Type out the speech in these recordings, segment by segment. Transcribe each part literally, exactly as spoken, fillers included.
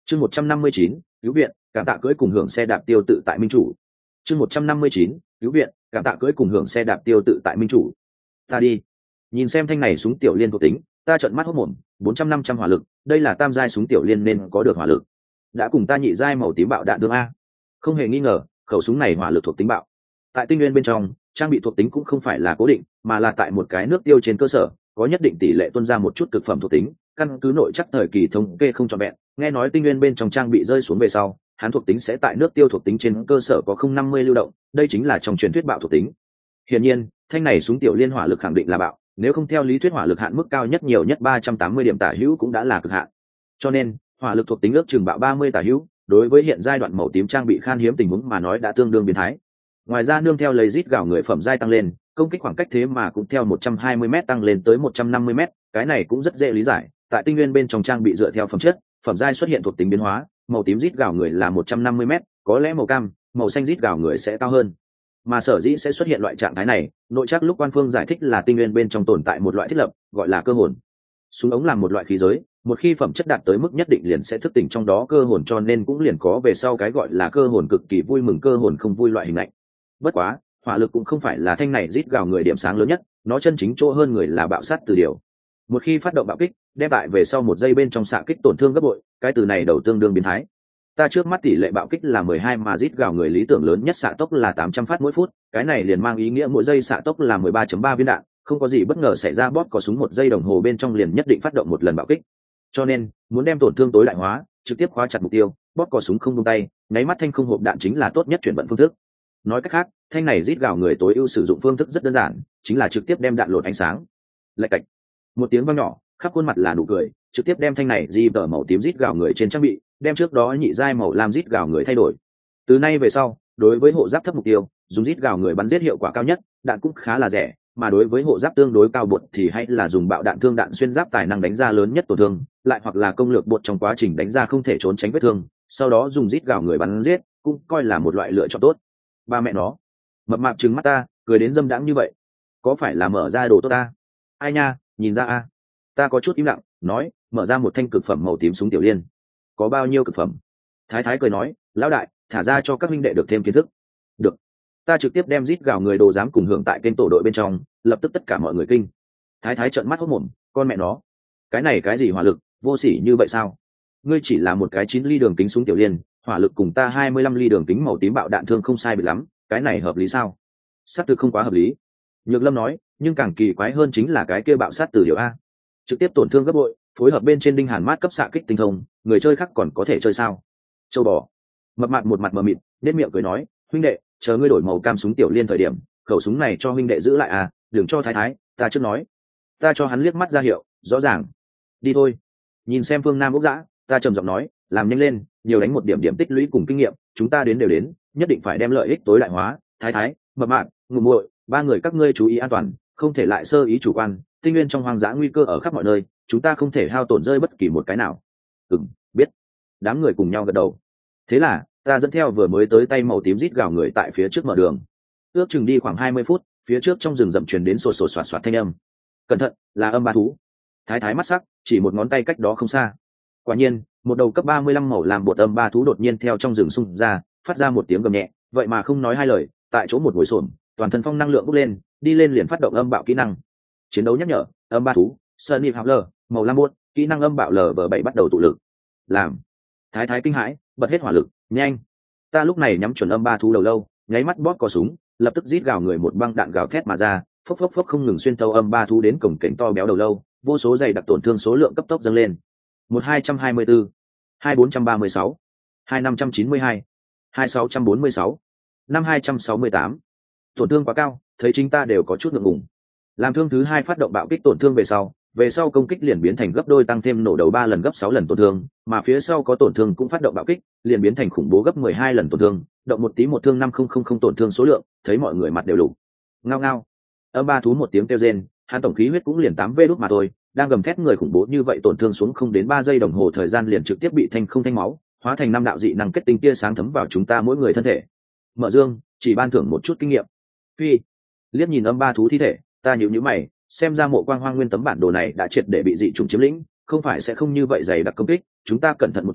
chương một trăm năm mươi chín cứu viện, cảm tạ cưỡi cùng hưởng xe đạp tiêu tự tại minh chủ. chương một trăm năm mươi chín cứu viện, cảm tạ cưỡi cùng hưởng xe đạp tiêu tự tại minh chủ. Ta đi. Nhìn xem thanh này súng tiểu liên thuộc tính, ta trợn mắt hốt mồm. Bốn trăm năm trăm hỏa lực, đây là tam giai súng tiểu liên nên có được hỏa lực. Đã cùng ta nhị giai màu tím bạo đạn thương a. Không hề nghi ngờ, khẩu súng này hỏa lực thuộc tính bạo. Tại tinh nguyên bên trong, trang bị thuộc tính cũng không phải là cố định, mà là tại một cái nước tiêu trên cơ sở có nhất định tỷ lệ tuân ra một chút cực phẩm thuộc tính, căn cứ nội chắc thời kỳ thống kê không trọn vẹn. Nghe nói tinh nguyên bên trong trang bị rơi xuống về sau, hắn thuộc tính sẽ tại nước tiêu thuộc tính trên cơ sở có không năm mươi lưu động, đây chính là trong truyền thuyết bạo thuộc tính. Hiển nhiên, thanh này súng tiểu liên hỏa lực khẳng định là bạo, nếu không theo lý thuyết hỏa lực hạn mức cao nhất nhiều nhất ba trăm tám mươi điểm tả hữu cũng đã là cực hạn. Cho nên, hỏa lực thuộc tính ước chừng bạo ba mươi tả hữu, đối với hiện giai đoạn màu tím trang bị khan hiếm tình huống mà nói đã tương đương biến thái. Ngoài ra nương theo lấy rít gào người phẩm giai tăng lên, công kích khoảng cách thế mà cũng theo một trăm hai mươi mét tăng lên tới một trăm năm mươi mét, cái này cũng rất dễ lý giải, tại tinh nguyên bên trong trang bị dựa theo phẩm chất, phẩm giai xuất hiện thuộc tính biến hóa, màu tím rít gào người là một trăm năm mươi mét, có lẽ màu cam, màu xanh rít gào người sẽ cao hơn. Mà sở dĩ sẽ xuất hiện loại trạng thái này, nội chắc lúc quan phương giải thích là tinh nguyên bên trong tồn tại một loại thiết lập, gọi là cơ hồn. Súng ống là một loại khí giới, một khi phẩm chất đạt tới mức nhất định liền sẽ thức tỉnh trong đó cơ hồn, cho nên cũng liền có về sau cái gọi là cơ hồn cực kỳ vui mừng cơ hồn không vui loại hình này. Bất quá, hỏa lực cũng không phải là thanh này rít gào người điểm sáng lớn nhất, nó chân chính chỗ hơn người là bạo sát từ điều. Một khi phát động bạo kích, đem lại về sau một giây bên trong xạ kích tổn thương gấp bội, cái từ này đầu tương đương biến thái. Ta trước mắt tỷ lệ bạo kích là mười hai mà rít gào người lý tưởng lớn nhất xạ tốc là tám trăm phát mỗi phút, cái này liền mang ý nghĩa mỗi giây xạ tốc là mười ba phẩy ba viên đạn, không có gì bất ngờ xảy ra bóp có súng một giây đồng hồ bên trong liền nhất định phát động một lần bạo kích. Cho nên, muốn đem tổn thương tối đại hóa, trực tiếp khóa chặt mục tiêu, bóp có súng không buông tay, nháy mắt thanh không hộp đạn chính là tốt nhất chuyển vận phương thức. Nói cách khác, thanh này rít gào người tối ưu sử dụng phương thức rất đơn giản, chính là trực tiếp đem đạn lột ánh sáng. Lạch cạch. Một tiếng vang nhỏ, khắp khuôn mặt là nụ cười, trực tiếp đem thanh này di tờ màu tím rít gào người trên trang bị, đem trước đó nhị giai màu lam rít gào người thay đổi. Từ nay về sau, đối với hộ giáp thấp mục tiêu, dùng rít gào người bắn giết hiệu quả cao nhất, đạn cũng khá là rẻ, mà đối với hộ giáp tương đối cao bột thì hay là dùng bạo đạn thương đạn xuyên giáp tài năng đánh ra lớn nhất tổn thương, lại hoặc là công lược bột trong quá trình đánh ra không thể trốn tránh vết thương, sau đó dùng rít gào người bắn giết, cũng coi là một loại lựa chọn tốt. Ba mẹ nó, mập mạp trừng mắt ta, cười đến dâm đãng như vậy, có phải là mở ra đồ tốt ta? Ai nha, nhìn ra a. Ta có chút im lặng, nói, mở ra một thanh cực phẩm màu tím súng tiểu liên. Có bao nhiêu cực phẩm? Thái thái cười nói, lão đại, thả ra cho các minh đệ được thêm kiến thức. Được. Ta trực tiếp đem rít gào người đồ dám cùng hưởng tại kênh tổ đội bên trong, lập tức tất cả mọi người kinh. Thái thái trợn mắt hốt mồm, con mẹ nó, cái này cái gì hỏa lực, vô sỉ như vậy sao? Ngươi chỉ là một cái chín ly đường kính súng tiểu liên, hỏa lực cùng ta hai mươi lăm ly đường kính màu tím bạo đạn thương không sai biệt lắm, cái này hợp lý sao? Sát thực không quá hợp lý. Nhược Lâm nói, nhưng càng kỳ quái hơn chính là cái kia bạo sát từ điều a, trực tiếp tổn thương gấp bội, phối hợp bên trên đinh hàn mát cấp xạ kích tinh thông, người chơi khác còn có thể chơi sao? Châu bò. Mập mạp một mặt mờ mịt, nét miệng cười nói, huynh đệ, chờ ngươi đổi màu cam súng tiểu liên thời điểm, khẩu súng này cho huynh đệ giữ lại à, đừng cho thái thái, ta trước nói. Ta cho hắn liếc mắt ra hiệu, rõ ràng. Đi thôi. Nhìn xem Phương Nam ốc dã, ta trầm giọng nói, làm nhanh lên, nhiều đánh một điểm điểm tích lũy cùng kinh nghiệm, chúng ta đến đều đến, nhất định phải đem lợi ích tối đại hóa. Thái thái, mập mạp, ngủ muội, ba người các ngươi chú ý an toàn, không thể lại sơ ý chủ quan, tinh nguyên trong hoang dã nguy cơ ở khắp mọi nơi, chúng ta không thể hao tổn rơi bất kỳ một cái nào. Ừm, biết. Đám người cùng nhau gật đầu. Thế là, ta dẫn theo vừa mới tới tay màu tím rít gào người tại phía trước mở đường. Ước chừng đi khoảng hai mươi phút, phía trước trong rừng rậm truyền đến sột sột soạt soạt thanh âm. Cẩn thận, là âm ba thú. Thái thái mắt sắc, chỉ một ngón tay cách đó không xa. Quả nhiên, một đầu cấp ba mươi lăm màu làm bột âm ba thú đột nhiên theo trong rừng xung ra, phát ra một tiếng gầm nhẹ, vậy mà không nói hai lời, tại chỗ một ngồi xổm, toàn thân phong năng lượng bốc lên, đi lên liền phát động âm bạo kỹ năng. Chiến đấu nhắc nhở, âm ba thú, Sunny Howler, màu lam bột, kỹ năng âm bạo lv bảy bắt đầu tụ lực. Làm. Thái thái kinh hãi, bật hết hỏa lực, nhanh. Ta lúc này nhắm chuẩn âm ba thú đầu lâu, nháy mắt bóp cò súng, lập tức rít gào người một băng đạn gào thét mà ra, phốc phốc phốc không ngừng xuyên thấu âm ba thú đến cổng cảnh to béo đầu lâu, vô số dày đặc tổn thương số lượng cấp tốc dâng lên. Một hai trăm hai mươi bốn, hai bốn trăm ba mươi sáu, hai năm trăm chín mươi hai, hai sáu trăm bốn mươi sáu, năm hai trăm sáu mươi tám. Tổn thương quá cao, thấy chính ta đều có chút ngượng ngùng. Làm thương thứ hai phát động bạo kích tổn thương về sau, về sau công kích liền biến thành gấp đôi tăng thêm nổ đầu ba lần gấp sáu lần tổn thương, mà phía sau có tổn thương cũng phát động bạo kích, liền biến thành khủng bố gấp mười hai lần tổn thương, động một tí một thương năm không không không tổn thương số lượng, thấy mọi người mặt đều lục. Ngao ngao. Âm ba thú một tiếng kêu rên, hắn tổng khí huyết cũng liền tám vê đốt mà thôi, đang gầm thét người khủng bố như vậy tổn thương xuống không đến ba giây đồng hồ thời gian liền trực tiếp bị thanh không thanh máu, hóa thành năm đạo dị năng kết tinh tia sáng thấm vào chúng ta mỗi người thân thể. Mở dương, chỉ ban thưởng một chút kinh nghiệm. Phi. Liếc nhìn âm ba thú thi thể, ta nhíu nhíu mày, xem ra mộ quang hoang nguyên tấm bản đồ này đã triệt để bị dị trùng chiếm lĩnh, không phải sẽ không như vậy dày đặc công kích, chúng ta cẩn thận một chút,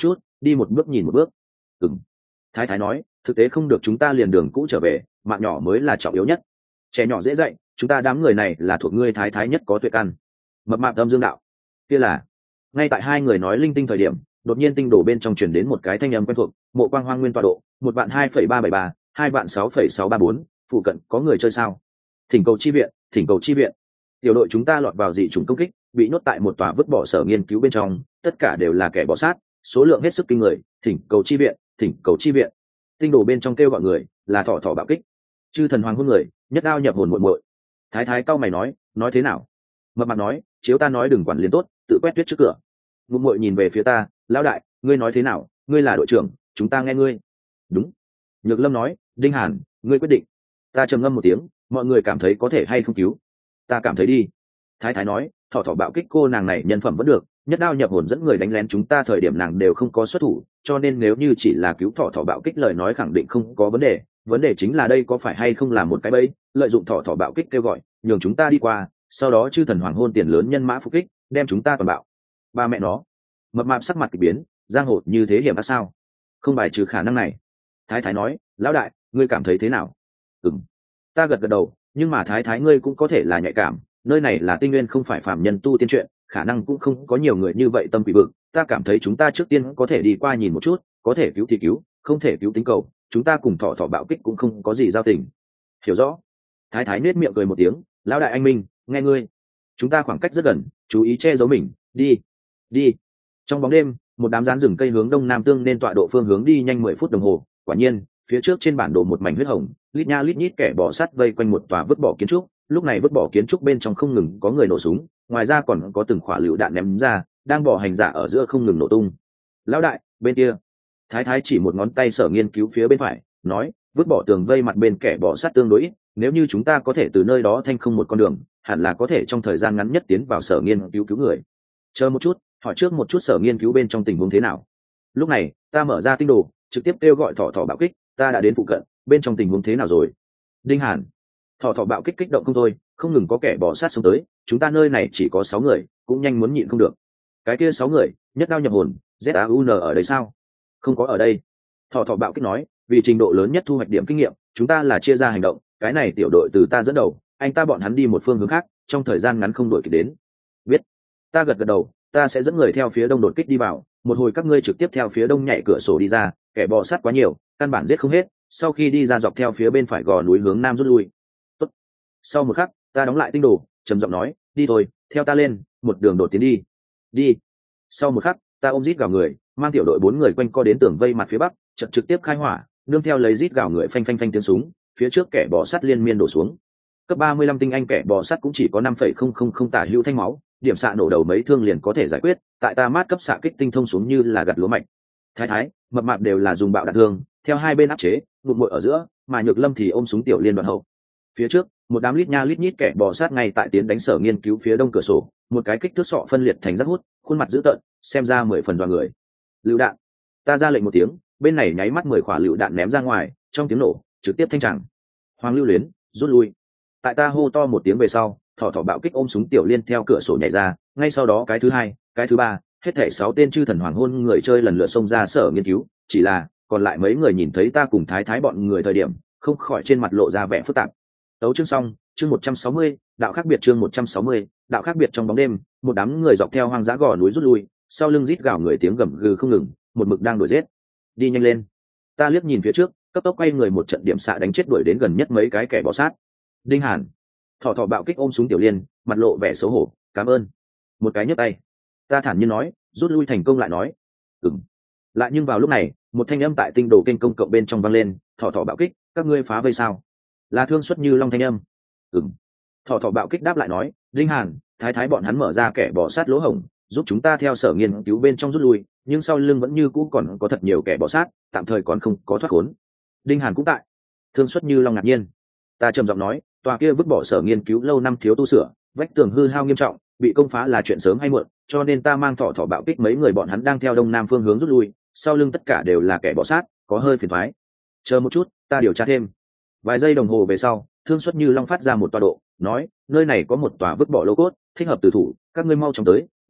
đi một bước nhìn một bước. Ừm. Thái thái nói, thực tế không được chúng ta liền đường cũ trở về, mạng nhỏ mới là trọng yếu nhất. Trẻ nhỏ dễ dạy, chúng ta đám người này là thuộc ngươi thái thái nhất có tuệ căn. Mập mạp âm dương đạo. Kia là. Ngay tại hai người nói linh tinh thời điểm, đột nhiên tinh đồ bên trong truyền đến một cái thanh âm quen thuộc, Mộ Quang Hoang nguyên tọa độ, một vạn hai phẩy ba bảy ba, hai vạn sáu phẩy sáu ba bốn, phụ cận có người chơi sao? Thỉnh cầu chi viện, thỉnh cầu chi viện. Tiểu đội chúng ta lọt vào dị chủng công kích, bị nhốt tại một tòa vứt bỏ sở nghiên cứu bên trong, tất cả đều là kẻ bỏ sát, số lượng hết sức kinh người, thỉnh cầu chi viện, thỉnh cầu chi viện. Tinh đồ bên trong kêu gọi người, là thỏ thỏ bạo kích. Chư thần hoàng hôn người, nhất đao nhập hồn muội muội. Thái thái cao mày nói, nói thế nào? Mập mạp nói, chiếu ta nói đừng quản liên tốt, tự quét tuyết trước cửa. Ngụy muội nhìn về phía ta, lão đại, ngươi nói thế nào? Ngươi là đội trưởng, chúng ta nghe ngươi. Đúng. Nhược Lâm nói, Đinh Hàn, ngươi quyết định. Ta trầm ngâm một tiếng, mọi người cảm thấy có thể hay không cứu? Ta cảm thấy đi. Thái thái nói, thỏ thỏ bạo kích cô nàng này nhân phẩm vẫn được, nhất đao nhập hồn dẫn người đánh lén chúng ta thời điểm nàng đều không có xuất thủ, cho nên nếu như chỉ là cứu thỏ thỏ bạo kích lời nói khẳng định không có vấn đề. Vấn đề chính là đây có phải hay không là một cái bẫy, lợi dụng thỏ thỏ bạo kích kêu gọi, nhường chúng ta đi qua, sau đó chư thần hoàng hôn tiền lớn nhân mã phục kích, đem chúng ta toàn bạo. Ba mẹ nó. Mập mạp sắc mặt kỳ biến, giang hồ như thế hiểm ác sao? Không bài trừ khả năng này. Thái thái nói, lão đại, ngươi cảm thấy thế nào? Ừm. Ta gật gật đầu, nhưng mà thái thái ngươi cũng có thể là nhạy cảm, nơi này là tinh nguyên không phải phạm nhân tu tiên chuyện, khả năng cũng không có nhiều người như vậy tâm quỷ vực. Ta cảm thấy chúng ta trước tiên có thể đi qua nhìn một chút, có thể cứu thì cứu, không thể cứu tính cầu, chúng ta cùng thỏ thỏ bạo kích cũng không có gì giao tình. Hiểu rõ. Thái thái nết miệng cười một tiếng, lão đại anh minh, nghe ngươi. Chúng ta khoảng cách rất gần, chú ý che giấu mình, đi, đi. Trong bóng đêm, một đám rán rừng cây hướng đông nam tương nên tọa độ phương hướng đi nhanh mười phút đồng hồ. Quả nhiên, phía trước trên bản đồ một mảnh huyết hồng, lít nha lít nhít kẻ bỏ sát vây quanh một tòa vứt bỏ kiến trúc. Lúc này vứt bỏ kiến trúc bên trong không ngừng có người nổ súng, ngoài ra còn có từng quả lựu đạn ném ra, đang bỏ hành giả ở giữa không ngừng nổ tung. Lão đại, bên kia. Thái thái chỉ một ngón tay sở nghiên cứu phía bên phải, nói, vứt bỏ tường vây mặt bên kẻ bỏ sát tương đối ít, nếu như chúng ta có thể từ nơi đó thanh không một con đường, hẳn là có thể trong thời gian ngắn nhất tiến vào sở nghiên cứu cứu người. Chờ một chút, hỏi trước một chút sở nghiên cứu bên trong tình huống thế nào. Lúc này, ta mở ra tinh đồ, trực tiếp kêu gọi thỏ thỏ bạo kích, ta đã đến phụ cận, bên trong tình huống thế nào rồi? Đinh Hàn. Thỏ thỏ bạo kích kích động không thôi, không ngừng có kẻ bỏ sát xuống tới, chúng ta nơi này chỉ có sáu người, cũng nhanh muốn nhịn không được. Cái kia sáu người, nhất đao nhập hồn, Z A U N ở đây sao? Không có ở đây. Thỏ thỏ bạo kích nói, vì trình độ lớn nhất thu hoạch điểm kinh nghiệm, chúng ta là chia ra hành động, cái này tiểu đội từ ta dẫn đầu, anh ta bọn hắn đi một phương hướng khác, trong thời gian ngắn không đuổi kịp đến. Biết. Ta gật gật đầu, ta sẽ dẫn người theo phía đông đột kích đi vào, một hồi các ngươi trực tiếp theo phía đông nhảy cửa sổ đi ra, kẻ bò sát quá nhiều, căn bản giết không hết, sau khi đi ra dọc theo phía bên phải gò núi hướng nam rút lui. Tốt. Sau một khắc, ta đóng lại tinh đồ, trầm giọng nói, đi thôi, theo ta lên, một đường đột tiến đi. Đi. Sau một khắc, ta ôm rít gào người, mang tiểu đội bốn người quanh co đến tường vây mặt phía bắc, chợt trực tiếp khai hỏa, nương theo lấy rít gào người phanh phanh phanh tiếng súng, phía trước kẻ bò sát liên miên đổ xuống. Cấp ba mươi lăm tinh anh kẻ bò sát cũng chỉ có năm phẩy không không không tả hữu thanh máu, điểm xạ nổ đầu mấy thương liền có thể giải quyết, tại ta mát cấp xạ kích tinh thông xuống như là gặt lúa mạch. Thái thái, mập mạp đều là dùng bạo đạn thương, theo hai bên áp chế, bụng muội ở giữa, mà Nhược Lâm thì ôm súng tiểu liên đoạn hậu. Phía trước, một đám lít nha lít nhít kẻ bò sát ngay tại tiến đánh sở nghiên cứu phía đông cửa sổ, một cái kích thước sọ phân liệt thành rác hút, khuôn mặt dữ tợn, xem ra mười phần đoàn người. Lựu đạn. Ta ra lệnh một tiếng, bên này nháy mắt mười quả lựu đạn ném ra ngoài, trong tiếng nổ, trực tiếp thanh tràng. Hoàng Lưu Luyến, rút lui. Tại ta hô to một tiếng về sau, thỏ thỏ bạo kích ôm súng tiểu liên theo cửa sổ nhảy ra, ngay sau đó cái thứ hai, cái thứ ba, hết thảy sáu tên chư thần hoàng hôn người chơi lần lượt xông ra sở nghiên cứu, chỉ là còn lại mấy người nhìn thấy ta cùng thái thái bọn người thời điểm, không khỏi trên mặt lộ ra vẻ phức tạp. Tấu chương xong, chương một trăm sáu mươi, đạo khác biệt chương một trăm sáu mươi, đạo khác biệt trong bóng đêm, một đám người dọc theo hoang dã gò núi rút lui, sau lưng rít gào người tiếng gầm gừ không ngừng, một mực đang đuổi giết. Đi nhanh lên. Ta liếc nhìn phía trước, cấp tốc quay người một trận điểm xạ đánh chết đuổi đến gần nhất mấy cái kẻ bò sát. Đinh Hàn. Thỏ thỏ bạo kích ôm súng tiểu liên, mặt lộ vẻ xấu hổ, cảm ơn. Một cái nhấc tay. Ta thản nhiên nói, rút lui thành công lại nói. Ừm. Lại nhưng vào lúc này, một thanh âm tại tinh đồ kênh công cộng bên trong vang lên, thỏ thỏ bạo kích, các ngươi phá vây sao? Là Thương Xuất Như Long thanh âm. Ừm. Thỏ thỏ bạo kích đáp lại nói, Đinh Hàn, thái thái bọn hắn mở ra kẻ bò sát lỗ hổng, giúp chúng ta theo sở nghiên cứu bên trong rút lui, nhưng sau lưng vẫn như cũ còn có thật nhiều kẻ bò sát, tạm thời còn không có thoát khốn. Đinh Hàn cũng tại. Thương Xuất Như Long ngạc nhiên. Ta trầm giọng nói, tòa kia vứt bỏ sở nghiên cứu lâu năm thiếu tu sửa, vách tường hư hao nghiêm trọng, bị công phá là chuyện sớm hay muộn, cho nên ta mang thỏ thỏ bạo kích mấy người bọn hắn đang theo đông nam phương hướng rút lui, sau lưng tất cả đều là kẻ bò sát, có hơi phiền toái. Chờ một chút, ta điều tra thêm. Vài giây đồng hồ về sau, Thương Xuất Như Long phát ra một tọa độ, nói, nơi này có một tòa vứt bỏ lô cốt, thích hợp tử thủ, các ngươi mau chóng tới,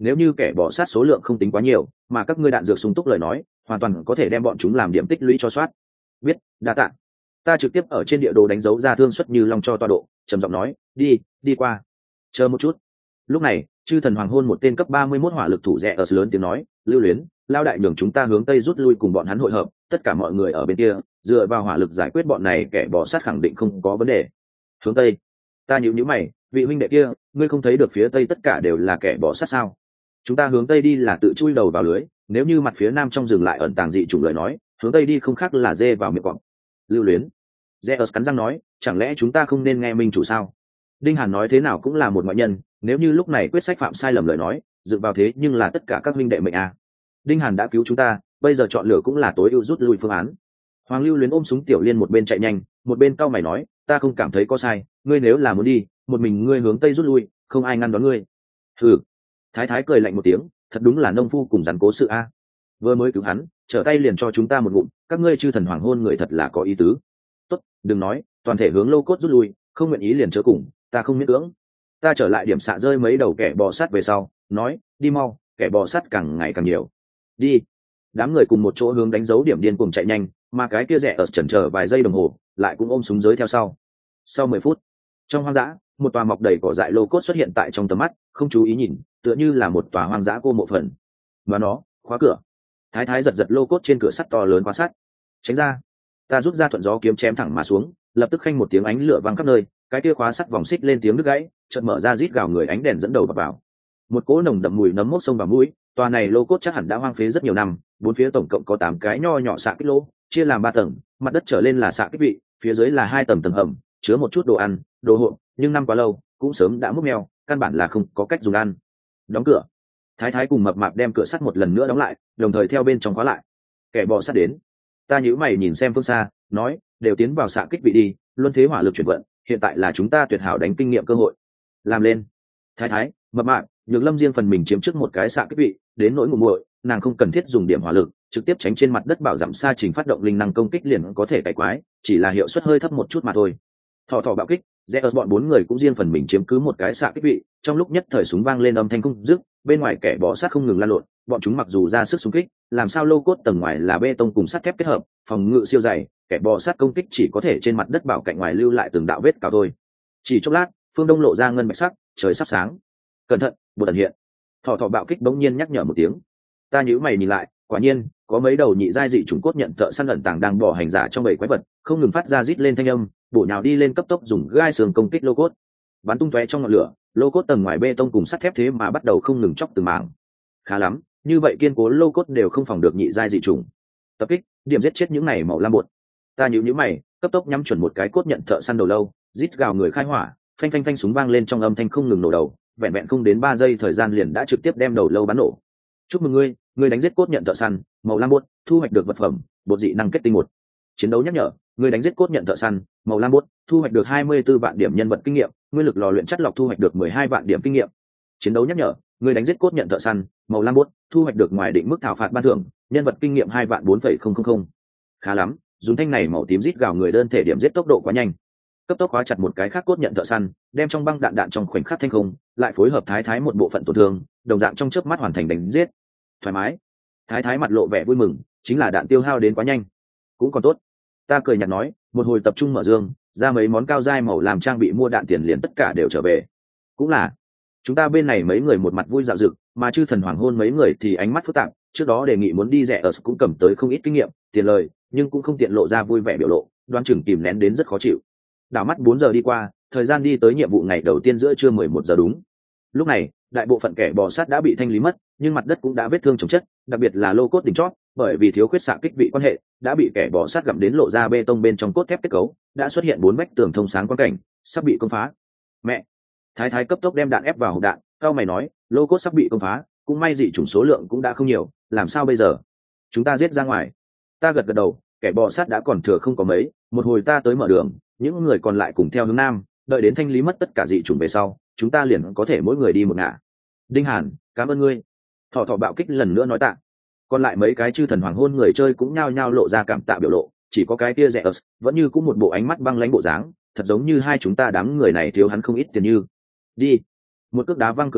nếu như kẻ bỏ sát số lượng không tính quá nhiều mà các ngươi đạn dược sung túc lời nói hoàn toàn có thể đem bọn chúng làm điểm tích lũy cho soát. Biết, đa tạ. Ta trực tiếp ở trên địa đồ đánh dấu ra thương suất như long cho tọa độ, trầm giọng nói, đi đi qua. Chờ một chút. Lúc này chư thần hoàng hôn một tên cấp ba mươi mốt hỏa lực thủ rẽ ở lớn tiếng nói, Lưu Luyến, lao đại nhường chúng ta hướng tây rút lui cùng bọn hắn hội hợp, tất cả mọi người ở bên kia dựa vào hỏa lực giải quyết bọn này, kẻ bỏ sát khẳng định không có vấn đề. Hướng tây? Ta nhíu nhíu mày, vị huynh đệ kia, ngươi không thấy được phía tây tất cả đều là kẻ bỏ sát sao? Chúng ta hướng tây đi là tự chui đầu vào lưới, nếu như mặt phía nam trong rừng lại ẩn tàng dị chủng lời nói, hướng tây đi không khác là dê vào miệng cọp. Lưu Luyến, Zeus cắn răng nói, chẳng lẽ chúng ta không nên nghe minh chủ sao? Đinh Hàn nói thế nào cũng là một ngoại nhân, nếu như lúc này quyết sách phạm sai lầm lời nói, dựng vào thế nhưng là tất cả các huynh đệ mệnh à. Đinh Hàn đã cứu chúng ta, bây giờ chọn lựa cũng là tối ưu rút lui phương án. Hoàng Lưu Luyến ôm súng tiểu liên một bên chạy nhanh, một bên cau mày nói, ta không cảm thấy có sai, ngươi nếu là muốn đi, một mình ngươi hướng tây rút lui, không ai ngăn đón ngươi. Hừ. Thái Thái cười lạnh một tiếng, thật đúng là nông phu cùng rắn cố sự a. Vừa mới cứu hắn, trở tay liền cho chúng ta một ngụm, các ngươi chư thần hoàng hôn người thật là có ý tứ. Tốt, đừng nói, toàn thể hướng lô cốt rút lui, không nguyện ý liền chớ cùng, ta không miễn cưỡng. Ta trở lại điểm xạ rơi mấy đầu kẻ bò sát về sau, nói, đi mau, kẻ bò sát càng ngày càng nhiều. Đi. Đám người cùng một chỗ hướng đánh dấu điểm điên cuồng chạy nhanh, mà cái kia rẽ ở chần chờ vài giây đồng hồ, lại cũng ôm súng giới theo sau. Sau mười phút, trong hoang dã, một tòa mọc đầy cỏ dại lô cốt xuất hiện tại trong tầm mắt, không chú ý nhìn, tựa như là một tòa hoang dã cô mộ phần. Và nó, khóa cửa. Thái Thái giật giật lô cốt trên cửa sắt to lớn khóa sắt. Tránh ra. Ta rút ra thuận gió kiếm chém thẳng mà xuống, lập tức khanh một tiếng ánh lửa vang khắp nơi, cái kia khóa sắt vòng xích lên tiếng đứt gãy, chợt mở ra rít gào người ánh đèn dẫn đầu vào, vào. Một cỗ nồng đậm mùi nấm mốc sông vào mũi, tòa này lô cốt chắc hẳn đã hoang phế rất nhiều năm, bốn phía tổng cộng có tám cái nho nhỏ xạ kích lỗ, chia làm ba tầng, mặt đất trở lên là xạ kích vị, phía dưới là hai tầng tầng hầm, chứa một chút đồ ăn, đồ hộp, nhưng năm quá lâu, cũng sớm đã múc mèo, căn bản là không có cách dùng ăn. Đóng cửa. Thái Thái cùng mập mạp đem cửa sắt một lần nữa đóng lại, đồng thời theo bên trong khóa lại. Kẻ bò sát đến. Ta nhíu mày nhìn xem phương xa, nói, đều tiến vào xạ kích vị đi, luân thế hỏa lực chuyển vận, hiện tại là chúng ta tuyệt hảo đánh kinh nghiệm cơ hội. Làm lên. Thái Thái, mập mạp, Nhược Lâm riêng phần mình chiếm trước một cái xạ kích vị, đến nỗi ngủ muội, nàng không cần thiết dùng điểm hỏa lực, trực tiếp tránh trên mặt đất bảo giảm xa trình phát động linh năng công kích liền có thể cải quái, chỉ là hiệu suất hơi thấp một chút mà thôi. Thỏ thỏ bạo kích, Zeus bọn bốn người cũng riêng phần mình chiếm cứ một cái xạ kích vị, trong lúc nhất thời súng vang lên âm thanh cung dứt, bên ngoài kẻ bò sát không ngừng lan lộn, bọn chúng mặc dù ra sức xung kích, làm sao lô cốt tầng ngoài là bê tông cùng sắt thép kết hợp, phòng ngự siêu dày, kẻ bò sát công kích chỉ có thể trên mặt đất bảo cạnh ngoài lưu lại từng đạo vết cào thôi. Chỉ chốc lát, phương đông lộ ra ngân bạch sắc, trời sắp sáng. Cẩn thận, bột ẩn hiện. Thỏ thỏ bạo kích bỗng nhiên nhắc nhở một tiếng. Ta nhíu mày nhìn lại, quả nhiên có mấy đầu nhị giai dị chủng cốt nhận thợ săn ẩn tàng đang bỏ hành giả trong bầy quái vật, không ngừng phát ra rít lên thanh âm, bổ nhào đi lên cấp tốc dùng gai sườn công kích lô cốt, bắn tung tóe trong ngọn lửa, lô cốt tầng ngoài bê tông cùng sắt thép thế mà bắt đầu không ngừng chóc từng mảng. Khá lắm, như vậy kiên cố lô cốt đều không phòng được nhị giai dị chủng. Tập kích, điểm giết chết những này màu lam bột. Ta nhíu nhíu mày, cấp tốc nhắm chuẩn một cái cốt nhận thợ săn đầu lâu, rít gào người khai hỏa, phanh phanh phanh súng vang lên trong âm thanh không ngừng nổ đầu, vẹn vẹn không đến ba giây thời gian liền đã trực tiếp đem đầu lâu bắn nổ. Chúc mừng ngươi, ngươi đánh giết cốt nhận thợ săn màu lam bột, thu hoạch được vật phẩm bột dị năng kết tinh một. Chiến đấu nhắc nhở, ngươi đánh giết cốt nhận thợ săn màu lam bột, thu hoạch được hai mươi tư vạn điểm nhân vật kinh nghiệm, nguyên lực lò luyện chất lọc thu hoạch được mười hai vạn điểm kinh nghiệm. Chiến đấu nhắc nhở, ngươi đánh giết cốt nhận thợ săn màu lam bột, thu hoạch được ngoài định mức thảo phạt ban thưởng nhân vật kinh nghiệm hai vạn bốn phẩy không không không. Khá lắm, dùng thanh này màu tím rít gào người đơn thể điểm giết tốc độ quá nhanh. Cấp tốc khóa chặt một cái khác cốt nhận thợ săn, đem trong băng đạn đạn trong khoảnh khắc thanh không, lại phối hợp thái thái một bộ phận tổn thương, đồng dạng trong chớp mắt hoàn thành đánh giết. Thoải mái. Thái thái mặt lộ vẻ vui mừng, chính là đạn tiêu hao đến quá nhanh. Cũng còn tốt. Ta cười nhạt nói, một hồi tập trung mở dương, ra mấy món cao dai màu làm trang bị mua đạn tiền liền tất cả đều trở về. Cũng là, chúng ta bên này mấy người một mặt vui dạo dực, mà chư thần hoàng hôn mấy người thì ánh mắt phức tạp, trước đó đề nghị muốn đi rẻ ở cũng cầm tới không ít kinh nghiệm, tiền lời, nhưng cũng không tiện lộ ra vui vẻ biểu lộ, đoán chừng kìm nén đến rất khó chịu. Đảo mắt bốn giờ đi qua, thời gian đi tới nhiệm vụ ngày đầu tiên giữa trưa mười một giờ đúng. Lúc này, đại bộ phận kẻ bò sát đã bị thanh lý mất, nhưng mặt đất cũng đã vết thương chồng chất, đặc biệt là lô cốt đỉnh chót, bởi vì thiếu khuyết xạ kích vị quan hệ, đã bị kẻ bò sát gặm đến lộ ra bê tông bên trong cốt thép kết cấu, đã xuất hiện bốn vách tường thông sáng quan cảnh, sắp bị công phá. Mẹ! Thái thái cấp tốc đem đạn ép vào hộp đạn, cao mày nói, lô cốt sắp bị công phá, cũng may dị chủng số lượng cũng đã không nhiều, làm sao bây giờ? Chúng ta giết ra ngoài. Ta gật gật đầu, kẻ bò sát đã còn thừa không có mấy, một hồi ta tới mở đường, những người còn lại cùng theo hướng nam, đợi đến thanh lý mất tất cả dị chủng về sau, chúng ta liền có thể mỗi người đi một ngả. Đinh Hàn, cảm ơn ngươi. Thỏ thỏ bạo kích lần nữa nói tạ. Còn lại mấy cái chư thần hoàng hôn người chơi cũng nhao nhao lộ ra cảm tạ biểu lộ, chỉ có cái kia rẻ ớt vẫn như cũng một bộ ánh mắt băng lãnh bộ dáng, thật giống như hai chúng ta đám người này thiếu hắn không ít tiền như. Đi. Một cước đá văng cửa sắt,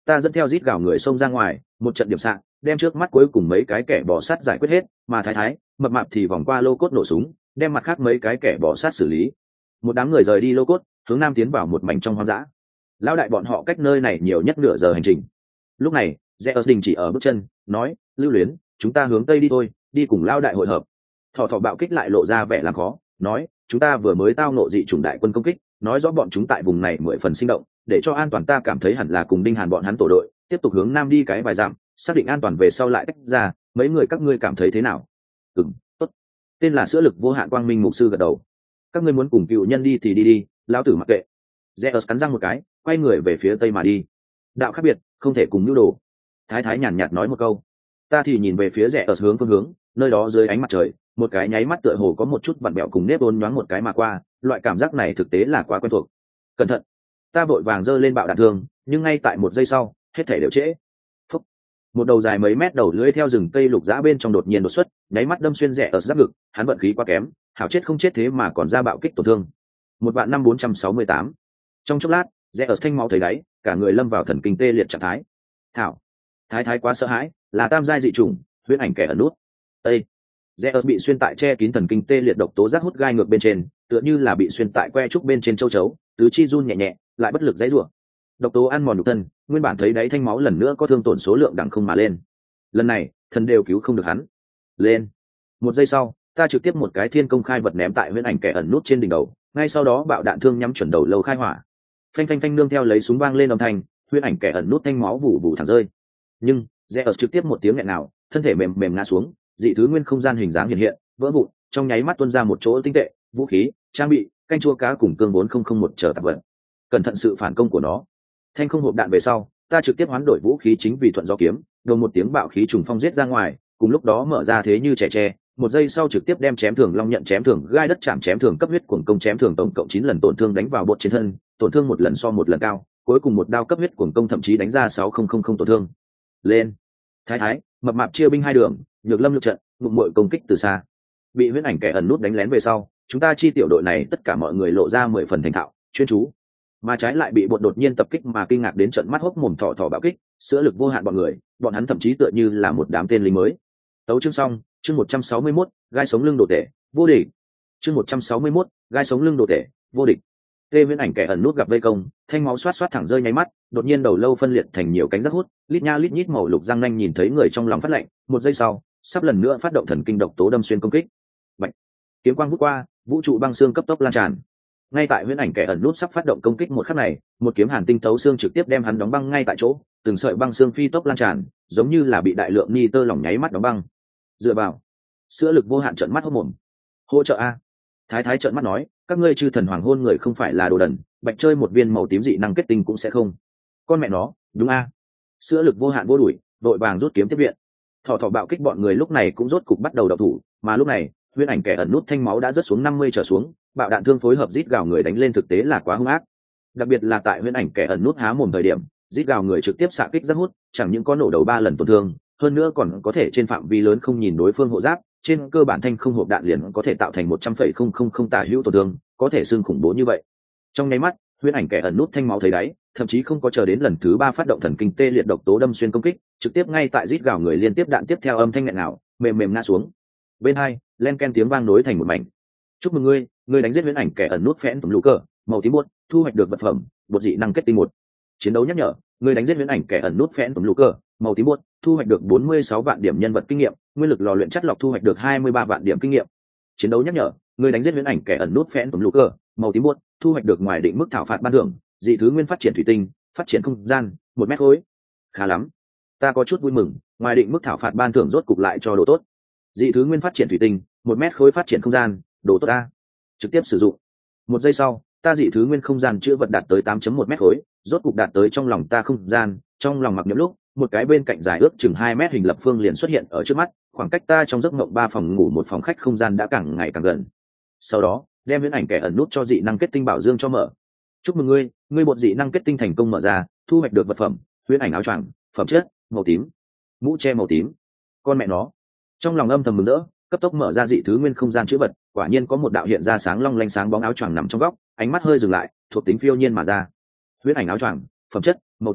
ta dẫn theo rít gào người xông ra ngoài, một trận điểm xạ đem trước mắt cuối cùng mấy cái kẻ bỏ sát giải quyết hết, mà thái thái mập mạp thì vòng qua lô cốt nổ súng, đem mặt khác mấy cái kẻ bỏ sát xử lý. Một đám người rời đi lô cốt, hướng nam tiến vào một mảnh trong hoang dã. Lão đại bọn họ cách nơi này nhiều nhất nửa giờ hành trình. Lúc này Zeus đình chỉ ở bước chân, nói: Lưu Luyến, chúng ta hướng tây đi thôi, đi cùng Lão đại hội hợp. Thỏ thỏ bạo kích lại lộ ra vẻ làm khó, nói: chúng ta vừa mới tao nộ dị chủng đại quân công kích, nói rõ bọn chúng tại vùng này mười phần sinh động, để cho an toàn ta cảm thấy hẳn là cùng Đinh Hàn bọn hắn tổ đội, tiếp tục hướng nam đi cái vài dặm, xác định an toàn về sau lại tách ra. Mấy người các ngươi cảm thấy thế nào? Ừm, tốt. Tên là Sữa Lực Vô Hạn Quang Minh mục sư gật đầu. Các ngươi muốn cùng cựu nhân đi thì đi đi, lão tử mặc kệ. Zeus cắn răng một cái, quay người về phía tây mà đi. Đạo khác biệt, không thể cùng nhu đồ. Thái thái nhàn nhạt nói một câu. Ta thì nhìn về phía Zeus hướng phương hướng, nơi đó dưới ánh mặt trời, một cái nháy mắt tựa hồ có một chút vặn bẹo cùng nếp ôn nhoáng một cái mà qua, loại cảm giác này thực tế là quá quen thuộc. Cẩn thận! Ta vội vàng giơ lên bạo đạn thương, nhưng ngay tại một giây sau, hết thể đều trễ. Phúc! Một đầu dài mấy mét đầu lưỡi theo rừng cây lục dã bên trong đột nhiên đột xuất, nháy mắt đâm xuyên rẽ ở giáp ngực, hắn vận khí quá kém, hảo chết không chết thế mà còn ra bạo kích tổn thương. Một vạn năm bốn trăm sáu mươi tám. Trong chốc lát, rẽ ở thanh máu thấy đáy, cả người lâm vào thần kinh tê liệt trạng thái. Thảo! Thái thái quá sợ hãi, là tam giai dị chủng, huyễn ảnh kẻ ẩn nút. Ê! Zeus bị xuyên tại che kín thần kinh tê liệt độc tố giác hút gai ngược bên trên, tựa như là bị xuyên tại que trúc bên trên châu chấu, tứ chi run nhẹ nhẹ, lại bất lực dãy rủa. Độc tố ăn mòn nhục thân, nguyên bản thấy đáy thanh máu lần nữa có thương tổn số lượng đẳng không mà lên. Lần này, thần đều cứu không được hắn. Lên. Một giây sau, ta trực tiếp một cái thiên công khai vật ném tại huyễn ảnh kẻ ẩn nút trên đỉnh đầu, ngay sau đó bạo đạn thương nhắm chuẩn đầu lâu khai hỏa. Phanh phanh phanh nương theo lấy súng vang lên âm thanh, huyễn ảnh kẻ ẩn nút thanh máu vụ vụ thẳng rơi. Nhưng, Zeus trực tiếp một tiếng nghẹn nào, thân thể mềm mềm ngã xuống, dị thứ nguyên không gian hình dáng hiện hiện, vỡ vụn, trong nháy mắt tuôn ra một chỗ tinh tệ, vũ khí, trang bị, canh chua cá cùng cương bốn không không một chờ tạp vật. Cẩn thận sự phản công của nó. Thanh không hộp đạn về sau, ta trực tiếp hoán đổi vũ khí chính vì thuận gió kiếm, đồng một tiếng bạo khí trùng phong giết ra ngoài, cùng lúc đó mở ra thế như trẻ tre, một giây sau trực tiếp đem chém thường long nhận chém thường gai đất chạm chém thường cấp huyết cuồng công chém thường tổng cộng chín lần tổn thương đánh vào bột trên thân, tổn thương một lần so một lần cao, cuối cùng một đao cấp huyết cuồng công thậm chí đánh ra sáu không không không tổn thương. Lên. Thái thái, mập mạp chia binh hai đường, nhược lâm lượt trận, ngụm muội công kích từ xa. Bị huyễn ảnh kẻ ẩn nút đánh lén về sau, chúng ta chi tiểu đội này tất cả mọi người lộ ra mười phần thành thạo, chuyên chú. Mà trái lại bị bột đột nhiên tập kích mà kinh ngạc đến trận mắt hốc mồm thỏ thỏ bạo kích, sữa lực vô hạn bọn người, bọn hắn thậm chí tựa như là một đám tên lính mới. Tấu chương xong, chương một trăm sáu mươi mốt, gai sống lưng đồ tể, vô địch. Chương một trăm sáu mươi mốt, gai sống lưng đồ tể, vô địch. Tê huyễn ảnh kẻ ẩn nút gặp vây công, thanh máu xoát xoát thẳng rơi nháy mắt, đột nhiên đầu lâu phân liệt thành nhiều cánh rác hút, lít nha lít nhít màu lục răng nanh nhìn thấy người trong lòng phát lạnh, một giây sau, sắp lần nữa phát động thần kinh độc tố đâm xuyên công kích. Bạch. Kiếm quang vút qua, vũ trụ băng xương cấp tốc lan tràn. Ngay tại huyễn ảnh kẻ ẩn nút sắp phát động công kích một khắc này, một kiếm hàn tinh thấu xương trực tiếp đem hắn đóng băng ngay tại chỗ, từng sợi băng xương phi tốc lan tràn, giống như là bị đại lượng nitơ lỏng nháy mắt đóng băng. Dựa vào, sữa lực vô hạn trợn mắt hốt mồm. Hỗ trợ a. Thái thái trợn mắt nói, các ngươi chư thần hoàng hôn người không phải là đồ đần, bạch chơi một viên màu tím dị năng kết tinh cũng sẽ không. Con mẹ nó, đúng a. Sữa lực vô hạn vô đuổi, vội vàng rút kiếm tiếp viện. Thỏ thỏ bạo kích bọn người lúc này cũng rốt cục bắt đầu đậu thủ, mà lúc này huyễn ảnh kẻ ẩn nút thanh máu đã rớt xuống năm mươi trở xuống, bạo đạn thương phối hợp rít gào người đánh lên thực tế là quá hung ác. Đặc biệt là tại huyễn ảnh kẻ ẩn nút há mồm thời điểm, rít gào người trực tiếp xạ kích rất hút, chẳng những có nổ đầu ba lần tổn thương, hơn nữa còn có thể trên phạm vi lớn không nhìn đối phương hộ giáp, trên cơ bản thanh không hộp đạn liền có thể tạo thành một trăm phẩy không không không tả hữu tổn thương, có thể xương khủng bố như vậy. Trong nháy mắt, huyễn ảnh kẻ ẩn nút thanh máu thấy đáy, thậm chí không có chờ đến lần thứ ba phát động thần kinh tê liệt độc tố đâm xuyên công kích, trực tiếp ngay tại rít gào người liên tiếp đạn tiếp theo âm thanh nghẹn ngào, mềm mềm ngã xuống. Bên hai, len ken tiếng vang nối thành một mảnh. Chúc mừng ngươi, ngươi đánh giết huyễn ảnh kẻ ẩn nút phẽn tùm lũ cờ, màu tím bột, thu hoạch được vật phẩm, bột dị năng kết tinh một. Chiến đấu nhắc nhở, ngươi đánh giết huyễn ảnh kẻ ẩn nút phẽn tùm lũ cờ, màu tím bột, thu hoạch được bốn mươi sáu vạn điểm nhân vật kinh nghiệm, nguyên lực lò luyện chất lọc thu hoạch được hai mươi ba vạn điểm kinh nghiệm. Chiến đấu nhắc nhở, ngươi đánh giết huyễn ảnh kẻ ẩn nút phẽn tùm lũ cờ, màu tím bột, thu hoạch được ngoài định mức thảo phạt ban thưởng, dị thứ nguyên phát triển thủy tinh, phát triển không gian, một mét khối. Khá lắm, ta có chút vui mừng, ngoài định mức thảo phạt ban thưởng rốt cục lại cho đồ tốt. Dị thứ nguyên phát triển thủy tinh, một mét khối phát triển không gian, đồ tốt ta. Trực tiếp sử dụng. Một giây sau, ta dị thứ nguyên không gian chữa vật đạt tới tám chấm một mét khối, rốt cục đạt tới trong lòng ta không gian, trong lòng mặc niệm lúc, một cái bên cạnh dài ước chừng hai mét hình lập phương liền xuất hiện ở trước mắt, khoảng cách ta trong giấc mộng ba phòng ngủ một phòng khách không gian đã càng ngày càng gần. Sau đó, đem huyễn ảnh kẻ ẩn nút cho dị năng kết tinh bảo dương cho mở. Chúc mừng ngươi, ngươi bột dị năng kết tinh thành công mở ra, thu hoạch được vật phẩm, huyễn ảnh áo choàng, phẩm chất màu tím, mũ che màu tím. Con mẹ nó. Trong lòng âm thầm mừng rỡ, cấp tốc mở ra dị thứ nguyên không gian chữ vật, quả nhiên có một đạo hiện ra sáng long lanh sáng bóng áo choàng nằm trong góc, ánh mắt hơi dừng lại, thuộc tính phiêu nhiên mà ra. Huyễn ảnh áo choàng, phẩm chất màu tím,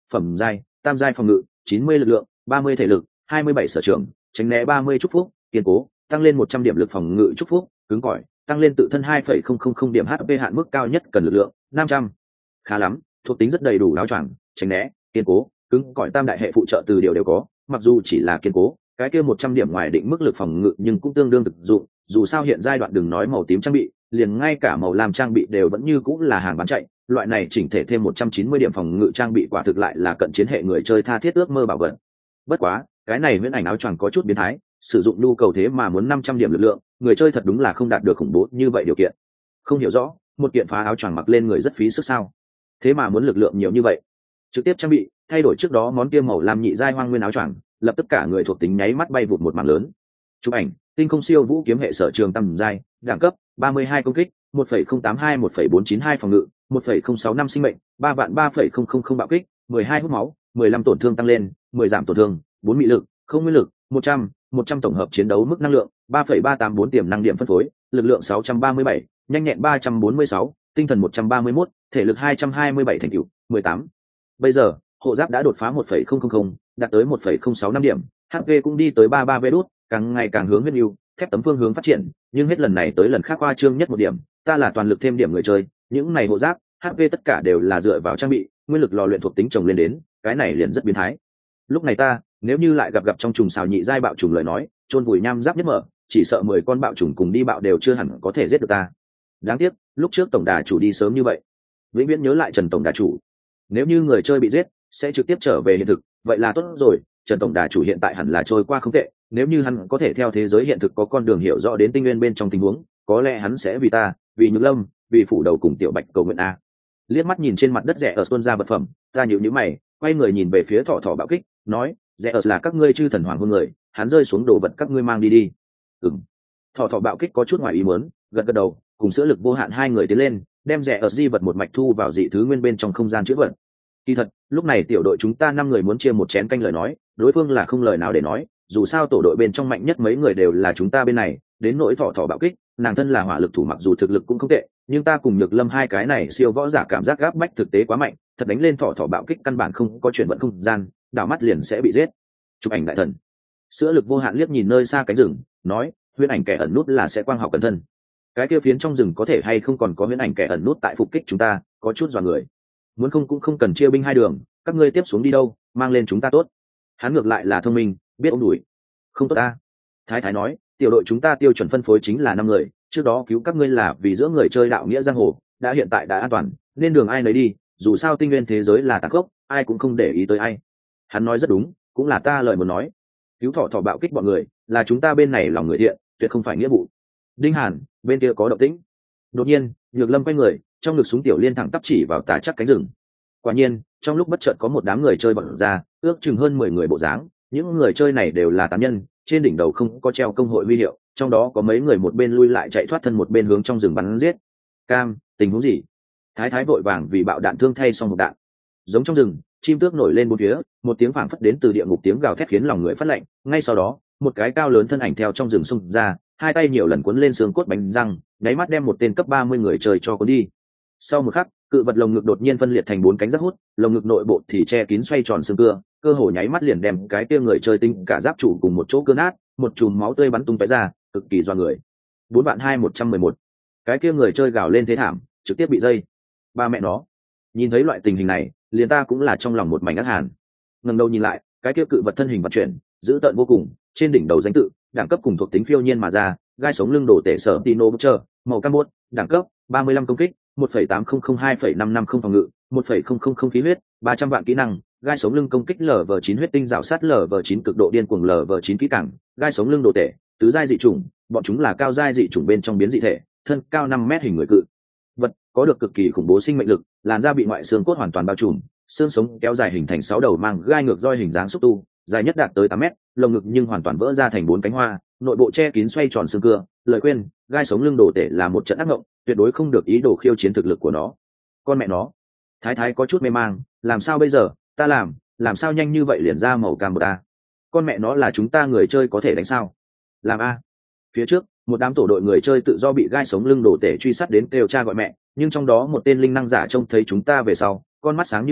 phẩm giai tam giai phòng ngự, chín mươi lực lượng, ba mươi thể lực, hai mươi bảy sở trường, tránh né ba mươi chúc phúc, kiên cố, tăng lên một trăm điểm lực phòng ngự chúc phúc, cứng cỏi, tăng lên tự thân hai phẩy không không không điểm hát pê hạn mức cao nhất cần lực lượng năm trăm. Khá lắm, thuộc tính rất đầy đủ áo choàng, tránh né, kiên cố, cứng cỏi tam đại hệ phụ trợ từ điều đều có, mặc dù chỉ là kiên cố, cái kia một trăm điểm ngoài định mức lực phòng ngự nhưng cũng tương đương thực dụng, dù sao hiện giai đoạn đừng nói màu tím trang bị, liền ngay cả màu lam trang bị đều vẫn như cũng là hàng bán chạy, loại này chỉnh thể thêm một trăm chín mươi điểm phòng ngự trang bị quả thực lại là cận chiến hệ người chơi tha thiết ước mơ bảo vật. Bất quá, cái này huyễn ảnh áo choàng có chút biến thái, sử dụng nhu cầu thế mà muốn năm trăm điểm lực lượng, người chơi thật đúng là không đạt được khủng bố như vậy điều kiện. Không hiểu rõ, một kiện phá áo choàng mặc lên người rất phí sức sao? Thế mà muốn lực lượng nhiều như vậy. Trực tiếp trang bị, thay đổi trước đó món kia màu lam nhị giai hoang nguyên áo choàng, lập tức cả người thuộc tính nháy mắt bay vụt một mảng lớn. Chụp ảnh, tinh không siêu vũ kiếm hệ sở trường tầm giai, đẳng cấp ba mươi hai công kích, một phẩy không tám hai một phẩy bốn chín hai phòng ngự, một phẩy không sáu năm sinh mệnh, ba vạn ba phẩy không không không bạo kích, mười hai hút máu, mười lăm tổn thương tăng lên, mười giảm tổn thương, bốn mị lực, không nguyên lực, một trăm, một trăm tổng hợp chiến đấu mức năng lượng, ba phẩy ba tám bốn tiềm năng điểm phân phối, lực lượng sáu trăm ba mươi bảy, nhanh nhẹn ba trăm bốn mươi sáu, tinh thần một trăm ba mươi mốt, thể lực hai trăm hai mươi bảy thành tựu, mười tám. Bây giờ, hộ giáp đã đột phá một phẩy không không không, đạt tới một phẩy không sáu năm điểm, hát pê cũng đi tới ba mươi ba vê đút, càng ngày càng hướng huyết ưu, thép tấm phương hướng phát triển, nhưng hết lần này tới lần khác khoa trương nhất một điểm, ta là toàn lực thêm điểm người chơi, những này hộ giáp, hát pê tất cả đều là dựa vào trang bị, nguyên lực lò luyện thuộc tính chồng lên đến, cái này liền rất biến thái. Lúc này ta, nếu như lại gặp gặp trong trùng xào nhị giai bạo trùng lời nói, chôn vùi nham giáp nhất mở, chỉ sợ mười con bạo trùng cùng đi bạo đều chưa hẳn có thể giết được ta. Đáng tiếc, lúc trước tổng đà chủ đi sớm như vậy. Vĩnh viễn nhớ lại Trần tổng đà chủ. Nếu như người chơi bị giết, sẽ trực tiếp trở về hiện thực, vậy là tốt rồi, Trần tổng đà chủ hiện tại hẳn là trôi qua không tệ, nếu như hắn có thể theo thế giới hiện thực có con đường hiểu rõ đến tinh nguyên bên trong tình huống, có lẽ hắn sẽ vì ta, vì Nhược Lâm, vì phủ đầu cùng tiểu Bạch cầu nguyện a. Liếc mắt nhìn trên mặt đất rẻ ở tuôn ra vật phẩm, ta nhíu nhíu mày, quay người nhìn về phía Thỏ Thỏ bạo kích, nói, rẻ ở là các ngươi chư thần hoàng hôn người, hắn rơi xuống đồ vật các ngươi mang đi đi. Ừm. Thỏ Thỏ bạo kích có chút ngoài ý muốn, gật gật đầu, cùng sữa lực vô hạn hai người tiến lên, đem rẻ ở di vật một mạch thu vào dị thứ nguyên bên trong không gian chữ vật. Kỳ thật, lúc này tiểu đội chúng ta năm người muốn chia một chén canh lời nói, đối phương là không lời nào để nói, dù sao tổ đội bên trong mạnh nhất mấy người đều là chúng ta bên này, đến nỗi Thỏ Thỏ bạo kích, nàng thân là hỏa lực thủ mặc dù thực lực cũng không tệ, nhưng ta cùng Nhược Lâm hai cái này siêu võ giả cảm giác gáp bách thực tế quá mạnh, thật đánh lên Thỏ Thỏ bạo kích căn bản không có chuyển vận không gian, đảo mắt liền sẽ bị giết. Chụp ảnh đại thần. Sữa lực vô hạn liếc nhìn nơi xa cánh rừng, nói, huyễn ảnh kẻ ẩn nút là sẽ quang học cẩn thân. Cái kia phiến trong rừng có thể hay không còn có huyễn ảnh kẻ ẩn nút tại phục kích chúng ta, có chút dọa người. Muốn không cũng không cần chia binh hai đường, các ngươi tiếp xuống đi đâu, mang lên chúng ta tốt. Hắn ngược lại là thông minh, biết ôm đuổi. Không tốt ta. Thái Thái nói, tiểu đội chúng ta tiêu chuẩn phân phối chính là năm người, trước đó cứu các ngươi là vì giữa người chơi đạo nghĩa giang hồ, đã hiện tại đã an toàn, nên đường ai nấy đi, dù sao tinh nguyên thế giới là tàn khốc, ai cũng không để ý tới ai. Hắn nói rất đúng, cũng là ta lời muốn nói. Cứu Thỏ Thỏ bạo kích bọn người, là chúng ta bên này lòng người thiện, tuyệt không phải nghĩa vụ. Đinh Hàn, bên kia có động tĩnh. Đột nhiên, Nhược Lâm quay người, trong ngực súng tiểu liên thẳng tắp chỉ vào tà chắc cánh rừng. Quả nhiên, trong lúc bất chợt có một đám người chơi bật ra, ước chừng hơn mười người bộ dáng, những người chơi này đều là tán nhân, trên đỉnh đầu không có treo công hội huy hiệu, trong đó có mấy người một bên lui lại chạy thoát thân một bên hướng trong rừng bắn giết. Cam, tình huống gì? Thái Thái vội vàng vì bạo đạn thương thay xong một đạn. Giống trong rừng, chim tước nổi lên bốn phía, một tiếng phảng phất đến từ địa ngục tiếng gào thét khiến lòng người phát lạnh, ngay sau đó, một cái cao lớn thân ảnh theo trong rừng xung ra, hai tay nhiều lần cuốn lên xương cốt bánh răng, nháy mắt đem một tên cấp ba mươi người chơi cho cuốn đi. Sau một khắc, cự vật lồng ngực đột nhiên phân liệt thành bốn cánh giáp hút, lồng ngực nội bộ thì che kín xoay tròn xương cưa, cơ hồ nháy mắt liền đem cái kia người chơi tinh cả giáp trụ cùng một chỗ cưa nát, một chùm máu tươi bắn tung tóe ra, cực kỳ doa người. Bốn vạn hai một trăm mười một. Cái kia người chơi gào lên thế thảm, trực tiếp bị dây. Ba mẹ nó. Nhìn thấy loại tình hình này, liền ta cũng là trong lòng một mảnh ác hàn. Ngẩng đầu nhìn lại, cái kia cự vật thân hình vận chuyển, dữ tợn vô cùng, trên đỉnh đầu danh tự, đẳng cấp cùng thuộc tính phiêu nhiên mà ra, gai sống lưng đổ tể sở Tino Butcher, màu cam bút, đẳng cấp ba mươi lăm công kích, một phẩy tám không không hai phẩy năm năm không phòng ngự, một phẩy không không không khí huyết, ba trăm vạn kỹ năng, gai sống lưng công kích lở vờ chín huyết tinh rào sát lở vờ chín cực độ điên cuồng lở vờ chín kỹ cảng, gai sống lưng đồ tể, tứ giai dị chủng, bọn chúng là cao giai dị chủng bên trong biến dị thể, thân cao năm mét hình người cự vật, có được cực kỳ khủng bố sinh mệnh lực, làn da bị ngoại xương cốt hoàn toàn bao trùm, xương sống kéo dài hình thành sáu đầu mang gai ngược roi hình dáng xúc tu, dài nhất đạt tới tám mét, lồng ngực nhưng hoàn toàn vỡ ra thành bốn cánh hoa, nội bộ che kín xoay tròn xương cưa. Lời khuyên, gai sống lưng đồ tể là một trận ác mộng, tuyệt đối không được ý đồ khiêu chiến thực lực của nó. Con mẹ nó. Thái Thái có chút mê mang, làm sao bây giờ, ta làm, làm sao nhanh như vậy liền ra màu cam một ta. Con mẹ nó là chúng ta người chơi có thể đánh sao? Làm a. Phía trước, một đám tổ đội người chơi tự do bị gai sống lưng đồ tể truy sát đến kêu cha gọi mẹ, nhưng trong đó một tên linh năng giả trông thấy chúng ta về sau, con mắt sáng như tuyết,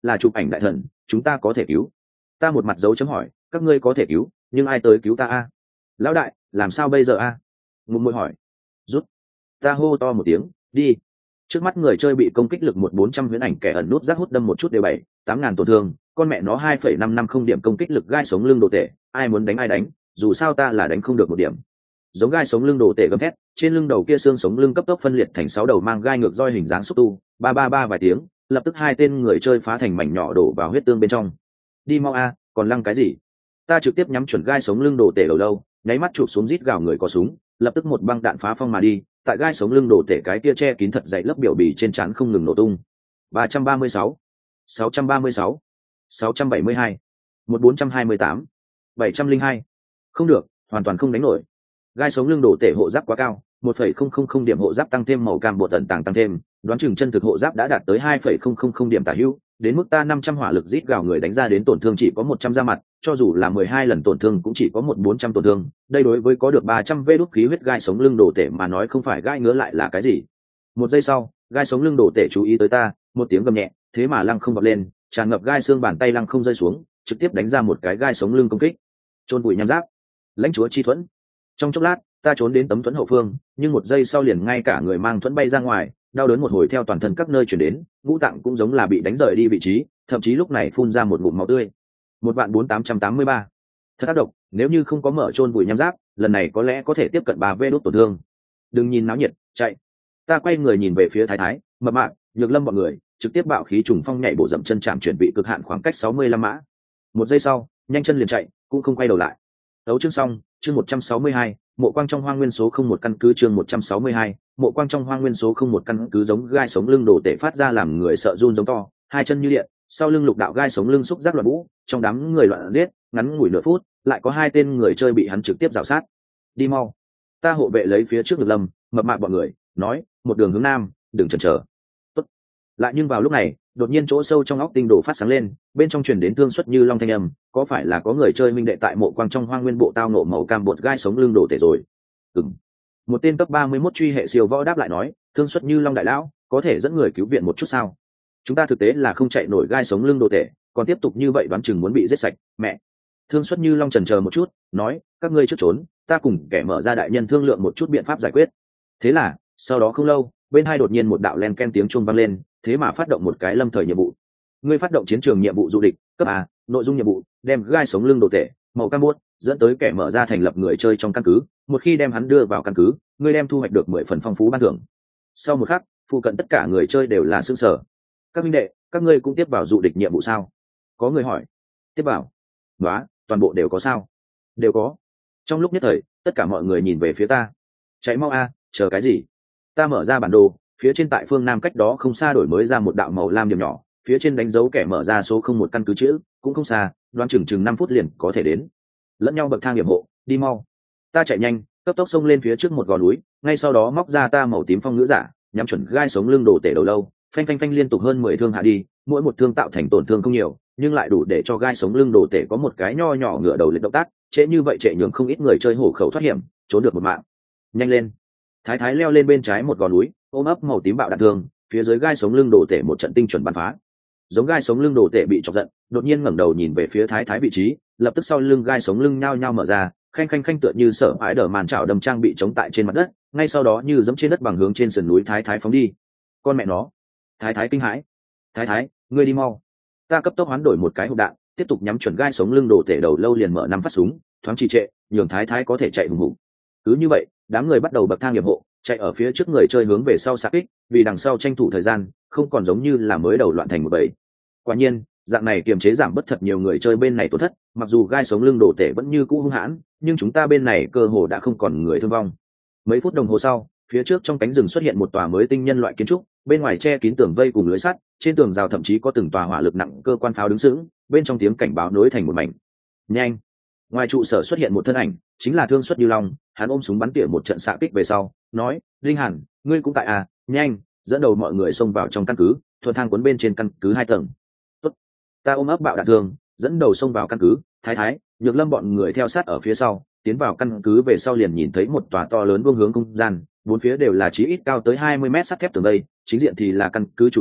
là chụp ảnh đại thần, chúng ta có thể cứu. Ta một mặt dấu chấm hỏi, các ngươi có thể cứu nhưng ai tới cứu ta a? Lão đại làm sao bây giờ a? Ngụm môi hỏi. Rút. Ta hô to một tiếng, đi. Trước mắt người chơi bị công kích lực một bốn trăm huyễn ảnh kẻ ẩn nút giác hút đâm một chút đều bảy tám ngàn tổn thương, con mẹ nó hai phẩy năm năm không điểm công kích lực, gai sống lưng đồ tể, ai muốn đánh ai đánh, dù sao ta là đánh không được một điểm. Giống gai sống lưng đồ tể gầm thét, trên lưng đầu kia xương sống lưng cấp tốc phân liệt thành sáu đầu mang gai ngược roi hình dáng xúc tu, ba ba ba vài tiếng, lập tức hai tên người chơi phá thành mảnh nhỏ đổ vào huyết tương bên trong. Đi mau a, còn lăng cái gì? Ta trực tiếp nhắm chuẩn gai sống lưng đồ tể đầu lâu, nháy mắt chụp xuống rít gào người có súng, lập tức một băng đạn phá phong mà đi, tại gai sống lưng đồ tể cái kia che kín thật dày lớp biểu bì trên trán không ngừng nổ tung. ba trăm ba mươi sáu, sáu trăm ba mươi sáu, sáu trăm bảy mươi hai, một bốn trăm hai mươi tám, bảy trăm linh hai. Không được, hoàn toàn không đánh nổi. Gai sống lưng đồ tể hộ giáp quá cao, một phẩy không không không điểm hộ giáp tăng thêm màu cam bộ tận tàng tăng thêm, đoán chừng chân thực hộ giáp đã đạt tới hai phẩy không không không điểm tả hữu, đến mức ta năm trăm hỏa lực rít gào người đánh ra đến tổn thương chỉ có một trăm ra mặt, cho dù là mười hai lần tổn thương cũng chỉ có một bốn trăm tổn thương, đây đối với có được ba trăm vê đốt khí huyết gai sống lưng đồ tể mà nói không phải gai ngứa lại là cái gì. Một giây sau, gai sống lưng đồ tể chú ý tới ta, một tiếng gầm nhẹ, thế mà lăng không vọt lên, tràn ngập gai xương bàn tay lăng không rơi xuống, trực tiếp đánh ra một cái gai sống lưng công kích. Chôn bụi nham giáp, lãnh chúa chi thuẫn. Trong chốc lát, ta trốn đến tấm thuẫn hậu phương, nhưng một giây sau liền ngay cả người mang thuẫn bay ra ngoài, đau đớn một hồi theo toàn thân các nơi chuyển đến, ngũ tạng cũng giống là bị đánh rời đi vị trí, thậm chí lúc này phun ra một ngụm máu tươi. Một vạn bốn tám trăm tám mươi ba. Thật tác động, nếu như không có mở chôn bụi nham giáp, lần này có lẽ có thể tiếp cận ba vê đốt tổn thương. Đừng nhìn náo nhiệt, chạy. Ta quay người nhìn về phía Thái Thái, Mập Mạp, Nhược Lâm bọn người, trực tiếp bạo khí trùng phong nhảy bộ dậm chân chạm chuyển vị cực hạn khoảng cách sáu mươi lăm mã. Một giây sau, nhanh chân liền chạy, cũng không quay đầu lại. Đấu chương xong, chương một trăm sáu mươi hai, mộ quang trong hoang nguyên số không một căn cứ chương một trăm sáu mươi hai, mộ quang trong hoang nguyên số không một căn cứ giống gai sống lưng đồ tể phát ra làm người sợ run giống to, hai chân như điện, sau lưng lục đạo gai sống lưng xúc giác loạn vũ, trong đám người loạn giết, ngắn ngủi nửa phút, lại có hai tên người chơi bị hắn trực tiếp rào sát. Đi mau. Ta hộ vệ lấy phía trước Ngực Lâm, Mập Mạp bọn người, nói, một đường hướng nam, đừng chần chờ. Tốt. Lại nhưng vào lúc này, đột nhiên chỗ sâu trong óc tinh đồ phát sáng lên, bên trong truyền đến thương xuất như long thanh âm, có phải là có người chơi minh đệ tại mộ quang trong hoang nguyên bộ tao nộ màu cam bột gai sống lưng đồ tể rồi? Ừm. Một tên cấp ba mươi mốt truy hệ siêu võ đáp lại nói, thương xuất như long đại lão, có thể dẫn người cứu viện một chút sao? Chúng ta thực tế là không chạy nổi gai sống lưng đồ tể, còn tiếp tục như vậy đoán chừng muốn bị giết sạch. Mẹ. Thương xuất như long chần chờ một chút, nói, các ngươi trước trốn, ta cùng kẻ mở ra đại nhân thương lượng một chút biện pháp giải quyết. Thế là, sau đó không lâu, bên hai đột nhiên một đạo len ken tiếng chuông vang lên, thế mà phát động một cái lâm thời nhiệm vụ. Ngươi phát động chiến trường nhiệm vụ du địch, cấp A, nội dung nhiệm vụ, đem gai sống lưng đồ tể, màu cam bút, dẫn tới kẻ mở ra thành lập người chơi trong căn cứ, một khi đem hắn đưa vào căn cứ, ngươi đem thu hoạch được mười phần phong phú ban thưởng. Sau một khắc, phụ cận tất cả người chơi đều là sững sờ. Các minh đệ, các ngươi cũng tiếp vào du địch nhiệm vụ sao? Có người hỏi. Tiếp vào. Đó, toàn bộ đều có sao? Đều có. Trong lúc nhất thời, tất cả mọi người nhìn về phía ta. Chạy mau a, chờ cái gì? Ta mở ra bản đồ, phía trên tại phương nam cách đó không xa đổi mới ra một đạo màu lam điểm nhỏ, phía trên đánh dấu kẻ mở ra số không một căn cứ chữ, cũng không xa, đoán chừng chừng năm phút liền có thể đến. Lẫn nhau bậc thang hiểm hộ, đi mau. Ta chạy nhanh, cấp tốc xông lên phía trước một gò núi, ngay sau đó móc ra ta màu tím phong ngữ giả, nhắm chuẩn gai sống lưng đồ tể đầu lâu, phanh phanh phanh liên tục hơn mười thương hạ đi, mỗi một thương tạo thành tổn thương không nhiều, nhưng lại đủ để cho gai sống lưng đồ tể có một cái nho nhỏ ngựa đầu lên động tác, trễ như vậy trệ nhường không ít người chơi hổ khẩu thoát hiểm, trốn được một mạng. Nhanh lên. Thái Thái leo lên bên trái một gò núi, ôm ấp màu tím bạo đạn thương, phía dưới gai sống lưng đồ tể một trận tinh chuẩn bắn phá. Giống gai sống lưng đồ tể bị chọc giận, đột nhiên ngẩng đầu nhìn về phía Thái Thái vị trí, lập tức sau lưng gai sống lưng nhao nhao mở ra, khanh khanh khanh tựa như sợ hãi đỡ màn chảo đâm trang bị chống tại trên mặt đất, ngay sau đó như giẫm trên đất bằng hướng trên sườn núi Thái Thái phóng đi. Con mẹ nó! Thái Thái kinh hãi. Thái Thái, ngươi đi mau. Ta cấp tốc hoán đổi một cái hộp đạn, tiếp tục nhắm chuẩn gai sống lưng đồ tể đầu lâu liền mở năm phát súng, thoáng trì trệ, nhường Thái Thái có thể chạy hùng hùng. Cứ như vậy, đám người bắt đầu bậc thang nghiệp hộ, chạy ở phía trước người chơi hướng về sau xạ kích, vì đằng sau tranh thủ thời gian, không còn giống như là mới đầu loạn thành một bầy. Quả nhiên, dạng này kiềm chế giảm bớt thật nhiều người chơi bên này tổn thất, mặc dù gai sống lưng đồ tể vẫn như cũ hung hãn, nhưng chúng ta bên này cơ hồ đã không còn người thương vong. Mấy phút đồng hồ sau, phía trước trong cánh rừng xuất hiện một tòa mới tinh nhân loại kiến trúc, bên ngoài che kín tường vây cùng lưới sắt, trên tường rào thậm chí có từng tòa hỏa lực nặng cơ quan pháo đứng sững, bên trong tiếng cảnh báo nối thành một mảnh. Nhanh! Ngoài trụ sở xuất hiện một thân ảnh, chính là Thương Xuất Như Long, hắn ôm súng bắn tỉa một trận xạ kích về sau, nói: "Linh Hàn, ngươi cũng tại à, nhanh, dẫn đầu mọi người xông vào trong căn cứ, thuận thang cuốn bên trên căn cứ hai tầng." Tốt. Ta ôm ấp bạo đạn thương, dẫn đầu xông vào căn cứ, Thái Thái, Nhược Lâm bọn người theo sát ở phía sau, tiến vào căn cứ về sau liền nhìn thấy một tòa to lớn vuông hướng không gian, bốn phía đều là chí ít cao tới hai mươi mét sắt thép tường vây, chính diện thì là căn cứ chủ thể,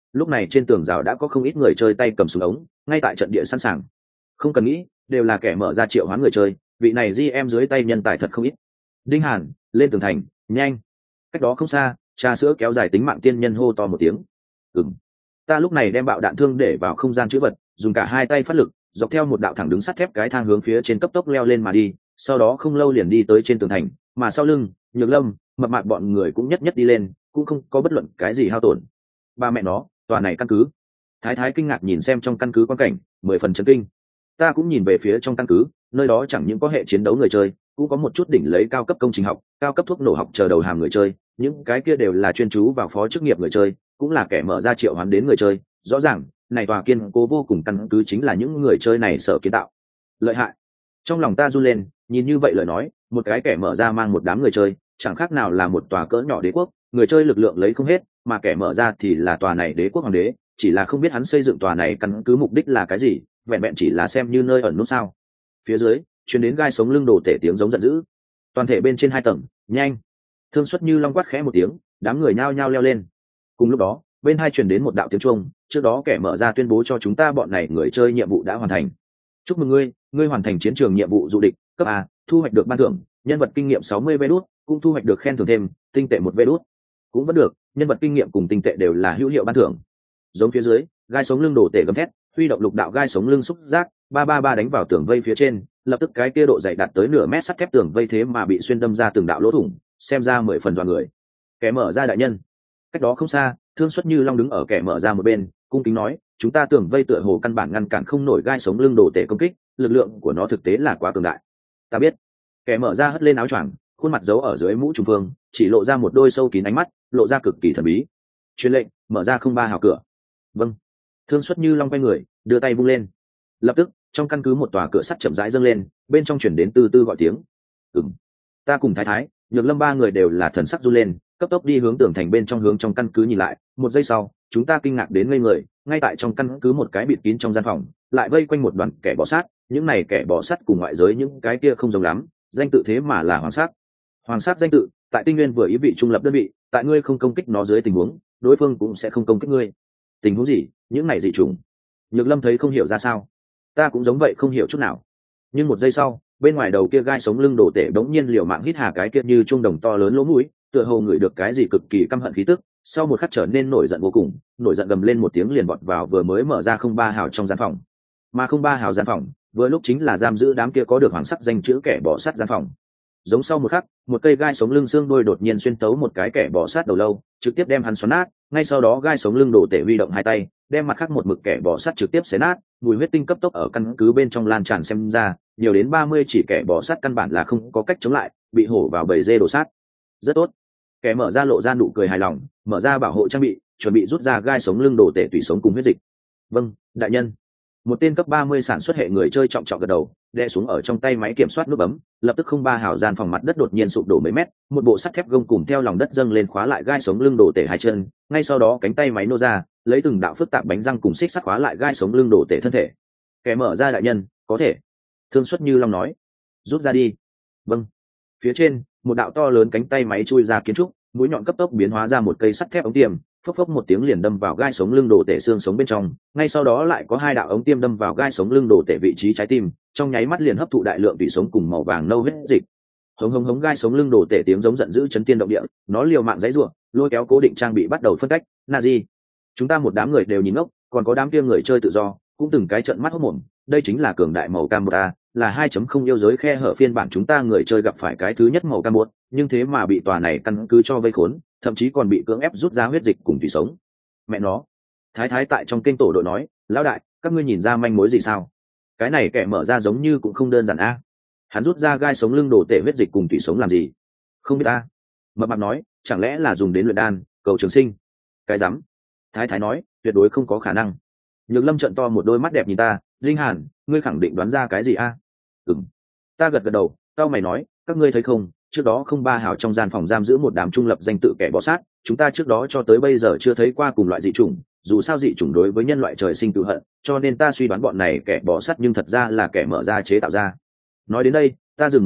lúc này trên tường rào đã có không ít người chơi tay cầm súng ống ngay tại trận địa sẵn sàng. Không cần nghĩ, đều là kẻ mở ra triệu hoán người chơi, vị này gi em dưới tay nhân tài thật không ít. Đinh Hàn, lên tường thành, nhanh. Cách đó không xa, trà sữa kéo dài tính mạng tiên nhân hô to một tiếng. Ừm. Ta lúc này đem bạo đạn thương để vào không gian chữ vật, dùng cả hai tay phát lực, dọc theo một đạo thẳng đứng sắt thép cái thang hướng phía trên cấp tốc leo lên mà đi, sau đó không lâu liền đi tới trên tường thành, mà sau lưng, Nhược Lâm, Mập Mạp bọn người cũng nhất nhất đi lên, cũng không có bất luận cái gì hao tổn. Ba mẹ nó, tòa này căn cứ. Thái Thái kinh ngạc nhìn xem trong căn cứ quan cảnh, mười phần chấn kinh. Ta cũng nhìn về phía trong căn cứ, nơi đó chẳng những có hệ chiến đấu người chơi, cũng có một chút đỉnh lấy cao cấp công trình học, cao cấp thuốc nổ học chờ đầu hàm người chơi, những cái kia đều là chuyên chú vào phó chức nghiệp người chơi, cũng là kẻ mở ra triệu hoán đến người chơi. Rõ ràng, này tòa kiên cố vô cùng căn cứ chính là những người chơi này sở kiến tạo. Lợi hại. Trong lòng ta run lên, nhìn như vậy lời nói, một cái kẻ mở ra mang một đám người chơi, chẳng khác nào là một tòa cỡ nhỏ đế quốc, người chơi lực lượng lấy không hết, mà kẻ mở ra thì là tòa này đế quốc hoàng đế, chỉ là không biết hắn xây dựng tòa này căn cứ mục đích là cái gì, vẹn vẹn chỉ là xem như nơi ẩn nút sao. Phía dưới chuyến đến gai sống lưng đồ tể tiếng giống giận dữ. Toàn thể bên trên hai tầng, nhanh. Thương Xuất Như Long quát khẽ một tiếng, đám người nhao nhao leo lên. Cùng lúc đó, bên hai truyền đến một đạo tiếng chuông, trước đó kẻ mở ra tuyên bố cho chúng ta bọn này người chơi nhiệm vụ đã hoàn thành. Chúc mừng ngươi, ngươi hoàn thành chiến trường nhiệm vụ dụ địch, cấp A, thu hoạch được ban thưởng, nhân vật kinh nghiệm sáu mươi vé đút, cũng thu hoạch được khen thưởng thêm, tinh tệ một vé đút. Cũng vẫn được, nhân vật kinh nghiệm cùng tinh tệ đều là hữu hiệu ban thưởng. Giống phía dưới, gai sống lưng đồ tể gầm thét, huy động lục đạo gai sống lưng xúc giác, ba ba ba đánh vào tường vây phía trên, lập tức cái kia độ dày đạt tới nửa mét sắt thép tường vây thế mà bị xuyên đâm ra từng đạo lỗ thủng, xem ra mười phần dọa người. Kẻ mở ra đại nhân. Cách đó không xa, Thương Xuất Như Long đứng ở kẻ mở ra một bên, cung kính nói, chúng ta tường vây tựa hồ căn bản ngăn cản không nổi gai sống lưng đồ tể công kích, lực lượng của nó thực tế là quá cường đại. Ta biết. Kẻ mở ra hất lên áo choàng, khuôn mặt giấu ở dưới mũ trùng phương, chỉ lộ ra một đôi sâu kín ánh mắt, lộ ra cực kỳ thần bí. Truyền lệnh, mở ra không ba hào cửa. Vâng. Thương Xuất Như Long quay người, đưa tay vung lên. Lập tức, trong căn cứ một tòa cửa sắt chậm rãi dâng lên, bên trong chuyển đến từ từ gọi tiếng. Ừm. Ta cùng Thái Thái, Nhược Lâm ba người đều là thần sắc run lên, cấp tốc đi hướng tường thành bên trong hướng trong căn cứ nhìn lại. Một giây sau, chúng ta kinh ngạc đến ngây người, ngay tại trong căn cứ một cái bịt kín trong gian phòng, lại vây quanh một đoàn kẻ bò sát. Những này kẻ bò sát cùng ngoại giới những cái kia không giống lắm, danh tự thế mà là hoàng sát. Hoàng sát danh tự, tại Tinh Nguyên vừa ý vị trung lập đơn vị, tại ngươi không công kích nó dưới tình huống, đối phương cũng sẽ không công kích ngươi. Tình huống gì? Những này dị chủng. Nhược Lâm thấy không hiểu ra sao. Ta cũng giống vậy không hiểu chút nào. Nhưng một giây sau, bên ngoài đầu kia gai sống lưng đồ tể bỗng nhiên liều mạng hít hà cái kia như trung đồng to lớn lỗ mũi, tựa hồ ngửi được cái gì cực kỳ căm hận khí tức, sau một khắc trở nên nổi giận vô cùng, nổi giận gầm lên một tiếng liền vọt vào vừa mới mở ra không ba hào trong gian phòng. Mà không ba hào gian phòng, vừa lúc chính là giam giữ đám kia có được hoàng sắc danh chữ kẻ bỏ sát gian phòng. Giống sau một khắc, một cây gai sống lưng xương đôi đột nhiên xuyên tấu một cái kẻ bỏ sát đầu lâu, trực tiếp đem hắn xoắn nát, ngay sau đó gai sống lưng đồ tể huy động hai tay, đem mặt khác một mực kẻ bỏ sát trực tiếp xé nát, mùi huyết tinh cấp tốc ở căn cứ bên trong lan tràn xem ra, nhiều đến ba mươi chỉ kẻ bỏ sát căn bản là không có cách chống lại, bị hổ vào bầy dê đổ sát. Rất tốt. Kẻ mở ra lộ ra nụ cười hài lòng, mở ra bảo hộ trang bị, chuẩn bị rút ra gai sống lưng đồ tể tùy sống cùng huyết dịch. Vâng, đại nhân. Một tên cấp ba mươi sản xuất hệ người chơi trọng trọng gật đầu, đè xuống ở trong tay máy kiểm soát nút bấm, lập tức không ba hào gian phòng mặt đất đột nhiên sụp đổ mấy mét, một bộ sắt thép gông cùng theo lòng đất dâng lên khóa lại gai sống lưng đồ tể hai chân, ngay sau đó cánh tay máy nô ra, lấy từng đạo phức tạp bánh răng cùng xích sắt khóa lại gai sống lưng đồ tể thân thể. Kẻ mở ra đại nhân, có thể. Thương Xuất Như Long nói, rút ra đi. Vâng. Phía trên, một đạo to lớn cánh tay máy chui ra kiến trúc, mũi nhọn cấp tốc biến hóa ra một cây sắt thép ống tiêm, phốc phốc một tiếng liền đâm vào gai sống lưng đồ tể xương sống bên trong, ngay sau đó lại có hai đạo ống tiêm đâm vào gai sống lưng đồ tể vị trí trái tim, trong nháy mắt liền hấp thụ đại lượng tủy sống cùng màu vàng nâu huyết dịch. Hống hống hống gai sống lưng đồ tể tiếng giống giận dữ chấn tiên động địa, nó liều mạng giãy giụa, lôi kéo cố định trang bị bắt đầu phân cách. Nazi, chúng ta một đám người đều nhìn ngốc, còn có đám kia người chơi tự do, cũng từng cái trợn mắt hốt mồm, đây chính là cường đại màu cam một a, là hai chấm không yêu giới khe hở phiên bản chúng ta người chơi gặp phải cái thứ nhất màu cam một, nhưng thế mà bị tòa này căn cứ cho vây khốn, thậm chí còn bị cưỡng ép rút ra huyết dịch cùng tủy sống. Mẹ nó. Thái Thái tại trong kênh tổ đội nói, lão đại, các ngươi nhìn ra manh mối gì sao? Cái này kẻ mở ra giống như cũng không đơn giản a. Hắn rút ra gai sống lưng đổ tể huyết dịch cùng tủy sống làm gì? Không biết a. Mập mạp nói, chẳng lẽ là dùng đến luyện đan, cầu trường sinh? Cái rắm. Thái Thái nói, tuyệt đối không có khả năng. Nhược Lâm trợn to một đôi mắt đẹp nhìn ta, Linh Hàn, ngươi khẳng định đoán ra cái gì a? Ừm. Ta gật gật đầu, tao mày nói, các ngươi thấy không, trước đó không ba hào trong gian phòng giam giữ một đám trung lập danh tự kẻ bò sát, chúng ta trước đó cho tới bây giờ chưa thấy qua cùng loại dị chủng, dù sao dị chủng đối với nhân loại trời sinh tự hận, cho nên ta suy đoán bọn này kẻ bò sát nhưng thật ra là kẻ mở ra chế tạo ra. Nói đến đây, ta dừng một chút,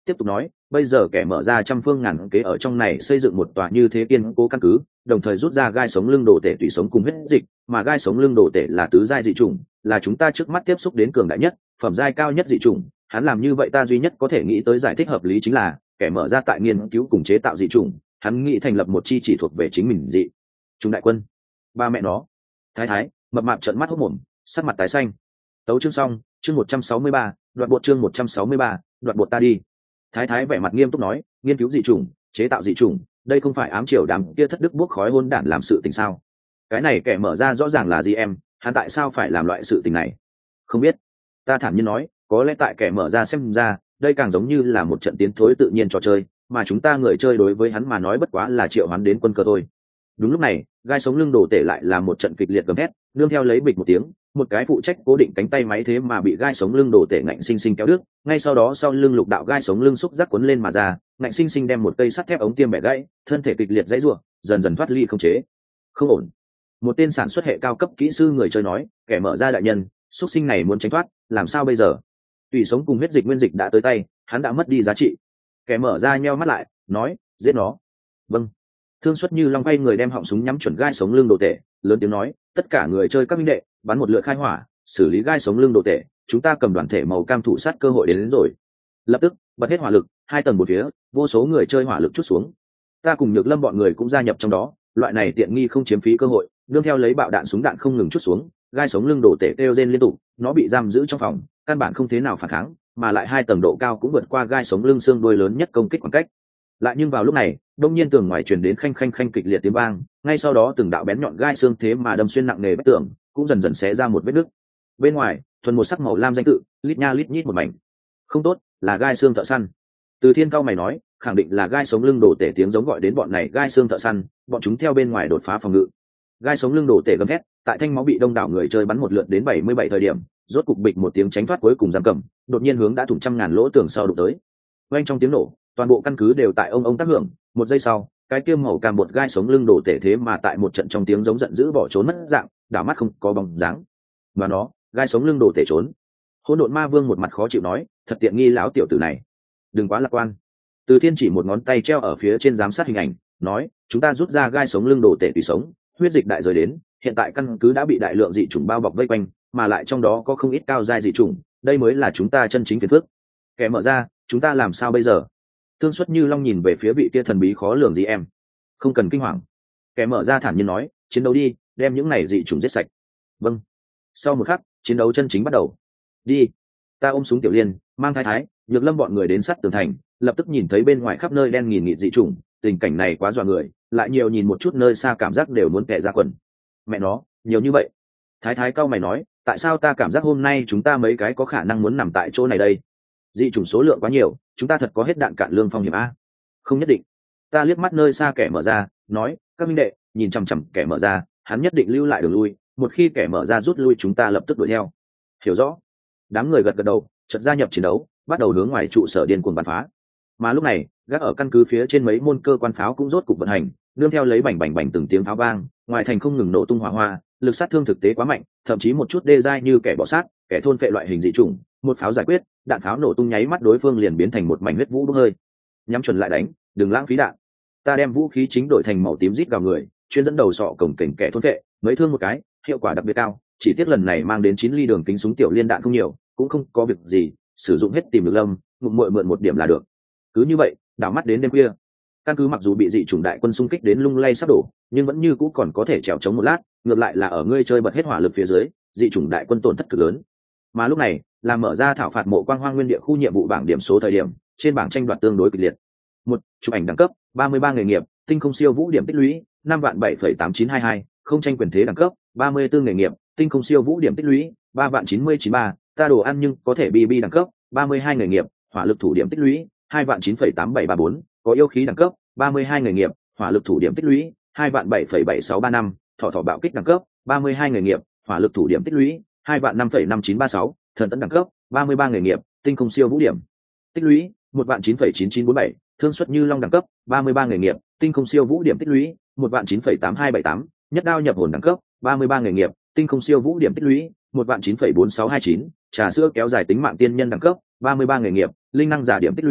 tiếp tục nói, bây giờ kẻ mở ra trăm phương ngàn kế ở trong này xây dựng một tòa như thế kiên cố căn cứ, đồng thời rút ra gai sống lưng đồ tể tùy sống cùng huyết dịch, mà gai sống lưng đồ tể là tứ giai dị chủng, là chúng ta trước mắt tiếp xúc đến cường đại nhất, phẩm giai cao nhất dị chủng. Hắn làm như vậy ta duy nhất có thể nghĩ tới giải thích hợp lý chính là kẻ mở ra tại nghiên cứu cùng chế tạo dị chủng, hắn nghĩ thành lập một chi chỉ thuộc về chính mình dị chủng đại quân. Ba mẹ nó, thái thái mập mạp trợn mắt hốc mồm, sắc mặt tái xanh. Tấu chương xong, chương một trăm sáu mươi ba, đoạn bộ chương một trăm sáu mươi ba, đoạn bộ ta đi. Thái thái vẻ mặt nghiêm túc nói, nghiên cứu dị chủng, chế tạo dị chủng, đây không phải ám triều đám kia thất đức buốc khói hôn đản làm sự tình sao? Cái này kẻ mở ra rõ ràng là gì em, hắn tại sao phải làm loại sự tình này? Không biết. Ta thản nhiên nói, có lẽ tại kẻ mở ra xem ra, đây càng giống như là một trận tiến thối tự nhiên trò chơi, mà chúng ta người chơi đối với hắn mà nói bất quá là triệu hắn đến quân cơ thôi. Đúng lúc này, gai sống lưng đổ tể lại là một trận kịch liệt gầm thét, nương theo lấy bịch một tiếng, một cái phụ trách cố định cánh tay máy thế mà bị gai sống lưng đổ tể ngạnh sinh sinh kéo đứt, ngay sau đó sau lưng lục đạo gai sống lưng xúc giác cuốn lên mà ra, ngạnh sinh sinh đem một cây sắt thép ống tiêm bẻ gãy, thân thể kịch liệt dãy rủa, dần dần thoát ly không chế. Không ổn. Một tên sản xuất hệ cao cấp kỹ sư người chơi nói, kẻ mở ra đại nhân, xuất sinh này muốn tránh thoát, làm sao bây giờ? Tùy sống cùng huyết dịch nguyên dịch đã tới tay, hắn đã mất đi giá trị. Kẻ mở ra nheo mắt lại, nói, giết nó. Vâng. Thương Xuất Như Long quay người đem họng súng nhắm chuẩn gai sống lưng đồ tể, lớn tiếng nói, tất cả người chơi các minh đệ, bắn một lượt khai hỏa, xử lý gai sống lưng đồ tể, chúng ta cầm đoàn thể màu cam thủ sát cơ hội đến, đến rồi. Lập tức, bật hết hỏa lực, hai tầng một phía, vô số người chơi hỏa lực chút xuống. Ta cùng Nhược Lâm bọn người cũng gia nhập trong đó, loại này tiện nghi không chiếm phí cơ hội, nương theo lấy bạo đạn súng đạn không ngừng chút xuống, gai sống lưng đồ tể kêu rên liên tục, nó bị giam giữ trong phòng, căn bản không thế nào phản kháng, mà lại hai tầng độ cao cũng vượt qua gai sống lưng xương đuôi lớn nhất công kích khoảng cách. Lại nhưng vào lúc này, đông nhiên tường ngoài truyền đến khanh khanh khanh kịch liệt tiếng vang, ngay sau đó từng đạo bén nhọn gai xương thế mà đâm xuyên nặng nề vách tường, cũng dần dần xé ra một vết nứt. Bên ngoài, thuần một sắc màu lam danh tự, lít nha lít nhít một mảnh. Không tốt, là gai xương thợ săn. Từ Thiên cao mày nói, khẳng định là gai sống lưng đổ tể tiếng giống gọi đến bọn này gai xương thợ săn, bọn chúng theo bên ngoài đột phá phòng ngự. Gai sống lưng đổ tể gầm thét, tại thanh máu bị đông đảo người chơi bắn một lượt đến bảy mươi bảy thời điểm, rốt cục bịch một tiếng tránh thoát cuối cùng giam cầm, đột nhiên hướng đã thủng trăm ngàn lỗ tường sau đụng tới. Vang trong tiếng nổ, toàn bộ căn cứ đều tại ông ông tác hưởng, một giây sau, cái kia màu cam bột gai sống lưng đổ tể thế mà tại một trận trong tiếng giống giận dữ bỏ trốn mất dạng, đảo mắt không có bóng dáng. Và nó, gai sống lưng đổ tể trốn. Hỗn độn ma vương một mặt khó chịu nói, thật tiện nghi lão tiểu tử này. Đừng quá lạc quan. Từ Thiên chỉ một ngón tay treo ở phía trên giám sát hình ảnh, nói, chúng ta rút ra gai sống lưng đổ tể tùy sống, huyết dịch đại rời đến, hiện tại căn cứ đã bị đại lượng dị chủng bao bọc vây quanh, mà lại trong đó có không ít cao giai dị chủng, đây mới là chúng ta chân chính phiền phức. Kẻ mở ra, chúng ta làm sao bây giờ? Thương Xuất Như Long nhìn về phía vị kia thần bí khó lường gì em. Không cần kinh hoàng. Kẻ mở ra thản nhiên nói, chiến đấu đi, đem những này dị chủng giết sạch. Vâng. Sau một khắc, chiến đấu chân chính bắt đầu. Đi. Ta ôm súng Tiểu Liên, mang Thái Thái, Nhược Lâm bọn người đến sát tường thành, lập tức nhìn thấy bên ngoài khắp nơi đen nghìn nghịt dị chủng, tình cảnh này quá dọa người, lại nhiều nhìn một chút nơi xa cảm giác đều muốn kẻ ra quần. Mẹ nó, nhiều như vậy. Thái Thái cao mày nói, tại sao ta cảm giác hôm nay chúng ta mấy cái có khả năng muốn nằm tại chỗ này đây? Dị chủng số lượng quá nhiều, chúng ta thật có hết đạn cạn lương phong hiểm a? Không nhất định. Ta liếc mắt nơi xa kẻ mở ra, nói, các minh đệ, nhìn chằm chằm kẻ mở ra, hắn nhất định lưu lại đường lui, một khi kẻ mở ra rút lui chúng ta lập tức đuổi theo. Hiểu rõ. Đám người gật gật đầu, chợt gia nhập chiến đấu, bắt đầu hướng ngoài trụ sở điên cuồng bắn phá. Mà lúc này, gác ở căn cứ phía trên mấy môn cơ quan pháo cũng rốt cục vận hành, nương theo lấy bành bành bành từng tiếng pháo vang, ngoài thành không ngừng nổ tung hỏa hoa, lực sát thương thực tế quá mạnh, thậm chí một chút đê giai như kẻ bọ sát, kẻ thôn phệ loại hình dị chủng, một pháo giải quyết, đạn pháo nổ tung nháy mắt đối phương liền biến thành một mảnh huyết vũ bốc hơi. Nhắm chuẩn lại đánh, đừng lãng phí đạn. Ta đem vũ khí chính đổi thành màu tím rít vào người, chuyên dẫn đầu sọ cổng cảnh kẻ thôn phệ, mấy thương một cái, hiệu quả đặc biệt cao, chỉ tiếc lần này mang đến chín ly đường kính súng Tiểu Liên đạn không nhiều, cũng không có việc gì, sử dụng hết tìm được Lâm, ngụm muội mượn một điểm là được. Cứ như vậy, đảo mắt đến đêm khuya, căn cứ mặc dù bị dị chủng đại quân xung kích đến lung lay sắp đổ, nhưng vẫn như cũ còn có thể trèo chống một lát, ngược lại là ở ngươi chơi bật hết hỏa lực phía dưới, dị chủng đại quân tổn thất cực lớn. Mà lúc này, làm mở ra thảo phạt mộ quang hoang nguyên địa khu nhiệm vụ bảng điểm số thời điểm, trên bảng tranh đoạt tương đối kịch liệt. Một, chụp ảnh đẳng cấp, ba mươi ba nghề nghiệp, tinh không siêu vũ điểm tích lũy, năm vạn bảy phẩy tám chín hai hai, không tranh quyền thế đẳng cấp, ba mươi tư nghề nghiệp, tinh không siêu vũ điểm tích lũy, ba vạn chín mươi chín ba, ta đồ ăn nhưng có thể bb đẳng cấp, ba mươi hai nghề nghiệp, hỏa lực thủ điểm tích lũy, hai vạn chín phẩy tám bảy ba bốn, có yêu khí đẳng cấp, ba mươi hai nghề nghiệp, hỏa lực thủ điểm tích lũy, hai vạn bảy phẩy bảy sáu ba năm, thọ thọ bạo kích đẳng cấp, ba mươi hai nghề nghiệp, hỏa lực thủ điểm tích lũy, hai vạn năm phẩy năm chín ba sáu, thần tấn đẳng cấp, ba mươi ba nghề nghiệp, tinh không siêu vũ điểm tích lũy, một vạn chín phẩy chín chín bốn bảy, Thương Xuất Như Long đẳng cấp, ba mươi ba nghề nghiệp, tinh không siêu vũ điểm tích lũy, một vạn chín phẩy tám hai bảy tám, nhất đao nhập hồn đẳng cấp, ba mươi ba nghề nghiệp, tinh không siêu vũ điểm tích lũy, một vạn chín phẩy bốn sáu hai chín, trà sữa kéo dài tính mạng tiên nhân đẳng cấp, ba mươi ba nghề nghiệp, linh năng giả điểm tích lũy,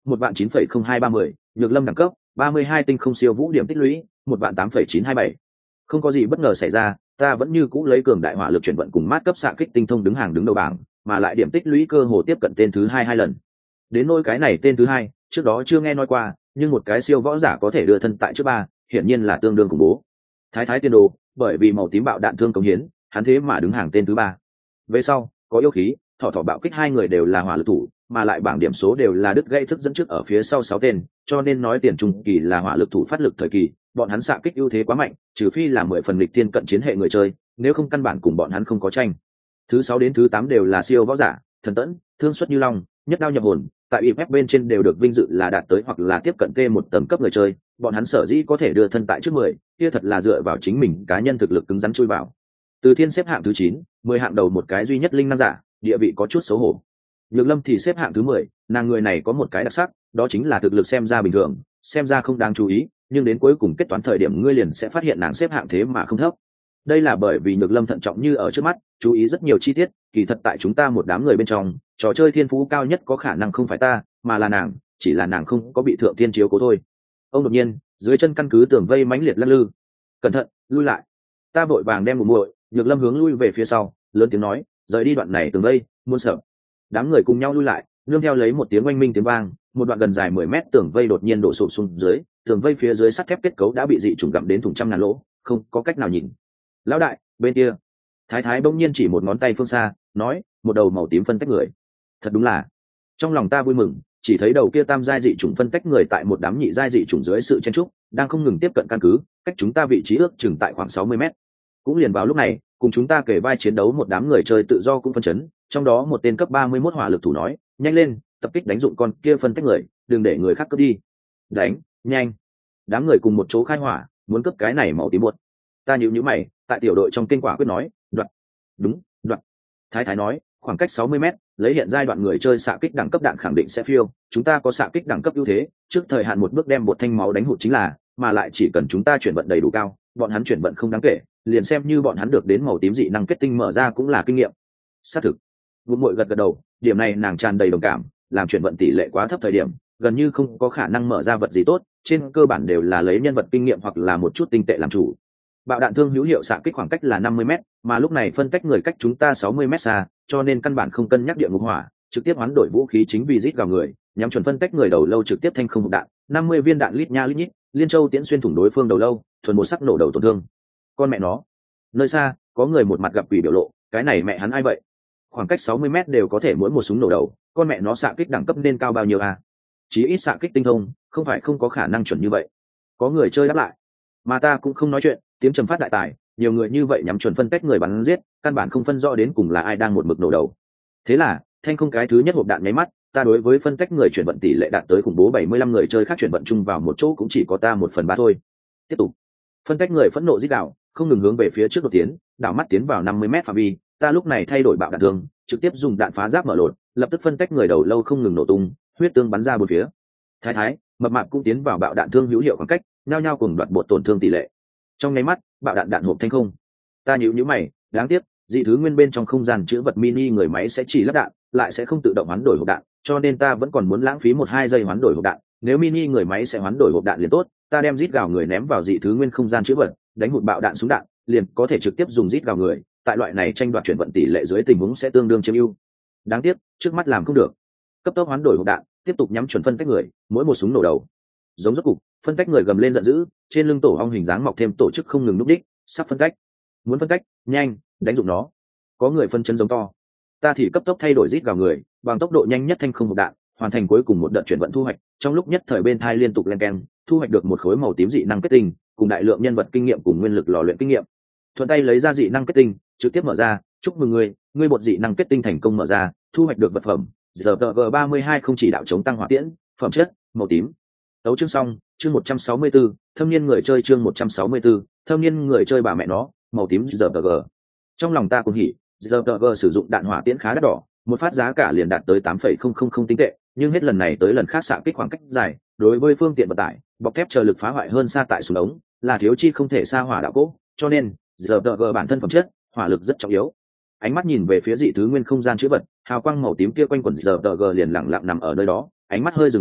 một vạn chín phẩy không hai ba mươi. Nhược Lâm đẳng cấp ba mươi hai tinh không siêu vũ điểm tích lũy một vạn tám phẩy chín hai bảy. Không có gì bất ngờ xảy ra, ta vẫn như cũ lấy cường đại hỏa lực chuyển vận cùng mát cấp xạ kích tinh thông đứng hàng đứng đầu bảng, mà lại điểm tích lũy cơ hồ tiếp cận tên thứ hai hai lần. Đến nỗi cái này tên thứ hai, trước đó chưa nghe nói qua, nhưng một cái siêu võ giả có thể đưa thân tại trước ba, hiển nhiên là tương đương khủng bố. Thái Thái tiên đồ, bởi vì màu tím bạo đạn thương cống hiến, hắn thế mà đứng hàng tên thứ ba. Về sau, có yêu khí, thỏ thỏ bạo kích hai người đều là hỏa lực thủ, mà lại bảng điểm số đều là đứt gãy thức dẫn trước ở phía sau sáu tên, cho nên nói tiền trung kỳ là hỏa lực thủ phát lực thời kỳ, bọn hắn xạ kích ưu thế quá mạnh, trừ phi là mười phần lịch thiên cận chiến hệ người chơi, nếu không căn bản cùng bọn hắn không có tranh. Thứ sáu đến thứ tám đều là siêu võ giả, thần tẫn, thương xuất như long, nhất đao nhập hồn, tại i ép bên trên đều được vinh dự là đạt tới hoặc là tiếp cận T một tầm cấp người chơi, bọn hắn sở dĩ có thể đưa thân tại trước mười, kia thật là dựa vào chính mình cá nhân thực lực cứng rắn chui vào. Từ Thiên xếp hạng thứ chín, mười hạng đầu một cái duy nhất linh năng giả, địa vị có chút xấu hổ. Nhược Lâm thì xếp hạng thứ mười, nàng người này có một cái đặc sắc, đó chính là thực lực xem ra bình thường, xem ra không đáng chú ý, nhưng đến cuối cùng kết toán thời điểm ngươi liền sẽ phát hiện nàng xếp hạng thế mà không thấp. Đây là bởi vì Nhược Lâm thận trọng như ở trước mắt, chú ý rất nhiều chi tiết, kỳ thật tại chúng ta một đám người bên trong, trò chơi thiên phú cao nhất có khả năng không phải ta, mà là nàng, chỉ là nàng không có bị thượng tiên chiếu cố thôi. Ông đột nhiên, dưới chân căn cứ tường vây mãnh liệt lắc lư. Cẩn thận, lui lại. Ta vội vàng đem một muội, Nhược Lâm hướng lui về phía sau, lớn tiếng nói, rời đi đoạn này tường vây, muôn sợ. Đám người cùng nhau lui lại, nương theo lấy một tiếng oanh minh tiếng vang, một đoạn gần dài mười mét tường vây đột nhiên đổ sụp xuống dưới, tường vây phía dưới sắt thép kết cấu đã bị dị trùng gặm đến thủng trăm ngàn lỗ, không có cách nào nhìn. Lão đại, bên kia. Thái Thái bỗng nhiên chỉ một ngón tay phương xa, nói, một đầu màu tím phân tách người. Thật đúng là. Trong lòng ta vui mừng, chỉ thấy đầu kia tam giai dị chủng phân tách người tại một đám nhị giai dị chủng dưới sự chen trúc, đang không ngừng tiếp cận căn cứ, cách chúng ta vị trí ước chừng tại khoảng sáu mươi mét. Cũng liền vào lúc này, cùng chúng ta kể vai chiến đấu một đám người chơi tự do cũng phân chấn, trong đó một tên cấp ba mươi mốt hỏa lực thủ nói, nhanh lên, tập kích đánh dụng con kia phân tách người, đừng để người khác cướp đi. Đánh, nhanh. Đám người cùng một chỗ khai hỏa, muốn cướp cái này màu tím muột. Ta nhíu nhíu mày, tại tiểu đội trong kinh quả quyết nói, đoạt. Đúng, đoạt. Thái Thái nói, khoảng cách sáu mươi mét, lấy hiện giai đoạn người chơi xạ kích đẳng cấp đạn khẳng định sẽ phiêu, chúng ta có xạ kích đẳng cấp ưu thế, trước thời hạn một bước đem một thanh máu đánh hụt chính là, mà lại chỉ cần chúng ta chuyển vận đầy đủ cao, bọn hắn chuyển vận không đáng kể, liền xem như bọn hắn được đến màu tím dị năng kết tinh mở ra cũng là kinh nghiệm. Xác thực. Vũ Muội gật gật đầu, điểm này nàng tràn đầy đồng cảm, làm chuyển vận tỷ lệ quá thấp thời điểm, gần như không có khả năng mở ra vật gì tốt, trên cơ bản đều là lấy nhân vật kinh nghiệm hoặc là một chút tinh tệ làm chủ. Bạo đạn thương hữu hiệu xạ kích khoảng cách là năm mươi mét, mà lúc này phân cách người cách chúng ta sáu mươi mét xa, cho nên căn bản không cân nhắc địa ngục hỏa, trực tiếp hoán đổi vũ khí chính vì rít vào người, nhắm chuẩn phân cách người đầu lâu trực tiếp thanh không một đạn, năm mươi viên đạn lít nha lít nhít, liên châu tiễn xuyên thủng đối phương đầu lâu, thuần một sắc nổ đầu tổn thương. Con mẹ nó. Nơi xa, có người một mặt gặp quỷ biểu lộ, cái này mẹ hắn ai vậy? Khoảng cách sáu mươi mét đều có thể mỗi một súng nổ đầu, con mẹ nó xạ kích đẳng cấp nên cao bao nhiêu à? Chí ít xạ kích tinh thông, không phải không có khả năng chuẩn như vậy. Có người chơi đáp lại, mà ta cũng không nói chuyện, tiếng trầm phát đại tài, nhiều người như vậy nhắm chuẩn phân cách người bắn giết, căn bản không phân rõ đến cùng là ai đang một mực nổ đầu. Thế là, thanh không cái thứ nhất hộp đạn nháy mắt, ta đối với phân cách người chuyển vận tỷ lệ đạt tới khủng bố bảy mươi lăm người chơi khác chuyển vận chung vào một chỗ cũng chỉ có ta một phần ba thôi. Tiếp tục. Phân cách người phẫn nộ rít gào, không ngừng hướng về phía trước đột tiến, đảo mắt tiến vào năm mươi mét phạm vi, ta lúc này thay đổi bạo đạn thương, trực tiếp dùng đạn phá giáp mở lột, lập tức phân cách người đầu lâu không ngừng nổ tung, huyết tương bắn ra bốn phía. Thái Thái, mập mạp cũng tiến vào bạo đạn thương hữu hiệu khoảng cách, nhao nhao cùng đoạt bột tổn thương tỷ lệ. Trong nháy mắt, bạo đạn đạn hộp thanh không. Ta nhíu nhíu mày, đáng tiếc, dị thứ nguyên bên trong không gian chứa vật mini người máy sẽ chỉ lắp đạn, lại sẽ không tự động hoán đổi hộp đạn, cho nên ta vẫn còn muốn lãng phí một hai giây hoán đổi hộp đạn, nếu mini người máy sẽ hoán đổi hộp đạn liền tốt, ta đem rít gào người ném vào dị thứ nguyên không gian chứa vật, đánh hụt bạo đạn xuống đạn, liền có thể trực tiếp dùng rít gào người, tại loại này tranh đoạt chuyển vận tỷ lệ dưới tình huống sẽ tương đương chiếm ưu. Đáng tiếc, trước mắt làm không được. Cấp tốc hoán đổi hộp đạn, tiếp tục nhắm chuẩn phân cách người, mỗi một súng nổ đầu. Giống rốt cục, phân cách người gầm lên giận dữ, trên lưng tổ ong hình dáng mọc thêm tổ chức không ngừng núp đích, sắp phân cách. Muốn phân cách, nhanh, đánh dụng nó. Có người phân chân giống to. Ta thì cấp tốc thay đổi rít gào người, bằng tốc độ nhanh nhất thanh không một đạn, hoàn thành cuối cùng một đợt chuyển vận thu hoạch. Trong lúc nhất thời bên thai liên tục len keng, thu hoạch được một khối màu tím dị năng kết tinh, cùng đại lượng nhân vật kinh nghiệm cùng nguyên lực lò luyện kinh nghiệm. Thuận tay lấy ra dị năng kết tinh, trực tiếp mở ra, chúc mừng ngươi, ngươi bột dị năng kết tinh thành công mở ra, thu hoạch được vật phẩm giờ tờ g ba mươi hai không chỉ đạo chống tăng hỏa tiễn, phẩm chất màu tím. Tấu chương xong, chương một trăm sáu mươi 164, thâm niên người chơi chương một trăm sáu mươi 164, thâm niên người chơi bà mẹ nó, màu tím giờ tờ g. Trong lòng ta cũng hỉ, giờ tờ g sử dụng đạn hỏa tiễn khá đắt đỏ, một phát giá cả liền đạt tới tám phẩy không không không tinh tệ, nhưng hết lần này tới lần khác xạ kích khoảng cách dài, đối với phương tiện vận tải, bọc thép chờ lực phá hoại hơn xa tại súng ống, là thiếu chi không thể xa hỏa đạo cỗ, cho nên giờ tờ g bản thân phẩm chất, hỏa lực rất trọng yếu. Ánh mắt nhìn về phía dị thứ nguyên không gian chứa vật, hào quang màu tím kia quanh quẩn giờ tờ g liền lặng lặng nằm ở nơi đó, ánh mắt hơi dừng lại,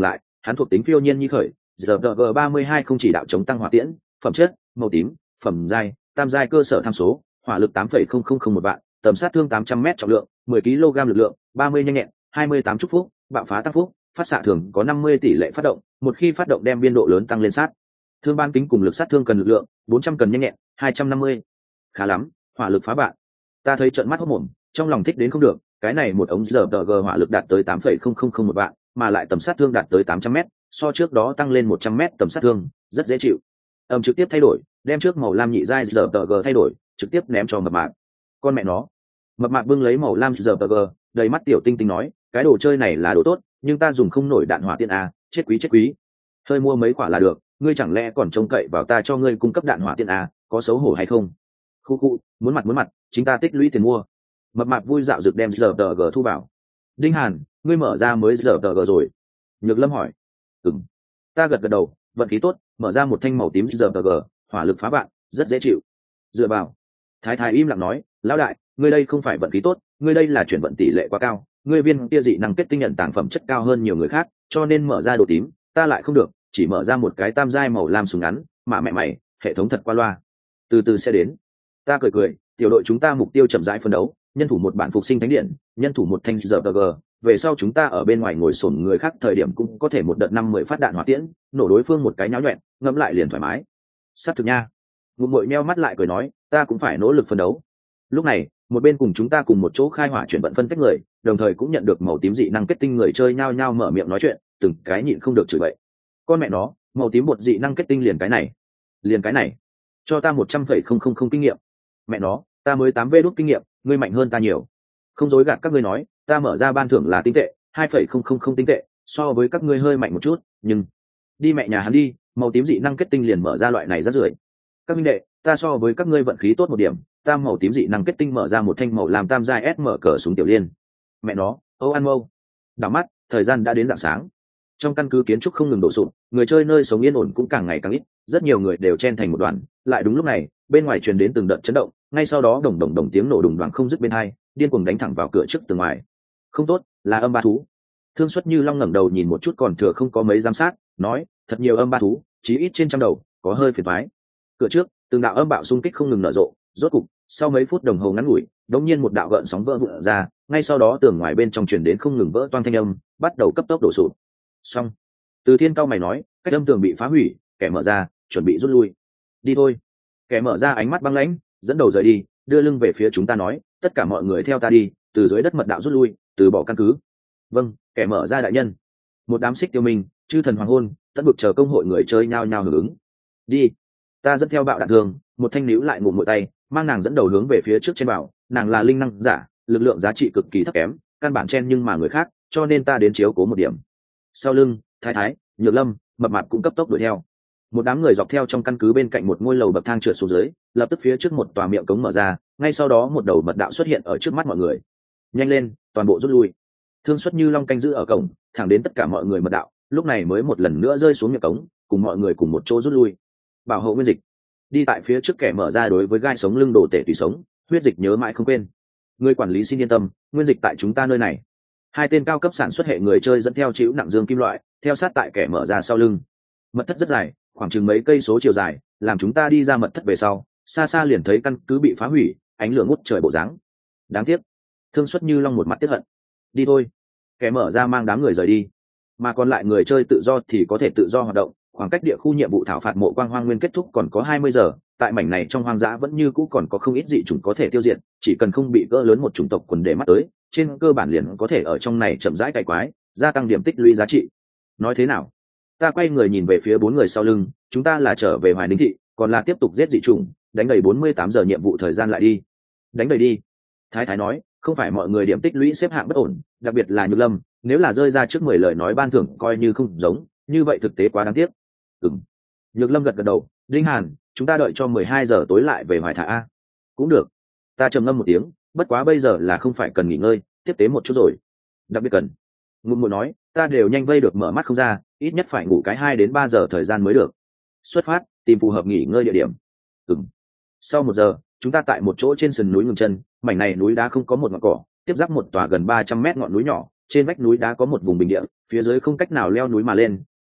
hắn thuộc tính phiêu nhiên như khởi, giờ g ba mươi hai không chỉ đạo chống tăng hỏa tiễn, phẩm chất màu tím, phẩm giai tam giai cơ sở tham số, hỏa lực tám phẩy không không không một vạn, tầm sát thương tám trăm m trọng lượng, mười ki lô gam lực lượng, ba mươi nhanh nhẹn, hai mươi tám chúc phúc, bạo phá tăng phúc, phát xạ thường có năm mươi tỷ lệ phát động, một khi phát động đem biên độ lớn tăng lên sát thương ban kính cùng lực sát thương cần lực lượng, bốn trăm cần nhanh nhẹn, hai trăm năm mươi. Khá lắm, hỏa lực phá bạn. Ta thấy trợn mắt hốt mồm, trong lòng thích đến không được, cái này một ống giờ g hỏa lực đạt tới tám phẩy không không không một vạn, mà lại tầm sát thương đạt tới tám trăm m, so trước đó tăng lên một trăm m tầm sát thương, rất dễ chịu. Âm trực tiếp thay đổi, đem trước màu lam nhị giai giờ g thay đổi, trực tiếp ném cho mập mạp. Con mẹ nó. Mập mạp bưng lấy màu lam giờ g, đầy mắt tiểu tinh tinh nói, cái đồ chơi này là đồ tốt, nhưng ta dùng không nổi đạn hỏa tiễn a, chết quý chết quý. Hơi mua mấy quả là được, ngươi chẳng lẽ còn trông cậy vào ta cho ngươi cung cấp đạn hỏa tiễn a, có xấu hổ hay không? Khu khu, muốn mặt muốn mặt, chính ta tích lũy tiền mua. Mập mạp vui dạo dược đem giờ g thu vào. Đinh Hàn, ngươi mở ra mới giờ g rồi? Nhược Lâm hỏi. Ừm. Ta gật gật đầu, vận khí tốt, mở ra một thanh màu tím giờ g, hỏa lực phá bạn, rất dễ chịu. Dựa vào. Thái Thái im lặng nói, lão đại, ngươi đây không phải vận khí tốt, ngươi đây là chuyển vận tỷ lệ quá cao, ngươi viên kia dị năng kết tinh nhận tàng phẩm chất cao hơn nhiều người khác, cho nên mở ra đồ tím, ta lại không được, chỉ mở ra một cái tam giai màu lam súng ngắn, mà mẹ mày, hệ thống thật qua loa. Từ từ sẽ đến. Ta cười cười, tiểu đội chúng ta mục tiêu chậm rãi phân đấu, nhân thủ một bản phục sinh thánh điện, nhân thủ một thanh giờ g, về sau chúng ta ở bên ngoài ngồi xổm người khác thời điểm cũng có thể một đợt năm mười phát đạn hỏa tiễn, nổ đối phương một cái nháo nhuyễn, ngẫm lại liền thoải mái. Sát thực nha. Ngụm Muội meo mắt lại cười nói, ta cũng phải nỗ lực phân đấu. Lúc này, một bên cùng chúng ta cùng một chỗ khai hỏa chuyển vận phân tách người, đồng thời cũng nhận được màu tím dị năng kết tinh người chơi nhao nhao mở miệng nói chuyện, từng cái nhịn không được chửi bậy. Con mẹ nó, màu tím bột dị năng kết tinh liền cái này, liền cái này, cho ta một trăm phẩy không không không kinh nghiệm. Mẹ nó, ta mới tám vê đốt kinh nghiệm, ngươi mạnh hơn ta nhiều. Không dối gạt các ngươi nói, ta mở ra ban thưởng là tinh tệ, hai phẩy không không không tinh tệ, so với các ngươi hơi mạnh một chút, nhưng đi mẹ nhà hắn đi, màu tím dị năng kết tinh liền mở ra loại này rất rưởi. Các minh đệ, ta so với các ngươi vận khí tốt một điểm, ta màu tím dị năng kết tinh mở ra một thanh màu làm tam giai S mở cờ súng tiểu liên. Mẹ nó, Âu An Mâu. Đảo mắt, thời gian đã đến rạng sáng. Trong căn cứ kiến trúc không ngừng đổ sụp, người chơi nơi sống yên ổn cũng càng ngày càng ít, rất nhiều người đều chen thành một đoàn. Lại đúng lúc này, bên ngoài truyền đến từng đợt chấn động, ngay sau đó đồng đồng đồng tiếng nổ đùng đoàng không dứt bên hai, điên cuồng đánh thẳng vào cửa trước từ ngoài. Không tốt, là âm ba thú. Thương Xuất Như Long ngẩng đầu nhìn một chút còn thừa không có mấy giám sát, nói, thật nhiều âm ba thú, chí ít trên trăm đầu, có hơi phiền toái. Cửa trước, từng đạo âm bạo xung kích không ngừng nở rộ, rốt cục, sau mấy phút đồng hồ ngắn ngủi, đống nhiên một đạo gợn sóng vỡ vụn ra, ngay sau đó tường ngoài bên trong truyền đến không ngừng vỡ toang thanh âm, bắt đầu cấp tốc đổ sụp. Xong. Từ Thiên cao mày nói, cách âm tường bị phá hủy, kẻ mở ra, chuẩn bị rút lui. Đi thôi. Kẻ mở ra ánh mắt băng lãnh, dẫn đầu rời đi, đưa lưng về phía chúng ta nói, tất cả mọi người theo ta đi, từ dưới đất mật đạo rút lui, từ bỏ căn cứ. Vâng, kẻ mở ra đại nhân. Một đám xích tiêu minh, chư thần hoàng hôn, tất bực chờ công hội người chơi nhao nhao hưởng ứng. Đi. Ta dẫn theo bạo đạn thường, một thanh níu lại ngụm mũi tay, mang nàng dẫn đầu hướng về phía trước trên bảo, nàng là linh năng giả, lực lượng giá trị cực kỳ thấp kém, căn bản chen nhưng mà người khác, cho nên ta đến chiếu cố một điểm. Sau lưng, Thái Thái, Nhược Lâm, Mập Mạp cũng cấp tốc đuổi theo. Một đám người dọc theo trong căn cứ bên cạnh một ngôi lầu bậc thang trượt xuống dưới, lập tức phía trước một tòa miệng cống mở ra, ngay sau đó một đầu mật đạo xuất hiện ở trước mắt mọi người. Nhanh lên, toàn bộ rút lui. Thương Xuất Như Long canh giữ ở cổng, thẳng đến tất cả mọi người mật đạo, lúc này mới một lần nữa rơi xuống miệng cống, cùng mọi người cùng một chỗ rút lui. Bảo hộ nguyên dịch. Đi tại phía trước kẻ mở ra đối với gai sống lưng đồ tể tùy sống, huyết dịch nhớ mãi không quên. Người quản lý xin yên tâm, nguyên dịch tại chúng ta nơi này. Hai tên cao cấp sản xuất hệ người chơi dẫn theo chịu nặng dương kim loại, theo sát tại kẻ mở ra sau lưng. Mật thất rất dài, khoảng chừng mấy cây số chiều dài, làm chúng ta đi ra mật thất về sau, xa xa liền thấy căn cứ bị phá hủy, ánh lửa ngút trời bộ dáng. Đáng tiếc. Thương Xuất Như Long một mặt tiếc hận. Đi thôi. Kẻ mở ra mang đám người rời đi, mà còn lại người chơi tự do thì có thể tự do hoạt động. Khoảng cách địa khu nhiệm vụ thảo phạt mộ quang hoang nguyên kết thúc còn có hai mươi giờ, tại mảnh này trong hoang dã vẫn như cũ còn có không ít dị chủng có thể tiêu diệt, chỉ cần không bị cỡ lớn một chủng tộc quần để mắt tới, trên cơ bản liền có thể ở trong này chậm rãi cày quái, gia tăng điểm tích lũy giá trị. Nói thế nào? Ta quay người nhìn về phía bốn người sau lưng, chúng ta là trở về Hoài Ninh thị, còn là tiếp tục giết dị chủng, đánh đầy bốn mươi tám giờ nhiệm vụ thời gian lại đi. Đánh đầy đi. Thái Thái nói, không phải mọi người điểm tích lũy xếp hạng bất ổn, đặc biệt là Nhược Lâm, nếu là rơi ra trước mười lời nói ban thưởng coi như không giống, như vậy thực tế quá đáng tiếc. Ừm. Nhược Lâm gật gật đầu, Đinh Hàn, chúng ta đợi cho mười hai giờ tối lại về Hoài Thả a. Cũng được. Ta trầm ngâm một tiếng, bất quá bây giờ là không phải cần nghỉ ngơi, tiếp tế một chút rồi. Đặc biệt cần. Ngụm Muội nói, ta đều nhanh vây được mở mắt không ra, ít nhất phải ngủ cái hai đến ba giờ thời gian mới được. Xuất phát, tìm phù hợp nghỉ ngơi địa điểm. Ừm. Sau một giờ, chúng ta tại một chỗ trên sườn núi ngừng chân, mảnh này núi đá không có một ngọn cỏ, tiếp giáp một tòa gần ba trăm mét ngọn núi nhỏ, trên vách núi đá có một vùng bình địa, phía dưới không cách nào leo núi mà lên,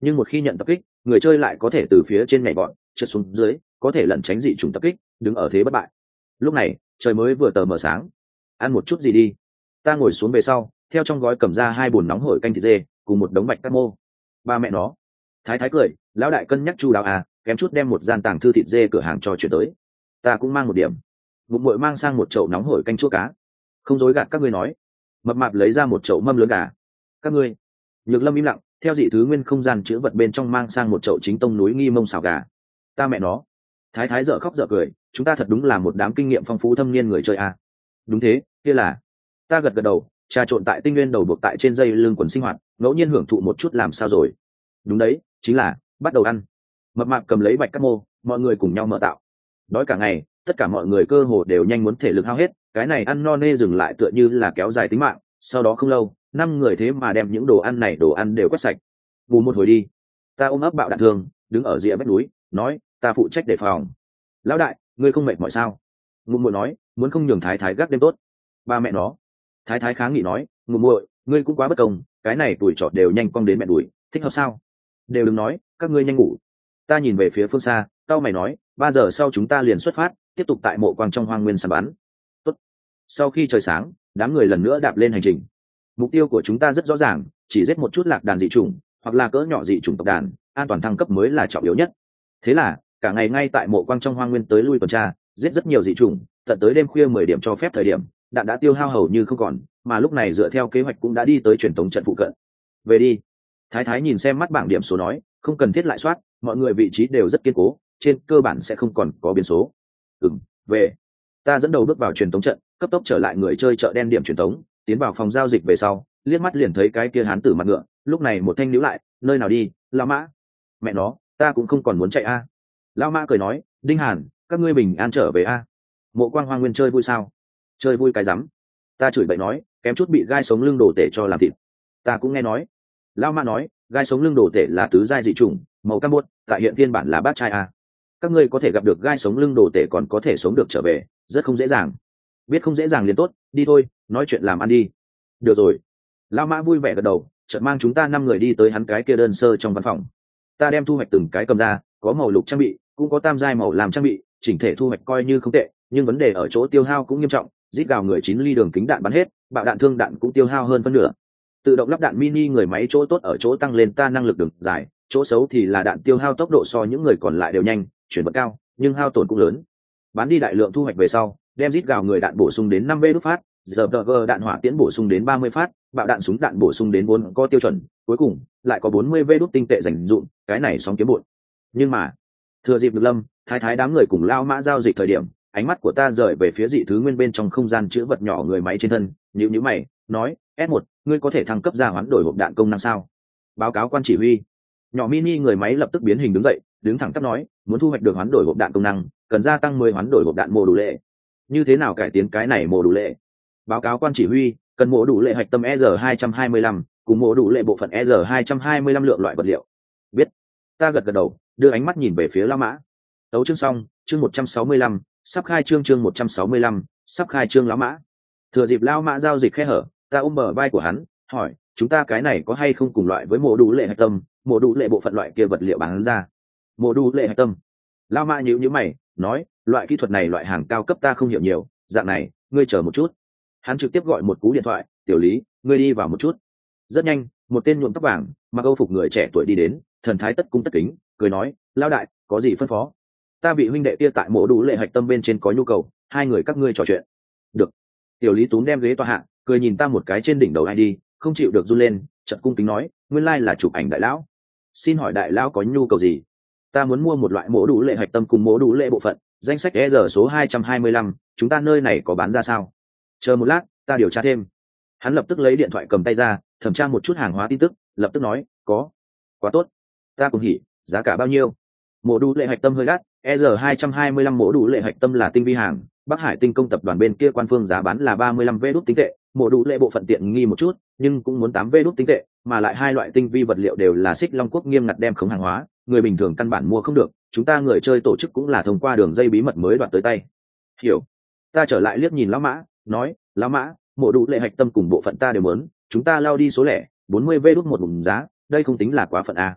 nhưng một khi nhận tập kích, người chơi lại có thể từ phía trên nhảy vọt trượt xuống dưới, có thể lẩn tránh dị chủng tập kích, đứng ở thế bất bại. Lúc này trời mới vừa tờ mờ sáng. Ăn một chút gì đi. Ta ngồi xuống về sau, theo trong gói cầm ra hai bồn nóng hổi canh thịt dê cùng một đống bạch cát mô. Ba mẹ nó. Thái thái cười, lão đại cân nhắc chu đáo à, kém chút đem một gian tàng thư thịt dê cửa hàng cho chuyển tới. Ta cũng mang một điểm. Bụng bội mang sang một chậu nóng hổi canh chua cá. Không dối gạt các ngươi nói. Mập mạp lấy ra một chậu mâm lớn gà. Các ngươi. Nhược Lâm im lặng, theo dị thứ nguyên không gian chứa vật bên trong mang sang một chậu chính tông núi nghi mông xào gà. Ta mẹ nó. Thái thái dở khóc dở cười, chúng ta thật đúng là một đám kinh nghiệm phong phú thâm niên người chơi à. Đúng thế, kia là. Ta gật gật đầu, trà trộn tại tinh nguyên đầu buộc tại trên dây lưng quần sinh hoạt, ngẫu nhiên hưởng thụ một chút làm sao rồi. Đúng đấy, chính là bắt đầu ăn. Mập mạp cầm lấy bạch cát mô, mọi người cùng nhau mở tạo. Đói cả ngày, tất cả mọi người cơ hồ đều nhanh muốn thể lực hao hết, cái này ăn no nê dừng lại tựa như là kéo dài tính mạng. Sau đó không lâu, năm người thế mà đem những đồ ăn này đồ ăn đều quét sạch. Bù một hồi đi. Ta ôm ấp bạo đạn thương, đứng ở rìa vách núi, nói, ta phụ trách đề phòng. Lão đại, ngươi không mệt mỏi sao? Ngụm muội nói, muốn không nhường thái thái gác đêm tốt. Ba mẹ nó. Thái thái kháng nghị nói, ngụm muội, ngươi cũng quá bất công, cái này tuổi trọt đều nhanh cong đến mẹ đuổi, thích hợp sao? Đều đừng nói, các ngươi nhanh ngủ. Ta nhìn về phía phương xa, tao mày nói, ba giờ sau chúng ta liền xuất phát, tiếp tục tại mộ quang trong hoang nguyên săn bắn. Tốt. Sau khi trời sáng, đám người lần nữa đạp lên hành trình. Mục tiêu của chúng ta rất rõ ràng, chỉ giết một chút lạc đàn dị chủng, hoặc là cỡ nhỏ dị chủng tộc đàn, an toàn thăng cấp mới là trọng yếu nhất. Thế là, cả ngày ngay tại mộ quang trong hoang nguyên tới lui tuần tra, giết rất nhiều dị chủng, tận tới đêm khuya mười điểm cho phép thời điểm, đạn đã tiêu hao hầu như không còn, mà lúc này dựa theo kế hoạch cũng đã đi tới truyền tống trận phụ cận. Về đi. Thái thái nhìn xem mắt bảng điểm số nói, không cần thiết lại soát, mọi người vị trí đều rất kiên cố, trên cơ bản sẽ không còn có biến số. Ừm, về. Ta dẫn đầu bước vào truyền tống trận, cấp tốc trở lại người chơi chợ đen điểm truyền tống, tiến vào phòng giao dịch về sau, liếc mắt liền thấy cái kia hán tử mặt ngựa, lúc này một thanh níu lại, nơi nào đi, lão mã. Mẹ nó, ta cũng không còn muốn chạy a. À. Lão mã cười nói, Đinh Hàn, các ngươi bình an trở về a. À. Mộ quang hoang nguyên chơi vui sao? Chơi vui cái rắm. Ta chửi bậy nói, kém chút bị gai sống lưng đổ tể cho làm thịt. Ta cũng nghe nói. Lão mã nói, gai sống lưng đổ tể là tứ giai dị chủng, màu cam buốt, tại hiện phiên bản là bát trai a. Các ngươi có thể gặp được gai sống lưng đổ tể còn có thể sống được trở về, rất không dễ dàng. Biết không dễ dàng liền tốt, đi thôi, nói chuyện làm ăn đi. Được rồi. Lão mã vui vẻ gật đầu, chợt mang chúng ta năm người đi tới hắn cái kia đơn sơ trong văn phòng. Ta đem thu hoạch từng cái cầm ra, có màu lục trang bị, cũng có tam giai màu làm trang bị, chỉnh thể thu hoạch coi như không tệ, nhưng vấn đề ở chỗ tiêu hao cũng nghiêm trọng, rít gào người chín ly đường kính đạn bắn hết, bạo đạn thương đạn cũng tiêu hao hơn phân nửa. Tự động lắp đạn mini người máy chỗ tốt ở chỗ tăng lên ta năng lực đường dài, chỗ xấu thì là đạn tiêu hao tốc độ so những người còn lại đều nhanh, chuyển bật cao, nhưng hao tổn cũng lớn. Bán đi đại lượng thu hoạch về sau, đem rít gào người đạn bổ sung đến năm vê đốt phát, giờ đạn hỏa tiễn bổ sung đến ba mươi phát, bạo đạn súng đạn bổ sung đến bốn có tiêu chuẩn, cuối cùng lại có bốn mươi vê đốt tinh tệ dành dụm, cái này sóng kiếm bội. Nhưng mà, thừa dịp được lâm, thái thái đám người cùng lao mã giao dịch thời điểm, ánh mắt của ta rời về phía dị thứ nguyên bên trong không gian chứa vật nhỏ người máy trên thân, nhíu nhíu mày, nói, S một, ngươi có thể thăng cấp ra hoán đổi hộp đạn công năng sao? Báo cáo quan chỉ huy. Nhỏ mini người máy lập tức biến hình đứng dậy, đứng thẳng tắp nói, muốn thu hoạch được hoán đổi hộp đạn công năng, cần gia tăng mười hoán đổi hộp đạn mô đủ lệ. Như thế nào cải tiến cái này mô đủ lệ? Báo cáo quan chỉ huy, cần mô đủ lệ hạch tâm E R hai hai lăm, cùng mô đủ lệ bộ phận E R hai hai lăm lượng loại vật liệu. Biết. Ta gật gật đầu, đưa ánh mắt nhìn về phía Lão Mã. Tấu chương xong, chương một trăm sáu mươi lăm, sắp khai chương chương một trăm sáu mươi lăm, sắp khai chương Lão Mã. Thừa dịp Lão Mã giao dịch khe hở, ta ôm bờ vai của hắn, hỏi, chúng ta cái này có hay không cùng loại với mô đủ lệ hạch tâm, mô đủ lệ bộ phận loại kia vật liệu bán ra? Mô đủ lệ hạch tâm. Lão Mã nhíu nhíu mày, nói, loại kỹ thuật này loại hàng cao cấp ta không hiểu nhiều, dạng này, ngươi chờ một chút. Hắn trực tiếp gọi một cú điện thoại, tiểu Lý, ngươi đi vào một chút. Rất nhanh, một tên nhuộm tóc vàng mặc âu phục người trẻ tuổi đi đến, thần thái tất cung tất kính, cười nói, Lão đại, có gì phân phó? Ta bị huynh đệ kia tại mộ đủ lệ hạch tâm bên trên có nhu cầu, hai người các ngươi trò chuyện. Được. Tiểu Lý túm đem ghế tọa hạ, cười nhìn ta một cái trên đỉnh đầu ai đi, không chịu được run lên, chợt cung kính nói, nguyên lai là chụp ảnh đại lão. Xin hỏi đại lão có nhu cầu gì? Ta muốn mua một loại mộ đủ lệ hạch tâm cùng mộ đủ lệ bộ phận, danh sách E R số hai hai lăm, chúng ta nơi này có bán ra sao? Chờ một lát, ta điều tra thêm. Hắn lập tức lấy điện thoại cầm tay ra, thẩm tra một chút hàng hóa tin tức, lập tức nói, có. Quá tốt. Ta cũng hỉ, giá cả bao nhiêu? Mộ đủ lệ hạch tâm hơi đắt, E R hai hai lăm mộ đủ lệ hạch tâm là tinh vi hàng, Bắc Hải Tinh Công tập đoàn bên kia quan phương giá bán là ba mươi lăm vê đốt tinh tệ, mộ đủ lệ bộ phận tiện nghi một chút, nhưng cũng muốn tám vê đốt tinh tệ, mà lại hai loại tinh vi vật liệu đều là Xích Long Quốc nghiêm ngặt đem khống hàng hóa, người bình thường căn bản mua không được, chúng ta người chơi tổ chức cũng là thông qua đường dây bí mật mới đoạt tới tay. Hiểu. Ta trở lại liếc nhìn Lão Mã, nói, Lão Mã, mộ đủ lệ hạch tâm cùng bộ phận ta đều muốn, chúng ta lao đi số lẻ, bốn mươi vê đốt một vùng giá, đây không tính là quá phận à?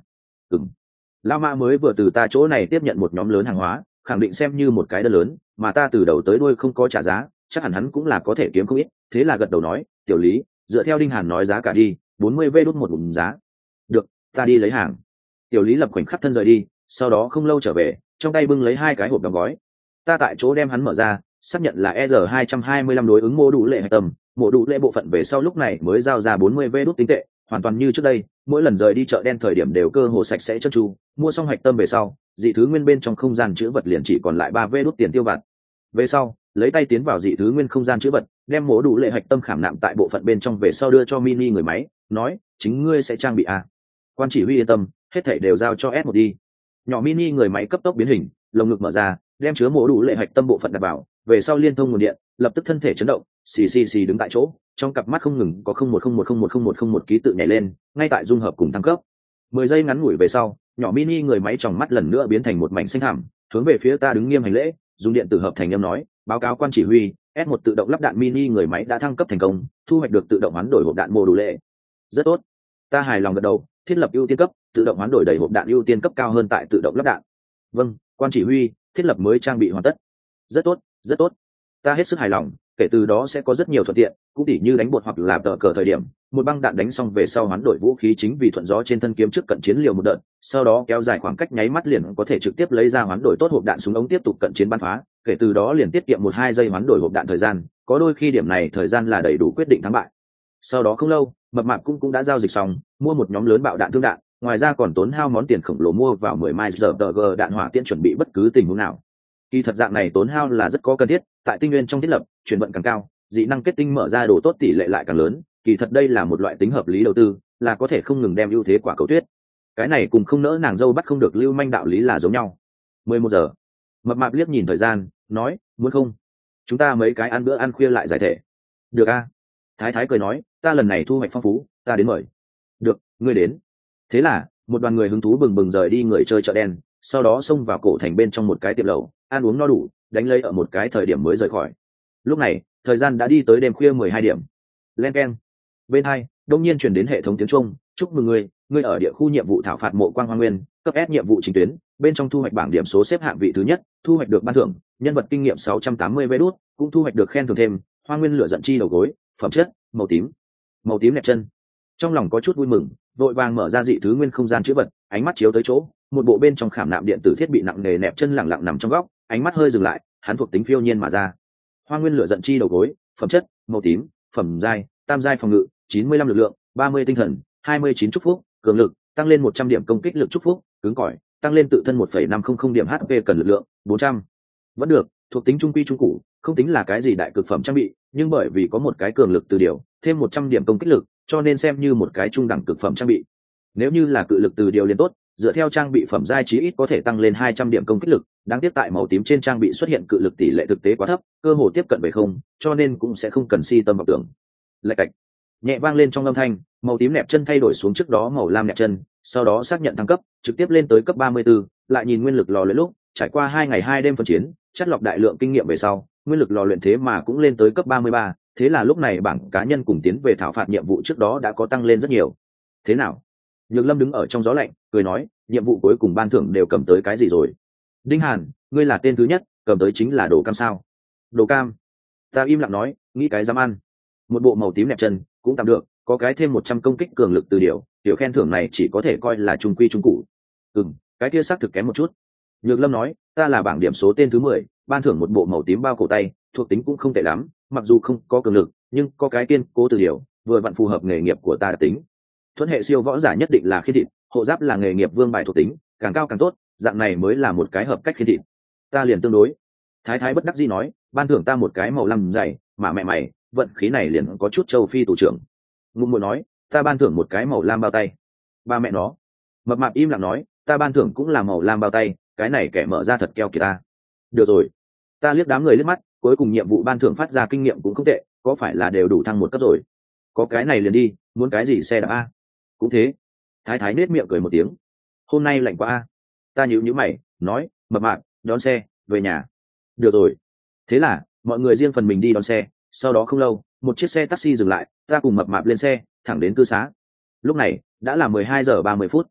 Ừm. Lao Mã mới vừa từ ta chỗ này tiếp nhận một nhóm lớn hàng hóa, khẳng định xem như một cái đơn lớn, mà ta từ đầu tới đuôi không có trả giá, chắc hẳn hắn cũng là có thể kiếm không ít, thế là gật đầu nói, tiểu Lý, dựa theo Đinh Hàn nói giá cả đi, bốn mươi vé đút một vùng giá. Được, ta đi lấy hàng. Tiểu Lý lập khoảnh khắc thân rời đi, sau đó không lâu trở về, trong tay bưng lấy hai cái hộp đóng gói. Ta tại chỗ đem hắn mở ra, xác nhận là E R hai hai lăm đối ứng mô đủ lệ hạch tâm, mô đủ lệ bộ phận về sau lúc này mới giao ra bốn mươi vé đút tinh tệ, hoàn toàn như trước đây, mỗi lần rời đi chợ đen thời điểm đều cơ hồ sạch sẽ chân tru, mua xong hạch tâm về sau, dị thứ nguyên bên trong không gian chữ vật liền chỉ còn lại ba vé đút tiền tiêu vặt. Về sau, lấy tay tiến vào dị thứ nguyên không gian chữ vật, đem mô đủ lệ hạch tâm khảm nạm tại bộ phận bên trong về sau đưa cho mini người máy, nói, chính ngươi sẽ trang bị à? Quan chỉ huy yên tâm, hết thảy đều giao cho S một đi. Nhỏ mini người máy cấp tốc biến hình, lồng ngực mở ra, đem chứa mô đủ lệ hạch tâm bộ phận đặt vào, về sau liên thông nguồn điện, lập tức thân thể chấn động, xì xì xì đứng tại chỗ, trong cặp mắt không ngừng có không một không một không một không một không một ký tự nhảy lên, ngay tại dung hợp cùng thăng cấp. Mười giây ngắn ngủi về sau, nhỏ mini người máy tròng mắt lần nữa biến thành một mảnh xanh thẳm, hướng về phía ta đứng nghiêm hành lễ, dùng điện tử hợp thành âm nói, báo cáo quan chỉ huy, S một tự động lắp đạn mini người máy đã thăng cấp thành công, thu hoạch được tự động hoán đổi hộp đạn mô đủ lệ. Rất tốt. Ta hài lòng gật đầu, thiết lập ưu tiên cấp, tự động hoán đổi đầy hộp đạn ưu tiên cấp cao hơn tại tự động lắp đạn. Vâng, quan chỉ huy, thiết lập mới trang bị hoàn tất. Rất tốt, rất tốt. Ta hết sức hài lòng, kể từ đó sẽ có rất nhiều thuận tiện, cũng tỉ như đánh bột hoặc là tờ cờ thời điểm, một băng đạn đánh xong về sau hoán đổi vũ khí chính vì thuận gió trên thân kiếm trước cận chiến liều một đợt, sau đó kéo dài khoảng cách nháy mắt liền có thể trực tiếp lấy ra hoán đổi tốt hộp đạn súng ống tiếp tục cận chiến bắn phá, kể từ đó liền tiết kiệm một hai giây hoán đổi hộp đạn thời gian, có đôi khi điểm này thời gian là đầy đủ quyết định thắng bại. Sau đó không lâu, mập mạp cũng cũng đã giao dịch xong, mua một nhóm lớn bạo đạn thương đạn, ngoài ra còn tốn hao món tiền khổng lồ mua vào mười mai giờ tờ gờ đạn hỏa tiễn chuẩn bị bất cứ tình huống nào. Kỳ thật dạng này tốn hao là rất có cần thiết, tại tinh nguyên trong thiết lập, chuyển vận càng cao, dị năng kết tinh mở ra đồ tốt tỷ lệ lại càng lớn, kỳ thật đây là một loại tính hợp lý đầu tư, là có thể không ngừng đem ưu thế quả cầu tuyết. Cái này cùng không nỡ nàng dâu bắt không được lưu manh đạo lý là giống nhau. mười một giờ. Mập mạp liếc nhìn thời gian, nói, muốn không? Chúng ta mấy cái ăn bữa ăn khuya lại giải thể. Được a. Thái thái cười nói, ta lần này thu hoạch phong phú, ta đến mời. Được, ngươi đến. Thế là, một đoàn người hứng thú bừng bừng rời đi người chơi chợ đen, sau đó xông vào cổ thành bên trong một cái tiệm lẩu, ăn uống no đủ, đánh lấy ở một cái thời điểm mới rời khỏi. Lúc này, thời gian đã đi tới đêm khuya mười hai điểm. Len keng. Bên hai, đông nhiên truyền đến hệ thống tiếng Trung, chúc mừng ngươi, ngươi ở địa khu nhiệm vụ thảo phạt mộ quang hoa nguyên, cấp S nhiệm vụ chính tuyến, bên trong thu hoạch bảng điểm số xếp hạng vị thứ nhất, thu hoạch được ban thưởng, nhân vật kinh nghiệm sáu trăm tám mươi vé đút, cũng thu hoạch được khen thưởng thêm, hoa nguyên lửa giận chi đầu gối, phẩm chất, màu tím. Màu tím nẹp chân. Trong lòng có chút vui mừng, vội vàng mở ra dị thứ nguyên không gian chữ vật, ánh mắt chiếu tới chỗ, một bộ bên trong khảm nạm điện tử thiết bị nặng nề nẹp chân lẳng lặng nằm trong góc, ánh mắt hơi dừng lại, hắn thuộc tính phiêu nhiên mà ra. Hoa nguyên lửa giận chi đầu gối, phẩm chất, màu tím, phẩm giai, tam giai phòng ngự, chín mươi lăm lực lượng, ba mươi tinh thần, hai mươi chín chúc phúc, cường lực, tăng lên một trăm điểm công kích lực chúc phúc, cứng cỏi, tăng lên tự thân một phẩy năm không không điểm H P cần lực lượng, bốn trăm. Vẫn được, thuộc tính trung quy trung cụ, không tính là cái gì đại cực phẩm trang bị, nhưng bởi vì có một cái cường lực từ điều, thêm một trăm điểm công kích lực, cho nên xem như một cái trung đẳng cực phẩm trang bị. Nếu như là cự lực từ điều liền tốt, dựa theo trang bị phẩm giai chí ít có thể tăng lên hai trăm điểm công kích lực, đáng tiếc tại màu tím trên trang bị xuất hiện cự lực tỷ lệ thực tế quá thấp, cơ hồ tiếp cận về không, cho nên cũng sẽ không cần si tâm vào tưởng. Lạch cạch. Nhẹ vang lên trong âm thanh, màu tím nẹp chân thay đổi xuống trước đó màu lam nẹp chân, sau đó xác nhận thăng cấp, trực tiếp lên tới cấp ba mươi tư, lại nhìn nguyên lực lò luyện lúc, trải qua hai ngày hai đêm phân chiến, chất lọc đại lượng kinh nghiệm về sau, nguyên lực lò luyện thế mà cũng lên tới cấp ba mươi ba, thế là lúc này bảng cá nhân cùng tiến về thảo phạt nhiệm vụ trước đó đã có tăng lên rất nhiều. Thế nào? Nhược Lâm đứng ở trong gió lạnh, cười nói, nhiệm vụ cuối cùng ban thưởng đều cầm tới cái gì rồi? Đinh Hàn, ngươi là tên thứ nhất, cầm tới chính là đồ cam sao? Đồ cam? Ta im lặng nói, nghĩ cái dám ăn. Một bộ màu tím nẹp chân, cũng tạm được, có cái thêm một trăm công kích cường lực từ điều, tiểu khen thưởng này chỉ có thể coi là trung quy trung cụ. Ừm, cái kia xác thực kém một chút. Nhược Lâm nói, ta là bảng điểm số tên thứ mười, ban thưởng một bộ màu tím bao cổ tay, thuộc tính cũng không tệ lắm, mặc dù không có cường lực, nhưng có cái tiên cố từ điều, vừa vặn phù hợp nghề nghiệp của ta đặc tính. Thuẫn hệ siêu võ giả nhất định là khiên thịt, hộ giáp là nghề nghiệp vương bài thuộc tính, càng cao càng tốt, dạng này mới là một cái hợp cách khiên thịt. Ta liền tương đối. Thái thái bất đắc dĩ nói, ban thưởng ta một cái màu lam dày, mà mẹ mày, vận khí này liền có chút châu phi tù trưởng. Ngụm muội nói, ta ban thưởng một cái màu lam bao tay. Ba mẹ nó. Mập mạp im lặng nói, ta ban thưởng cũng là màu lam bao tay, cái này kẻ mở ra thật keo kìa ta. Được rồi. Ta liếc đám người liếc mắt, cuối cùng nhiệm vụ ban thưởng phát ra kinh nghiệm cũng không tệ, có phải là đều đủ thăng một cấp rồi? Có cái này liền đi, muốn cái gì xe đạp a? Cũng thế. Thái thái nết miệng cười một tiếng. Hôm nay lạnh quá a. Ta nhíu nhíu mày, nói, mập mạp, đón xe, về nhà. Được rồi. Thế là, mọi người riêng phần mình đi đón xe, sau đó không lâu, một chiếc xe taxi dừng lại, ta cùng mập mạp lên xe, thẳng đến cư xá. Lúc này, đã là mười hai giờ ba mươi phút.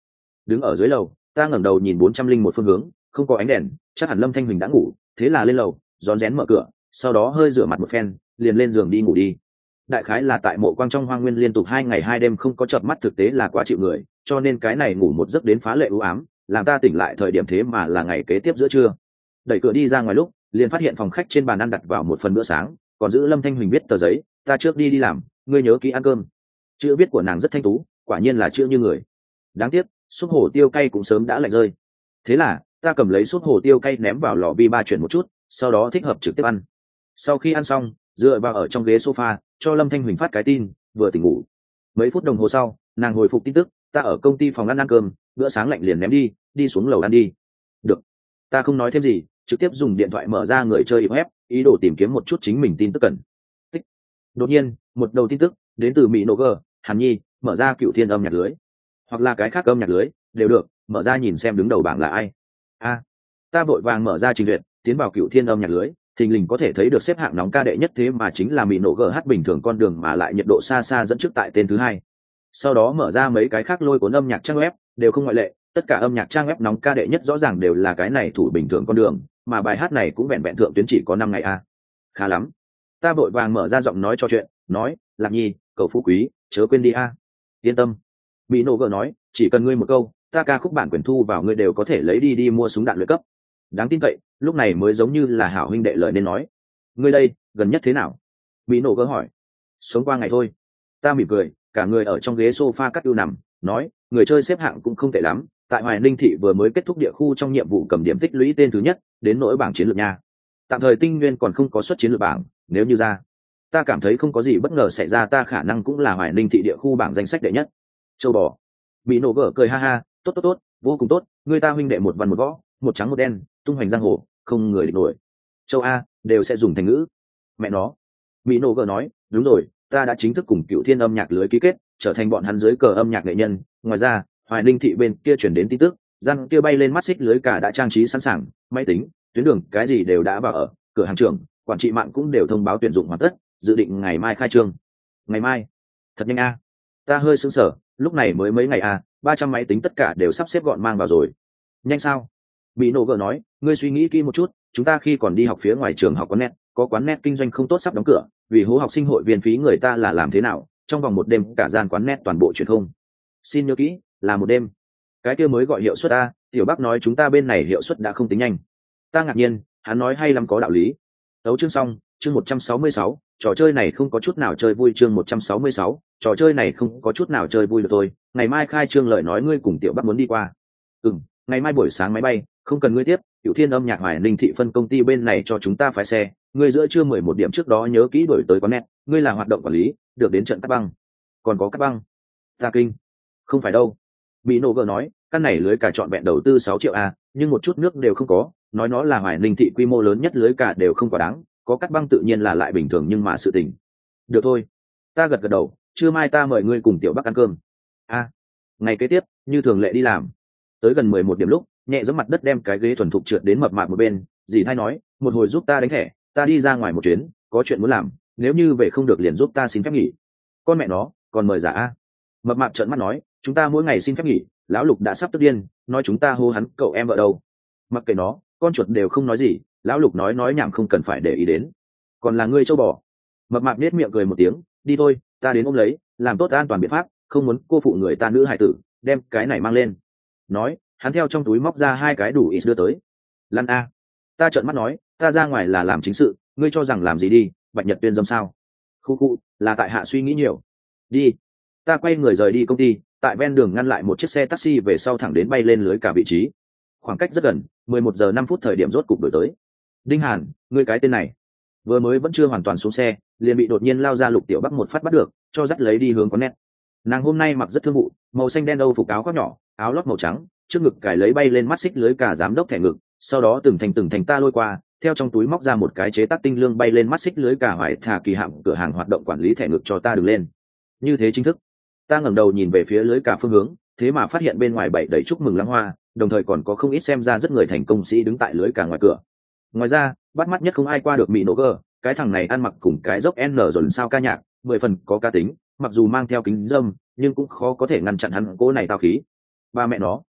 đứng ở dưới lầu, ta ngẩng đầu nhìn bốn trăm linh một phương hướng, không có ánh đèn, chắc hẳn Lâm Thanh Huỳnh đã ngủ, thế là lên lầu rón rén mở cửa, sau đó hơi rửa mặt một phen liền lên giường đi ngủ đi. Đại khái là tại Mộ Quang trong hoang nguyên liên tục hai ngày hai đêm không có chợp mắt thực tế là quá chịu người, cho nên cái này ngủ một giấc đến phá lệ u ám, làm ta tỉnh lại thời điểm thế mà là ngày kế tiếp giữa trưa. Đẩy cửa đi ra ngoài lúc liền phát hiện phòng khách trên bàn ăn đặt vào một phần bữa sáng, còn giữ Lâm Thanh Huỳnh viết tờ giấy, ta trước đi đi làm, ngươi nhớ kỹ ăn cơm. Chữ viết của nàng rất thanh tú, quả nhiên là chữ như người. Đáng tiếc súp hổ tiêu cay cũng sớm đã lạnh rơi, thế là ta cầm lấy súp hổ tiêu cay ném vào lò vi ba chuyển một chút, sau đó thích hợp trực tiếp ăn. Sau khi ăn xong dựa vào ở trong ghế sofa cho Lâm Thanh Huỳnh phát cái tin vừa tỉnh ngủ. Mấy phút đồng hồ sau nàng hồi phục tin tức, ta ở công ty phòng ăn ăn cơm, bữa sáng lạnh liền ném đi, đi xuống lầu ăn đi. Được. Ta không nói thêm gì, trực tiếp dùng điện thoại mở ra người chơi web, ý đồ tìm kiếm một chút chính mình tin tức cần. Tích. Đột nhiên một đầu tin tức đến từ Mỹ Nô Gơ, Hàn Nhi, mở ra Cựu Thiên âm nhạc lưới, hoặc là cái khác âm nhạc lưới đều được, mở ra nhìn xem đứng đầu bảng là ai. A. Ta vội vàng mở ra trình duyệt, tiến vào Cựu Thiên âm nhạc lưới, thình lình có thể thấy được xếp hạng nóng ca đệ nhất thế mà chính là Mỹ Nổ gờ hát bình thường con đường mà lại nhiệt độ xa xa dẫn trước tại tên thứ hai. Sau đó mở ra mấy cái khác lôi cuốn âm nhạc trang web, đều không ngoại lệ, tất cả âm nhạc trang web nóng ca đệ nhất rõ ràng đều là cái này thủ bình thường con đường, mà bài hát này cũng vẹn vẹn thượng tuyến chỉ có năm ngày a. Khá lắm. Ta vội vàng mở ra giọng nói cho chuyện, nói, Lạc Nhi, cậu phú quý, chớ quên đi a. Yên tâm. Mỹ Nổ gờ nói, chỉ cần ngươi một câu, ta ca khúc bản quyền thu vào ngươi đều có thể lấy đi đi mua súng đạn luyện cấp. Đáng tin cậy, lúc này mới giống như là hảo huynh đệ lời nên nói. Ngươi đây gần nhất thế nào? Mỹ Nổ gỡ hỏi. Sống qua ngày thôi. Ta mỉm cười, cả người ở trong ghế sofa cắt ưu nằm, nói, người chơi xếp hạng cũng không tệ lắm, tại Hoài Ninh thị vừa mới kết thúc địa khu trong nhiệm vụ cầm điểm tích lũy tên thứ nhất, đến nỗi bảng chiến lược nha. Tạm thời Tinh Nguyên còn không có xuất chiến lược bảng, nếu như ra, ta cảm thấy không có gì bất ngờ xảy ra, ta khả năng cũng là Hoài Ninh thị địa khu bảng danh sách đệ nhất. Châu bò. Mỹ Nổ gỡ cười ha ha, tốt tốt tốt, vô cùng tốt, người ta huynh đệ một văn một võ, một trắng một đen, tung hoành giang hồ, không người địch nổi. Châu A đều sẽ dùng thành ngữ. Mẹ nó. Mỹ Nổ gờ nói, đúng rồi, ta đã chính thức cùng Cựu Thiên âm nhạc lưới ký kết, trở thành bọn hắn dưới cờ âm nhạc nghệ nhân. Ngoài ra Hoài Ninh thị bên kia chuyển đến tin tức, răng kia bay lên mắt xích lưới cả đã trang trí sẵn sàng, máy tính, tuyến đường cái gì đều đã vào ở, cửa hàng trưởng, quản trị mạng cũng đều thông báo tuyển dụng hoàn tất, dự định ngày mai khai trương. Ngày mai? Thật nhanh a. Ta hơi sững sờ, lúc này mới mấy ngày a, ba trăm máy tính tất cả đều sắp xếp gọn mang vào rồi. Nhanh sao? Mỹ Nổ gờ nói, ngươi suy nghĩ kỹ một chút, chúng ta khi còn đi học phía ngoài trường học có net, có quán net kinh doanh không tốt sắp đóng cửa, vì hố học sinh hội viên phí người ta là làm thế nào, trong vòng một đêm cả gian quán net toàn bộ chuyển không. Xin nhớ kỹ, là một đêm. Cái kia mới gọi hiệu suất a, Tiểu Bắc nói chúng ta bên này hiệu suất đã không tính nhanh. Ta ngạc nhiên, hắn nói hay lắm có đạo lý. Đấu chương xong, chương một trăm sáu mươi sáu, trò chơi này không có chút nào chơi vui, chương một trăm sáu mươi sáu, trò chơi này không có chút nào chơi vui được thôi, ngày mai khai trương lời nói ngươi cùng Tiểu Bắc muốn đi qua. Ừm, ngày mai buổi sáng máy bay, không cần ngươi tiếp, Cựu Thiên âm nhạc Hoài Ninh thị phân công ty bên này cho chúng ta phái xe, ngươi giữa trưa mười một điểm trước đó nhớ kỹ đổi tới quán net, ngươi là hoạt động quản lý, được đến trận cắt băng. Còn có cắt băng? Ta kinh. Không phải đâu. Mỹ Nổ gờ nói, căn này lưới cả trọn vẹn đầu tư sáu triệu a, nhưng một chút nước đều không có, nói nó là Hoài Ninh thị quy mô lớn nhất lưới cả đều không quá đáng, có cắt băng tự nhiên là lại bình thường nhưng mà sự tình. Được thôi. Ta gật gật đầu, trưa mai ta mời ngươi cùng Tiểu Bắc ăn cơm. A. Ngày kế tiếp, như thường lệ đi làm. Tới gần mười một điểm lúc, nhẹ giẫm mặt đất đem cái ghế thuần thục trượt đến mập mạp một bên, dì thay nói, một hồi giúp ta đánh thẻ, ta đi ra ngoài một chuyến, có chuyện muốn làm, nếu như về không được liền giúp ta xin phép nghỉ. Con mẹ nó, còn mời giả a. Mập mạp trợn mắt nói, chúng ta mỗi ngày xin phép nghỉ, lão Lục đã sắp tức điên, nói chúng ta hô hắn cậu em vợ đâu. Mặc kệ nó, con chuột đều không nói gì, lão Lục nói nói nhảm không cần phải để ý đến. Còn là ngươi châu bò. Mập mạp nết miệng cười một tiếng, đi thôi, ta đến ôm lấy, làm tốt an toàn biện pháp, không muốn cô phụ người ta nữ hải tử, đem cái này mang lên. Nói, hắn theo trong túi móc ra hai cái đủ ít đưa tới. Lăn a. Ta trợn mắt nói, ta ra ngoài là làm chính sự, ngươi cho rằng làm gì đi, Bạch Nhật Tuyên dâm sao? Khu khu, là tại hạ suy nghĩ nhiều. Đi. Ta quay người rời đi công ty, tại ven đường ngăn lại một chiếc xe taxi về sau thẳng đến bay lên lưới cả vị trí. Khoảng cách rất gần, mười một giờ năm phút thời điểm rốt cục đổi tới. Đinh Hàn, ngươi cái tên này. Vừa mới vẫn chưa hoàn toàn xuống xe, liền bị đột nhiên lao ra Lục Tiểu Bắc một phát bắt được, cho dắt lấy đi hướng quán net. Nàng hôm nay mặc rất thương vụ, màu xanh đen âu phục áo khoác nhỏ, áo lót màu trắng, trước ngực cài lấy bay lên mắt xích lưới cả giám đốc thẻ ngực, sau đó từng thành từng thành ta lôi qua, theo trong túi móc ra một cái chế tác tinh lương bay lên mắt xích lưới cả hoài thả kỳ hạm cửa hàng hoạt động quản lý thẻ ngực cho ta đứng lên. Như thế chính thức. Ta ngẩng đầu nhìn về phía lưới cả phương hướng, thế mà phát hiện bên ngoài bảy đầy chúc mừng lăng hoa, đồng thời còn có không ít xem ra rất người thành công sĩ đứng tại lưới cả ngoài cửa. Ngoài ra, bắt mắt nhất không ai qua được Mỹ Nổ gờ, cái thằng này ăn mặc cùng cái dốc N rồi sao ca nhạc, mười phần có cá tính, mặc dù mang theo kính dâm, nhưng cũng khó có thể ngăn chặn hắn cố này tao khí. Ba mẹ nó,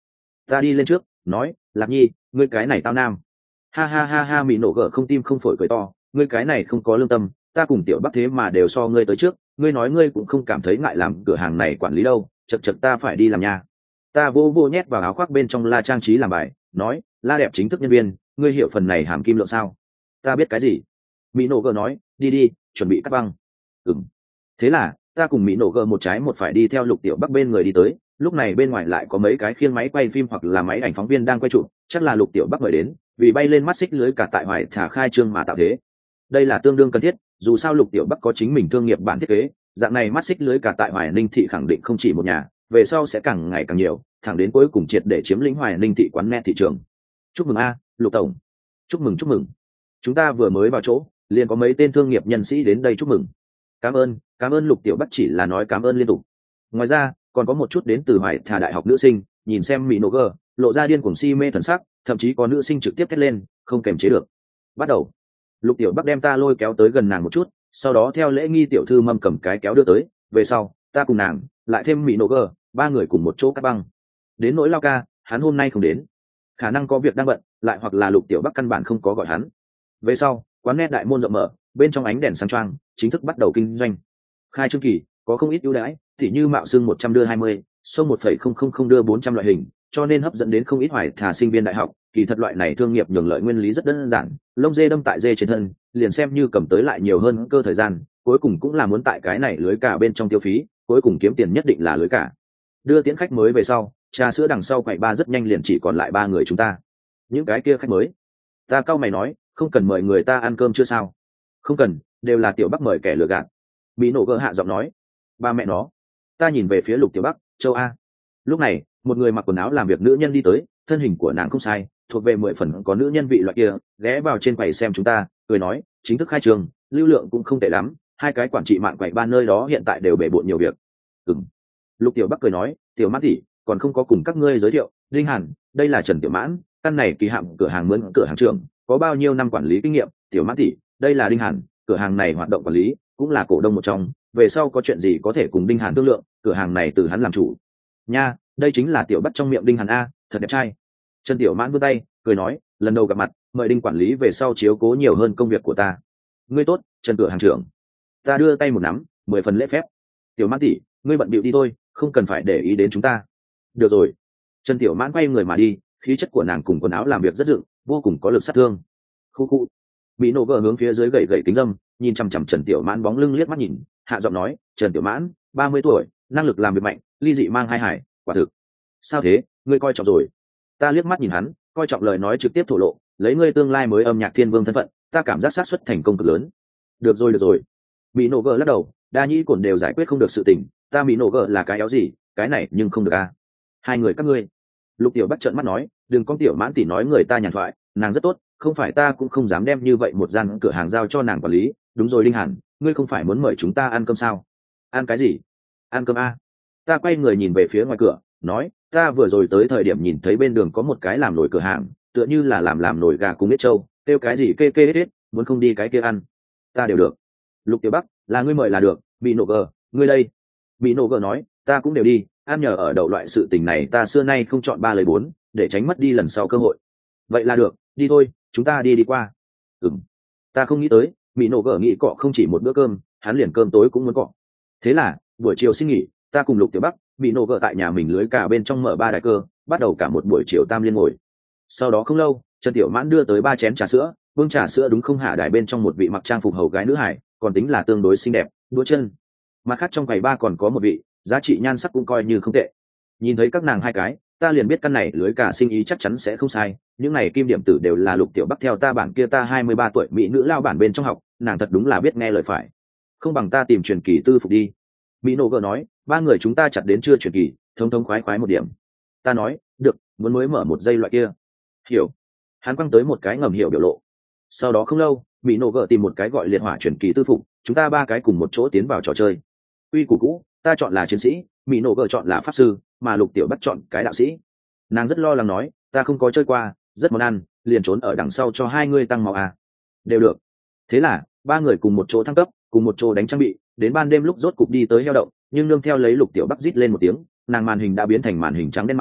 Ta đi lên trước nói, lạc nhi, ngươi cái này tao nam. Ha ha ha ha, mỹ nổ gở không tim không phổi cười to, ngươi cái này không có lương tâm, ta cùng tiểu bắc thế mà đều so ngươi tới trước, ngươi nói ngươi cũng không cảm thấy ngại làm cửa hàng này quản lý đâu, chật chật ta phải đi làm nha. Ta vô vô nhét vào áo khoác bên trong la trang trí làm bài, nói, la đẹp chính thức nhân viên, ngươi hiểu phần này hàm kim lượng sao? Ta biết cái gì? Mỹ nổ gờ nói, đi đi, chuẩn bị cắt băng. Ừm. Thế là ta cùng Mỹ nổ gờ một trái một phải đi theo Lục Tiểu Bắc bên người đi tới, lúc này bên ngoài lại có mấy cái khiêng máy quay phim hoặc là máy ảnh phóng viên đang quay chụp, chắc là Lục Tiểu Bắc mời đến, vì bay lên mắt xích lưới cả tại Hoài thả khai trương mà tạo thế. Đây là tương đương cần thiết, dù sao Lục Tiểu Bắc có chính mình thương nghiệp bản thiết kế, dạng này mắt xích lưới cả tại Hoài Ninh thị khẳng định không chỉ một nhà, về sau sẽ càng ngày càng nhiều, thẳng đến cuối cùng triệt để chiếm lĩnh Hoài Ninh thị quán net thị trường. Chúc mừng a, Lục tổng. Chúc mừng chúc mừng. Chúng ta vừa mới vào chỗ, liền có mấy tên thương nghiệp nhân sĩ đến đây chúc mừng. Cảm ơn, cảm ơn. Lục Tiểu Bắc chỉ là nói cảm ơn liên tục. Ngoài ra, còn có một chút đến từ Hoài Thà đại học nữ sinh, nhìn xem Mỹ Nô Gơ, lộ ra điên cuồng si mê thần sắc, thậm chí có nữ sinh trực tiếp thét lên, không kềm chế được. Bắt đầu. Lục Tiểu Bắc đem ta lôi kéo tới gần nàng một chút, sau đó theo lễ nghi tiểu thư mâm cầm cái kéo đưa tới, về sau, ta cùng nàng, lại thêm Mỹ Nô Gơ, ba người cùng một chỗ cắt băng. Đến nỗi Lao ca, hắn hôm nay không đến, khả năng có việc đang bận, lại hoặc là Lục Tiểu Bắc căn bản không có gọi hắn. Về sau, quán net đại môn rộng mở, bên trong ánh đèn sáng choang, chính thức bắt đầu kinh doanh. Khai trương kỳ, có không ít ưu đãi, tỉ như mạo xương một trăm đưa hai mươi, sông một phẩy không không không đưa bốn trăm loại hình, cho nên hấp dẫn đến không ít Hoài Thà sinh viên đại học. Kỳ thật loại này thương nghiệp nhường lợi nguyên lý rất đơn giản, lông dê đâm tại dê trên thân, liền xem như cầm tới lại nhiều hơn cơ thời gian, cuối cùng cũng là muốn tại cái này lưới cả bên trong tiêu phí, cuối cùng kiếm tiền nhất định là lưới cả. Đưa tiễn khách mới về sau, trà sữa đằng sau quầy ba rất nhanh liền chỉ còn lại ba người chúng ta. Những cái kia khách mới, ta cau mày nói, không cần mời người ta ăn cơm chưa sao? Không cần, đều là Tiểu Bắc mời kẻ lừa gạt. Mỹ nổ gỡ hạ giọng nói, ba mẹ nó. Ta nhìn về phía Lục Tiểu Bắc, châu A. Lúc này, một người mặc quần áo làm việc nữ nhân đi tới, thân hình của nàng không sai, thuộc về mười phần có nữ nhân vị loại kia, ghé vào trên quầy xem chúng ta, cười nói, chính thức khai trường, lưu lượng cũng không tệ lắm, hai cái quản trị mạng quầy ba nơi đó hiện tại đều bể bộn nhiều việc. Ừm. Lục Tiểu Bắc cười nói, Tiểu Mãn tỷ, còn không có cùng các ngươi giới thiệu, Linh Hàn, đây là Trần Tiểu Mãn, căn này kỳ hạm cửa hàng mướn cửa hàng trưởng, có bao nhiêu năm quản lý kinh nghiệm, Tiểu Mãn tỷ, đây là Đinh Hàn, cửa hàng này hoạt động quản lý, cũng là cổ đông một trong, về sau có chuyện gì có thể cùng Đinh Hàn thương lượng, cửa hàng này từ hắn làm chủ. Nha, đây chính là Tiểu Bắc trong miệng Đinh Hàn a, thật đẹp trai. Trần Tiểu Mãn vươn tay, cười nói, lần đầu gặp mặt, mời Đinh quản lý về sau chiếu cố nhiều hơn công việc của ta. Ngươi tốt, Trần cửa hàng trưởng. Ta đưa tay một nắm, mười phần lễ phép. Tiểu Mãn tỷ, ngươi bận bịu đi thôi, không cần phải để ý đến chúng ta. Được rồi. Trần Tiểu Mãn quay người mà đi, khí chất của nàng cùng quần áo làm việc rất dựng, vô cùng có lực sát thương. Khu khu. Mỹ nổ gờ hướng phía dưới gậy gậy kính dâm, nhìn chằm chằm Trần Tiểu Mãn bóng lưng liếc mắt nhìn, hạ giọng nói, Trần Tiểu Mãn, ba mươi tuổi, năng lực làm việc mạnh, ly dị mang hai hải, quả thực. Sao thế, ngươi coi trọng rồi? Ta liếc mắt nhìn hắn, coi trọng lời nói trực tiếp thổ lộ, lấy ngươi tương lai mới âm nhạc thiên vương thân phận, ta cảm giác xác suất thành công cực lớn. Được rồi được rồi. Mỹ nổ gờ lắc đầu, đa nhĩ cổn đều giải quyết không được sự tình, ta Mỹ nổ gờ là cái éo gì, cái này nhưng không được a. Hai người các ngươi. Lục Tiểu Bắc trợn mắt nói, đừng con Tiểu Mãn tỷ nói người ta nhàn thoại, nàng rất tốt, không phải ta cũng không dám đem như vậy một gian cửa hàng giao cho nàng quản lý. Đúng rồi Đinh Hàn, ngươi không phải muốn mời chúng ta ăn cơm sao? Ăn cái gì? Ăn cơm a. Ta quay người nhìn về phía ngoài cửa, nói, ta vừa rồi tới thời điểm nhìn thấy bên đường có một cái làm nồi cửa hàng, tựa như là làm làm nồi gà cùng ít trâu, kêu cái gì kê kê hết hết, muốn không đi cái kia ăn. Ta đều được. Lục Tiểu Bắc, là ngươi mời là được. Bị nổ gờ, ngươi đây. Bị nổ gờ nói, ta cũng đều đi, ăn nhờ ở đậu loại sự tình này ta xưa nay không chọn ba lời bốn, để tránh mất đi lần sau cơ hội. Vậy là được, đi thôi, chúng ta đi đi qua. Ừm. Ta không nghĩ tới, Mỹ nổ gở nghĩ cọ không chỉ một bữa cơm, hắn liền cơm tối cũng muốn cọ. Thế là, buổi chiều xin nghỉ, ta cùng Lục Tiểu Bắc, Mỹ nổ gở tại nhà mình lưới cả bên trong mở ba đại cơ, bắt đầu cả một buổi chiều tam liên ngồi. Sau đó không lâu, Trần Tiểu Mãn đưa tới ba chén trà sữa, vương trà sữa đúng không hạ đài bên trong một vị mặc trang phục hầu gái nữ hải, còn tính là tương đối xinh đẹp, đũa chân. Mặt khác trong quầy ba còn có một vị, giá trị nhan sắc cũng coi như không tệ. Nhìn thấy các nàng hai cái, ta liền biết căn này lưới cả sinh ý chắc chắn sẽ không sai, những này kim điểm tử đều là Lục Tiểu Bắc theo ta bản kia ta hai mươi ba tuổi mỹ nữ lao bản bên trong học, nàng thật đúng là biết nghe lời phải. Không bằng ta tìm truyền kỳ tư phục đi. Mỹ nổ gờ nói, ba người chúng ta chặt đến chưa truyền kỳ, thông thông khoái khoái một điểm. Ta nói, được, muốn mới mở một giây loại kia. Hiểu. Hắn quăng tới một cái ngầm hiểu biểu lộ. Sau đó không lâu, Mỹ nổ gờ tìm một cái gọi liệt hỏa truyền kỳ tư phục, chúng ta ba cái cùng một chỗ tiến vào trò chơi. Quy củ cũ, ta chọn là chiến sĩ, Mỹ nổ gờ chọn là pháp sư, mà Lục Tiểu Bắc chọn cái đạo sĩ. Nàng rất lo lắng nói, ta không có chơi qua, rất món ăn, liền trốn ở đằng sau cho hai ngươi tăng máu à. Đều được. Thế là ba người cùng một chỗ thăng cấp, cùng một chỗ đánh trang bị, đến ban đêm lúc rốt cục đi tới heo động, nhưng nương theo lấy Lục Tiểu Bắc rít lên một tiếng, nàng màn hình đã biến thành màn hình trắng đen màn,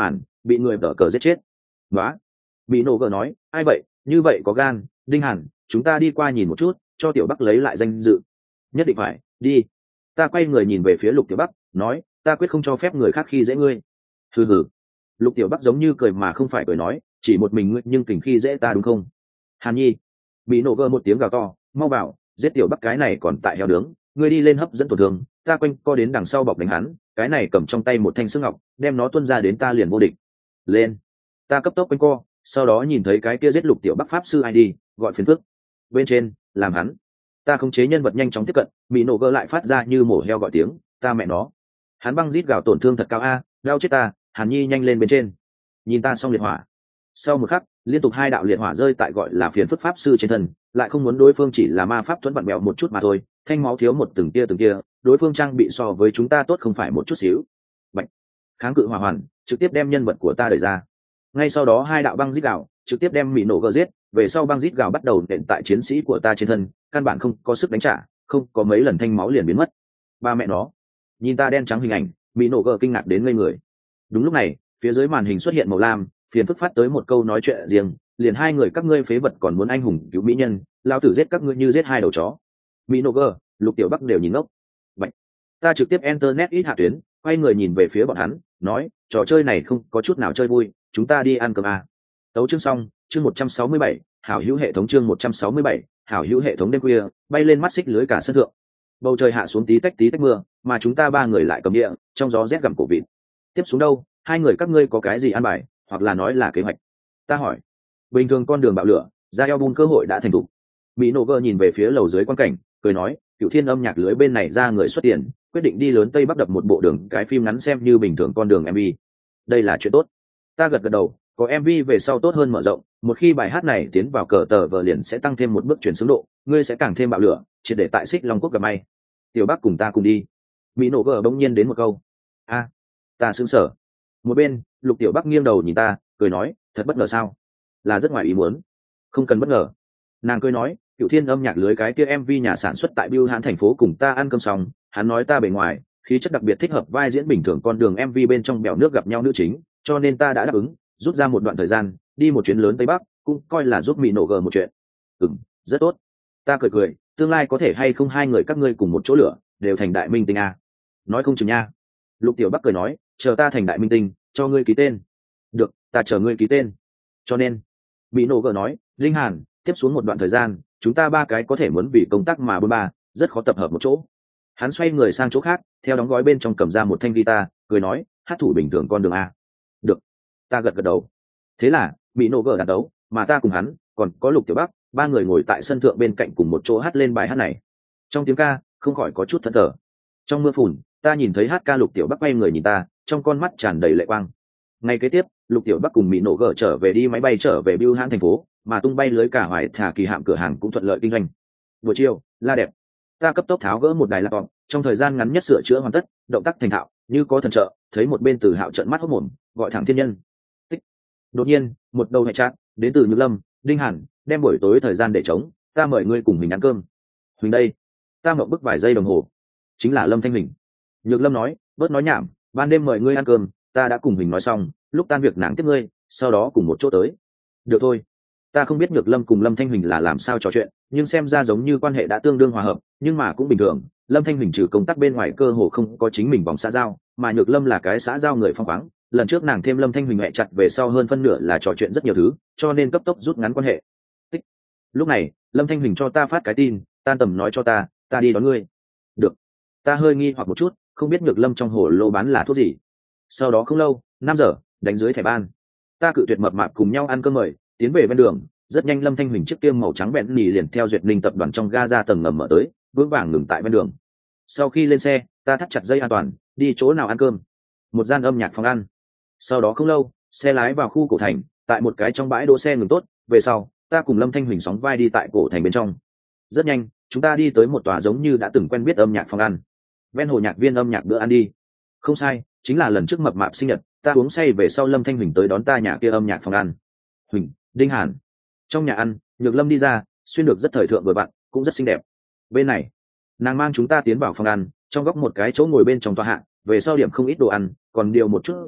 bị người đỡ cờ giết chết. Đó, bị nổ gờ nói, ai vậy, như vậy có gan, Đinh Hàn, chúng ta đi qua nhìn một chút, cho Tiểu Bắc lấy lại danh dự. Nhất định phải, đi. Ta quay người nhìn về phía Lục Tiểu Bắc, nói, ta quyết không cho phép người khác khi dễ ngươi. Hừ hừ. Lục Tiểu Bắc giống như cười mà không phải cười nói, chỉ một mình ngươi nhưng tình khi dễ ta đúng không? Hàn Nhi. Bị nổ gờ một tiếng gào to, mau bảo, giết Tiểu Bắc cái này còn tại heo nướng, ngươi đi lên hấp dẫn tổn thương, ta quanh co đến đằng sau bọc đánh hắn, cái này cầm trong tay một thanh xương ngọc, đem nó tuôn ra đến ta liền vô địch. Lên. Ta cấp tốc quanh co, sau đó nhìn thấy cái kia giết Lục Tiểu Bắc pháp sư ai đi, gọi phiền phức. Bên trên, làm hắn. Ta khống chế nhân vật nhanh chóng tiếp cận, bị nổ gỡ lại phát ra như mổ heo gọi tiếng, ta mẹ nó. Hắn băng rít gào tổn thương thật cao a, đau chết ta, Hàn Nhi nhanh lên bên trên. Nhìn ta xong liệt hỏa. Sau một khắc, liên tục hai đạo liệt hỏa rơi tại gọi là phiền phức pháp sư trên thân, lại không muốn đối phương chỉ là ma pháp thuẫn vặn bẹo một chút mà thôi, thanh máu thiếu một từng tia từng tia, đối phương trang bị so với chúng ta tốt không phải một chút xíu. Bạch. Kháng cự hỏa hoàn, trực tiếp đem nhân vật của ta đẩy ra. Ngay sau đó hai đạo băng rít gào, trực tiếp đem mị nổ gờ giết, về sau băng rít gào bắt đầu nện tại chiến sĩ của ta trên thân, căn bản không có sức đánh trả, không có mấy lần thanh máu liền biến mất. Ba mẹ nó. Nhìn ta đen trắng hình ảnh, mị nổ gờ kinh ngạc đến ngây người. Đúng lúc này, phía dưới màn hình xuất hiện màu lam, phiền phức phát tới một câu nói chuyện riêng, liền hai người các ngươi phế vật còn muốn anh hùng cứu mỹ nhân, lao tử giết các ngươi như giết hai đầu chó. Mị nổ gờ, Lục Tiểu Bắc đều nhìn ngốc. Vậy, ta trực tiếp internet ít hạ tuyến, quay người nhìn về phía bọn hắn, nói, trò chơi này không có chút nào chơi vui, chúng ta đi ăn cơm à. Tấu chương xong, chương một trăm sáu mươi bảy, hảo hữu hệ thống chương một trăm sáu mươi bảy, hảo hữu hệ thống đêm khuya, bay lên mắt xích lưới cả sân thượng. Bầu trời hạ xuống tí tách tí tách mưa, mà chúng ta ba người lại cầm địa, trong gió rét gặm cổ vịt. Tiếp xuống đâu, hai người các ngươi có cái gì ăn bài, hoặc là nói là kế hoạch? Ta hỏi. Bình thường con đường bạo lửa, ra album cơ hội đã thành thủ. Mỹ Nổ Vơ nhìn về phía lầu dưới quan cảnh, cười nói, Cửu Thiên âm nhạc lưới bên này ra người xuất tiền, quyết định đi lớn Tây Bắc đập một bộ đường cái phim ngắn xem như bình thường con đường em vê. Đây là chuyện tốt. Ta gật gật đầu, có em vê về sau tốt hơn mở rộng, một khi bài hát này tiến vào cờ tờ vờ liền sẽ tăng thêm một bước chuyển xứng độ, ngươi sẽ càng thêm bạo lửa, triệt để tại Xích Long Quốc gặp may. Tiểu Bắc cùng ta cùng đi. Mỹ Nổ Vơ bỗng nhiên đến một câu. A, ta sững sờ. Một bên, Lục Tiểu Bắc nghiêng đầu nhìn ta, cười nói, thật bất ngờ sao? Là rất ngoài ý muốn. Không cần bất ngờ. Nàng cười nói, Cửu Thiên âm nhạc lưới cái kia em vê nhà sản xuất tại Bưu Hãn thành phố cùng ta ăn cơm xong, hắn nói ta bề ngoài, khí chất đặc biệt thích hợp vai diễn bình thường con đường em vê bên trong bèo nước gặp nhau nữ chính, cho nên ta đã đáp ứng, rút ra một đoạn thời gian, đi một chuyến lớn Tây Bắc, cũng coi là giúp Mỹ Nổ Gờ một chuyện. Ừm, rất tốt. Ta cười cười, tương lai có thể hay không hai người các ngươi cùng một chỗ lửa, đều thành đại minh tinh à? Nói không chừng nha. Lục Tiểu Bắc cười nói, chờ ta thành đại minh tinh, cho ngươi ký tên. Được, ta chờ ngươi ký tên. Cho nên, Mỹ Nổ Gờ nói, Linh Hàn, tiếp xuống một đoạn thời gian, chúng ta ba cái có thể muốn vì công tác mà bôn ba, rất khó tập hợp một chỗ. Hắn xoay người sang chỗ khác, theo đóng gói bên trong cầm ra một thanh guitar, cười nói, hát thủ bình thường con đường a. Được, ta gật gật đầu. Thế là, Mỹ Nổ Gờ đàn đấu, mà ta cùng hắn, còn có Lục Tiểu Bắc, ba người ngồi tại sân thượng bên cạnh cùng một chỗ hát lên bài hát này. Trong tiếng ca, không khỏi có chút thẫn thờ. Trong mưa phùn, ta nhìn thấy hát ca Lục Tiểu Bắc quay người nhìn ta, trong con mắt tràn đầy lệ quang. Ngày kế tiếp, Lục Tiểu Bắc cùng Mỹ Nổ Gờ trở về đi máy bay trở về Bưu Hãn thành phố, mà tung bay lưới cả hoài thả kỳ hạm cửa hàng cũng thuận lợi kinh doanh. Buổi chiều, la đẹp. Ta cấp tốc tháo gỡ một đài laptop, trong thời gian ngắn nhất sửa chữa hoàn tất, động tác thành thạo, như có thần trợ, thấy một bên Từ Hạo trợn mắt hốt mồm, gọi thẳng thiên nhân. Tích. Đột nhiên, một đầu hệ chat đến từ Nhược Lâm, Đinh Hàn, đem buổi tối thời gian để trống, ta mời ngươi cùng mình ăn cơm. Huỳnh đây. Ta ngậm bức vài giây đồng hồ. Chính là Lâm Thanh Huỳnh. Nhược Lâm nói, bớt nói nhảm, ban đêm mời ngươi ăn cơm, ta đã cùng Huỳnh nói xong, lúc tan việc nàng tiếp ngươi, sau đó cùng một chỗ tới. Được thôi. Ta không biết Nhược Lâm cùng Lâm Thanh Huỳnh là làm sao trò chuyện, nhưng xem ra giống như quan hệ đã tương đương hòa hợp, nhưng mà cũng bình thường. Lâm Thanh Huỳnh trừ công tác bên ngoài cơ hồ không có chính mình vòng xã giao, mà Nhược Lâm là cái xã giao người phong khoáng. Lần trước nàng thêm Lâm Thanh Huỳnh hẹ chặt về sau hơn phân nửa là trò chuyện rất nhiều thứ, cho nên cấp tốc rút ngắn quan hệ. Tích. Lúc này, Lâm Thanh Huỳnh cho ta phát cái tin, tan tầm nói cho ta, ta đi đón ngươi. Được. Ta hơi nghi hoặc một chút, không biết Nhược Lâm trong hồ lô bán là thuốc gì. Sau đó không lâu, năm giờ, đánh dưới thẻ ban. Ta cự tuyệt mập mạp cùng nhau ăn cơm mời, tiến về bên đường. Rất nhanh Lâm Thanh Huỳnh chiếc kiêm màu trắng bẹn nỉ liền theo Duyệt Ninh tập đoàn trong ga ra tầng ngầm mở tới, vững vàng ngừng tại bên đường. Sau khi lên xe, ta thắt chặt dây an toàn, đi chỗ nào ăn cơm? Một gian âm nhạc phòng ăn. Sau đó không lâu, xe lái vào khu cổ thành, tại một cái trong bãi đỗ xe ngừng tốt. Về sau, ta cùng Lâm Thanh Huỳnh sóng vai đi tại cổ thành bên trong. Rất nhanh, chúng ta đi tới một tòa giống như đã từng quen biết âm nhạc phòng ăn. Ven hồ nhạc viên âm nhạc bữa ăn đi. Không sai, chính là lần trước mập mạp sinh nhật, ta uống say về sau Lâm Thanh Huỳnh tới đón ta nhà kia âm nhạc phòng ăn. Huỳnh, Đinh Hàn. Trong nhà ăn, Nhược Lâm đi ra, xuyên được rất thời thượng vừa vặn, cũng rất xinh đẹp. Bên này, nàng mang chúng ta tiến vào phòng ăn, trong góc một cái chỗ ngồi bên trong tòa hạ, về sau điểm không ít đồ ăn, còn điều một chút rượu,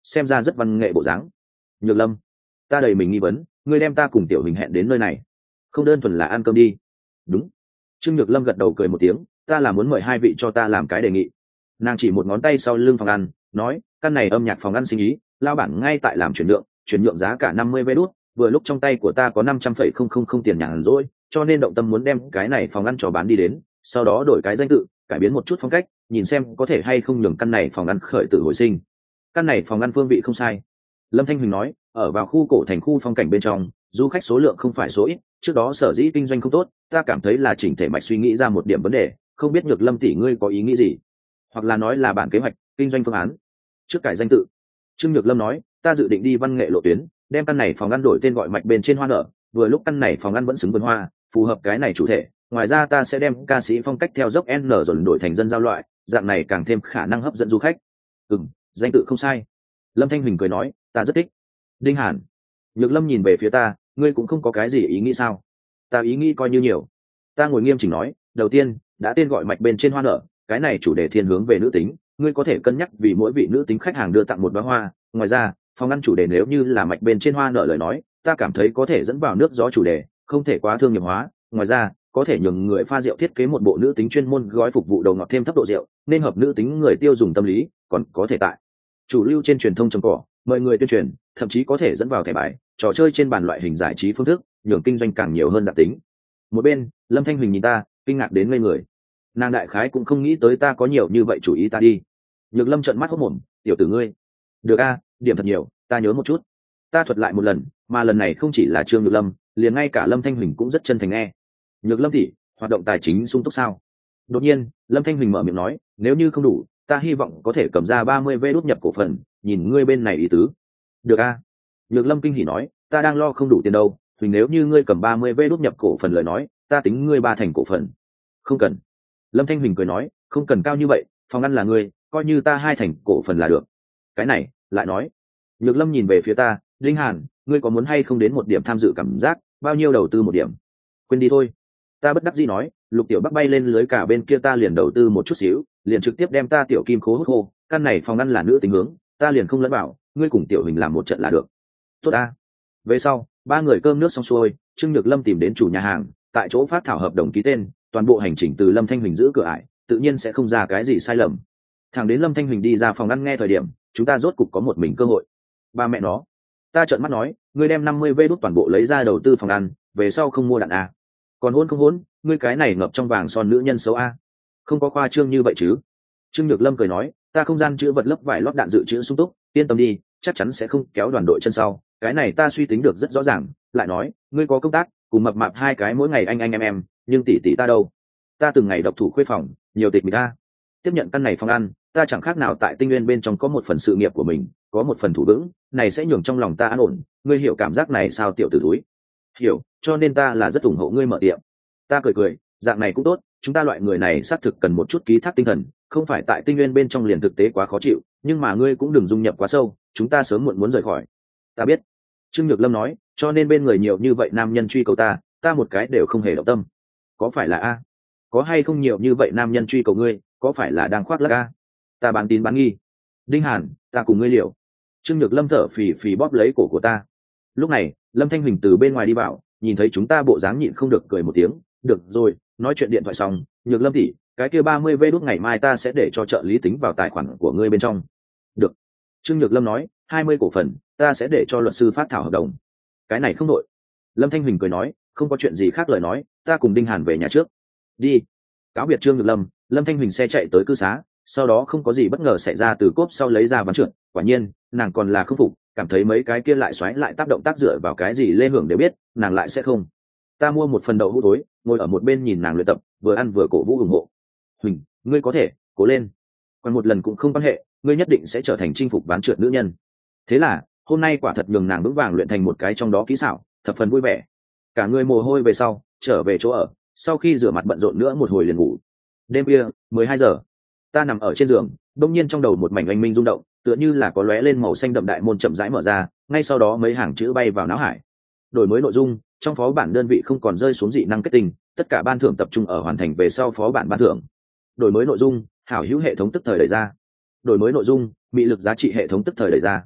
xem ra rất văn nghệ bộ dáng. Nhược Lâm, ta đầy mình nghi vấn, ngươi đem ta cùng Tiểu Hình hẹn đến nơi này không đơn thuần là ăn cơm đi? Đúng. Trương Nhược Lâm gật đầu cười một tiếng, ta là muốn mời hai vị cho ta làm cái đề nghị. Nàng chỉ một ngón tay sau lưng phòng ăn, nói, căn này âm nhạc phòng ăn sinh ý lao bản ngay tại làm chuyển nhượng, chuyển nhượng giá cả năm mươi vé đút, vừa lúc trong tay của ta có năm trăm phẩy không không không tiền nhàn rỗi, cho nên động tâm muốn đem cái này phòng ăn trò bán đi đến, sau đó đổi cái danh tự, cải biến một chút phong cách, nhìn xem có thể hay không nhường căn này phòng ăn khởi tử hồi sinh. Căn này phòng ăn phương vị không sai. Lâm Thanh Huỳnh nói, ở vào khu cổ thành khu phong cảnh bên trong, du khách số lượng không phải số ít, trước đó sở dĩ kinh doanh không tốt, ta cảm thấy là chỉnh thể mạch suy nghĩ ra một điểm vấn đề, không biết Nhược Lâm tỷ ngươi có ý nghĩ gì, hoặc là nói là bản kế hoạch kinh doanh phương án. Trước cải danh tự, Trương Nhược Lâm nói, ta dự định đi văn nghệ lộ tuyến, đem căn này phòng ăn đổi tên gọi mạch bên trên hoa nở, vừa lúc căn này phòng ăn vẫn xứng vườn hoa, phù hợp cái này chủ thể. Ngoài ra ta sẽ đem ca sĩ phong cách theo dốc N rồi đổi thành dân giao loại, dạng này càng thêm khả năng hấp dẫn du khách. Ừm, danh tự không sai. Lâm Thanh Huỳnh cười nói, ta rất thích. Đinh Hàn. Nhược Lâm nhìn về phía ta, ngươi cũng không có cái gì ý nghĩ sao? Ta ý nghĩ coi như nhiều. Ta ngồi nghiêm chỉnh nói, đầu tiên, đã tên gọi mạch bên trên hoa nở, cái này chủ đề thiên hướng về nữ tính, ngươi có thể cân nhắc vì mỗi vị nữ tính khách hàng đưa tặng một bó hoa. Ngoài ra, phòng ăn chủ đề nếu như là mạch bên trên hoa nở lời nói, ta cảm thấy có thể dẫn vào nước gió chủ đề, không thể quá thương nghiệp hóa. Ngoài ra, có thể nhường người pha rượu thiết kế một bộ nữ tính chuyên môn gói phục vụ đầu ngọt thêm thấp độ rượu, nên hợp nữ tính người tiêu dùng tâm lý, còn có thể tại chủ lưu trên truyền thông trồng cỏ, mời người tuyên truyền, thậm chí có thể dẫn vào thẻ bài, trò chơi trên bàn loại hình giải trí phương thức, nhường kinh doanh càng nhiều hơn dạng tính. Một bên, Lâm Thanh Huỳnh nhìn ta, kinh ngạc đến ngây người. Nàng đại khái cũng không nghĩ tới ta có nhiều như vậy chủ ý ta đi. Nhược Lâm trợn mắt hốt mồm, tiểu tử ngươi. Được a, điểm thật nhiều, ta nhớ một chút. Ta thuật lại một lần, mà lần này không chỉ là Trương Nhược Lâm, liền ngay cả Lâm Thanh Huỳnh cũng rất chân thành nghe. Nhược Lâm tỷ, hoạt động tài chính sung túc sao? Đột nhiên, Lâm Thanh Huỳnh mở miệng nói, nếu như không đủ, ta hy vọng có thể cầm ra ba mươi vé đút nhập cổ phần, nhìn ngươi bên này ý tứ. Được a. Nhược Lâm kinh hỉ nói, ta đang lo không đủ tiền đâu, Huỳnh nếu như ngươi cầm ba mươi vé đút nhập cổ phần lời nói, ta tính ngươi ba thành cổ phần. Không cần. Lâm Thanh Huỳnh cười nói, không cần cao như vậy, phòng ăn là ngươi, coi như ta hai thành cổ phần là được. Cái này, lại nói. Nhược Lâm nhìn về phía ta, Linh Hàn, ngươi có muốn hay không đến một điểm tham dự cảm giác, bao nhiêu đầu tư một điểm? Quên đi thôi. Ta bất đắc dĩ nói, Lục Tiểu Bắc bay lên lưới cả bên kia ta liền đầu tư một chút xíu, liền trực tiếp đem ta tiểu kim khố hút khô, căn này phòng ăn là nữ tính hướng, ta liền không lẫn vào, ngươi cùng Tiểu Huỳnh làm một trận là được. Tốt ta. Về sau, ba người cơm nước xong xuôi, Trương Nhược Lâm tìm đến chủ nhà hàng, tại chỗ phát thảo hợp đồng ký tên, toàn bộ hành trình từ Lâm Thanh Huỳnh giữ cửa ải, tự nhiên sẽ không ra cái gì sai lầm. Thẳng đến Lâm Thanh Huỳnh đi ra phòng ăn nghe thời điểm, chúng ta rốt cục có một mình cơ hội. Ba mẹ nó. Ta trợn mắt nói, ngươi đem năm mươi vé đút toàn bộ lấy ra đầu tư phòng ăn, về sau không mua đạn a. Còn hôn không hôn, ngươi cái này ngập trong vàng son nữ nhân xấu a. Không có khoa trương như vậy chứ? Trương Nhược Lâm cười nói, ta không gian chứa vật lấp vải lót đạn dự trữ sung túc, yên tâm đi, chắc chắn sẽ không kéo đoàn đội chân sau, cái này ta suy tính được rất rõ ràng. Lại nói, ngươi có công tác, cùng mập mạp hai cái mỗi ngày anh anh em em, nhưng tỷ tỷ ta đâu? Ta từng ngày độc thủ khuê phòng, nhiều tịch mình ta. Tiếp nhận căn này phòng ăn, ta chẳng khác nào tại tinh nguyên bên trong có một phần sự nghiệp của mình, có một phần thủ vững, này sẽ nhường trong lòng ta an ổn. Ngươi hiểu cảm giác này sao tiểu tử thúi? Hiểu, cho nên ta là rất ủng hộ ngươi mở tiệm. Ta cười cười, dạng này cũng tốt, chúng ta loại người này xác thực cần một chút ký thác tinh thần, không phải tại tinh nguyên bên trong liền thực tế quá khó chịu, nhưng mà ngươi cũng đừng dung nhập quá sâu, chúng ta sớm muộn muốn rời khỏi. Ta biết. Trương Nhược Lâm nói, cho nên bên người nhiều như vậy nam nhân truy cầu ta, ta một cái đều không hề động tâm. Có phải là a? Có hay không nhiều như vậy nam nhân truy cầu ngươi, có phải là đang khoác lác a? Ta bán tín bán nghi. Đinh Hàn, ta cùng ngươi liều. Trương Nhược Lâm thở phì phì bóp lấy cổ của ta. Lúc này, Lâm Thanh Huỳnh từ bên ngoài đi vào, nhìn thấy chúng ta bộ dáng nhịn không được cười một tiếng. Được rồi, nói chuyện điện thoại xong, Nhược Lâm tỷ, cái kia ba mươi vé đút ngày mai ta sẽ để cho trợ lý tính vào tài khoản của ngươi bên trong. Được. Trương Nhược Lâm nói, hai mươi cổ phần, ta sẽ để cho luật sư phát thảo hợp đồng. Cái này không đội. Lâm Thanh Huỳnh cười nói, không có chuyện gì khác lời nói, ta cùng Đinh Hàn về nhà trước. Đi. Cáo biệt Trương Nhược Lâm, Lâm Thanh Huỳnh xe chạy tới cư xá, sau đó không có gì bất ngờ xảy ra từ cốp sau lấy ra ván trượt, quả nhiên, nàng còn là không phục, cảm thấy mấy cái kia lại xoáy lại tác động tác dựa vào cái gì Lê Hưởng đều biết, nàng lại sẽ không. Ta mua một phần đậu hũ thối, ngồi ở một bên nhìn nàng luyện tập, vừa ăn vừa cổ vũ ủng hộ. Huỳnh, ngươi có thể, cố lên. Còn một lần cũng không quan hệ, ngươi nhất định sẽ trở thành chinh phục ván trượt nữ nhân. Thế là, hôm nay quả thật nhường nàng vững vàng luyện thành một cái trong đó kỹ xảo, thập phần vui vẻ. Cả người mồ hôi về sau, trở về chỗ ở, sau khi rửa mặt bận rộn nữa một hồi liền ngủ. Đêm khuya, mười hai giờ, ta nằm ở trên giường, bỗng nhiên trong đầu một mảnh oanh minh rung động, tựa như là có lóe lên màu xanh đậm đại môn chậm rãi mở ra, ngay sau đó mấy hàng chữ bay vào não hải. Đổi mới nội dung, trong phó bản đơn vị không còn rơi xuống dị năng kết tinh, tất cả ban thưởng tập trung ở hoàn thành về sau phó bản ban thưởng. Đổi mới nội dung, hảo hữu hệ thống tức thời đẩy ra. Đổi mới nội dung, mị lực giá trị hệ thống tức thời đẩy ra.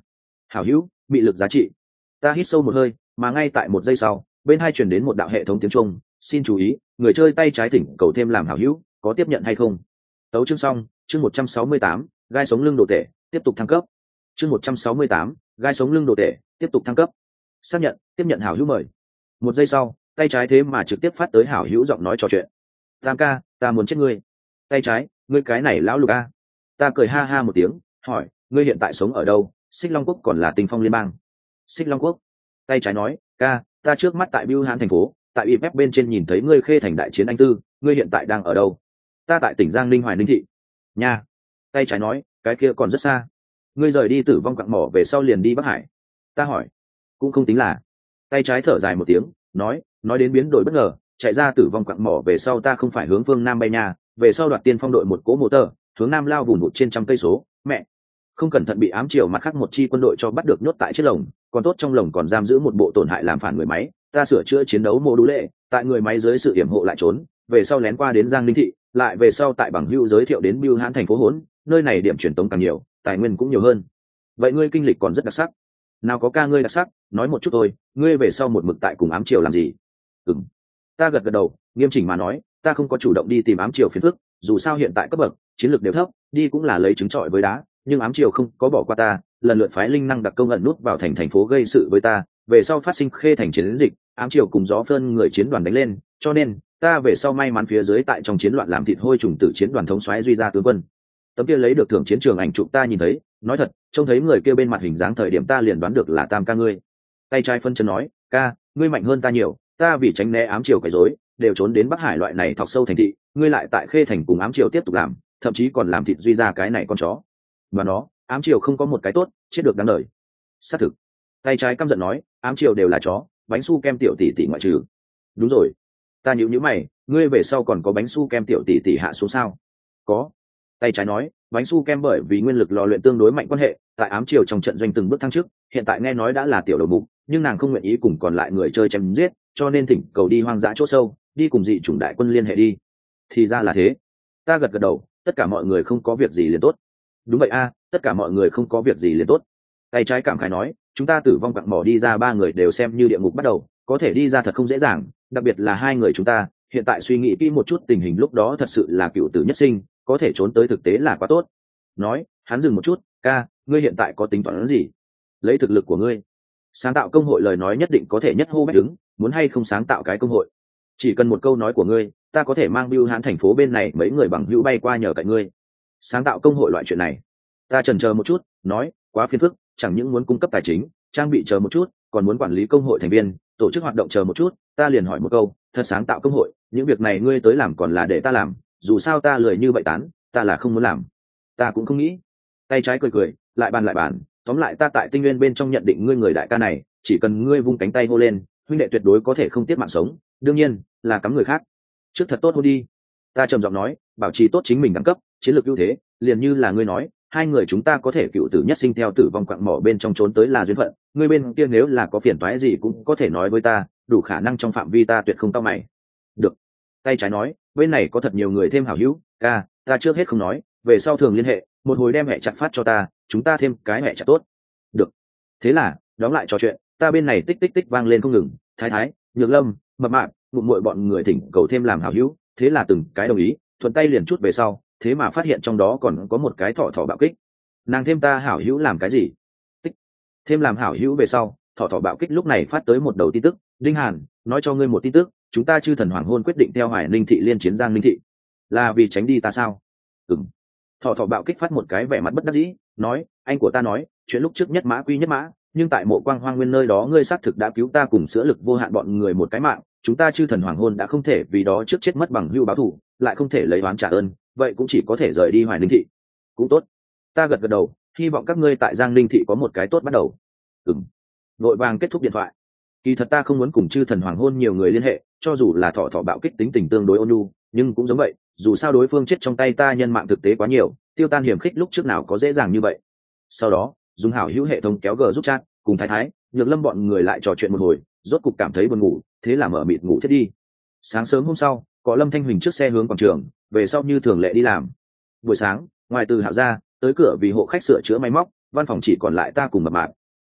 hảo hữu bị lực giá trị. Ta hít sâu một hơi, mà ngay tại một giây sau bên hai truyền đến một đạo hệ thống tiếng trung. Xin chú ý, người chơi tay trái thỉnh cầu thêm làm hảo hữu, có tiếp nhận hay không? Tấu chương xong. Chương một trăm sáu mươi tám, gai sống lưng đồ tể, tiếp tục thăng cấp. Chương một trăm sáu mươi tám, gai sống lưng đồ tể, tiếp tục thăng cấp. Xác nhận, tiếp nhận hảo hữu mời. Một giây sau, tay trái thế mà trực tiếp phát tới hảo hữu giọng nói trò chuyện. Tam ca, ta muốn chết ngươi. Tay trái, ngươi cái này lão lục a. Ta cười ha ha một tiếng, hỏi, ngươi hiện tại sống ở đâu? Xích Long Quốc còn là Tinh Phong Liên bang? Xích Long Quốc. Tay trái nói, ca, ta trước mắt tại Bưu Hán thành phố, tại y ép bên trên nhìn thấy ngươi khê thành đại chiến anh tư, ngươi hiện tại đang ở đâu? Ta tại tỉnh Giang Ninh Hoài Ninh thị. Nha. Tay trái nói, cái kia còn rất xa. Ngươi rời đi Tử Vong quặng mỏ về sau liền đi Bắc Hải. Ta hỏi, cũng không tính là. Tay trái thở dài một tiếng, nói, nói đến biến đổi bất ngờ, chạy ra Tử Vong quặng mỏ về sau ta không phải hướng phương nam bay nhà, về sau đoạt tiên phong đội một cố mô tờ, hướng nam lao vùn vụt trên trăm cây số. Mẹ, không cẩn thận bị ám chiều mặt khác một chi quân đội cho bắt được nhốt tại chiếc lồng, còn tốt trong lồng còn giam giữ một bộ tổn hại làm phản người máy. Ta sửa chữa chiến đấu mô đũ lệ, tại người máy dưới sự hiểm hộ lại trốn, về sau lén qua đến Giang Ninh thị, lại về sau tại bằng hữu giới thiệu đến Bưu Hán thành phố hỗn, nơi này điểm truyền tống càng nhiều, tài nguyên cũng nhiều hơn. Vậy ngươi kinh lịch còn rất đặc sắc. Nào có ca ngươi đặc sắc, nói một chút thôi, ngươi về sau một mực tại cùng ám triều làm gì? Ừm. Ta gật gật đầu, nghiêm chỉnh mà nói, ta không có chủ động đi tìm ám triều phiền phức, dù sao hiện tại cấp bậc, chiến lược đều thấp, đi cũng là lấy trứng trọi với đá, nhưng ám triều không có bỏ qua ta, lần lượt phái linh năng đặc công ẩn nút vào thành thành phố gây sự với ta, về sau phát sinh khê thành chiến dịch, ám triều cùng gió phơn người chiến đoàn đánh lên, cho nên ta về sau may mắn phía dưới tại trong chiến loạn làm thịt hôi trùng tử chiến đoàn thống soái duy gia tướng quân. Tấm kia lấy được thưởng chiến trường ảnh chụp ta nhìn thấy, nói thật, trông thấy người kia bên mặt hình dáng thời điểm ta liền đoán được là Tam ca ngươi. Tay trái phân chân nói, ca, ngươi mạnh hơn ta nhiều, ta vì tránh né ám triều quấy rối, đều trốn đến Bắc Hải loại này thọc sâu thành thị, ngươi lại tại khê thành cùng ám triều tiếp tục làm, thậm chí còn làm thịt duy gia cái này con chó. Và nó, ám triều không có một cái tốt, chết được đáng đời. Xác thực. Tay trái căm giận nói, ám triều đều là chó, bánh su kem tiểu tỷ tỷ ngoại trừ. Đúng rồi. Ta nhíu nhíu mày, ngươi về sau còn có bánh su kem tiểu tỷ tỷ hạ xuống sao? Có. Tay trái nói, bánh su kem bởi vì nguyên lực lò luyện tương đối mạnh quan hệ, tại ám triều trong trận doanh từng bước thăng trước, hiện tại nghe nói đã là tiểu đầu mục, nhưng nàng không nguyện ý cùng còn lại người chơi chém giết, cho nên thỉnh cầu đi hoang dã chỗ sâu, đi cùng dị chủng đại quân liên hệ đi. Thì ra là thế. Ta gật gật đầu, tất cả mọi người không có việc gì liền tốt. Đúng vậy a, tất cả mọi người không có việc gì liền tốt. Tay trái cảm khái nói, chúng ta tử vong quặng mỏ đi ra ba người đều xem như địa ngục bắt đầu, có thể đi ra thật không dễ dàng, đặc biệt là hai người chúng ta, hiện tại suy nghĩ kỹ một chút tình hình lúc đó thật sự là cựu tử nhất sinh, có thể trốn tới thực tế là quá tốt. Nói, hắn dừng một chút, ca, ngươi hiện tại có tính toán gì? Lấy thực lực của ngươi, sáng tạo công hội lời nói nhất định có thể nhất hô bách đứng, muốn hay không sáng tạo cái công hội? Chỉ cần một câu nói của ngươi, ta có thể mang Bưu Hán thành phố bên này mấy người bằng hữu bay qua nhờ cậy ngươi. Sáng tạo công hội loại chuyện này, ta chần chờ một chút, nói, quá phiền phức, chẳng những muốn cung cấp tài chính, trang bị chờ một chút, còn muốn quản lý công hội thành viên, tổ chức hoạt động chờ một chút. Ta liền hỏi một câu, thật sáng tạo công hội, những việc này ngươi tới làm còn là để ta làm, dù sao ta lười như vậy tán, ta là không muốn làm. Ta cũng không nghĩ. Tay trái cười cười, lại bàn lại bàn, tóm lại ta tại tinh nguyên bên trong nhận định ngươi người đại ca này, chỉ cần ngươi vung cánh tay hô lên, huynh đệ tuyệt đối có thể không tiếc mạng sống, đương nhiên là cắm người khác. Trước thật tốt hôn đi. Ta trầm giọng nói, bảo trì tốt chính mình đẳng cấp, chiến lược ưu thế, liền như là ngươi nói, hai người chúng ta có thể cựu tử nhất sinh theo tử vong quặng mỏ bên trong trốn tới là duyên phận, ngươi bên kia nếu là có phiền toái gì cũng có thể nói với ta, đủ khả năng trong phạm vi ta tuyệt không tao mày. Được. Tay trái nói, bên này có thật nhiều người thêm hảo hữu, ca, ta trước hết không nói, về sau thường liên hệ, một hồi đem mẹ chặt phát cho ta, chúng ta thêm cái mẹ chặt tốt. Được. Thế là, đóng lại trò chuyện, ta bên này tích tích tích vang lên không ngừng, thái thái, nhược lâm, mập mạp, ngụm muội bọn người thỉnh cầu thêm làm hảo hữu, thế là từng cái đồng ý, thuận tay liền chút về sau, thế mà phát hiện trong đó còn có một cái thỏ thỏ bạo kích. Nàng thêm ta hảo hữu làm cái gì? Tích. Thêm làm hảo hữu về sau, thỏ thỏ bạo kích lúc này phát tới một đầu tin tức, Đinh Hàn, nói cho ngươi một tin tức, chúng ta chư thần hoàng hôn quyết định theo Hoài Ninh thị liên chiến Giang Ninh thị. Là vì tránh đi ta sao? Ừm. Thỏ thỏ bạo kích phát một cái vẻ mặt bất đắc dĩ, nói, anh của ta nói, chuyện lúc trước nhất mã quy nhất mã, nhưng tại mộ quang hoang nguyên nơi đó ngươi xác thực đã cứu ta cùng sữa lực vô hạn bọn người một cái mạng, chúng ta chư thần hoàng hôn đã không thể vì đó trước chết mất bằng hưu báo thù, lại không thể lấy oán trả ơn, vậy cũng chỉ có thể rời đi Hoài Ninh thị. Cũng tốt. Ta gật gật đầu, hy vọng các ngươi tại Giang Ninh thị có một cái tốt bắt đầu. Ừm. Vội vàng kết thúc điện thoại. Kỳ thật ta không muốn cùng chư thần hoàng hôn nhiều người liên hệ, cho dù là thỏ thỏ bạo kích tính tình tương đối ôn nhu, nhưng cũng giống vậy, dù sao đối phương chết trong tay ta nhân mạng thực tế quá nhiều, tiêu tan hiểm khích lúc trước nào có dễ dàng như vậy. Sau đó, dùng hảo hữu hệ thống kéo g giúp chat, cùng thái thái, nhược lâm bọn người lại trò chuyện một hồi, rốt cục cảm thấy buồn ngủ, thế là mở mịt ngủ thiết đi. Sáng sớm hôm sau, có Lâm Thanh Huỳnh trước xe hướng quảng trường, về sau như thường lệ đi làm. Buổi sáng, ngoài từ Hạo ra, tới cửa vì hộ khách sửa chữa máy móc, văn phòng chỉ còn lại ta cùng mập mạp.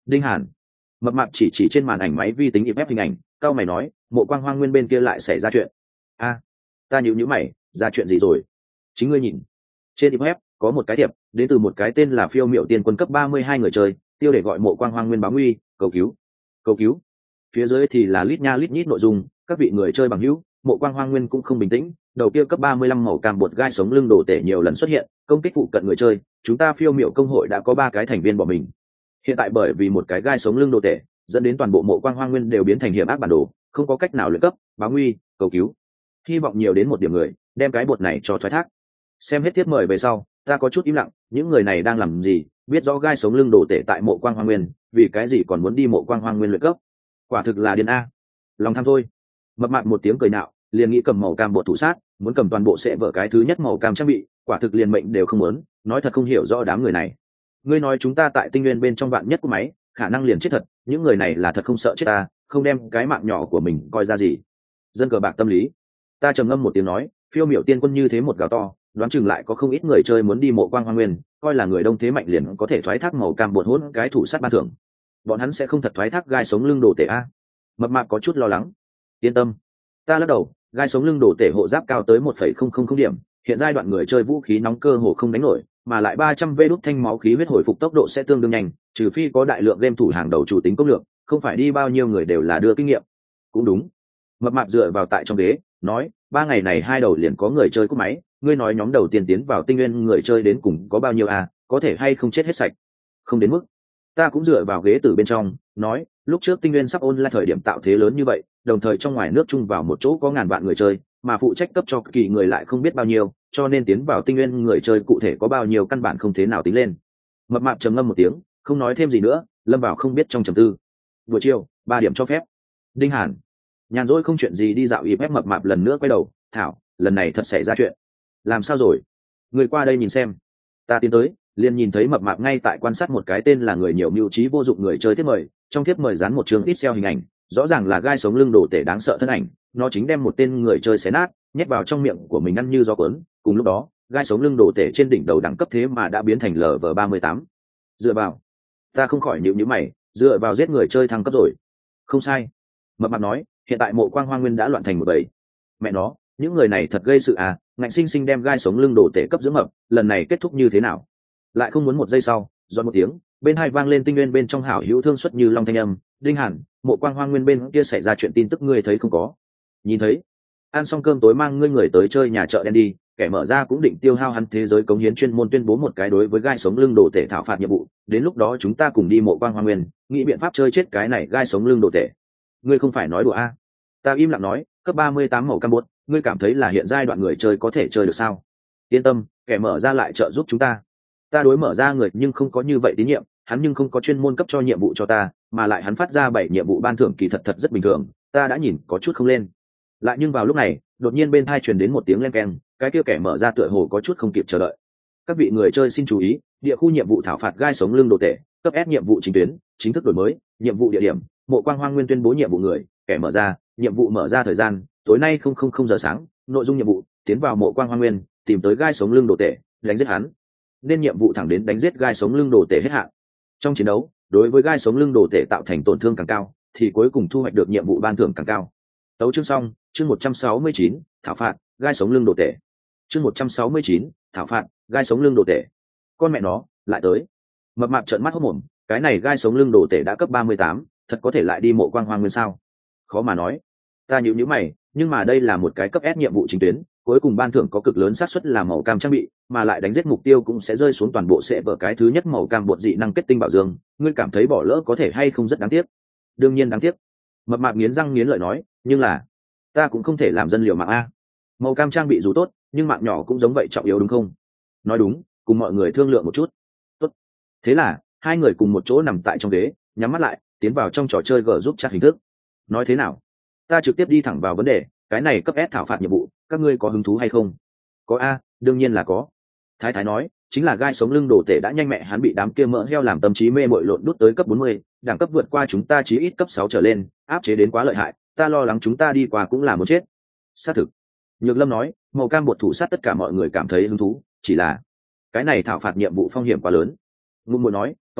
Đinh Hàn. Mập mạp chỉ chỉ trên màn ảnh máy vi tính ép hình ảnh, cao mày nói, Mộ Quang Hoang Nguyên bên kia lại xảy ra chuyện. A, ta nhíu nhíu mày, ra chuyện gì rồi? Chính ngươi nhìn. Trên ép có một cái thiệp, đến từ một cái tên là Phiêu Miểu Tiên Quân cấp ba mươi hai người chơi, tiêu để gọi Mộ Quang Hoang Nguyên báo nguy, cầu cứu. Cầu cứu. Phía dưới thì là lít nha lít nhít nội dung, các vị người chơi bằng hữu, Mộ Quang Hoang Nguyên cũng không bình tĩnh, đầu kia cấp ba mươi lăm màu cam bột gai sống lưng đồ tể nhiều lần xuất hiện, công kích phụ cận người chơi, chúng ta Phiêu Miểu công hội đã có ba cái thành viên bỏ mình. Hiện tại bởi vì một cái gai sống lưng đồ tể, dẫn đến toàn bộ Mộ Quang Hoang Nguyên đều biến thành hiểm ác bản đồ, không có cách nào luyện cấp, báo nguy, cầu cứu. Hy vọng nhiều đến một điểm người, đem cái bột này cho thoái thác. Xem hết tiếp mời về sau, ta có chút im lặng, những người này đang làm gì, biết rõ gai sống lưng đồ tể tại Mộ Quang Hoang Nguyên, vì cái gì còn muốn đi Mộ Quang Hoang Nguyên luyện cấp? Quả thực là điên a. Lòng tham thôi. Mập mạp một tiếng cười nạo, liền nghĩ cầm màu cam bột thủ sát, muốn cầm toàn bộ sẽ vỡ cái thứ nhất màu cam trang bị, quả thực liền mệnh đều không muốn, nói thật không hiểu rõ đám người này. Ngươi nói chúng ta tại tinh nguyên bên trong vạn nhất của máy, khả năng liền chết thật, những người này là thật không sợ chết ta, không đem cái mạng nhỏ của mình coi ra gì. Dân cờ bạc tâm lý. Ta trầm ngâm một tiếng nói, Phiêu Miểu Tiên Quân như thế một gào to, đoán chừng lại có không ít người chơi muốn đi Mộ Quang Hoang Nguyên, coi là người đông thế mạnh liền có thể thoái thác màu cam bột hỗn cái thủ sát ban thưởng. Bọn hắn sẽ không thật thoái thác gai sống lưng đồ tể a? Mập mạp có chút lo lắng. Yên tâm. Ta lắc đầu, gai sống lưng đồ tể hộ giáp cao tới một phẩy không không không điểm, hiện giai đoạn người chơi vũ khí nóng cơ hồ không đánh nổi, mà lại ba trăm vê đốt thanh máu khí huyết hồi phục tốc độ sẽ tương đương nhanh, trừ phi có đại lượng game thủ hàng đầu chủ tính công lượng, không phải đi bao nhiêu người đều là đưa kinh nghiệm. Cũng đúng. Mập mạp dựa vào tại trong ghế, nói, ba ngày này hai đầu liền có người chơi cúp máy, ngươi nói nhóm đầu tiên tiến vào tinh nguyên người chơi đến cùng có bao nhiêu à, có thể hay không chết hết sạch? Không đến mức. Ta cũng dựa vào ghế từ bên trong, nói, lúc trước tinh nguyên sắp ôn lại thời điểm tạo thế lớn như vậy, đồng thời trong ngoài nước chung vào một chỗ có ngàn vạn người chơi, mà phụ trách cấp cho kỳ người lại không biết bao nhiêu, cho nên tiến vào tinh nguyên người chơi cụ thể có bao nhiêu căn bản không thế nào tính lên. Mập mạp trầm ngâm một tiếng, không nói thêm gì nữa, lâm vào không biết trong trầm tư. Buổi chiều, ba điểm cho phép. Đinh Hàn. Nhàn rỗi không chuyện gì đi dạo ép mập mạp lần nữa quay đầu, thảo, lần này thật xảy ra chuyện. Làm sao rồi? Người qua đây nhìn xem. Ta tiến tới, liền nhìn thấy mập mạp ngay tại quan sát một cái tên là người nhiều mưu trí vô dụng người chơi thiếp mời, trong thiếp mời dán một trường ít xeo hình ảnh, rõ ràng là gai sống lưng đồ tể đáng sợ thân ảnh, nó chính đem một tên người chơi xé nát, nhét vào trong miệng của mình ăn như gió cuốn. Cùng lúc đó, gai sống lưng đồ tể trên đỉnh đầu đẳng cấp thế mà đã biến thành lv ba mươi tám. Dựa vào, ta không khỏi nhíu nhíu mày, dựa vào giết người chơi thăng cấp rồi. Không sai. Mập mạp nói, hiện tại Mộ Quang Hoang Nguyên đã loạn thành một bầy. Mẹ nó, những người này thật gây sự à, ngạnh sinh sinh đem gai sống lưng đồ tể cấp dưỡng mập, lần này kết thúc như thế nào? Lại không muốn một giây sau, giòn một tiếng, bên hai vang lên tinh nguyên bên trong hảo hữu thương xuất như long thanh âm, Đinh Hàn, Mộ Quang Hoang Nguyên bên kia xảy ra chuyện tin tức ngươi thấy không có? Nhìn thấy. Ăn xong cơm tối mang ngươi người tới chơi nhà chợ đen đi, kẻ mở ra cũng định tiêu hao hắn thế giới cống hiến chuyên môn tuyên bố một cái đối với gai sống lưng đồ tể thảo phạt nhiệm vụ, đến lúc đó chúng ta cùng đi Mộ Quang Hoang Nguyên, nghĩ biện pháp chơi chết cái này gai sống lưng đồ tể. Ngươi không phải nói đùa a? Ta im lặng nói, cấp ba mươi tám màu cam bột, ngươi cảm thấy là hiện giai đoạn người chơi có thể chơi được sao? Yên tâm, kẻ mở ra lại trợ giúp chúng ta. Ta đối mở ra người nhưng không có như vậy tín nhiệm, hắn nhưng không có chuyên môn cấp cho nhiệm vụ cho ta, mà lại hắn phát ra bảy nhiệm vụ ban thưởng kỳ thật thật rất bình thường, ta đã nhìn có chút không lên. Lại nhưng vào lúc này, đột nhiên bên tai truyền đến một tiếng len keng, cái kia kẻ mở ra tựa hồ có chút không kịp chờ đợi. Các vị người chơi xin chú ý, địa khu nhiệm vụ thảo phạt gai sống lưng đồ tể, cấp S nhiệm vụ chính tuyến, chính thức đổi mới, nhiệm vụ địa điểm, Mộ Quang Hoang Nguyên tuyên bố nhiệm vụ người, kẻ mở ra, nhiệm vụ mở ra thời gian, tối nay không không không giờ sáng, nội dung nhiệm vụ, tiến vào Mộ Quang Hoang Nguyên, tìm tới gai sống lưng đồ tể, đánh giết hắn. Nên nhiệm vụ thẳng đến đánh giết gai sống lưng đồ tể hết hạn. Trong chiến đấu, đối với gai sống lưng đồ tể tạo thành tổn thương càng cao, thì cuối cùng thu hoạch được nhiệm vụ ban thưởng càng cao. Tấu chương xong, chương một trăm sáu mươi chín, thảo phạt, gai sống lưng đồ tể. Chương một trăm sáu mươi chín, thảo phạt, gai sống lưng đồ tể. Con mẹ nó, lại tới. Mập mạp trợn mắt hốt mồm, cái này gai sống lưng đồ tể đã cấp ba mươi tám, thật có thể lại đi Mộ Quang Hoang Nguyên sao? Khó mà nói. Ta nhíu nhíu mày, nhưng mà đây là một cái cấp S nhiệm vụ chính tuyến, cuối cùng ban thưởng có cực lớn xác suất là màu cam trang bị, mà lại đánh giết mục tiêu cũng sẽ rơi xuống toàn bộ sẽ vở cái thứ nhất màu cam bột dị năng kết tinh bảo dương, ngươi cảm thấy bỏ lỡ có thể hay không rất đáng tiếc? Đương nhiên đáng tiếc. Mập mạp nghiến răng nghiến lợi nói, nhưng là ta cũng không thể làm dân liều mạng a. Màu cam trang bị dù tốt, nhưng mạng nhỏ cũng giống vậy trọng yếu đúng không? Nói đúng, cùng mọi người thương lượng một chút. Tốt. Thế là hai người cùng một chỗ nằm tại trong ghế, nhắm mắt lại, tiến vào trong trò chơi gờ giúp chat hình thức. Nói thế nào? Ta trực tiếp đi thẳng vào vấn đề, cái này cấp S thảo phạt nhiệm vụ, các ngươi có hứng thú hay không? Có a, đương nhiên là có. Thái Thái nói, chính là gai sống lưng đồ tể đã nhanh mẹ hắn bị đám kia mỡ heo làm tâm trí mê mội lộn đút tới cấp bốn mươi, đẳng cấp vượt qua chúng ta chí ít cấp sáu trở lên, áp chế đến quá lợi hại, ta lo lắng chúng ta đi qua cũng là một chết. Xác thực. Nhược Lâm nói, màu cam bột thủ sát tất cả mọi người cảm thấy hứng thú, chỉ là cái này thảo phạt nhiệm vụ phong hiểm quá lớn. Ngụ Muội nói, tóm lại,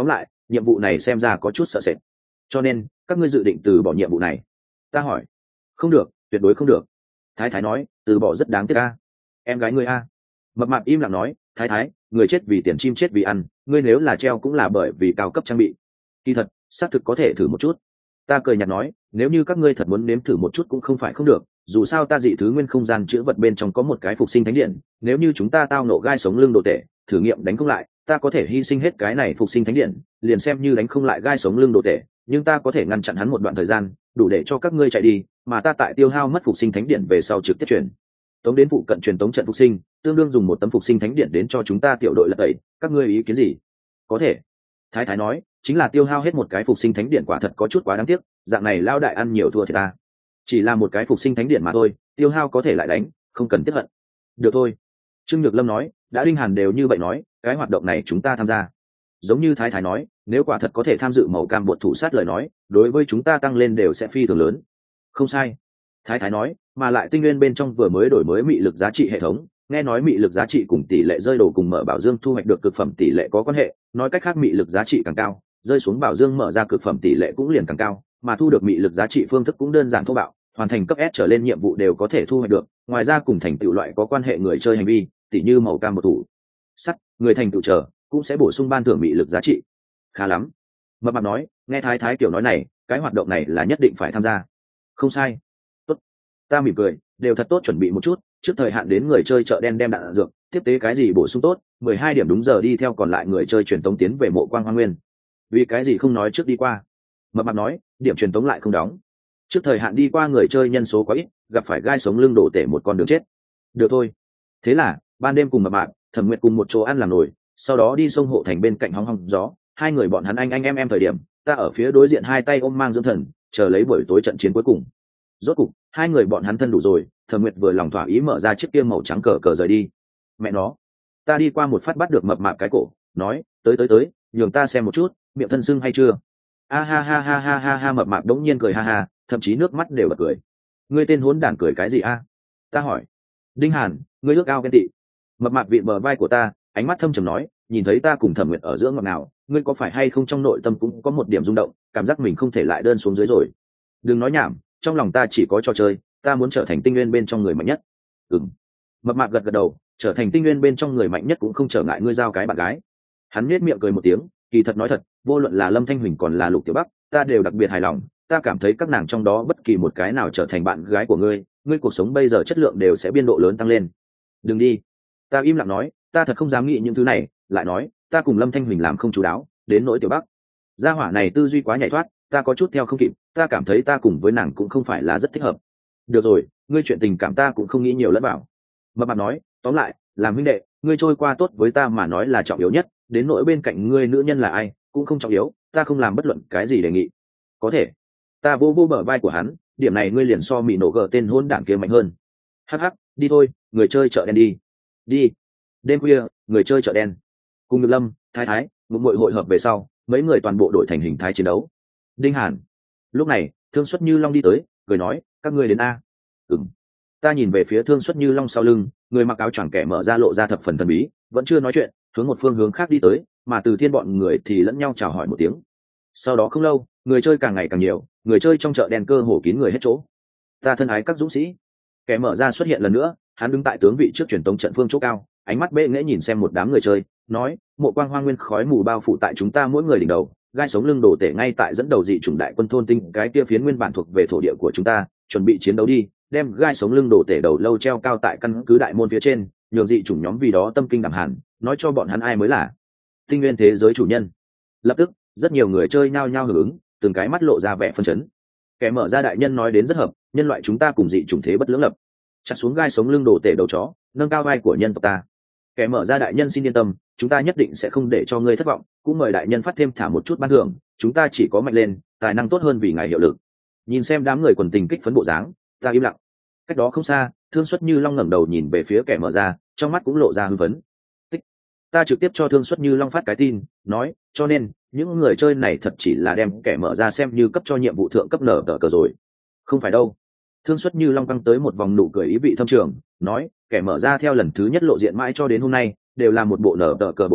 nhiệm vụ này xem ra có chút sợ sệt, cho nên các ngươi dự định từ bỏ nhiệm vụ này. Ta hỏi. Không được, tuyệt đối không được. Thái thái nói, từ bỏ rất đáng tiếc a. Em gái ngươi a. Mập mạp im lặng nói, thái thái, người chết vì tiền, chim chết vì ăn, ngươi nếu là treo cũng là bởi vì cao cấp trang bị. Kỳ thật, xác thực có thể thử một chút. Ta cười nhạt nói, nếu như các ngươi thật muốn nếm thử một chút cũng không phải không được, dù sao ta dị thứ nguyên không gian chữa vật bên trong có một cái phục sinh thánh điện, nếu như chúng ta tao nộ gai sống lưng đồ tệ, thử nghiệm đánh không lại, ta có thể hy sinh hết cái này phục sinh thánh điện, liền xem như đánh không lại gai sống lưng đồ tệ, nhưng ta có thể ngăn chặn hắn một đoạn thời gian, đủ để cho các ngươi chạy đi, mà ta tại tiêu hao mất phục sinh thánh điện về sau trực tiếp chuyển tống đến phụ cận truyền tống trận phục sinh, tương đương dùng một tấm phục sinh thánh điện đến cho chúng ta tiểu đội lật tẩy, các ngươi ý kiến gì? Có thể. Thái thái nói, chính là tiêu hao hết một cái phục sinh thánh điện quả thật có chút quá đáng tiếc, dạng này lao đại ăn nhiều thua thì ta. Chỉ là một cái phục sinh thánh điện mà thôi, tiêu hao có thể lại đánh, không cần tiếp hận. Được thôi. Trương Nhược Lâm nói, đã Đinh Hàn đều như vậy nói, cái hoạt động này chúng ta tham gia. Giống như thái thái nói, nếu quả thật có thể tham dự màu cam bột thủ sát lời nói, đối với chúng ta tăng lên đều sẽ phi thường lớn. Không sai. Thái thái nói, mà lại tinh nguyên bên trong vừa mới đổi mới mị lực giá trị hệ thống, nghe nói mị lực giá trị cùng tỷ lệ rơi đồ cùng mở bảo dương thu hoạch được cực phẩm tỷ lệ có quan hệ, nói cách khác mị lực giá trị càng cao, rơi xuống bảo dương mở ra cực phẩm tỷ lệ cũng liền càng cao, mà thu được mị lực giá trị phương thức cũng đơn giản thô bạo, hoàn thành cấp S trở lên nhiệm vụ đều có thể thu hoạch được, ngoài ra cùng thành tựu loại có quan hệ người chơi hành vi, tỷ như màu cam một thủ sắt, người thành tựu chờ, cũng sẽ bổ sung ban thưởng mị lực giá trị. Khá lắm. Mập mạp nói, nghe thái thái kiểu nói này, cái hoạt động này là nhất định phải tham gia. Không sai. Tốt. Ta mỉm cười, đều thật tốt chuẩn bị một chút, trước thời hạn đến người chơi chợ đen đem đạn dược, tiếp tế cái gì bổ sung tốt, mười hai điểm đúng giờ đi theo còn lại người chơi truyền tống tiến về mộ quang hoa nguyên. Vì cái gì không nói trước đi qua? Mập mạp nói, điểm truyền tống lại không đóng. Trước thời hạn đi qua người chơi nhân số quá ít, gặp phải gai sống lưng đổ tể một con đường chết. Được thôi. Thế là, ban đêm cùng mập mạp, Thẩm Nguyệt cùng một chỗ ăn làm nồi, sau đó đi sông hộ thành bên cạnh hóng hóng gió, hai người bọn hắn anh anh em em thời điểm, ta ở phía đối diện hai tay ôm mang dưỡng thần, chờ lấy buổi tối trận chiến cuối cùng. Rốt cục, hai người bọn hắn thân đủ rồi, Thẩm Nguyệt vừa lòng thỏa ý mở ra chiếc kia màu trắng cờ cờ rời đi. Mẹ nó, ta đi qua một phát bắt được mập mạp cái cổ, nói, tới tới tới, nhường ta xem một chút, miệng thân sưng hay chưa? A ha ha ha ha ha ha, mập mạp đống nhiên cười ha ha, thậm chí nước mắt đều bật cười. Ngươi tên hỗn đản cười cái gì a? Ta hỏi. Đinh Hàn, ngươi ước ao ghen tị. Mập mạp vịn bờ vai của ta, ánh mắt thâm trầm nói, nhìn thấy ta cùng Thẩm Nguyệt ở giữa ngọt nào, ngươi có phải hay không trong nội tâm cũng có một điểm rung động, cảm giác mình không thể lại đơn xuống dưới rồi. Đừng nói nhảm, trong lòng ta chỉ có trò chơi, ta muốn trở thành tinh nguyên bên trong người mạnh nhất. Ừm. Mập mạp gật gật đầu, trở thành tinh nguyên bên trong người mạnh nhất cũng không trở ngại ngươi giao cái bạn gái. Hắn nhếch miệng cười một tiếng, kỳ thật nói thật, vô luận là Lâm Thanh Huỳnh còn là Lục Tiểu Bắc, ta đều đặc biệt hài lòng, ta cảm thấy các nàng trong đó bất kỳ một cái nào trở thành bạn gái của ngươi, ngươi cuộc sống bây giờ chất lượng đều sẽ biên độ lớn tăng lên. Đừng đi. Ta im lặng nói, ta thật không dám nghĩ những thứ này, lại nói, ta cùng Lâm Thanh Huỳnh làm không chú đáo, đến nỗi Tiểu Bắc. Gia hỏa này tư duy quá nhảy thoát, ta có chút theo không kịp, ta cảm thấy ta cùng với nàng cũng không phải là rất thích hợp. Được rồi, ngươi chuyện tình cảm ta cũng không nghĩ nhiều lẫn vào. Mập mạp nói, tóm lại, làm huynh đệ, ngươi trôi qua tốt với ta mà nói là trọng yếu nhất, đến nỗi bên cạnh ngươi nữ nhân là ai, cũng không trọng yếu, ta không làm bất luận cái gì đề nghị. Có thể. Ta vô vô bờ vai của hắn, điểm này ngươi liền so mị nổ gờ tên hôn đảng kia mạnh hơn. Hắc hắc, đi thôi, người chơi chợ đen đi. Đi. Đêm khuya, người chơi chợ đen. Cùng Nhược Lâm, Thái Thái, một buổi hội hợp về sau, mấy người toàn bộ đội thành hình thái chiến đấu. Đinh Hàn. Lúc này, Thương Xuất Như Long đi tới, cười nói, các ngươi đến a. Ừm. Ta nhìn về phía Thương Xuất Như Long sau lưng, người mặc áo choàng kẻ mở ra lộ ra thập phần thần bí, vẫn chưa nói chuyện, hướng một phương hướng khác đi tới, mà Từ Thiên bọn người thì lẫn nhau chào hỏi một tiếng. Sau đó không lâu, người chơi càng ngày càng nhiều, người chơi trong chợ đen cơ hồ kín người hết chỗ. Ta thân ái các dũng sĩ. Kẻ mở ra xuất hiện lần nữa, hắn đứng tại tướng vị trước truyền tống trận phương chỗ cao, ánh mắt bệ nghễ nhìn xem một đám người chơi, nói, mộ quang hoang nguyên khói mù bao phủ tại chúng ta mỗi người đỉnh đầu, gai sống lưng đổ tể ngay tại dẫn đầu dị chủng đại quân thôn tinh, cái kia phiến nguyên bản thuộc về thổ địa của chúng ta, chuẩn bị chiến đấu đi, đem gai sống lưng đổ tể đầu lâu treo cao tại căn cứ đại môn phía trên, nhường dị chủng nhóm vì đó tâm kinh đảm hàn, nói cho bọn hắn ai mới là tinh nguyên thế giới chủ nhân. Lập tức, rất nhiều người chơi nhao nhao hưởng ứng, từng cái mắt lộ ra vẻ phân chấn. Kẻ mở ra đại nhân nói đến rất hợp, nhân loại chúng ta cùng dị chủng thế bất lưỡng lập. Chặt xuống gai sống lưng đổ tể đầu chó, nâng cao vai của nhân tộc ta. Kẻ mở ra đại nhân xin yên tâm, chúng ta nhất định sẽ không để cho ngươi thất vọng, cũng mời đại nhân phát thêm thả một chút ban thưởng, chúng ta chỉ có mạnh lên, tài năng tốt hơn vì ngài hiệu lực. Nhìn xem đám người quần tình kích phấn bộ dáng, ta im lặng. Cách đó không xa, Thương Xuất Như Long ngẩng đầu nhìn về phía kẻ mở ra, trong mắt cũng lộ ra hưng phấn. Tích. Ta trực tiếp cho Thương Xuất Như Long phát cái tin, nói, cho nên những người chơi này thật chỉ là đem kẻ mở ra xem như cấp cho nhiệm vụ thượng cấp nở tờ cờ rồi. Không phải đâu. Thương Xuất Như Long căng tới một vòng nụ cười ý vị thâm trường, nói, kẻ mở ra theo lần thứ nhất lộ diện mãi cho đến hôm nay, đều là một bộ nở tờ cờ bộ dáng,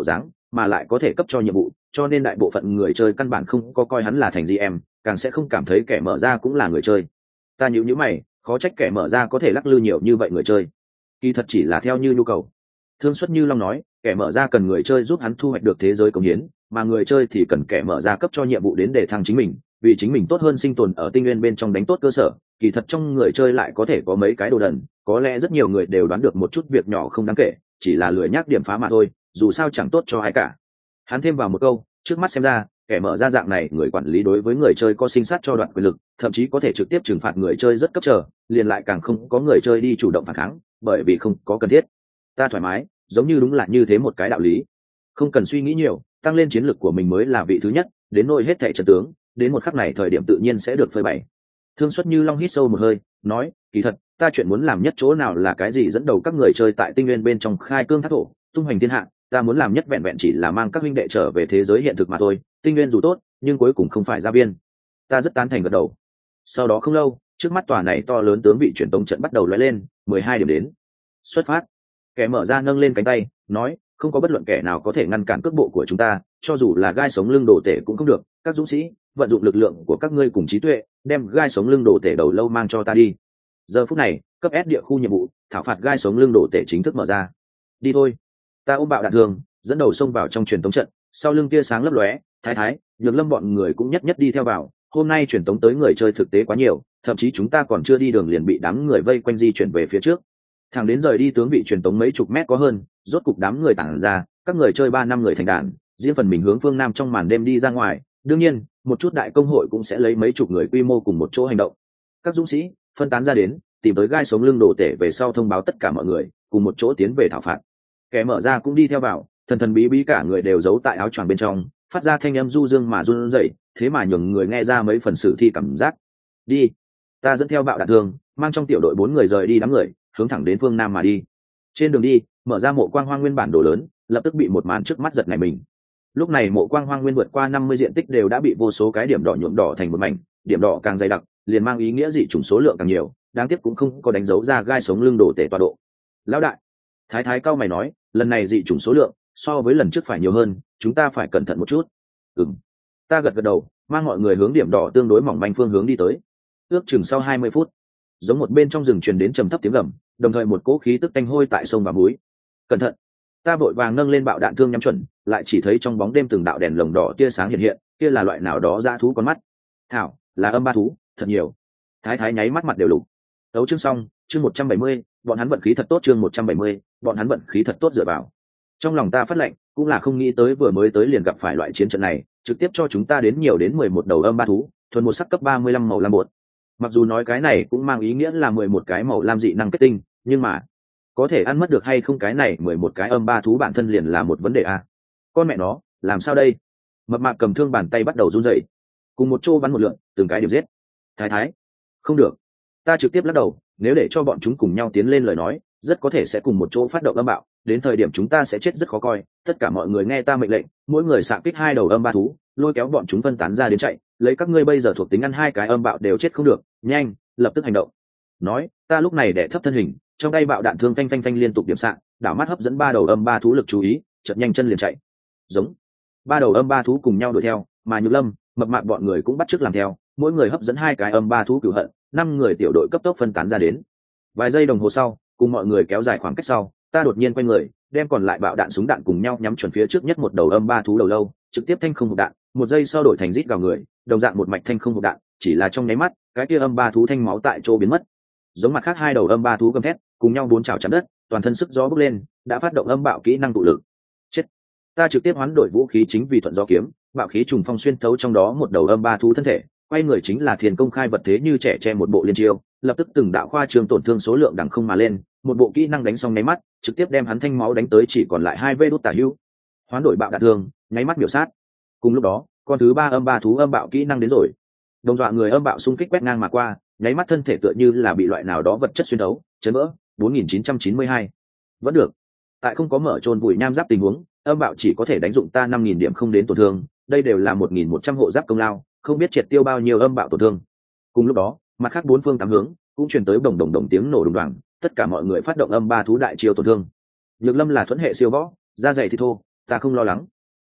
mà lại có thể cấp cho nhiệm vụ, cho nên đại bộ phận người chơi căn bản không có coi hắn là thành giê em, càng sẽ không cảm thấy kẻ mở ra cũng là người chơi. Ta nhíu nhíu mày, khó trách kẻ mở ra có thể lắc lư nhiều như vậy người chơi, kỳ thật chỉ là theo như nhu cầu. Thương Xuất Như Long nói, kẻ mở ra cần người chơi giúp hắn thu hoạch được thế giới cống hiến, mà người chơi thì cần kẻ mở ra cấp cho nhiệm vụ đến để thăng chính mình, vì chính mình tốt hơn sinh tồn ở tinh nguyên bên trong đánh tốt cơ sở. Kỳ thật trong người chơi lại có thể có mấy cái đồ đần, có lẽ rất nhiều người đều đoán được một chút việc nhỏ không đáng kể, chỉ là lười nhác điểm phá mà thôi, dù sao chẳng tốt cho ai cả. Hắn thêm vào một câu, trước mắt xem ra kẻ mở ra dạng này người quản lý đối với người chơi có sinh sát cho đoạn quyền lực, thậm chí có thể trực tiếp trừng phạt người chơi rất cấp trở, liền lại càng không có người chơi đi chủ động phản kháng, bởi vì không có cần thiết. Ta thoải mái, giống như đúng là như thế một cái đạo lý, không cần suy nghĩ nhiều, tăng lên chiến lược của mình mới là vị thứ nhất, đến nỗi hết thảy trận tướng, đến một khắc này thời điểm tự nhiên sẽ được phơi bày. Thương Xuất Như Long hít sâu một hơi, nói, kỳ thật ta chuyện muốn làm nhất chỗ nào là cái gì dẫn đầu các người chơi tại tinh nguyên bên trong khai cương thác thổ, tung hoành thiên hạ, ta muốn làm nhất vẹn vẹn chỉ là mang các huynh đệ trở về thế giới hiện thực mà thôi. Tinh nguyên dù tốt, nhưng cuối cùng không phải gia viên. Ta rất tán thành gật đầu. Sau đó không lâu, trước mắt tòa này to lớn tướng vị truyền tống trận bắt đầu lóe lên, mười hai điểm đến. Xuất phát. Kẻ mở ra nâng lên cánh tay, nói, không có bất luận kẻ nào có thể ngăn cản cước bộ của chúng ta, cho dù là gai sống lưng đồ tể cũng không được. Các dũng sĩ, vận dụng lực lượng của các ngươi cùng trí tuệ, đem gai sống lưng đồ tể đầu lâu mang cho ta đi. Giờ phút này, cấp S địa khu nhiệm vụ, thảo phạt gai sống lưng đồ tể chính thức mở ra. Đi thôi. Ta ôm Bạo Đạn Thương, dẫn đầu xông vào trong truyền tống trận, sau lưng tia sáng lấp lóe, Thái Thái, Nhược Lâm bọn người cũng nhất nhất đi theo vào. Hôm nay truyền tống tới người chơi thực tế quá nhiều, thậm chí chúng ta còn chưa đi đường liền bị đám người vây quanh di chuyển về phía trước. Thẳng đến rời đi tướng vị truyền tống mấy chục mét có hơn, rốt cục đám người tản ra, các người chơi ba năm người thành đàn, riêng phần mình hướng phương nam trong màn đêm đi ra ngoài. Đương nhiên, một chút đại công hội cũng sẽ lấy mấy chục người quy mô cùng một chỗ hành động. Các dũng sĩ phân tán ra đến, tìm tới gai sống lưng đồ tể về sau thông báo tất cả mọi người, cùng một chỗ tiến về thảo phạt. Kẻ mở ra cũng đi theo vào, thần thần bí bí cả người đều giấu tại áo choàng bên trong, phát ra thanh âm du dương mà run rẩy, thế mà nhường người nghe ra mấy phần sử thi cảm giác. Đi. Ta dẫn theo Bạo Đạn Thương, mang trong tiểu đội bốn người rời đi đám người, hướng thẳng đến phương nam mà đi. Trên đường đi, mở ra mộ quang hoang nguyên bản đồ lớn, lập tức bị một màn trước mắt giật nảy mình. Lúc này mộ quang hoang nguyên vượt qua năm mươi diện tích đều đã bị vô số cái điểm đỏ nhuộm đỏ thành một mảnh, điểm đỏ càng dày đặc, liền mang ý nghĩa dị chủng số lượng càng nhiều, đáng tiếc cũng không có đánh dấu ra gai sống lưng đồ tể tọa độ. Lão đại, Thái Thái cao mày nói, lần này dị chủng số lượng so với lần trước phải nhiều hơn, chúng ta phải cẩn thận một chút. Ừm. Ta gật gật đầu, mang mọi người hướng điểm đỏ tương đối mỏng manh phương hướng đi tới. Ước chừng sau hai mươi phút, giống một bên trong rừng truyền đến trầm thấp tiếng gầm, đồng thời một cỗ khí tức tanh hôi tại sông và núi. Cẩn thận. Ta vội vàng nâng lên Bạo Đạn Thương nhắm chuẩn, lại chỉ thấy trong bóng đêm từng đạo đèn lồng đỏ tia sáng hiện hiện, kia là loại nào đó dã thú con mắt. Thảo, là âm ba thú, thật nhiều. Thái Thái nháy mắt mặt đều lục. Đấu chương xong, chương một trăm bảy mươi, bọn hắn vận khí thật tốt, chương một trăm bảy mươi, bọn hắn vận khí thật tốt dựa vào. Trong lòng ta phát lệnh, cũng là không nghĩ tới vừa mới tới liền gặp phải loại chiến trận này, trực tiếp cho chúng ta đến nhiều đến mười một đầu âm ba thú, thuần một sắc cấp ba mươi lăm màu lam bột. Mặc dù nói cái này cũng mang ý nghĩa là mười một cái màu lam dị năng kết tinh, nhưng mà có thể ăn mất được hay không cái này mười một cái âm ba thú bản thân liền là một vấn đề a. Con mẹ nó, làm sao đây? Mập mạp cầm thương bàn tay bắt đầu run rẩy, cùng một chỗ bắn một lượn, từng cái đều giết. Thái Thái, không được. Ta trực tiếp lắc đầu, nếu để cho bọn chúng cùng nhau tiến lên lời nói, rất có thể sẽ cùng một chỗ phát động âm bạo, đến thời điểm chúng ta sẽ chết rất khó coi. Tất cả mọi người nghe ta mệnh lệnh, mỗi người xạ kích hai đầu âm ba thú, lôi kéo bọn chúng phân tán ra đến chạy, lấy các ngươi bây giờ thuộc tính ăn hai cái âm bạo đều chết không được, nhanh, lập tức hành động. Nói, ta lúc này đè thấp thân hình, trong tay Bạo Đạn Thương phanh phanh phanh liên tục điểm xạ, đảo mắt hấp dẫn ba đầu âm ba thú lực chú ý, chợt nhanh chân liền chạy. Giống. Ba đầu âm ba thú cùng nhau đuổi theo, mà Nhược Lâm, mập mạp bọn người cũng bắt chước làm theo, mỗi người hấp dẫn hai cái âm ba thú cửu hận, năm người tiểu đội cấp tốc phân tán ra đến. Vài giây đồng hồ sau, cùng mọi người kéo dài khoảng cách sau, ta đột nhiên quay người, đem còn lại bạo đạn súng đạn cùng nhau nhắm chuẩn phía trước nhất một đầu âm ba thú đầu lâu, trực tiếp thanh không hộp đạn, một giây sau đổi thành rít vào người, đồng dạng một mạch thanh không hộp đạn, chỉ là trong nháy mắt, cái kia âm ba thú thanh máu tại chỗ biến mất. Giống mặt khác hai đầu âm ba thú gầm thét, cùng nhau bốn chảo chạm đất, toàn thân sức gió bốc lên, đã phát động âm bạo kỹ năng tụ lực. Chết. Ta trực tiếp hoán đổi vũ khí chính vì thuận gió kiếm, bạo khí trùng phong xuyên thấu trong đó một đầu âm ba thú thân thể, quay người chính là thiền công khai vật thế như trẻ che một bộ liên chiêu, lập tức từng đạo khoa trương tổn thương số lượng đẳng không mà lên, một bộ kỹ năng đánh xong nháy mắt, trực tiếp đem hắn thanh máu đánh tới chỉ còn lại hai vê đốt tả hữu. Hoán đổi bạo đạn thương, nháy mắt biểu sát. Cùng lúc đó, con thứ ba âm ba thú âm bạo kỹ năng đến rồi. Đồng dọa người âm bạo xung kích quét ngang mà qua, nháy mắt thân thể tựa như là bị loại nào đó vật chất xuyên thấu, chấn vỡ. bốn nghìn chín trăm chín mươi hai. Vẫn được. Tại không có mở trôn vùi nham giáp tình huống, âm bạo chỉ có thể đánh dụng ta năm nghìn điểm không đến tổn thương, đây đều là một nghìn một trăm hộ giáp công lao, không biết triệt tiêu bao nhiêu âm bạo tổn thương. Cùng lúc đó, mặt khác bốn phương tám hướng cũng truyền tới đồng đồng đồng tiếng nổ đùng đoàng, tất cả mọi người phát động âm ba thú đại chiêu tổn thương. Nhược Lâm là thuẫn hệ siêu võ, da dày thì thô, ta không lo lắng.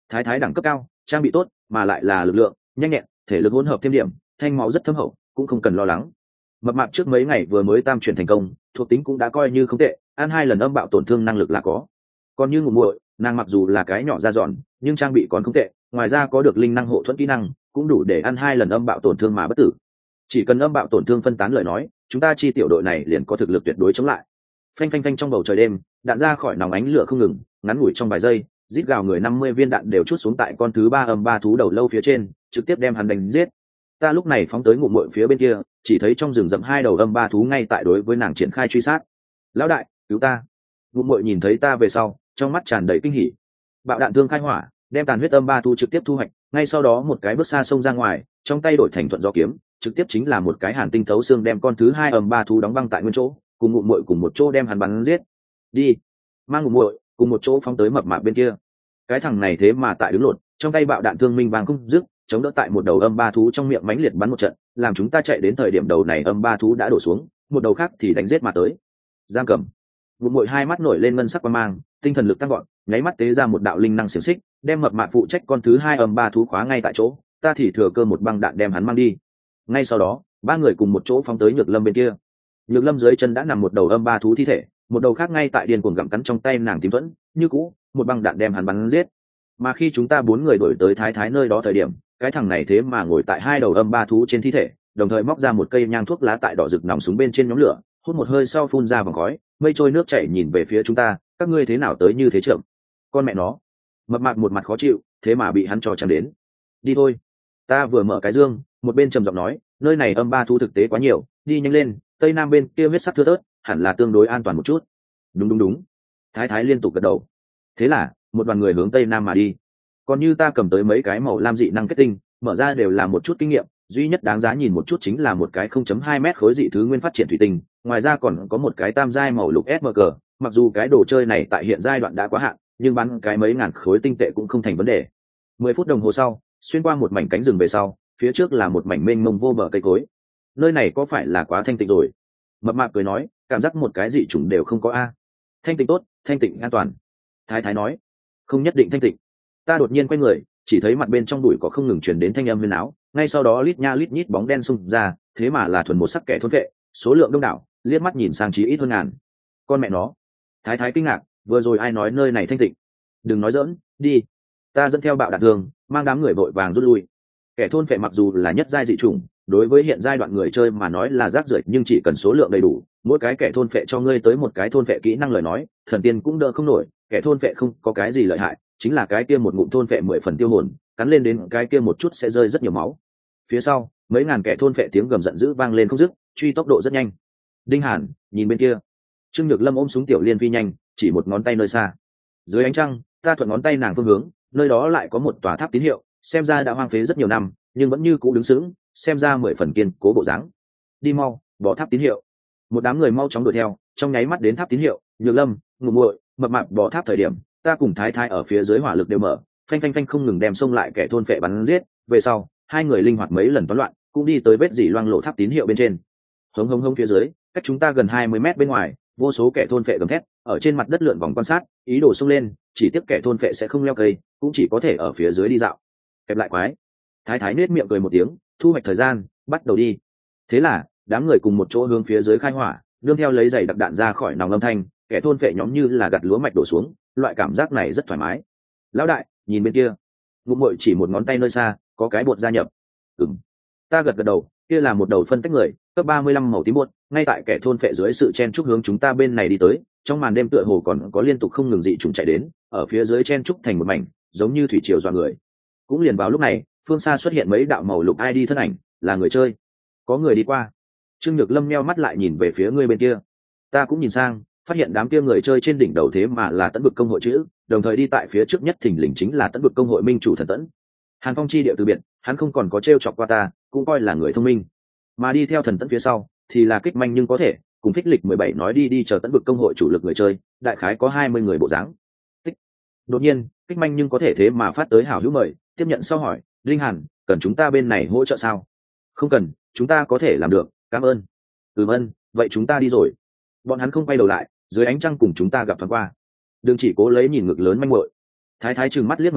thái thái đẳng cấp cao, trang bị tốt, mà lại là lực lượng nhanh nhẹn, thể lực hỗn hợp thêm điểm, thanh máu rất thâm hậu, cũng không cần lo lắng. Mập mạp trước mấy ngày vừa mới tam chuyển thành công, thuộc tính cũng đã coi như không tệ, ăn hai lần âm bạo tổn thương năng lực là có. Còn như Ngụm Muội, nàng mặc dù là cái nhỏ da giòn, nhưng trang bị còn không tệ, ngoài ra có được linh năng hộ thuẫn kỹ năng, cũng đủ để ăn hai lần âm bạo tổn thương mà bất tử. Chỉ cần âm bạo tổn thương phân tán lời nói, chúng ta chi tiểu đội này liền có thực lực tuyệt đối chống lại. Phanh phanh phanh trong bầu trời đêm, đạn ra khỏi nòng ánh lửa không ngừng, ngắn ngủi trong vài giây, rít gào người năm mươi viên đạn đều trút xuống tại con thứ ba âm ba thú đầu lâu phía trên, trực tiếp đem hắn đánh giết. Ta lúc này phóng tới Ngụm Muội phía bên kia, chỉ thấy trong rừng rậm hai đầu âm ba thú ngay tại đối với nàng triển khai truy sát. Lão đại, cứu ta! Ngụm Muội nhìn thấy ta về sau, trong mắt tràn đầy kinh hỉ. Bạo đạn thương khai hỏa, đem tàn huyết âm ba thú trực tiếp thu hoạch, ngay sau đó một cái bước xa xông ra ngoài, trong tay đổi thành thuận gió kiếm, trực tiếp chính là một cái hàn tinh thấu xương đem con thứ hai âm ba thú đóng băng tại nguyên chỗ, cùng Ngụm Muội cùng một chỗ đem hắn bắn giết. Đi, mang Ngụm Muội cùng một chỗ phóng tới mập mạp bên kia. Cái thằng này thế mà tại đứng lột, trong tay bạo đạn thương minh vàng không dứt, chống đỡ tại một đầu âm ba thú trong miệng mãnh liệt bắn một trận, làm chúng ta chạy đến thời điểm đầu này âm ba thú đã đổ xuống, một đầu khác thì đánh giết mà tới. Giang Cầm, Ngụm Muội hai mắt nổi lên ngân sắc quang mang, tinh thần lực tăng gọn, nháy mắt tế ra một đạo linh năng xiển xích, đem mập mạp phụ trách con thứ hai âm ba thú khóa ngay tại chỗ, ta thì thừa cơ một băng đạn đem hắn mang đi. Ngay sau đó, ba người cùng một chỗ phóng tới Nhược Lâm bên kia. Nhược Lâm dưới chân đã nằm một đầu âm ba thú thi thể, một đầu khác ngay tại điên cuồng gặm cắn trong tay nàng tím thuẫn, như cũ, một băng đạn đem hắn bắn giết. Mà khi chúng ta bốn người đuổi tới Thái Thái nơi đó thời điểm, cái thằng này thế mà ngồi tại hai đầu âm ba thú trên thi thể, đồng thời móc ra một cây nhang thuốc lá tại đỏ rực nòng súng bên trên nhóm lửa, hút một hơi sau phun ra vòng khói, mây trôi nước chảy nhìn về phía chúng ta, các ngươi thế nào tới như thế chậm? Con mẹ nó! Mập mạp một mặt khó chịu, thế mà bị hắn trò chẳng đến. Đi thôi. Ta vừa mở cái dương, một bên trầm giọng nói, nơi này âm ba thú thực tế quá nhiều, đi nhanh lên, tây nam bên kia huyết sắc thưa thớt, hẳn là tương đối an toàn một chút. Đúng đúng đúng. Thái Thái liên tục gật đầu. Thế là, một đoàn người hướng tây nam mà đi. Còn như ta cầm tới mấy cái màu lam dị năng kết tinh, mở ra đều là một chút kinh nghiệm, duy nhất đáng giá nhìn một chút chính là một cái không chấm hai mét khối dị thứ nguyên phát triển thủy tinh, ngoài ra còn có một cái tam giai màu lục ét em giê, mặc dù cái đồ chơi này tại hiện giai đoạn đã quá hạn, nhưng bán cái mấy ngàn khối tinh tệ cũng không thành vấn đề. Mười phút đồng hồ sau, xuyên qua một mảnh cánh rừng về sau, phía trước là một mảnh mênh mông vô bờ cây cối. Nơi này có phải là quá thanh tịnh rồi? Mập mạp cười nói, cảm giác một cái dị chủng đều không có a. Thanh tịnh tốt, thanh tịnh an toàn. Thái Thái nói, không nhất định thanh tịnh. Ta đột nhiên quay người, chỉ thấy mặt bên trong bụi có không ngừng truyền đến thanh âm huyền áo, ngay sau đó lít nha lít nhít bóng đen xung ra, thế mà là thuần một sắc kẻ thôn vệ, số lượng đông đảo, liếc mắt nhìn sang chí ít hơn ngàn. Con mẹ nó! Thái Thái kinh ngạc, vừa rồi ai nói nơi này thanh tịnh? Đừng nói dỡn, đi. Ta dẫn theo bạo đạn thường, mang đám người vội vàng rút lui. Kẻ thôn vệ mặc dù là nhất giai dị chủng, đối với hiện giai đoạn người chơi mà nói là rác rưởi, nhưng chỉ cần số lượng đầy đủ, mỗi cái kẻ thôn vệ cho ngươi tới một cái thôn vệ kỹ năng lời nói, thần tiên cũng đỡ không nổi. Kẻ thôn vệ không có cái gì lợi hại, chính là cái kia một ngụm thôn vệ mười phần tiêu hồn, cắn lên đến cái kia một chút sẽ rơi rất nhiều máu. Phía sau, mấy ngàn kẻ thôn vệ tiếng gầm giận dữ vang lên không dứt, truy tốc độ rất nhanh. Đinh Hàn, nhìn bên kia. Trương Nhược Lâm ôm súng tiểu liên phi nhanh, chỉ một ngón tay nơi xa. Dưới ánh trăng, ta thuận ngón tay nàng phương hướng, nơi đó lại có một tòa tháp tín hiệu, xem ra đã hoang phế rất nhiều năm, nhưng vẫn như cũ đứng sững, xem ra mười phần kiên cố bộ dáng. Đi mau, bỏ tháp tín hiệu. Một đám người mau chóng đuổi theo, trong nháy mắt đến tháp tín hiệu, Nhược Lâm, Ngụm Muội, mập mạp bỏ tháp thời điểm, ta cùng Thái Thái ở phía dưới hỏa lực đều mở, phanh phanh phanh không ngừng đem xông lại kẻ thôn phệ bắn giết. Về sau, hai người linh hoạt mấy lần toán loạn, cũng đi tới vết dỉ loang lộ tháp tín hiệu bên trên. Hống hống hống phía dưới, cách chúng ta gần hai mươi mét bên ngoài, vô số kẻ thôn phệ gầm thét, ở trên mặt đất lượn vòng quan sát, ý đồ xông lên, chỉ tiếc kẻ thôn phệ sẽ không leo cây, cũng chỉ có thể ở phía dưới đi dạo. Kẹp lại quái. Thái Thái nết miệng cười một tiếng, thu hoạch thời gian, bắt đầu đi. Thế là, đám người cùng một chỗ hướng phía dưới khai hỏa, nương theo lấy giày đặc đạn ra khỏi nòng âm thanh, kẻ thôn phệ nhóm như là gặt lúa mạch đổ xuống, loại cảm giác này rất thoải mái. Lão đại, nhìn bên kia. Ngụm Muội chỉ một ngón tay nơi xa, có cái bột gia nhập. Ừm. Ta gật gật đầu, kia là một đầu phân tách người, cấp ba mươi lăm màu tím bột, ngay tại kẻ thôn phệ dưới sự chen chúc hướng chúng ta bên này đi tới, trong màn đêm tựa hồ còn có liên tục không ngừng dị trùng chạy đến, ở phía dưới chen chúc thành một mảnh, giống như thủy triều dọa người. Cũng liền vào lúc này, phương xa xuất hiện mấy đạo màu lục i đê thân ảnh, là người chơi. Có người đi qua. Trương Nhược Lâm nheo mắt lại nhìn về phía người bên kia. Ta cũng nhìn sang, phát hiện đám kia người chơi trên đỉnh đầu thế mà là Tẫn Vực công hội chữ, đồng thời đi tại phía trước nhất thình lình chính là Tẫn Vực công hội minh chủ Thần Tẫn. Hàn Phong chi điệu từ biệt, hắn không còn có trêu chọc qua ta, cũng coi là người thông minh. Mà đi theo Thần Tẫn phía sau, thì là Kích Manh nhưng có thể, cùng Phích Lịch mười bảy nói đi đi chờ Tẫn Vực công hội chủ lực người chơi, đại khái có hai mươi người bộ dáng. Tích. Đột nhiên, Kích Manh nhưng có thể thế mà phát tới hảo hữu mời, tiếp nhận sau hỏi, Linh Hàn, cần chúng ta bên này hỗ trợ sao? Không cần, chúng ta có thể làm được, cảm ơn. Ừm ơn, vậy chúng ta đi rồi. Bọn hắn không quay đầu lại, dưới ánh trăng cùng chúng ta gặp thoáng qua. Đừng chỉ cố lấy nhìn ngực lớn manh muội. Thái Thái trừng mắt liếc mập mạp,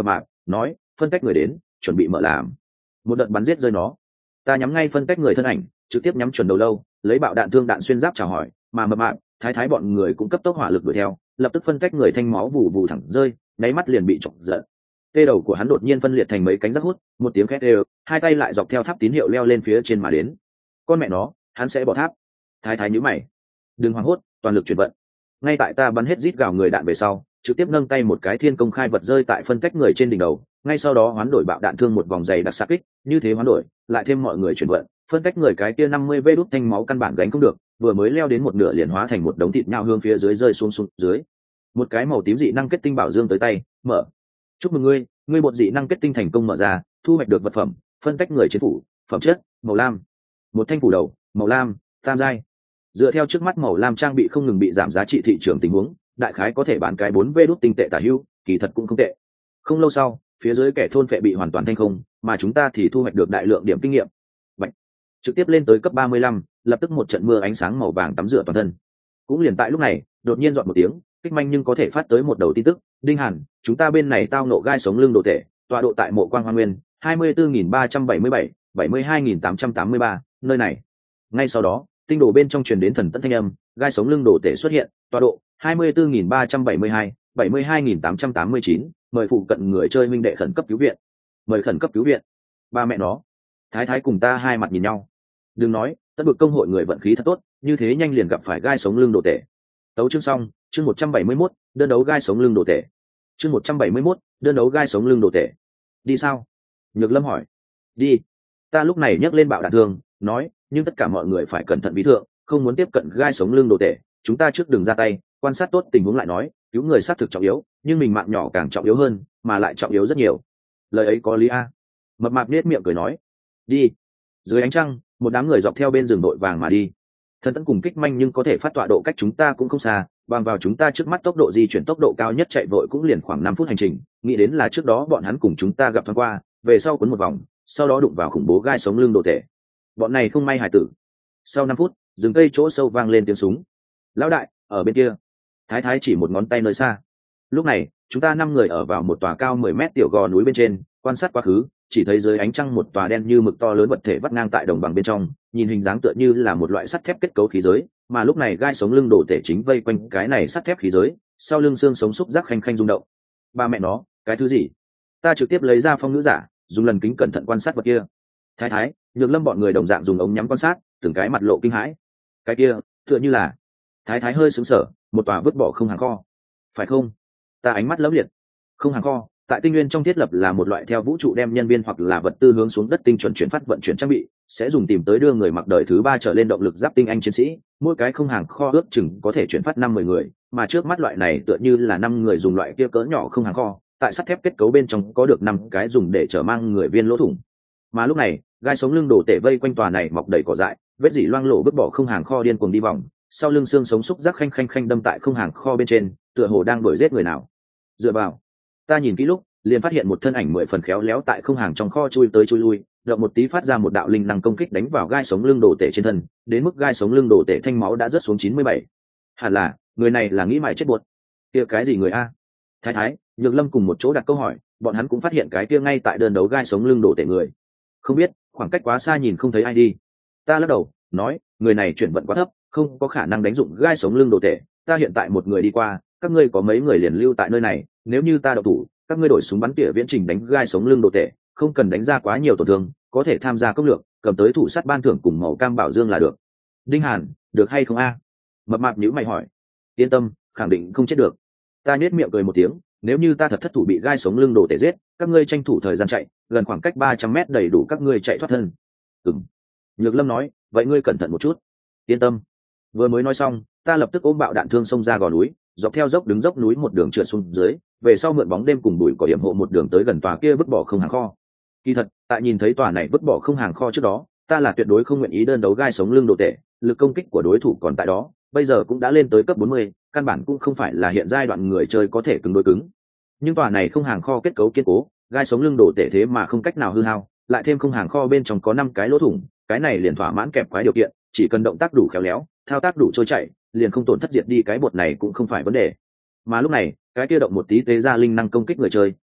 nói phân cách người đến, chuẩn bị mở làm. Một đợt bắn giết rơi nó, ta nhắm ngay phân cách người thân ảnh, trực tiếp nhắm chuẩn đầu lâu, lấy bạo đạn thương đạn xuyên giáp chào hỏi, mà mập mạp thái thái bọn người cũng cấp tốc hỏa lực đuổi theo, lập tức phân cách người thanh máu vù vù thẳng rơi, nháy mắt liền bị chọc giận. Tê đầu của hắn đột nhiên phân liệt thành mấy cánh rác hút, một tiếng khét đều, hai tay lại dọc theo tháp tín hiệu leo lên phía trên mà đến. Con mẹ nó, hắn sẽ bỏ tháp. Thái thái nhíu mày, đừng hoảng hốt, toàn lực chuyển vận. Ngay tại ta bắn hết rít gào người đạn về sau, trực tiếp nâng tay một cái thiên công khai vật rơi tại phân cách người trên đỉnh đầu, ngay sau đó hoán đổi bạo đạn thương một vòng dày đặc xạ kích, như thế hoán đổi, lại thêm mọi người chuyển vận, phân cách người cái kia năm mươi vê đút thanh máu căn bản gánh không được, vừa mới leo đến một nửa liền hóa thành một đống thịt nhao hướng phía dưới rơi xuống xuống dưới. Một cái màu tím dị năng kết tinh bảo dương tới tay, mở. Chúc mừng ngươi, ngươi bột dị năng kết tinh thành công mở ra, thu hoạch được vật phẩm, phân cách người chiến phủ, phẩm chất, màu lam. Một thanh phủ đầu, màu lam, tam giai. Dựa theo trước mắt màu lam trang bị không ngừng bị giảm giá trị thị trường tình huống, đại khái có thể bán cái bốn vê đút tinh tệ tả hữu, kỳ thật cũng không tệ. Không lâu sau, phía dưới kẻ thôn phệ bị hoàn toàn thanh không, mà chúng ta thì thu hoạch được đại lượng điểm kinh nghiệm. Bạch. Trực tiếp lên tới cấp ba mươi lăm, lập tức một trận mưa ánh sáng màu vàng tắm rửa toàn thân. Cũng liền tại lúc này, đột nhiên dọn một tiếng, kích manh nhưng có thể phát tới một đầu tin tức, Đinh Hàn, chúng ta bên này tao nộ gai sống lưng đồ tể, tọa độ tại mộ Quang Hoa Nguyên, hai mươi tư nghìn ba trăm bảy mươi bảy, bảy mươi hai nghìn tám trăm tám mươi ba, nơi này. Ngay sau đó, tinh đồ bên trong truyền đến thần tận thanh âm, gai sống lưng đồ tể xuất hiện, tọa độ hai mươi tư nghìn ba trăm bảy mươi hai, bảy mươi hai nghìn tám trăm tám mươi chín, mời phụ cận người chơi minh đệ khẩn cấp cứu viện. Mời khẩn cấp cứu viện. Ba mẹ nó. Thái thái cùng ta hai mặt nhìn nhau. Đừng nói, tất bực công hội người vận khí thật tốt, như thế nhanh liền gặp phải gai sống lưng đồ tể. Tấu chương xong, chương một trăm bảy mươi mốt, đơn đấu gai sống lưng đồ tể. Chương một trăm bảy mươi mốt, đơn đấu gai sống lưng đồ tể. Đi sao? Nhược Lâm hỏi. Đi. Ta lúc này nhấc lên bạo đạn thương, nói, nhưng tất cả mọi người phải cẩn thận bí thượng, không muốn tiếp cận gai sống lưng đồ tể, chúng ta trước đừng ra tay, quan sát tốt tình huống lại nói, cứu người xác thực trọng yếu, nhưng mình mạng nhỏ càng trọng yếu hơn, mà lại trọng yếu rất nhiều. Lời ấy có lý a. Mập mạp nết miệng cười nói. Đi. Dưới ánh trăng, một đám người dọc theo bên rừng đội vàng mà đi. Thần tấn cùng kích manh nhưng có thể phát tọa độ cách chúng ta cũng không xa, bằng vào chúng ta trước mắt tốc độ di chuyển tốc độ cao nhất chạy vội cũng liền khoảng năm phút hành trình, nghĩ đến là trước đó bọn hắn cùng chúng ta gặp thoáng qua, về sau cuốn một vòng, sau đó đụng vào khủng bố gai sống lưng đồ tể. Bọn này không may hải tử. Sau năm phút, rừng cây chỗ sâu vang lên tiếng súng. Lão đại, ở bên kia. Thái thái chỉ một ngón tay nơi xa. Lúc này, chúng ta năm người ở vào một tòa cao mười mét tiểu gò núi bên trên, quan sát quá khứ, chỉ thấy dưới ánh trăng một tòa đen như mực to lớn vật thể vắt ngang tại đồng bằng bên trong, nhìn hình dáng tựa như là một loại sắt thép kết cấu khí giới, mà lúc này gai sống lưng đồ tể chính vây quanh cái này sắt thép khí giới, sau lưng xương sống xúc giác khanh khanh rung động. Ba mẹ nó, cái thứ gì? Ta trực tiếp lấy ra phong ngữ giả, dùng lần kính cẩn thận quan sát vật kia. Thái thái, Nhược Lâm bọn người đồng dạng dùng ống nhắm quan sát, từng cái mặt lộ kinh hãi. Cái kia, tựa như là. Thái thái hơi sững sờ, một tòa vứt bỏ không hàng kho. Phải không? Ta ánh mắt lấp liệt. Không hàng kho, tại tinh nguyên trong thiết lập là một loại theo vũ trụ đem nhân viên hoặc là vật tư hướng xuống đất tinh chuẩn chuyển phát vận chuyển trang bị, sẽ dùng tìm tới đưa người mặc đời thứ ba trở lên động lực giáp tinh anh chiến sĩ, mỗi cái không hàng kho ước chừng có thể chuyển phát năm mười người, mà trước mắt loại này tựa như là năm người dùng loại kia cỡ nhỏ không hàng kho, tại sắt thép kết cấu bên trong có được năm cái dùng để chở mang người viên lỗ thủng. Mà lúc này, gai sống lưng đổ tể vây quanh tòa này mọc đầy cỏ dại, vết dỉ loang lổ vứt bỏ không hàng kho điên cuồng đi vòng, sau lưng xương sống xúc giác khanh khanh khanh đâm tại không hàng kho bên trên, tựa hồ đang đuổi giết người nào. Dựa vào, ta nhìn kỹ lúc liền phát hiện một thân ảnh mười phần khéo léo tại không hàng trong kho chui tới chui lui, động một tí phát ra một đạo linh năng công kích đánh vào gai sống lưng đồ tể trên thân, đến mức gai sống lưng đồ tể thanh máu đã rớt xuống chín mươi bảy. Hẳn là người này là nghĩ mãi chết buột. Kia cái gì người a? Thái thái, Nhược Lâm cùng một chỗ đặt câu hỏi, bọn hắn cũng phát hiện cái kia ngay tại đơn đấu gai sống lưng đồ tể người. Không biết, khoảng cách quá xa nhìn không thấy ai đi. Ta lắc đầu, nói, người này chuyển vận quá thấp, không có khả năng đánh dụng gai sống lưng đồ tể. Ta hiện tại một người đi qua, các ngươi có mấy người liền lưu tại nơi này, nếu như ta đậu thủ, các ngươi đổi súng bắn tỉa viễn trình đánh gai sống lưng đồ tể, không cần đánh ra quá nhiều tổn thương, có thể tham gia công lược, cầm tới thủ sát ban thưởng cùng màu cam bảo dương là được. Đinh Hàn, được hay không a? Mập mạp nhíu mày hỏi. Yên tâm, khẳng định không chết được. Ta nhếch miệng cười một tiếng, nếu như ta thật thất thủ bị gai sống lưng đồ tể giết, các ngươi tranh thủ thời gian chạy, gần khoảng cách ba trăm mét đầy đủ các ngươi chạy thoát thân. Ừm. Nhược Lâm nói, vậy ngươi cẩn thận một chút. Yên tâm. Vừa mới nói xong, ta lập tức ôm bạo đạn thương xông ra gò núi, dọc theo dốc đứng dốc núi một đường trượt xuống dưới, về sau mượn bóng đêm cùng bụi cỏ điểm hộ một đường tới gần tòa kia vứt bỏ không hàng kho. Kỳ thật, tại nhìn thấy tòa này vứt bỏ không hàng kho trước đó, ta là tuyệt đối không nguyện ý đơn đấu gai sống lưng đồ tể, lực công kích của đối thủ còn tại đó, bây giờ cũng đã lên tới cấp bốn mươi, căn bản cũng không phải là hiện giai đoạn người chơi có thể cứng đối cứng. Nhưng tòa này không hàng kho kết cấu kiên cố, gai sống lưng đồ tể thế mà không cách nào hư hao, lại thêm không hàng kho bên trong có năm cái lỗ thủng, cái này liền thỏa mãn kẹp quái điều kiện, chỉ cần động tác đủ khéo léo, thao tác đủ trôi chảy, liền không tổn thất diệt đi cái bột này cũng không phải vấn đề. Mà lúc này, cái kia động một tí tế ra linh năng công kích người chơi,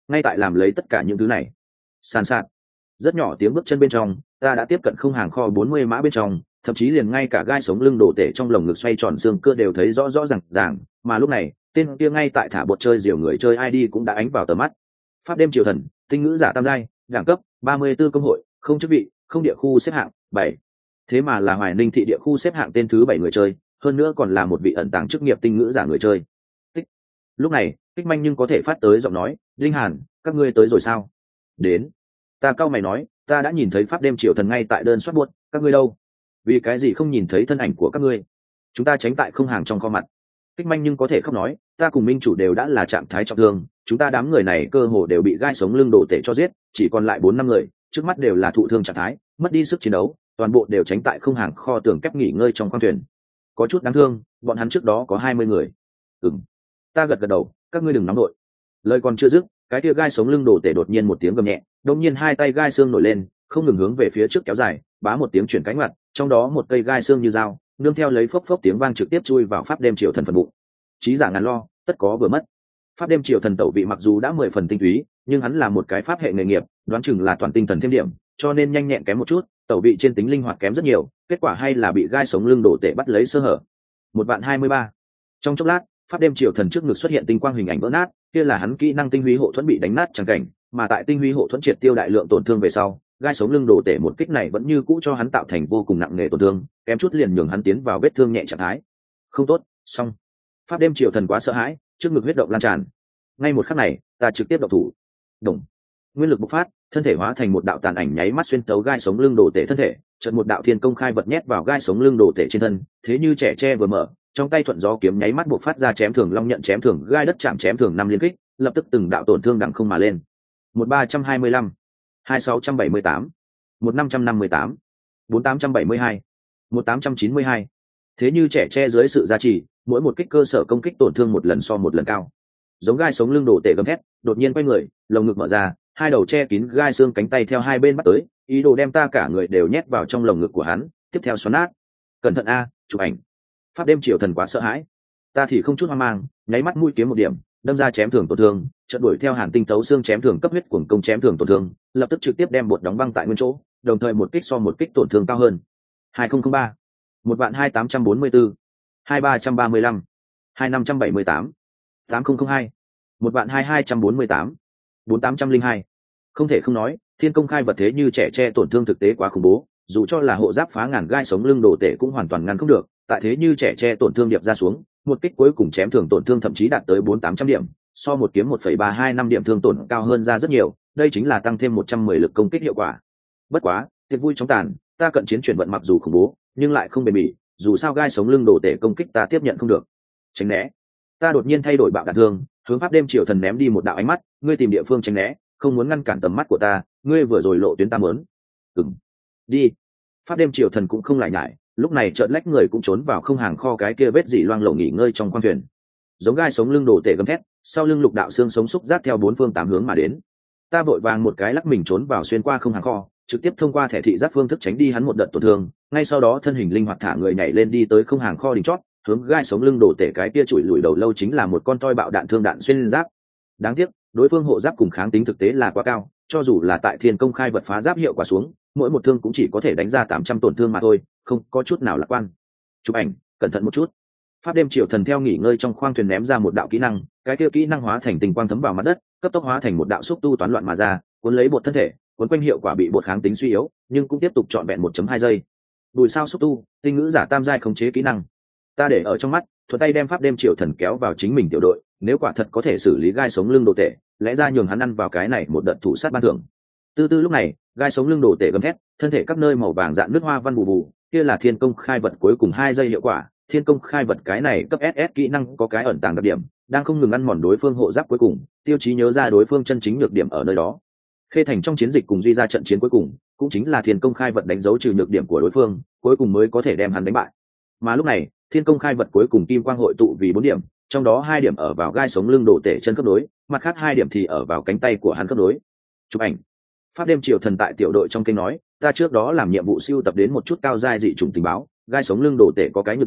ngay tại làm lấy tất cả những thứ này. Sàn sạt, rất nhỏ tiếng bước chân bên trong, ta đã tiếp cận không hàng kho bốn mươi mã bên trong, thậm chí liền ngay cả gai sống lưng đồ tể trong lồng ngực xoay tròn xương cơ đều thấy rõ rõ ràng ràng. Mà lúc này, tên kia ngay tại thả bột chơi diều người chơi i đê cũng đã ánh vào tầm mắt. Pháp đêm triều thần, tinh ngữ giả tam giai, đẳng cấp ba mươi 34 công hội, không chức vị, không địa khu xếp hạng bảy. Thế mà là Hoài Ninh thị địa khu xếp hạng tên thứ bảy người chơi, hơn nữa còn là một vị ẩn tàng chức nghiệp tinh ngữ giả người chơi. Tích. Lúc này, Kích Manh nhưng có thể phát tới giọng nói, "Linh Hàn, các ngươi tới rồi sao?" "Đến." Ta cau mày nói, "Ta đã nhìn thấy pháp đêm triều thần ngay tại đơn soát buốt, các ngươi đâu? Vì cái gì không nhìn thấy thân ảnh của các ngươi?" "Chúng ta tránh tại không hàng trong kho mặt." Kích Manh nhưng có thể khóc nói, "Ta cùng minh chủ đều đã là trạng thái trọng thương, chúng ta đám người này cơ hồ đều bị gai sống lưng đổ tể cho giết, chỉ còn lại bốn năm người, trước mắt đều là thụ thương trạng thái, mất đi sức chiến đấu, toàn bộ đều tránh tại không hàng kho tường kép nghỉ ngơi trong khoang thuyền. Có chút đáng thương, bọn hắn trước đó có hai mươi người." "Ừm." Ta gật gật đầu, "Các ngươi đừng nóng đội." Lời còn chưa dứt, cái kia gai sống lưng đổ tể đột nhiên một tiếng gầm nhẹ, đột nhiên hai tay gai xương nổi lên, không ngừng hướng về phía trước kéo dài, bá một tiếng chuyển cánh mặt, trong đó một cây gai xương như dao, nương theo lấy phốc phốc tiếng vang trực tiếp chui vào pháp đêm triều thần phần bụng. Chí giả ngàn lo, tất có vừa mất. Pháp đêm triều thần tẩu vị mặc dù đã mười phần tinh túy, nhưng hắn là một cái pháp hệ nghề nghiệp, đoán chừng là toàn tinh thần thêm điểm, cho nên nhanh nhẹn kém một chút, tẩu vị trên tính linh hoạt kém rất nhiều, kết quả hay là bị gai sống lưng đổ tể bắt lấy sơ hở. Một vạn hai mươi ba. Trong chốc lát, pháp đêm triều thần trước ngực xuất hiện tinh quang hình ảnh vỡ nát, kia là hắn kỹ năng tinh huy hộ thuẫn bị đánh nát chẳng cảnh, mà tại tinh huy hộ thuẫn triệt tiêu đại lượng tổn thương về sau, gai sống lưng đổ tể một kích này vẫn như cũ cho hắn tạo thành vô cùng nặng nề tổn thương, kém chút liền nhường hắn tiến vào vết thương nhẹ trạng thái. Không tốt, xong. Pháp đêm triều thần quá sợ hãi, trước ngực huyết động lan tràn. Ngay một khắc này, ta trực tiếp động thủ. Đồng. Nguyên lực bộc phát, thân thể hóa thành một đạo tàn ảnh nháy mắt xuyên tấu gai sống lưng đổ tể thân thể, chợt một đạo thiên công khai vật nhét vào gai sống lưng đổ tể trên thân, thế như trẻ tre vừa mở, trong tay thuận gió kiếm nháy mắt bộc phát ra chém thường long nhận chém thường gai đất chạm chém thường năm liên kích, lập tức từng đạo tổn thương đặng không mà lên. Một ba trăm hai mươi lăm, hai sáu trăm bảy mươi tám, một năm trăm năm mươi tám, bốn tám trăm bảy mươi hai, một tám trăm chín mươi hai. Thế như trẻ tre dưới sự gia trì, mỗi một kích cơ sở công kích tổn thương một lần so một lần cao. Giống gai sống lưng đổ tể gầm thét, đột nhiên quay người, lồng ngực mở ra, hai đầu che kín gai xương cánh tay theo hai bên bắt tới, ý đồ đem ta cả người đều nhét vào trong lồng ngực của hắn, tiếp theo xoắn nát. Cẩn thận a, chụp ảnh. Pháp đêm triều thần quá sợ hãi, ta thì không chút hoang mang, nháy mắt mũi kiếm một điểm, đâm ra chém thường tổn thương, chợt đuổi theo hàn tinh tấu xương chém thường cấp huyết cuồng công chém thường tổn thương, lập tức trực tiếp đem bột đóng băng tại nguyên chỗ, đồng thời một kích so một kích tổn thương cao hơn. hai không không ba, một vạn hai tám trăm bốn mươi bốn, hai ba trăm ba mươi lăm, hai năm trăm bảy mươi tám, tám không không hai, một vạn hai hai trăm bốn mươi tám, bốn tám trăm linh hai. Không thể không nói, thiên công khai vật thế như trẻ tre tổn thương thực tế quá khủng bố, dù cho là hộ giáp phá ngàn gai sống lưng đổ tể cũng hoàn toàn ngăn không được, tại thế như trẻ tre tổn thương điệp ra xuống, một kích cuối cùng chém thường tổn thương thậm chí đạt tới bốn tám trăm điểm, so một kiếm một phẩy ba hai năm điểm thương tổn cao hơn ra rất nhiều, đây chính là tăng thêm một trăm mười lực công kích hiệu quả. Bất quá, tiệc vui chóng tàn, ta cận chiến chuyển vận mặc dù khủng bố, nhưng lại không bền bỉ, dù sao gai sống lưng đổ tể công kích ta tiếp nhận không được. Tránh né. Ta đột nhiên thay đổi bạo đạn thương, hướng pháp đêm triều thần ném đi một đạo ánh mắt, ngươi tìm địa phương tránh né, không muốn ngăn cản tầm mắt của ta, ngươi vừa rồi lộ tuyến ta muốn. Ừm. Đi. Pháp đêm triều thần cũng không lại nhải, lúc này chợt lách người cũng trốn vào không hàng kho cái kia vết dỉ loang lổ nghỉ ngơi trong khoang thuyền. Giống gai sống lưng đổ tể gầm thét, sau lưng lục đạo xương sống xúc giác theo bốn phương tám hướng mà đến. Ta vội vàng một cái lắc mình trốn vào xuyên qua không hàng kho, trực tiếp thông qua thẻ thị giác phương thức tránh đi hắn một đợt tổn thương, ngay sau đó thân hình linh hoạt thả người nhảy lên đi tới không hàng kho đỉnh chót, hướng gai sống lưng đổ tể cái kia chùi lùi đầu lâu chính là một con toi bạo đạn thương đạn xuyên giáp. Đáng tiếc, đối phương hộ giáp cùng kháng tính thực tế là quá cao, cho dù là tại thiên công khai vật phá giáp hiệu quả xuống, mỗi một thương cũng chỉ có thể đánh ra tám trăm tổn thương mà thôi, không có chút nào lạc quan. Chụp ảnh, cẩn thận một chút. Pháp đêm triều thần theo nghỉ ngơi trong khoang thuyền ném ra một đạo kỹ năng, cái kia kỹ năng hóa thành tình quang thấm vào mặt đất, cấp tốc hóa thành một đạo xúc tu toán loạn mà ra, cuốn lấy bột thân thể, cuốn quanh hiệu quả bị bột kháng tính suy yếu, nhưng cũng tiếp tục trọn vẹn một phẩy hai giây. Đùi sao xúc tu, tinh ngữ giả tam giai khống chế kỹ năng. Ta để ở trong mắt, thuận tay đem pháp đêm triều thần kéo vào chính mình tiểu đội, nếu quả thật có thể xử lý gai sống lưng đồ tể, lẽ ra nhường hắn ăn vào cái này một đợt thủ sát ban thưởng. Từ từ lúc này, gai sống lưng đồ tể gầm thét, thân thể các nơi màu vàng dạn nước hoa văn bù bù, kia là thiên công khai vật cuối cùng hai giây hiệu quả. Thiên công khai vật cái này cấp ét ét kỹ năng có cái ẩn tàng đặc điểm, đang không ngừng ăn mòn đối phương hộ giáp cuối cùng, tiêu chí nhớ ra đối phương chân chính nhược điểm ở nơi đó. Khê Thành trong chiến dịch cùng duy ra trận chiến cuối cùng, cũng chính là thiên công khai vật đánh dấu trừ nhược điểm của đối phương, cuối cùng mới có thể đem hắn đánh bại. Mà lúc này, thiên công khai vật cuối cùng kim quang hội tụ vì bốn điểm, trong đó hai điểm ở vào gai sống lưng đồ tể chân cấp đối, mặt khác hai điểm thì ở vào cánh tay của hắn cấp đối. Chụp ảnh. Pháp đêm triều thần tại tiểu đội trong kênh nói, ta trước đó làm nhiệm vụ siêu tập đến một chút cao giai dị chủng tình báo, gai sống lưng đồ tể có cái nhược điểm,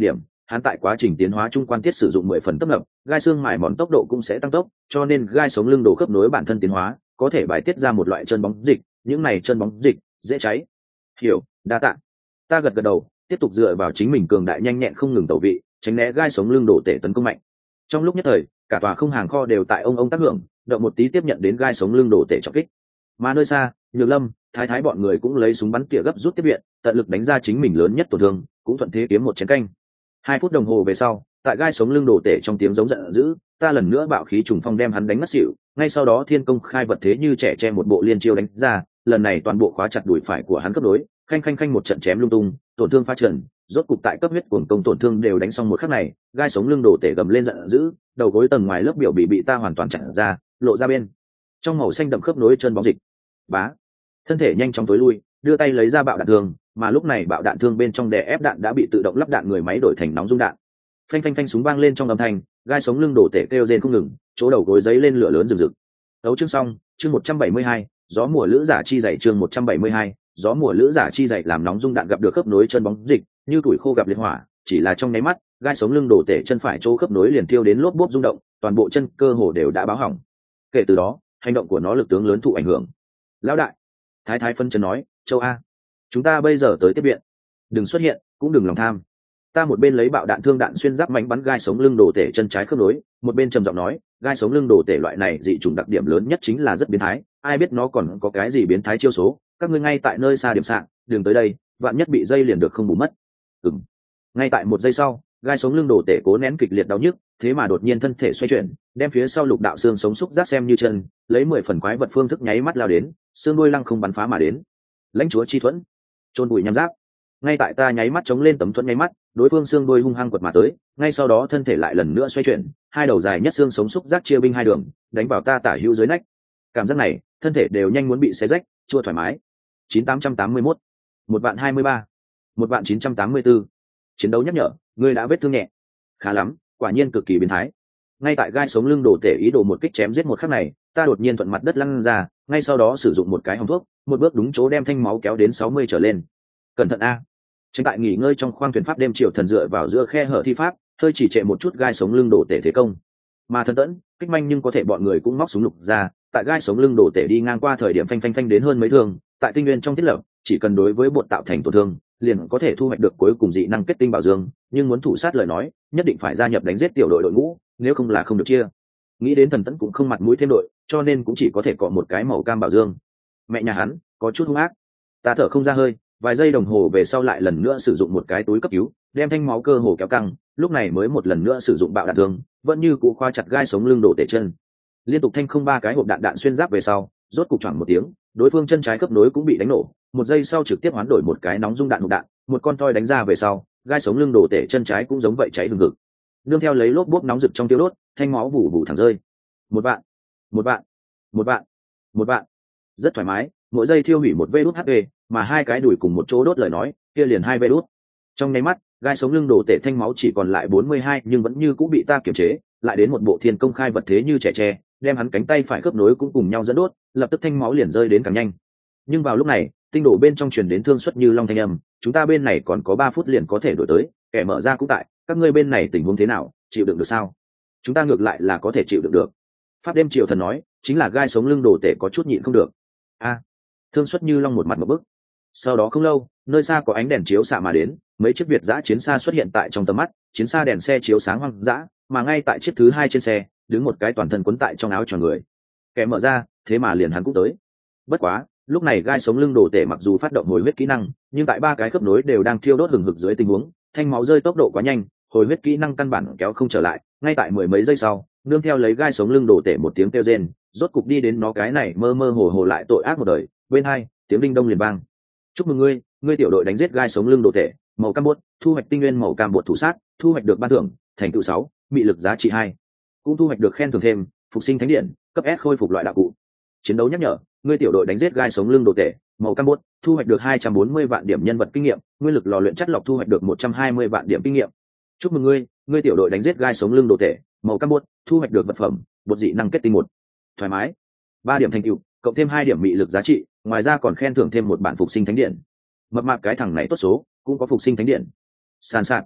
hắn tại quá trình tiến hóa trung quan tiết sử dụng mười phần tấp nập, gai xương mài mòn tốc độ cũng sẽ tăng tốc, cho nên gai sống lưng đồ khớp nối bản thân tiến hóa có thể bài tiết ra một loại chân bóng dịch, những này chân bóng dịch dễ cháy. Hiểu, đa tạ. Ta gật gật đầu, tiếp tục dựa vào chính mình cường đại nhanh nhẹn không ngừng tẩu vị, tránh né gai sống lưng đồ tể tấn công mạnh. Trong lúc nhất thời, cả tòa không hàng kho đều tại ông ông tác hưởng, động một tí tiếp nhận đến gai sống lưng đồ tể trọng kích. Mà nơi xa, Nhược Lâm, Thái Thái bọn người cũng lấy súng bắn tỉa gấp rút tiếp viện, tận lực đánh ra chính mình lớn nhất tổn thương, cũng thuận thế kiếm một chén canh. Hai phút đồng hồ về sau, tại gai sống lưng đồ tể trong tiếng giống giận dữ, ta lần nữa bạo khí trùng phong đem hắn đánh ngất xỉu, ngay sau đó thiên công khai vật thế như trẻ che một bộ liên chiêu đánh ra, lần này toàn bộ khóa chặt đùi phải của hắn cấp đối, khanh khanh khanh một trận chém lung tung, tổn thương phá trần, rốt cục tại cấp huyết cuồng công tổn thương đều đánh xong một khắc này, gai sống lưng đồ tể gầm lên giận dữ, đầu gối tầng ngoài lớp biểu bị bị ta hoàn toàn chặn ra, lộ ra bên trong màu xanh đậm khớp nối chân bóng dịch. Bá, thân thể nhanh chóng tối lui, đưa tay lấy ra bạo đạn thương, mà lúc này bạo đạn thương bên trong đè ép đạn đã bị tự động lắp đạn người máy đổi thành nóng dung đạn. Phanh phanh phanh súng vang lên trong âm thanh, gai sống lưng đổ tể kêu rên không ngừng, chỗ đầu gối giấy lên lửa lớn rực rực. Đấu chương xong, chương một trăm bảy mươi hai, gió mùa lữ giả chi dày chương một trăm bảy mươi hai, gió mùa lữ giả chi dày làm nóng dung đạn gặp được khớp nối chân bóng dịch, như tuổi khô gặp liệt hỏa, chỉ là trong nháy mắt, gai sống lưng đổ tể chân phải chỗ khớp nối liền thiêu đến lốp bốp rung động, toàn bộ chân cơ hồ đều đã báo hỏng. Kể từ đó, hành động của nó lực tướng lớn thụ ảnh hưởng. Lão đại, Thái Thái phân chân nói, Châu A, chúng ta bây giờ tới tiếp viện, đừng xuất hiện, cũng đừng lòng tham. Ta một bên lấy bạo đạn thương đạn xuyên giáp mánh bắn gai sống lưng đồ tể chân trái khớp nối, một bên trầm giọng nói, gai sống lưng đồ tể loại này dị chủng đặc điểm lớn nhất chính là rất biến thái, ai biết nó còn có cái gì biến thái chiêu số, các ngươi ngay tại nơi xa điểm sạng, đừng tới đây, vạn nhất bị dây liền được không bù mất. Ừm. Ngay tại một giây sau, gai sống lưng đồ tể cố nén kịch liệt đau nhức, thế mà đột nhiên thân thể xoay chuyển, đem phía sau lục đạo xương sống xúc giác xem như chân, lấy mười phần quái vật phương thức nháy mắt lao đến, xương đuôi lăng không bắn phá mà đến. Lãnh chúa chi thuẫn, chôn bụi nhắm giáp. Ngay tại ta nháy mắt chống lên tấm thuẫn nháy mắt, đối phương xương đuôi hung hăng quật mà tới, ngay sau đó thân thể lại lần nữa xoay chuyển, hai đầu dài nhất xương sống xúc giác chia binh hai đường, đánh vào ta tả hữu dưới nách. Cảm giác này, thân thể đều nhanh muốn bị xé rách, chua thoải mái. chín tám trăm tám mươi mốt, một vạn hai mươi ba, một vạn chín trăm tám mươi tư. Chiến đấu nhắc nhở, ngươi đã vết thương nhẹ. Khá lắm, quả nhiên cực kỳ biến thái. Ngay tại gai sống lưng đổ tể ý đồ một kích chém giết một khắc này, ta đột nhiên thuận mặt đất lăn ra, ngay sau đó sử dụng một cái hòng thuốc, một bước đúng chỗ đem thanh máu kéo đến sáu mươi trở lên. Cẩn thận a. Chính tại nghỉ ngơi trong khoang thuyền pháp đêm triều thần dựa vào giữa khe hở thi pháp, hơi chỉ trệ một chút gai sống lưng đổ tể thế công. Mà thần tẫn, kích manh nhưng có thể bọn người cũng móc súng lục ra, tại gai sống lưng đổ tể đi ngang qua thời điểm phanh phanh phanh đến hơn mấy thương, tại tinh nguyên trong thiết lập, chỉ cần đối với bột tạo thành tổn thương, liền có thể thu hoạch được cuối cùng dị năng kết tinh bảo dương, nhưng muốn thủ sát lời nói, nhất định phải gia nhập đánh giết tiểu đội đội ngũ, nếu không là không được chia. Nghĩ đến thần tẫn cũng không mặt mũi thêm đội, cho nên cũng chỉ có thể cọ một cái màu cam bảo dương. Mẹ nhà hắn, có chút hung ác. Ta thở không ra hơi, vài giây đồng hồ về sau lại lần nữa sử dụng một cái túi cấp cứu, đem thanh máu cơ hồ kéo căng, lúc này mới một lần nữa sử dụng bạo đạn thương, vẫn như cũ khoa chặt gai sống lưng đổ tể chân. Liên tục thanh không ba cái hộp đạn đạn xuyên giáp về sau, rốt cục choảng một tiếng, đối phương chân trái khớp nối cũng bị đánh nổ, một giây sau trực tiếp hoán đổi một cái nóng dung đạn hộp đạn, một con toi đánh ra về sau, gai sống lưng đổ tể chân trái cũng giống vậy cháy hừng hực. Nương theo lấy lốp bốp nóng rực trong tiêu đốt, thanh máu bù bù thẳng rơi. Một vạn, một vạn, một vạn, một vạn. Rất thoải mái, mỗi giây thiêu hủy một vê đốt hát pê, mà hai cái đùi cùng một chỗ đốt lời nói, kia liền hai vê đốt. Trong nháy mắt, gai sống lưng đổ tể thanh máu chỉ còn lại bốn mươi hai, nhưng vẫn như cũng bị ta kiểm chế, lại đến một bộ thiên công khai vật thế như trẻ tre, đem hắn cánh tay phải khớp nối cũng cùng nhau dẫn đốt, lập tức thanh máu liền rơi đến càng nhanh. Nhưng vào lúc này, tinh đổ bên trong truyền đến thương suất như long thanh âm, chúng ta bên này còn có ba phút liền có thể đổi tới, kẻ mở ra cũng tại, các ngươi bên này tình huống thế nào, chịu đựng được sao? Chúng ta ngược lại là có thể chịu đựng được. Pháp đêm triều thần nói, chính là gai sống lưng đổ tể có chút nhịn không được. A, thương suất như long một mặt một bức. Sau đó không lâu, nơi xa có ánh đèn chiếu xạ mà đến, mấy chiếc việt giã chiến xa xuất hiện tại trong tầm mắt, chiến xa đèn xe chiếu sáng hoang dã, mà ngay tại chiếc thứ hai trên xe, đứng một cái toàn thân quấn tại trong áo tròn người. Kẻ mở ra, thế mà liền hắn cũng tới. Bất quá, lúc này gai sống lưng đổ tể mặc dù phát động hồi huyết kỹ năng, nhưng tại ba cái khớp nối đều đang thiêu đốt hừng hực dưới tình huống, thanh máu rơi tốc độ quá nhanh, hồi huyết kỹ năng căn bản kéo không trở lại. Ngay tại mười mấy giây sau, nương theo lấy gai sống lưng đổ tể một tiếng kêu rên, rốt cục đi đến nó cái này mơ mơ hồ hồ lại tội ác một đời. Bên hai, tiếng đinh đông liền vang. Chúc mừng ngươi, ngươi tiểu đội đánh giết gai sống lưng đổ tể, màu cam bột, thu hoạch tinh nguyên màu cam bột thủ sát, thu hoạch được ban thưởng, thành tựu sáu, mị lực giá trị hai, cũng thu hoạch được khen thưởng thêm, phục sinh thánh điện, cấp S khôi phục loại đạo cụ. Chiến đấu nhắc nhở, ngươi tiểu đội đánh giết gai sống lưng đồ tể, màu cam bột, thu hoạch được hai trăm bốn mươi vạn điểm nhân vật kinh nghiệm, nguyên lực lò luyện chất lọc thu hoạch được một trăm hai mươi vạn điểm kinh nghiệm. Chúc mừng ngươi, ngươi tiểu đội đánh giết gai sống lưng đồ tể, màu cam bột, thu hoạch được vật phẩm, bột dị năng kết tinh một. Thoải mái. ba điểm thành tựu, cộng thêm hai điểm mị lực giá trị, ngoài ra còn khen thưởng thêm một bản phục sinh thánh điện. Mập mạp cái thằng này tốt số, cũng có phục sinh thánh điện. Sàn sạt.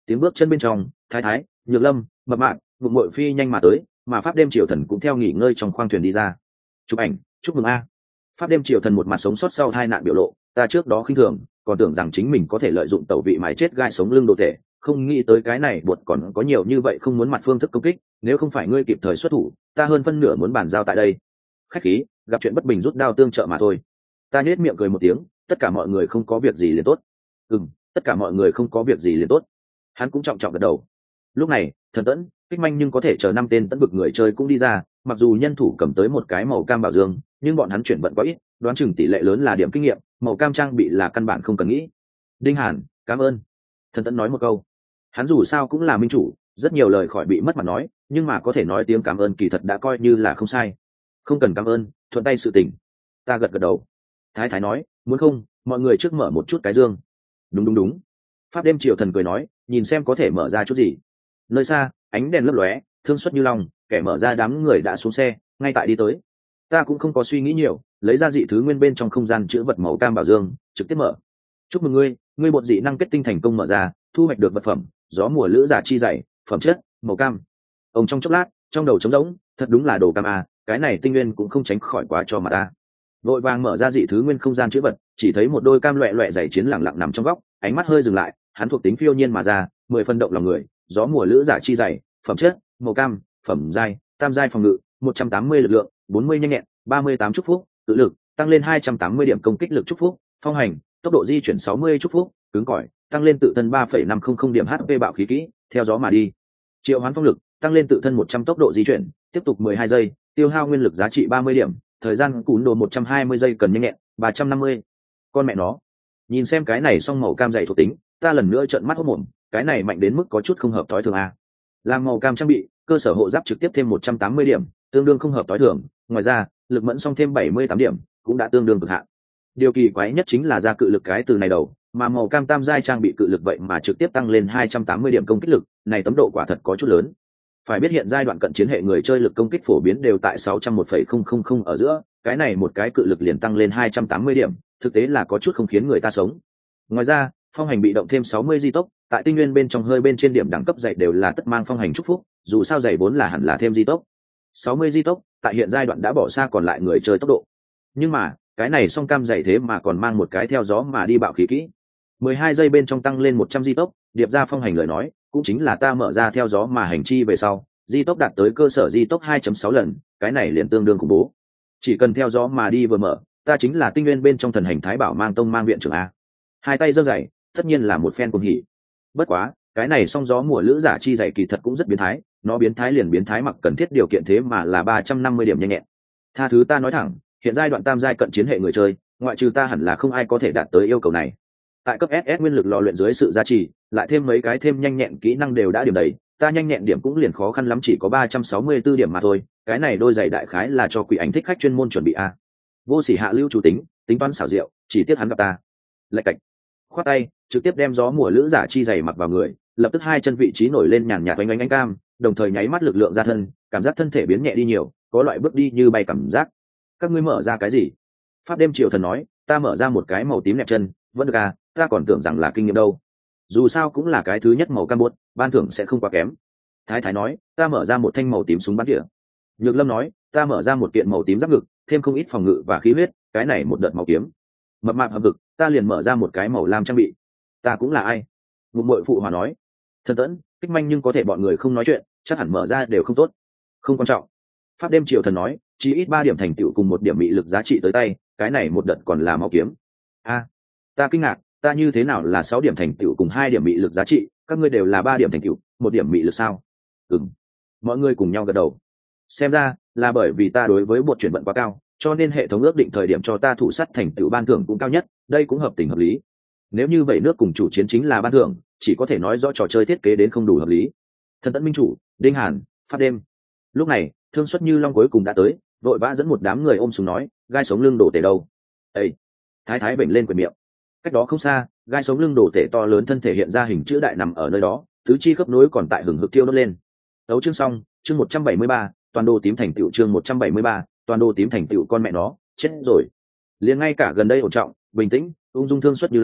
tiếng bước chân bên trong, thái thái, nhược lâm, mập mạp, ngụm mội phi nhanh mà tới, mà pháp đêm triều thần cũng theo nghỉ ngơi trong khoang thuyền đi ra. Chụp ảnh, chúc mừng a. Pháp đêm triều thần một mặt sống sót sau hai nạn biểu lộ, ta trước đó khinh thường, còn tưởng rằng chính mình có thể lợi dụng tẩu vị mài chết gai sống lưng đồ thể, không nghĩ tới cái này buột còn có nhiều như vậy không muốn mặt phương thức công kích, nếu không phải ngươi kịp thời xuất thủ, ta hơn phân nửa muốn bàn giao tại đây. Khách khí, gặp chuyện bất bình rút đao tương trợ mà thôi. Ta nhếch miệng cười một tiếng, tất cả mọi người không có việc gì liền tốt. Ừm, tất cả mọi người không có việc gì liền tốt. Hắn cũng trọng trọng gật đầu. Lúc này, Thần Tẫn, Kích Manh nhưng có thể chờ năm tên tẫn bực người chơi cũng đi ra, mặc dù nhân thủ cầm tới một cái màu cam bảo dương, nhưng bọn hắn chuyển vận quá ít, đoán chừng tỷ lệ lớn là điểm kinh nghiệm, màu cam trang bị là căn bản không cần nghĩ. Đinh Hàn, cảm ơn. Thần Tẫn nói một câu. Hắn dù sao cũng là minh chủ, rất nhiều lời khỏi bị mất mặt nói, nhưng mà có thể nói tiếng cảm ơn kỳ thật đã coi như là không sai. Không cần cảm ơn, thuận tay sự tình. Ta gật gật đầu. Thái thái nói, muốn không, mọi người trước mở một chút cái dương. Đúng đúng đúng. Pháp đêm triều thần cười nói, nhìn xem có thể mở ra chút gì. Nơi xa, ánh đèn lấp lóe, thương xuất như long, kẻ mở ra đám người đã xuống xe, ngay tại đi tới. Ta cũng không có suy nghĩ nhiều, lấy ra dị thứ nguyên bên trong không gian chữ vật màu cam bảo dương, trực tiếp mở. Chúc mừng ngươi, ngươi bột dị năng kết tinh thành công mở ra, thu hoạch được vật phẩm gió mùa lữ giả chi dày, phẩm chất màu cam. Ông trong chốc lát, trong đầu trống rỗng, thật đúng là đồ cam à, cái này tinh nguyên cũng không tránh khỏi quá cho mà ta. Vội vàng mở ra dị thứ nguyên không gian chữ vật, chỉ thấy một đôi cam loẹ loẹ giày chiến lẳng lặng nằm trong góc, ánh mắt hơi dừng lại, hắn thuộc tính phiêu nhiên mà ra, mười phân động lòng người, gió mùa lữ giả chi dày, phẩm chất màu cam, phẩm giai tam giai phòng ngự, một trăm tám mươi lực lượng, bốn mươi nhanh nhẹn, ba mươi tám chúc phúc, tự lực tăng lên hai trăm tám mươi điểm công kích lực chúc phúc, phong hành tốc độ di chuyển sáu mươi chúc phúc, cứng cỏi tăng lên tự thân ba phẩy năm không không điểm hát pê bạo khí kỹ, theo gió mà đi. Triệu hoán phong lực tăng lên tự thân một trăm tốc độ di chuyển, tiếp tục mười hai giây, tiêu hao nguyên lực giá trị ba mươi điểm, thời gian cún đồ một trăm hai mươi giây cần nhanh nhẹn, ba trăm năm mươi. Con mẹ nó. Nhìn xem cái này xong màu cam dày thuộc tính, ta lần nữa trợn mắt hốt mồm, cái này mạnh đến mức có chút không hợp tối thường a. Làm màu cam trang bị, cơ sở hộ giáp trực tiếp thêm một trăm tám mươi điểm, tương đương không hợp tối thường, ngoài ra, lực mẫn song thêm bảy mươi tám điểm, cũng đã tương đương cực hạn. Điều kỳ quái nhất chính là ra cự lực cái từ này đầu, mà màu cam tam giai trang bị cự lực vậy mà trực tiếp tăng lên hai trăm tám mươi điểm công kích lực, này tấm độ quả thật có chút lớn. Phải biết hiện giai đoạn cận chiến hệ người chơi lực công kích phổ biến đều tại sáu trăm một phẩy không không không ở giữa, cái này một cái cự lực liền tăng lên hai trăm tám mươi điểm, thực tế là có chút không khiến người ta sống. Ngoài ra, phong hành bị động thêm sáu mươi di tốc, tại tinh nguyên bên trong hơi bên trên điểm đẳng cấp dạy đều là tất mang phong hành chúc phúc, dù sao dạy vốn là hẳn là thêm di tốc. sáu mươi di tốc, tại hiện giai đoạn đã bỏ xa còn lại người chơi tốc độ. Nhưng mà, cái này song cam dạy thế mà còn mang một cái theo gió mà đi bạo khí kỹ. mười hai giây bên trong tăng lên một trăm di tốc, điệp ra phong hành lời nói, cũng chính là ta mở ra theo gió mà hành chi về sau, di tốc đạt tới cơ sở di tốc hai chấm sáu lần, cái này liền tương đương khủng bố. Chỉ cần theo gió mà đi vừa mở, ta chính là tinh nguyên bên trong thần hành thái bảo mang tông mang viện trưởng a. Hai tay giơ dày, tất nhiên là một phen cuồng hỉ. Bất quá, cái này song gió mùa lữ giả chi dày kỳ thật cũng rất biến thái, nó biến thái liền biến thái mặc cần thiết điều kiện thế mà là ba trăm năm mươi điểm nhanh nhẹn. Tha thứ ta nói thẳng, hiện giai đoạn tam giai cận chiến hệ người chơi, ngoại trừ ta hẳn là không ai có thể đạt tới yêu cầu này. Tại cấp ét ét nguyên lực lò luyện dưới sự gia trì, lại thêm mấy cái thêm nhanh nhẹn kỹ năng đều đã điểm đầy, ta nhanh nhẹn điểm cũng liền khó khăn lắm chỉ có ba trăm sáu mươi tư điểm mà thôi, cái này đôi giày đại khái là cho quỷ ảnh thích khách chuyên môn chuẩn bị a. Vô sỉ hạ lưu chủ tính, tính toán xảo diệu, chỉ tiếc hắn gặp ta. Lạch cạch. Khoát tay, trực tiếp đem gió mùa lữ giả chi giày mặc vào người, lập tức hai chân vị trí nổi lên nhàn nhạt oanh oanh ánh cam, đồng thời nháy mắt lực lượng ra thân, cảm giác thân thể biến nhẹ đi nhiều, có loại bước đi như bay cảm giác. Các ngươi mở ra cái gì? Pháp đêm triều thần nói, ta mở ra một cái màu tím nẹp chân, vẫn được à, ta còn tưởng rằng là kinh nghiệm đâu. Dù sao cũng là cái thứ nhất màu cam buốt, ban thưởng sẽ không quá kém. Thái thái nói, ta mở ra một thanh màu tím súng bắn tỉa. Nhược lâm nói, ta mở ra một kiện màu tím giáp ngực, thêm không ít phòng ngự và khí huyết, cái này một đợt màu kiếm. Mập mạp hợp vực, ta liền mở ra một cái màu lam trang bị. Ta cũng là ai? Một muội phụ hòa nói, Thần Tẫn, Kích Manh nhưng có thể bọn người không nói chuyện, chắc hẳn mở ra đều không tốt. Không quan trọng. Pháp đêm triều thần nói, chỉ ít ba điểm thành tựu cùng một điểm mị lực giá trị tới tay, cái này một đợt còn là màu kiếm. A, ta kinh ngạc, ta như thế nào là sáu điểm thành tựu cùng hai điểm mị lực giá trị, các ngươi đều là ba điểm thành tựu, một điểm mị lực sao? Ừm. Mọi người cùng nhau gật đầu. Xem ra là bởi vì ta đối với bột chuyển vận quá cao, cho nên hệ thống ước định thời điểm cho ta thủ sắt thành tựu ban thưởng cũng cao nhất, đây cũng hợp tình hợp lý. Nếu như vậy nước cùng chủ chiến chính là ban thưởng, chỉ có thể nói rõ trò chơi thiết kế đến không đủ hợp lý. Thần Tẫn minh chủ, Đinh Hàn, Phát đêm. Lúc này, Thương Xuất Như Long cuối cùng đã tới, vội vã dẫn một đám người ôm súng nói, gai sống lưng đổ tể đâu? Ê! Thái thái bệnh lên quyền miệng. Cách đó không xa, gai sống lưng đổ tể to lớn thân thể hiện ra hình chữ đại nằm ở nơi đó, tứ chi khớp nối còn tại hừng hực thiêu đốt lên. Đấu chương xong, chương một trăm bảy mươi ba, toàn đồ tím thành tựu chương một trăm bảy mươi ba, toàn đồ tím thành tựu con mẹ nó, chết rồi. Liền ngay cả gần đây ổn trọng, bình tĩnh, ung dung Thương Xuất Như Long,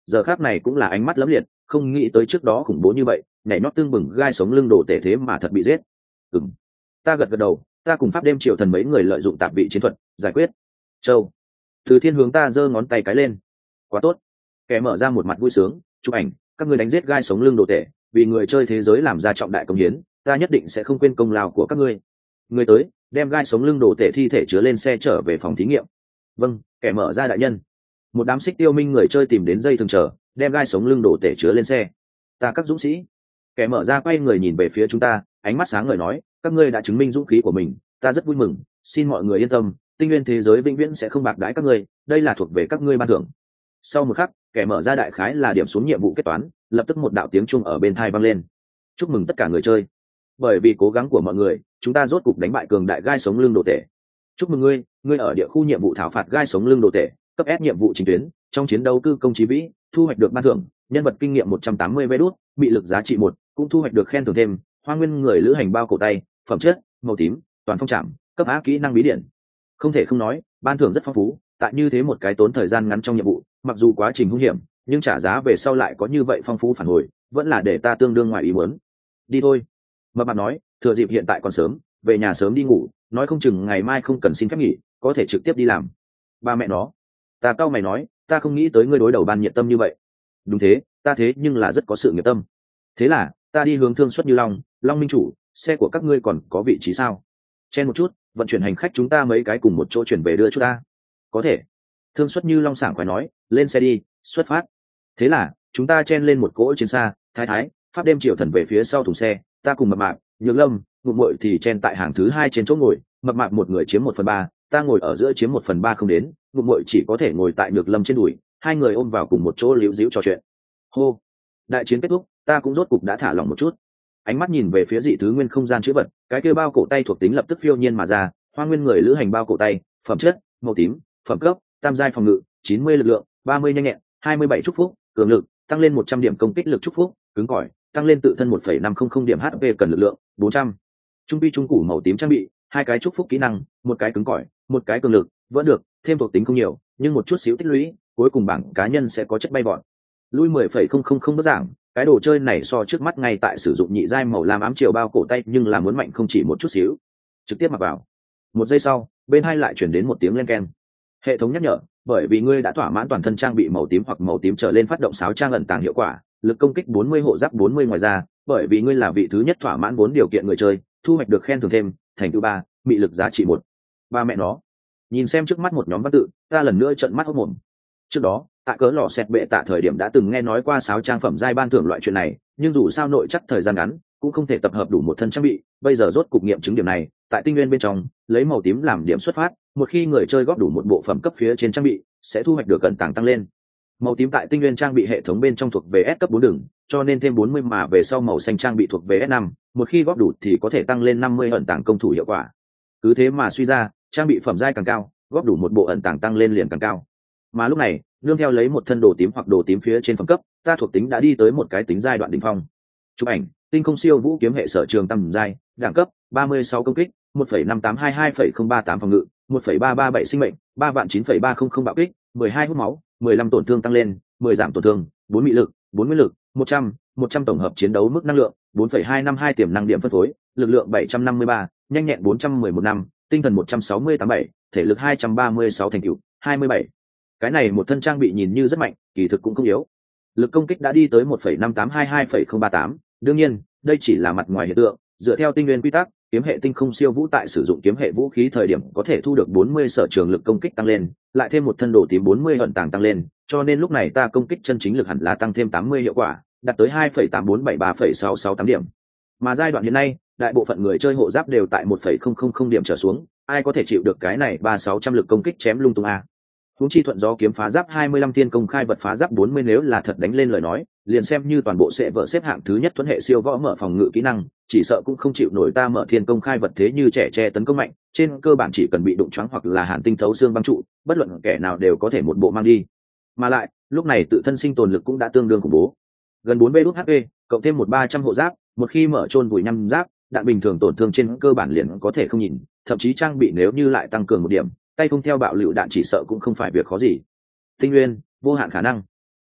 giờ khác này cũng là ánh mắt lấm liệt, không nghĩ tới trước đó khủng bố như vậy, nhảy nhót tương bừng gai sống lưng đồ tể thế mà thật bị giết. Ừm, ta gật gật đầu, ta cùng pháp đêm triệu thần mấy người lợi dụng tạp vị chiến thuật giải quyết. Châu, từ thiên hướng ta giơ ngón tay cái lên. Quá tốt. Kẻ mở ra một mặt vui sướng, chụp ảnh, các ngươi đánh giết gai sống lưng đồ tể, vì người chơi thế giới làm ra trọng đại công hiến, ta nhất định sẽ không quên công lao của các ngươi. Người tới, đem gai sống lưng đồ tể thi thể chứa lên xe trở về phòng thí nghiệm. Vâng, kẻ mở ra đại nhân. Một đám xích tiêu minh người chơi tìm đến dây thường chờ, đem gai sống lưng đồ tể chứa lên xe. Ta các dũng sĩ. Kẻ mở ra quay người nhìn về phía chúng ta, ánh mắt sáng ngời nói, các ngươi đã chứng minh dũng khí của mình, ta rất vui mừng, xin mọi người yên tâm, tinh nguyên thế giới vĩnh viễn sẽ không bạc đãi các ngươi, đây là thuộc về các ngươi ban thưởng. Sau một khắc, kẻ mở ra đại khái là điểm xuống nhiệm vụ kết toán, lập tức một đạo tiếng chuông ở bên tai vang lên. Chúc mừng tất cả người chơi, bởi vì cố gắng của mọi người, chúng ta rốt cục đánh bại cường đại gai sống lưng đồ tể. Chúc mừng ngươi, ngươi ở địa khu nhiệm vụ thảo phạt gai sống lưng đồ tể, cấp S nhiệm vụ chính tuyến, trong chiến đấu cư công chí vĩ, thu hoạch được ban thưởng, nhân vật kinh nghiệm một trăm tám mươi vé đút, bị lực giá trị một, cũng thu hoạch được khen thưởng thêm, hoa nguyên người lữ hành bao cổ tay, phẩm chất màu tím, toàn phong trảm, cấp á kỹ năng bí điện. Không thể không nói, ban thưởng rất phong phú, tại như thế một cái tốn thời gian ngắn trong nhiệm vụ, mặc dù quá trình hung hiểm, nhưng trả giá về sau lại có như vậy phong phú phản hồi, vẫn là để ta tương đương ngoài ý muốn. Đi thôi. Mập mạp nói, thừa dịp hiện tại còn sớm, về nhà sớm đi ngủ, nói không chừng ngày mai không cần xin phép nghỉ, có thể trực tiếp đi làm. Ba mẹ nó. Ta cau mày nói, ta không nghĩ tới ngươi đối đầu ban nhiệt tâm như vậy. Đúng thế, ta thế nhưng là rất có sự nghiệp tâm. Thế là, ta đi hướng Thương Xuất Như Long, Long minh chủ, xe của các ngươi còn có vị trí sao? Chen một chút, vận chuyển hành khách chúng ta mấy cái cùng một chỗ chuyển về đưa chúng ta. Có thể. Thương Xuất Như Long sảng khoái nói, lên xe đi, xuất phát. Thế là, chúng ta chen lên một cỗ chiến xa, thái thái, pháp đêm triệu thần về phía sau thùng xe, ta cùng mập mạp, nhược lâm, ngụm muội thì chen tại hàng thứ hai trên chỗ ngồi, mập mạp một người chiếm một phần ba, ta ngồi ở giữa chiếm một phần ba không đến, ngụm muội chỉ có thể ngồi tại nhược lâm trên đùi, hai người ôm vào cùng một chỗ liễu díu trò chuyện. Hô, đại chiến kết thúc, ta cũng rốt cục đã thả lỏng một chút. Ánh mắt nhìn về phía dị thứ nguyên không gian chữ vật, cái kia bao cổ tay thuộc tính lập tức phiêu nhiên mà ra, hoa nguyên người lữ hành bao cổ tay, phẩm chất màu tím, phẩm cấp tam giai phòng ngự, chín mươi lực lượng, ba mươi nhanh nhẹn, hai mươi bảy chúc phúc, cường lực, tăng lên một trăm điểm công kích lực chúc phúc, cứng cỏi, tăng lên tự thân một phẩy năm không không điểm hát pê cần lực lượng, bốn trăm. Trung pi trung củ màu tím trang bị, hai cái chúc phúc kỹ năng, một cái cứng cỏi, một cái cường lực, vẫn được, thêm thuộc tính không nhiều, nhưng một chút xíu tích lũy, cuối cùng bảng cá nhân sẽ có chất bay vọt. Lui mười phẩy không không không bước giảng, cái đồ chơi này so trước mắt ngay tại sử dụng nhị giai màu lam ám triều bao cổ tay nhưng là muốn mạnh không chỉ một chút xíu. Trực tiếp mặc vào. Một giây sau, bên hai lại chuyển đến một tiếng len keng. Hệ thống nhắc nhở, bởi vì ngươi đã thỏa mãn toàn thân trang bị màu tím hoặc màu tím trở lên phát động sáo trang ẩn tàng hiệu quả, lực công kích bốn mươi hộ giáp bốn mươi ngoài ra, bởi vì ngươi là vị thứ nhất thỏa mãn bốn điều kiện người chơi, thu hoạch được khen thưởng thêm, thành tựu ba, bị lực giá trị một. Ba mẹ nó. Nhìn xem trước mắt một nhóm văn tự, ta lần nữa trợn mắt hốt mồm. Trước đó, tại cỡ lò xẹt bệ tạ thời điểm đã từng nghe nói qua sáo trang phẩm giai ban thưởng loại chuyện này, nhưng dù sao nội chắc thời gian ngắn, cũng không thể tập hợp đủ một thân trang bị, bây giờ rốt cục nghiệm chứng điểm này, tại tinh nguyên bên trong, lấy màu tím làm điểm xuất phát, một khi người chơi góp đủ một bộ phẩm cấp phía trên trang bị, sẽ thu hoạch được cận tàng tăng lên. Màu tím tại tinh nguyên trang bị hệ thống bên trong thuộc về S cấp bốn đường, cho nên thêm bốn mươi mà về sau màu xanh trang bị thuộc về S năm, một khi góp đủ thì có thể tăng lên năm mươi ẩn tàng công thủ hiệu quả. Cứ thế mà suy ra, trang bị phẩm giai càng cao, góp đủ một bộ ẩn tàng tăng lên liền càng cao. Mà lúc này, nương theo lấy một thân đồ tím hoặc đồ tím phía trên phẩm cấp, ta thuộc tính đã đi tới một cái tính giai đoạn đỉnh phong. Chụp ảnh, tinh không siêu vũ kiếm hệ sở trường tầm giai, đẳng cấp ba mươi sáu công kích, một phẩy năm tám hai hai phẩy không ba tám phòng ngự, một phẩy ba ba bảy sinh mệnh, ba vạn chín phẩy ba không không bạo kích, mười hai hút máu, mười lăm tổn thương tăng lên, mười giảm tổn thương, bốn mị lực, bốn mươi lực, một trăm, một trăm tổng hợp chiến đấu mức năng lượng, bốn phẩy hai năm hai tiềm năng điểm phân phối, lực lượng bảy trăm năm mươi ba, nhanh nhẹn bốn trăm mười một năm, tinh thần một trăm sáu mươi tám bảy, thể lực hai trăm ba mươi sáu thành tựu, hai mươi bảy. Cái này một thân trang bị nhìn như rất mạnh, kỳ thực cũng không yếu. Lực công kích đã đi tới một phẩy năm tám hai hai phẩy không ba tám, đương nhiên, đây chỉ là mặt ngoài hiện tượng, dựa theo tinh nguyên quy tắc, kiếm hệ tinh không siêu vũ tại sử dụng kiếm hệ vũ khí thời điểm có thể thu được bốn mươi sở trường lực công kích tăng lên, lại thêm một thân đồ tím bốn mươi ẩn tàng tăng lên, cho nên lúc này ta công kích chân chính lực hẳn là tăng thêm tám mươi hiệu quả, đạt tới hai phẩy tám bốn bảy ba phẩy sáu sáu tám điểm. Mà giai đoạn hiện nay, đại bộ phận người chơi hộ giáp đều tại một phẩy không không không điểm trở xuống, ai có thể chịu được cái này ba sáu trăm lực công kích chém lung tung a. Huống chi thuận gió kiếm phá giáp hai mươi lăm thiên công khai vật phá giáp bốn mươi nếu là thật đánh lên lời nói, liền xem như toàn bộ sẽ vợ xếp hạng thứ nhất thuần hệ siêu võ mở phòng ngự kỹ năng, chỉ sợ cũng không chịu nổi ta mở thiên công khai vật thế như trẻ tre tấn công mạnh, trên cơ bản chỉ cần bị đụng choáng hoặc là hàn tinh thấu xương băng trụ, bất luận kẻ nào đều có thể một bộ mang đi. Mà lại, lúc này tự thân sinh tồn lực cũng đã tương đương khủng bố. Gần bốn bê đốt hát pê, cộng thêm một ba trăm hộ giáp, một khi mở chôn vùi năm giáp, đạn bình thường tổn thương trên cơ bản liền có thể không nhìn, thậm chí trang bị nếu như lại tăng cường một điểm, tay không theo bạo lựu đạn chỉ sợ cũng không phải việc khó gì. Tinh nguyên, vô hạn khả năng.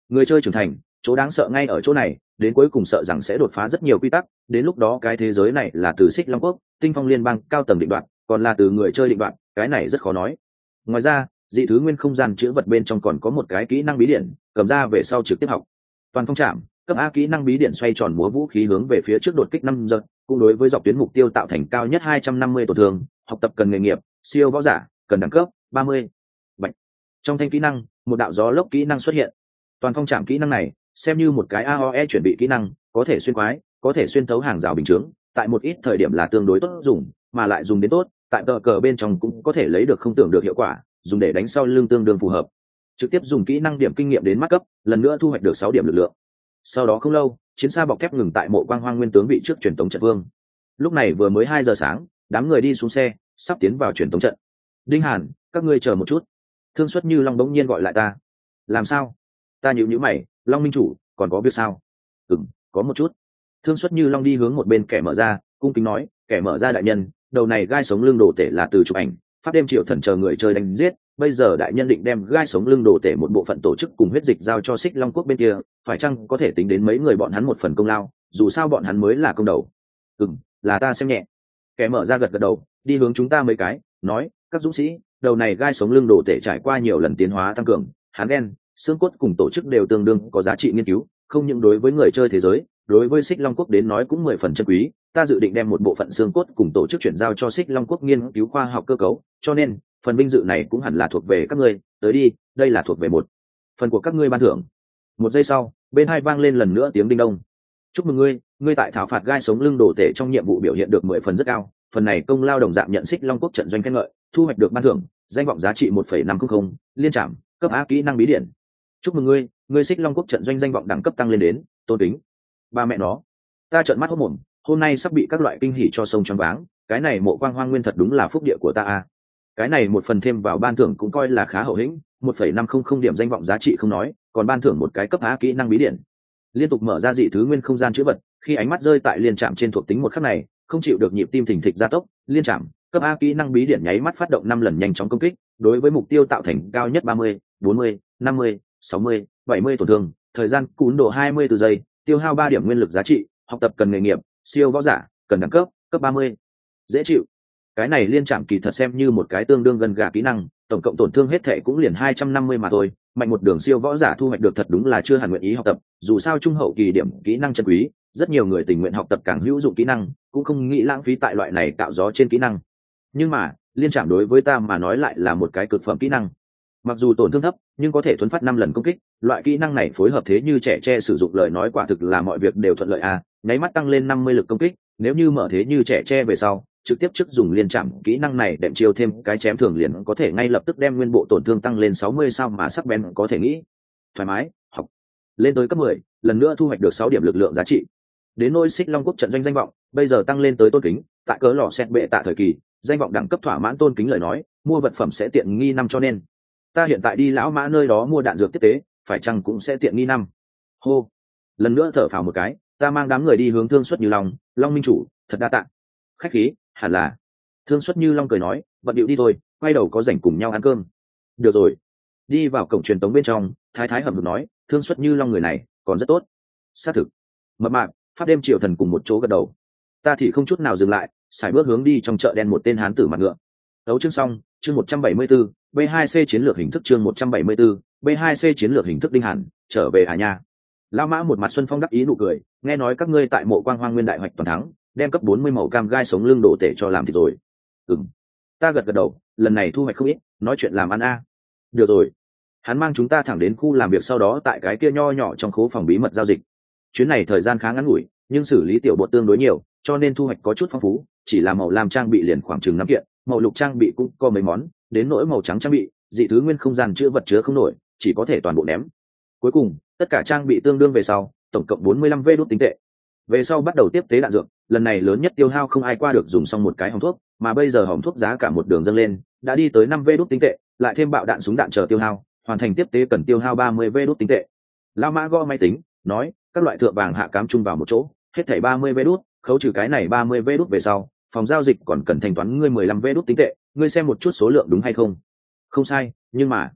Người chơi trưởng thành, chỗ đáng sợ ngay ở chỗ này, đến cuối cùng sợ rằng sẽ đột phá rất nhiều quy tắc, đến lúc đó cái thế giới này là từ Xích Long Quốc, Tinh Phong Liên bang cao tầng định đoạt, còn là từ người chơi định đoạt, cái này rất khó nói. Ngoài ra, dị thứ nguyên không gian chứa vật bên trong còn có một cái kỹ năng bí điển, cầm ra về sau trực tiếp học. Toàn phong trảm, cấp A kỹ năng bí điển xoay tròn múa vũ khí hướng về phía trước đột kích năm giật, cũng đối với dọc tuyến mục tiêu tạo thành cao nhất hai trăm năm mươi tổn thương, học tập cần nghề nghiệp, siêu võ giả, cần đẳng cấp ba mươi. Bạch. Trong thanh kỹ năng, một đạo gió lốc kỹ năng xuất hiện. Toàn phong trảm kỹ năng này, xem như một cái a o e chuẩn bị kỹ năng, có thể xuyên quái, có thể xuyên thấu hàng rào bình chướng, tại một ít thời điểm là tương đối tốt dùng, mà lại dùng đến tốt, tại tờ cờ bên trong cũng có thể lấy được không tưởng được hiệu quả, dùng để đánh sau lưng tương đương phù hợp. Trực tiếp dùng kỹ năng điểm kinh nghiệm đến mắt cấp, lần nữa thu hoạch được sáu điểm lực lượng. Sau đó không lâu, chiến xa bọc thép ngừng tại mộ quang hoang nguyên tướng vị trước truyền tống trận vương. Lúc này vừa mới hai giờ sáng, đám người đi xuống xe, sắp tiến vào truyền tống trận. Đinh Hàn, các ngươi chờ một chút. Thương Xuất Như Long bỗng nhiên gọi lại ta. Làm sao? Ta nhíu nhíu mày, Long minh chủ, còn có việc sao? Ừm, có một chút. Thương Xuất Như Long đi hướng một bên kẻ mở ra, cung kính nói, kẻ mở ra đại nhân, đầu này gai sống lưng đồ tể là từ chụp ảnh, pháp đêm triệu thần chờ người chơi đánh giết, bây giờ đại nhân định đem gai sống lưng đồ tể một bộ phận tổ chức cùng huyết dịch giao cho Xích Long Quốc bên kia, phải chăng có thể tính đến mấy người bọn hắn một phần công lao, dù sao bọn hắn mới là công đầu. Ừm, là ta xem nhẹ. Kẻ mở ra gật gật đầu, đi hướng chúng ta mấy cái, nói, các dũng sĩ, đầu này gai sống lưng đồ tể trải qua nhiều lần tiến hóa tăng cường, hắn đen, xương cốt cùng tổ chức đều tương đương có giá trị nghiên cứu, không những đối với người chơi thế giới, đối với Xích Long Quốc đến nói cũng mười phần chân quý, ta dự định đem một bộ phận xương cốt cùng tổ chức chuyển giao cho Xích Long Quốc nghiên cứu khoa học cơ cấu, cho nên phần vinh dự này cũng hẳn là thuộc về các ngươi, tới đi, đây là thuộc về một phần của các ngươi ban thưởng. Một giây sau, bên hai vang lên lần nữa tiếng đinh đông. Chúc mừng ngươi, ngươi tại thảo phạt gai sống lưng đồ tể trong nhiệm vụ biểu hiện được mười phần rất cao, phần này công lao đồng dạng nhận Xích Long Quốc trận doanh khen ngợi, thu hoạch được ban thưởng, danh vọng giá trị một phẩy năm không không, liên trảm, cấp A kỹ năng bí điển. Chúc mừng ngươi, ngươi Xích Long Quốc trận doanh danh vọng đẳng cấp tăng lên đến tôn kính. Ba mẹ nó, ta trợn mắt hốt mồm, hôm nay sắp bị các loại kinh hỉ cho sông choáng váng, cái này mộ quang hoang nguyên thật đúng là phúc địa của ta a. Cái này một phần thêm vào ban thưởng cũng coi là khá hậu hĩnh, một phẩy năm không không điểm danh vọng giá trị không nói, còn ban thưởng một cái cấp A kỹ năng bí điển. Liên tục mở ra dị thứ nguyên không gian chữ vật, khi ánh mắt rơi tại liên trạm trên thuộc tính một khắc này, không chịu được nhịp tim thình thịch gia tốc, liên trạm, cấp A kỹ năng bí điển nháy mắt phát động năm lần nhanh chóng công kích, đối với mục tiêu tạo thành cao nhất ba mươi, bốn mươi, năm mươi, sáu mươi, bảy mươi tổn thương, thời gian cún độ hai mươi từ giây, tiêu hao ba điểm nguyên lực giá trị, học tập cần nghề nghiệp, siêu võ giả, cần đẳng cấp, cấp ba mươi. Dễ chịu. Cái này liên trạm kỳ thật xem như một cái tương đương gần gà kỹ năng, tổng cộng tổn thương hết thể cũng liền hai trăm năm mươi mà thôi, mạnh một đường siêu võ giả thu hoạch được thật đúng là chưa hẳn nguyện ý học tập, dù sao trung hậu kỳ điểm kỹ năng chân quý, rất nhiều người tình nguyện học tập càng hữu dụng kỹ năng, cũng không nghĩ lãng phí tại loại này tạo gió trên kỹ năng. Nhưng mà, liên trạm đối với ta mà nói lại là một cái cực phẩm kỹ năng. Mặc dù tổn thương thấp, nhưng có thể thuấn phát năm lần công kích, loại kỹ năng này phối hợp thế như trẻ tre sử dụng lời nói quả thực là mọi việc đều thuận lợi à, nháy mắt tăng lên năm mươi lực công kích, nếu như mở thế như trẻ tre về sau, trực tiếp trước dùng liên trạm kỹ năng này đệm chiêu thêm cái chém thường liền có thể ngay lập tức đem nguyên bộ tổn thương tăng lên sáu mươi sao mà sắc bén có thể nghĩ. Thoải mái, học lên tới cấp mười, lần nữa thu hoạch được sáu điểm lực lượng giá trị. Đến nỗi Xích Long Quốc trận doanh danh vọng, bây giờ tăng lên tới tôn kính, tại cỡ lò xét bệ tạ thời kỳ, danh vọng đẳng cấp thỏa mãn tôn kính lời nói, mua vật phẩm sẽ tiện nghi năm cho nên ta hiện tại đi lão mã nơi đó mua đạn dược tiếp tế, phải chăng cũng sẽ tiện nghi năm. Hô, lần nữa thở phào một cái, ta mang đám người đi hướng Thương Xuất Như Long, Long minh chủ, thật đa tạ. Khách khí, hẳn là. Thương Xuất Như Long cười nói, bận điệu đi thôi, quay đầu có rảnh cùng nhau ăn cơm. Được rồi. Đi vào cổng truyền tống bên trong, thái thái hầm hực nói, Thương Xuất Như Long người này còn rất tốt. Xác thực. Mập mạp, pháp đêm triều thần cùng một chỗ gật đầu. Ta thì không chút nào dừng lại, sải bước hướng đi trong chợ đen một tên hán tử mặt ngựa. Đấu chương xong, chương một trăm bảy mươi 174, B hai C chiến lược hình thức chương một trăm bảy mươi 174, B hai C chiến lược hình thức Đinh Hàn, trở về Hà Nha. Lão Mã một mặt xuân phong đắc ý nụ cười, nghe nói các ngươi tại mộ quang hoang nguyên đại hoạch toàn thắng, đem cấp bốn mươi màu cam gai sống lưng đổ tể cho làm thịt rồi. Ừm. Ta gật gật đầu, lần này thu hoạch không ít, nói chuyện làm ăn a. À. Được rồi. Hắn mang chúng ta thẳng đến khu làm việc sau đó tại cái kia nho nhỏ trong khố phòng bí mật giao dịch. Chuyến này thời gian khá ngắn ngủi, nhưng xử lý tiểu bột tương đối nhiều, cho nên thu hoạch có chút phong phú, chỉ là màu lam trang bị liền khoảng chừng năm kiện, màu lục trang bị cũng có mấy món, đến nỗi màu trắng trang bị, dị thứ nguyên không gian chứa vật chứa không nổi, chỉ có thể toàn bộ ném. Cuối cùng, tất cả trang bị tương đương về sau, tổng cộng bốn mươi lăm vê đốt tính tệ. Về sau bắt đầu tiếp tế đạn dược, lần này lớn nhất tiêu hao không ai qua được dùng xong một cái hòm thuốc, mà bây giờ hòm thuốc giá cả một đường dâng lên, đã đi tới năm vê đốt tính tệ, lại thêm bạo đạn súng đạn chờ tiêu hao, hoàn thành tiếp tế cần tiêu hao ba mươi vê đốt tính tệ. Lão Mã gõ máy tính, nói, các loại thượng vàng hạ cám chung vào một chỗ, hết thảy ba mươi vê đốt, khấu trừ cái này ba mươi vê đốt về sau, phòng giao dịch còn cần thanh toán ngươi mười lăm vê đốt tính tệ, ngươi xem một chút số lượng đúng hay không. Không sai, nhưng mà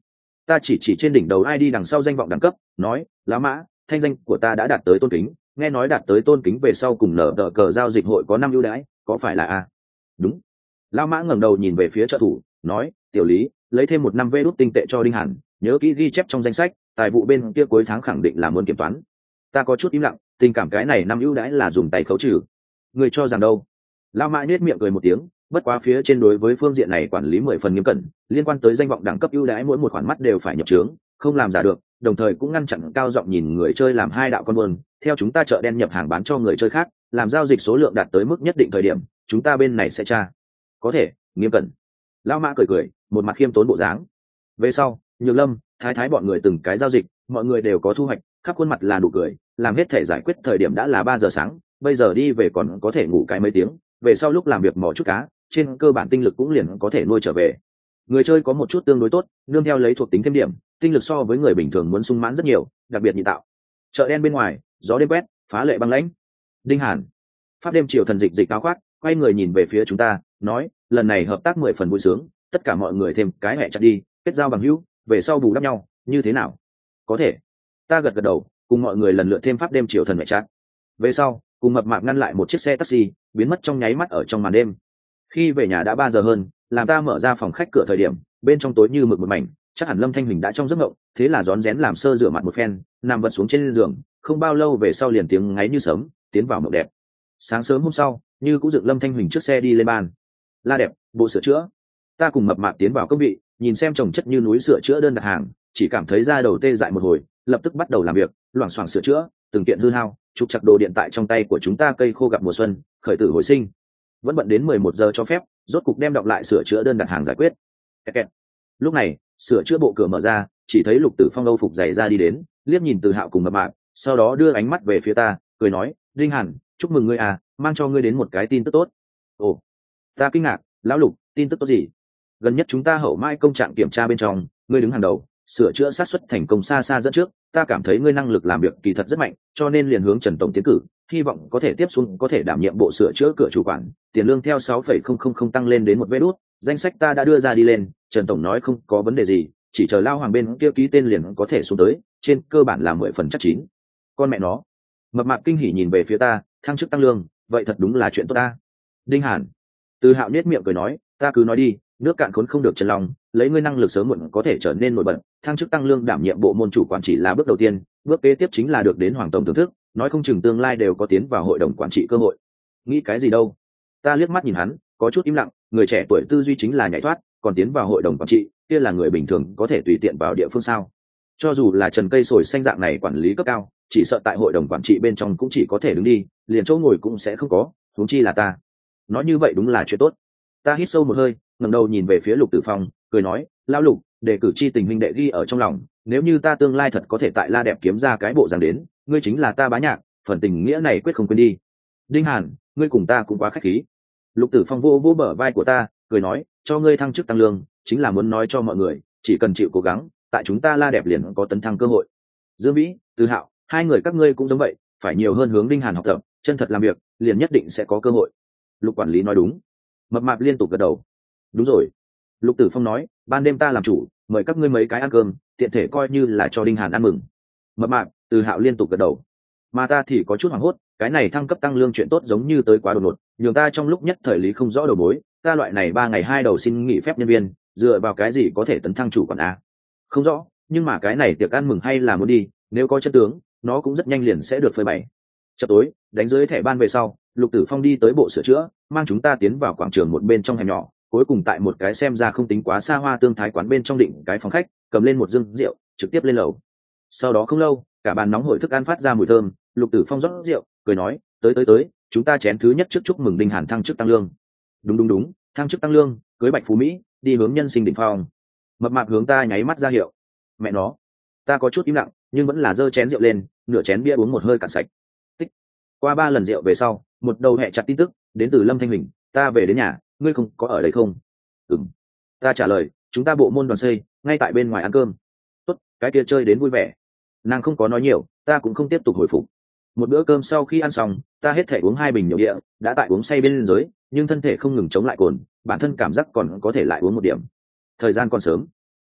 Ta chỉ chỉ trên đỉnh đầu ai đi đằng sau danh vọng đẳng cấp, nói, lá mã, thanh danh của ta đã đạt tới tôn kính, nghe nói đạt tới tôn kính về sau cùng nở tờ cờ giao dịch hội có năm ưu đãi, có phải là a? Đúng. Lão mã ngẩng đầu nhìn về phía trợ thủ, nói, tiểu lý, lấy thêm một năm vê đút tinh tệ cho đinh hàn, nhớ kỹ ghi chép trong danh sách, tài vụ bên kia cuối tháng khẳng định là muốn kiểm toán. Ta có chút im lặng, tình cảm cái này năm ưu đãi là dùng tay khấu trừ. Người cho rằng đâu? Lão mã nhếch miệng cười một tiếng, bất quá phía trên đối với phương diện này quản lý mười phần nghiêm cẩn, liên quan tới danh vọng đẳng cấp ưu đãi mỗi một khoản mắt đều phải nhập trướng, không làm giả được, đồng thời cũng ngăn chặn cao giọng nhìn người chơi làm hai đạo con buôn, theo chúng ta chợ đen nhập hàng bán cho người chơi khác, làm giao dịch số lượng đạt tới mức nhất định thời điểm, chúng ta bên này sẽ tra. Có thể, nghiêm cẩn. Lão mã cười cười, một mặt khiêm tốn bộ dáng. Về sau, Nhược Lâm, Thái Thái bọn người từng cái giao dịch, mọi người đều có thu hoạch, khắp khuôn mặt là nụ cười, làm hết thể giải quyết thời điểm đã là ba giờ sáng, bây giờ đi về còn có thể ngủ cái mấy tiếng, về sau lúc làm việc mò chút cá, trên cơ bản tinh lực cũng liền có thể nuôi trở về. Người chơi có một chút tương đối tốt, nương theo lấy thuộc tính thêm điểm, tinh lực so với người bình thường muốn sung mãn rất nhiều, đặc biệt nhị tạo. Chợ đen bên ngoài, gió đêm quét, phá lệ băng lãnh. Đinh Hàn, pháp đêm triều thần dịch dịch áo khoác, quay người nhìn về phía chúng ta, nói, lần này hợp tác mười phần vui sướng, tất cả mọi người thêm cái hẹ chặt đi, kết giao bằng hữu, về sau bù đắp nhau, như thế nào? Có thể. Ta gật gật đầu, cùng mọi người lần lượt thêm pháp đêm triều thần hẹ chặt. Về sau, cùng mập mạp ngăn lại một chiếc xe taxi, biến mất trong nháy mắt ở trong màn đêm. Khi về nhà đã ba giờ hơn, làm ta mở ra phòng khách cửa thời điểm, bên trong tối như mực một mảnh, chắc hẳn Lâm Thanh Huỳnh đã trong giấc mộng, thế là rón rén làm sơ rửa mặt một phen, nằm vật xuống trên giường, không bao lâu về sau liền tiếng ngáy như sớm, tiến vào mộng đẹp. Sáng sớm hôm sau, như cũng dựng Lâm Thanh Huỳnh trước xe đi lên bàn. La đẹp, bộ sửa chữa. Ta cùng mập mạp tiến vào công vị, nhìn xem chồng chất như núi sửa chữa đơn đặt hàng, chỉ cảm thấy da đầu tê dại một hồi, lập tức bắt đầu làm việc, loảng xoảng sửa chữa, từng kiện hư hao, trục chặt đồ điện tại trong tay của chúng ta cây khô gặp mùa xuân, khởi tử hồi sinh. Vẫn bận đến mười một giờ cho phép, rốt cục đem đọc lại sửa chữa đơn đặt hàng giải quyết. Kẹt kẹt. Lúc này, sửa chữa bộ cửa mở ra, chỉ thấy Lục Tử Phong âu phục giày ra đi đến, liếc nhìn Từ Hạo cùng mập mạp, sau đó đưa ánh mắt về phía ta, cười nói, Đinh Hàn, chúc mừng ngươi à, mang cho ngươi đến một cái tin tức tốt. Ồ. Ta kinh ngạc, lão Lục, tin tức tốt gì? Gần nhất chúng ta hậu mai công trạng kiểm tra bên trong, ngươi đứng hàng đầu, sửa chữa sát xuất thành công xa xa dẫn trước, ta cảm thấy ngươi năng lực làm việc kỳ thật rất mạnh, cho nên liền hướng Trần tổng tiến cử, hy vọng có thể tiếp xuống có thể đảm nhiệm bộ sửa chữa cửa chủ quản, tiền lương theo sáu phẩy không không không tăng lên đến một vé đút, danh sách ta đã đưa ra đi lên, Trần tổng nói không có vấn đề gì, chỉ chờ Lao Hoàng bên kia ký tên liền có thể xuống tới, trên cơ bản là mười phần chắc chín. Con mẹ nó. Mập mạp kinh hỉ nhìn về phía ta, thăng chức tăng lương, vậy thật đúng là chuyện tốt ta. Đinh Hàn. Từ Hạo nhếch miệng cười nói, ta cứ nói đi, nước cạn khốn không được chân lòng, lấy ngươi năng lực sớm muộn có thể trở nên nổi bật, thăng chức tăng lương đảm nhiệm bộ môn chủ quản chỉ là bước đầu tiên, bước kế tiếp chính là được đến Hoàng tổng thưởng thức, nói không chừng tương lai đều có tiến vào hội đồng quản trị cơ hội. Nghĩ cái gì đâu? Ta liếc mắt nhìn hắn, có chút im lặng, người trẻ tuổi tư duy chính là nhảy thoát, còn tiến vào hội đồng quản trị, kia là người bình thường có thể tùy tiện vào địa phương sao? Cho dù là Trần Cây Sồi xanh dạng này quản lý cấp cao, chỉ sợ tại hội đồng quản trị bên trong cũng chỉ có thể đứng đi, liền chỗ ngồi cũng sẽ không có, huống chi là ta. Nói như vậy đúng là chuyện tốt. Ta hít sâu một hơi, ngẩng đầu nhìn về phía Lục Tử Phong, cười nói, lão Lục, để cử chi tình huynh đệ ghi ở trong lòng, nếu như ta tương lai thật có thể tại La Đẹp kiếm ra cái bộ dáng đến, ngươi chính là ta bá nhạc, phần tình nghĩa này quyết không quên đi. Đinh Hàn, ngươi cùng ta cũng quá khách khí. Lục Tử Phong vô vô bờ vai của ta, cười nói, cho ngươi thăng chức tăng lương, chính là muốn nói cho mọi người, chỉ cần chịu cố gắng, tại chúng ta La Đẹp liền có tấn thăng cơ hội. Dương Vĩ, Từ Hạo, hai người các ngươi cũng giống vậy, phải nhiều hơn hướng Đinh Hàn học tập, chân thật làm việc, liền nhất định sẽ có cơ hội. Lục quản lý nói đúng. Mập mạp liên tục gật đầu. Đúng rồi. Lục Tử Phong nói, ban đêm ta làm chủ, mời các ngươi mấy cái ăn cơm, tiện thể coi như là cho Đinh Hàn ăn mừng. Mập mạp, Từ Hạo liên tục gật đầu. Mà ta thì có chút hoảng hốt, cái này thăng cấp tăng lương chuyện tốt giống như tới quá đột ngột, nhường ta trong lúc nhất thời lý không rõ đầu mối, ta loại này ba ngày hai đầu xin nghỉ phép nhân viên, dựa vào cái gì có thể tấn thăng chủ quản a? Không rõ, nhưng mà cái này tiệc ăn mừng hay là muốn đi, nếu có chân tướng, nó cũng rất nhanh liền sẽ được phơi bày. Chợ tối, đánh dưới thẻ ban về sau, Lục Tử Phong đi tới bộ sửa chữa, mang chúng ta tiến vào quảng trường một bên trong hẻm nhỏ, cuối cùng tại một cái xem ra không tính quá xa hoa tương thái quán bên trong định cái phòng khách, cầm lên một dương rượu, trực tiếp lên lầu. Sau đó không lâu, cả bàn nóng hổi thức ăn phát ra mùi thơm, Lục Tử Phong rót rượu, cười nói, tới tới tới, chúng ta chén thứ nhất trước chúc mừng Đinh Hàn thăng chức tăng lương. Đúng đúng đúng, thăng chức tăng lương, cưới bạch phú mỹ, đi hướng nhân sinh đỉnh phong. Mập mạp hướng ta nháy mắt ra hiệu. Mẹ nó, ta có chút im lặng, nhưng vẫn là giơ chén rượu lên, nửa chén bia uống một hơi cạn sạch. Tích. Qua ba lần rượu về sau, một đầu hẹ chặt tin tức đến từ Lâm Thanh Huỳnh, ta về đến nhà, ngươi không có ở đây không? Ừm. Ta trả lời, chúng ta bộ môn đoàn xây, ngay tại bên ngoài ăn cơm. Tốt, cái kia chơi đến vui vẻ. Nàng không có nói nhiều, ta cũng không tiếp tục hồi phục. Một bữa cơm sau khi ăn xong, ta hết thể uống hai bình nhiều địa, đã tại uống say bên dưới, nhưng thân thể không ngừng chống lại cồn, bản thân cảm giác còn có thể lại uống một điểm. Thời gian còn sớm,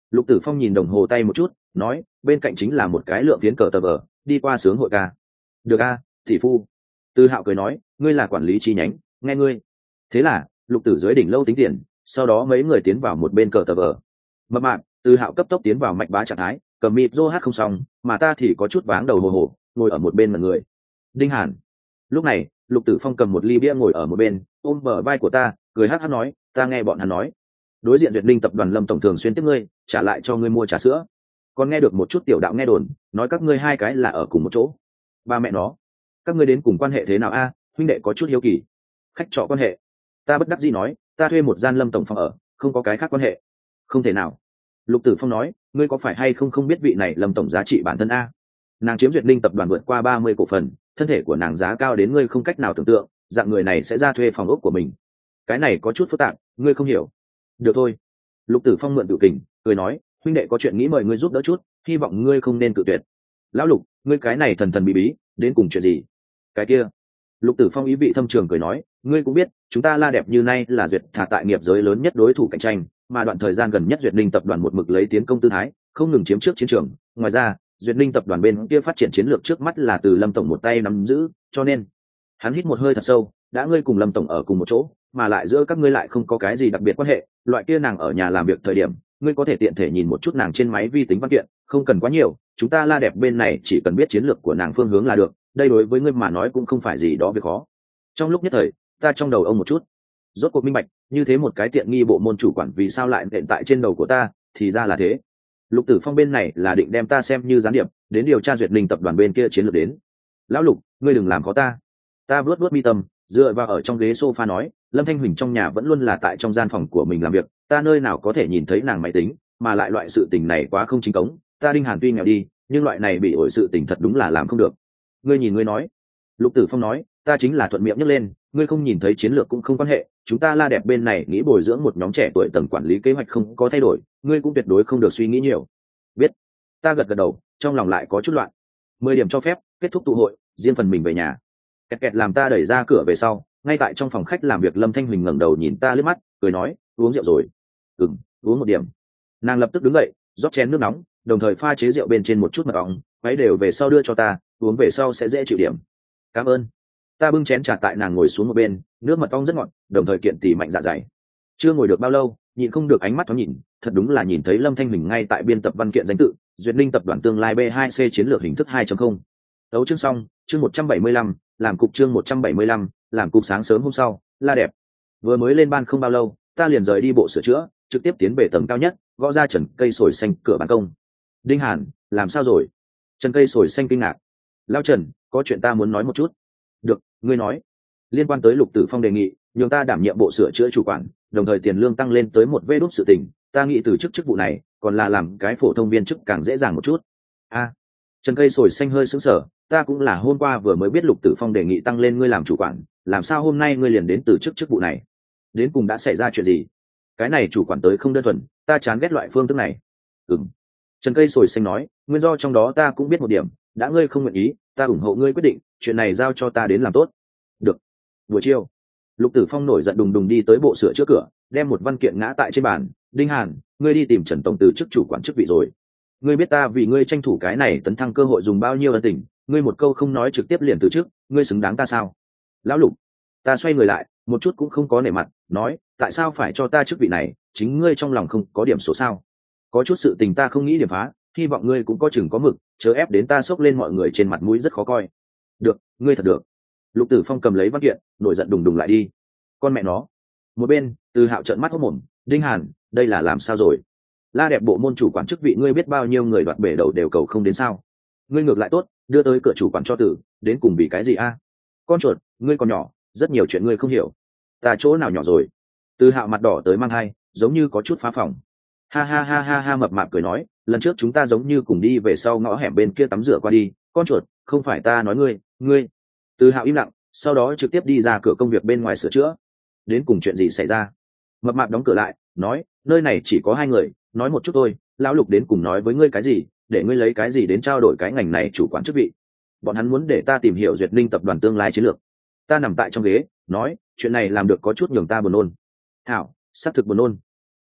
Lục Tử Phong nhìn đồng hồ tay một chút, nói bên cạnh chính là một cái lượng phiến cờ tờ vờ, đi qua sướng hội ca. Được a, tỷ phu. Từ Hạo cười nói, ngươi là quản lý chi nhánh, nghe ngươi. Thế là Lục Tử dưới đỉnh lâu tính tiền, sau đó mấy người tiến vào một bên cờ tờ vờ. Mập mạp, Từ Hạo cấp tốc tiến vào mạch bá trạng thái, cầm mịt rô hát không xong, mà ta thì có chút váng đầu hồ hồ, ngồi ở một bên mà người. Đinh Hàn. Lúc này, Lục Tử Phong cầm một ly bia ngồi ở một bên, ôm bờ vai của ta, cười hát hát nói, ta nghe bọn hắn nói, đối diện Duyệt Linh tập đoàn Lâm tổng thường xuyên tiếp ngươi, trả lại cho ngươi mua trà sữa. Còn nghe được một chút tiểu đạo nghe đồn, nói các ngươi hai cái là ở cùng một chỗ. Ba mẹ nó, các ngươi đến cùng quan hệ thế nào a? Huynh đệ có chút hiếu kỳ. Khách trọ quan hệ. Ta bất đắc dĩ nói, ta thuê một gian Lâm tổng phòng ở, không có cái khác quan hệ. Không thể nào. Lục Tử Phong nói, ngươi có phải hay không không biết vị này Lâm tổng giá trị bản thân a? Nàng chiếm Duyệt Linh tập đoàn vượt qua ba mươi cổ phần, thân thể của nàng giá cao đến ngươi không cách nào tưởng tượng, dạng người này sẽ ra thuê phòng ốc của mình. Cái này có chút phức tạp, ngươi không hiểu. Được thôi. Lục Tử Phong mượn tự kình, cười nói, huynh đệ có chuyện nghĩ mời ngươi giúp đỡ chút, hy vọng ngươi không nên cự tuyệt. Lão Lục, ngươi cái này thần thần bí bí, đến cùng chuyện gì? Cái kia. Lục Tử Phong ý vị thâm trường cười nói, ngươi cũng biết, chúng ta La Đẹp như nay là duyệt thả tại nghiệp giới lớn nhất đối thủ cạnh tranh, mà đoạn thời gian gần nhất Duyệt Linh tập đoàn một mực lấy tiến công tư thái, không ngừng chiếm trước chiến trường. Ngoài ra, Duyệt Linh tập đoàn bên kia phát triển chiến lược trước mắt là từ Lâm tổng một tay nắm giữ, cho nên hắn hít một hơi thật sâu, đã ngươi cùng Lâm tổng ở cùng một chỗ, mà lại giữa các ngươi lại không có cái gì đặc biệt quan hệ, loại kia nàng ở nhà làm việc thời điểm, ngươi có thể tiện thể nhìn một chút nàng trên máy vi tính văn kiện, không cần quá nhiều, chúng ta La Đẹp bên này chỉ cần biết chiến lược của nàng phương hướng là được, đây đối với ngươi mà nói cũng không phải gì đó việc khó. Trong lúc nhất thời, ta trong đầu ông một chút, rốt cuộc minh bạch, như thế một cái tiện nghi bộ môn chủ quản vì sao lại nện tại trên đầu của ta, thì ra là thế. Lục Tử Phong bên này là định đem ta xem như gián điệp, đến điều tra Duyệt Linh tập đoàn bên kia chiến lược đến. Lão Lục, ngươi đừng làm khó ta. Ta vuốt vuốt mi tâm, dựa vào ở trong ghế sofa nói, Lâm Thanh Huỳnh trong nhà vẫn luôn là tại trong gian phòng của mình làm việc, ta nơi nào có thể nhìn thấy nàng máy tính, mà lại loại sự tình này quá không chính cống, ta Đinh Hàn tuy nghèo đi, nhưng loại này bị ổi sự tình thật đúng là làm không được. Ngươi nhìn ngươi nói. Lục Tử Phong nói, ta chính là thuận miệng nhấc lên, ngươi không nhìn thấy chiến lược cũng không quan hệ, chúng ta La Đẹp bên này nghĩ bồi dưỡng một nhóm trẻ tuổi tầng quản lý kế hoạch không có thay đổi, ngươi cũng tuyệt đối không được suy nghĩ nhiều. Biết. Ta gật gật đầu, trong lòng lại có chút loạn. Mười điểm cho phép, kết thúc tụ hội, riêng phần mình về nhà. Kẹt kẹt làm ta đẩy ra cửa về sau, ngay tại trong phòng khách làm việc Lâm Thanh Huỳnh ngẩng đầu nhìn ta liếc mắt, cười nói, uống rượu rồi. Ừm, uống một điểm. Nàng lập tức đứng dậy, rót chén nước nóng, đồng thời pha chế rượu bên trên một chút mật ong, quấy đều về sau đưa cho ta, uống về sau sẽ dễ chịu điểm. Cảm ơn. Ta bưng chén trà tại nàng ngồi xuống một bên, nước mật ong rất ngọt, đồng thời kiện tỉ mạnh dạ dày. Chưa ngồi được bao lâu, nhịn không được ánh mắt thoáng nhìn, thật đúng là nhìn thấy Lâm Thanh Huỳnh ngay tại biên tập văn kiện danh tự, Duyệt Linh tập đoàn tương lai B hai C chiến lược hình thức hai chấm không. Tấu chương xong, chương một trăm bảy mươi lăm, làm cục chương một trăm bảy mươi lăm, làm cục sáng sớm hôm sau, La Đẹp. Vừa mới lên ban không bao lâu, ta liền rời đi bộ sửa chữa, trực tiếp tiến về tầng cao nhất, gõ ra trần cây sồi xanh cửa ban công. Đinh Hàn, làm sao rồi? Trần cây sồi xanh kinh ngạc. Lao Trần, có chuyện ta muốn nói một chút. Được, ngươi nói. Liên quan tới Lục Tử Phong đề nghị, nhường ta đảm nhiệm bộ sửa chữa chủ quản, đồng thời tiền lương tăng lên tới một vê đốt sự tình, ta nghĩ từ chức chức vụ này, còn là làm cái phổ thông viên chức càng dễ dàng một chút. A. Trần cây sồi xanh hơi sững sờ, ta cũng là hôm qua vừa mới biết Lục Tử Phong đề nghị tăng lên ngươi làm chủ quản, làm sao hôm nay ngươi liền đến từ chức chức vụ này? Đến cùng đã xảy ra chuyện gì? Cái này chủ quản tới không đơn thuần, ta chán ghét loại phương thức này. Ừm. Trần cây sồi xanh nói, nguyên do trong đó ta cũng biết một điểm, đã ngươi không nguyện ý, ta ủng hộ ngươi quyết định, chuyện này giao cho ta đến làm tốt. Được. Buổi chiều, Lục Tử Phong nổi giận đùng đùng đi tới bộ sửa chữa cửa, đem một văn kiện ngã tại trên bàn. Đinh Hàn, ngươi đi tìm Trần tổng từ chức chủ quản chức vị rồi. Ngươi biết ta vì ngươi tranh thủ cái này tấn thăng cơ hội dùng bao nhiêu ân tình, ngươi một câu không nói trực tiếp liền từ chức, ngươi xứng đáng ta sao? Lão Lục. Ta xoay người lại, một chút cũng không có nể mặt, nói, tại sao phải cho ta chức vị này, chính ngươi trong lòng không có điểm số sao? Có chút sự tình ta không nghĩ điểm phá, hy vọng ngươi cũng có chừng có mực, chớ ép đến ta sốc lên mọi người trên mặt mũi rất khó coi. Được, ngươi thật được. Lục Tử Phong cầm lấy văn kiện, nổi giận đùng đùng lại đi. Con mẹ nó. Một bên, Từ Hạo trợn mắt hốt mồm, Đinh Hàn, đây là làm sao rồi? La Đẹp bộ môn chủ quản chức vị ngươi biết bao nhiêu người đoạt bể đầu đều cầu không đến sao? Ngươi ngược lại tốt, đưa tới cửa chủ quản cho tử, đến cùng vì cái gì a? Con chuột, ngươi còn nhỏ, rất nhiều chuyện ngươi không hiểu. Ta chỗ nào nhỏ rồi? Từ Hạo mặt đỏ tới mang hai, giống như có chút phá phòng. Ha ha ha ha ha mập mạp cười nói, lần trước chúng ta giống như cùng đi về sau ngõ hẻm bên kia tắm rửa qua đi, con chuột, không phải ta nói ngươi, ngươi. Từ Hạo im lặng, sau đó trực tiếp đi ra cửa công việc bên ngoài sửa chữa. Đến cùng chuyện gì xảy ra? Mập mạp đóng cửa lại, nói, nơi này chỉ có hai người, nói một chút thôi, lão Lục đến cùng nói với ngươi cái gì, để ngươi lấy cái gì đến trao đổi cái ngành này chủ quản chức vị. Bọn hắn muốn để ta tìm hiểu Duyệt Linh tập đoàn tương lai chiến lược. Ta nằm tại trong ghế, nói, chuyện này làm được có chút nhường ta buồn nôn. Thảo, xác thực buồn nôn.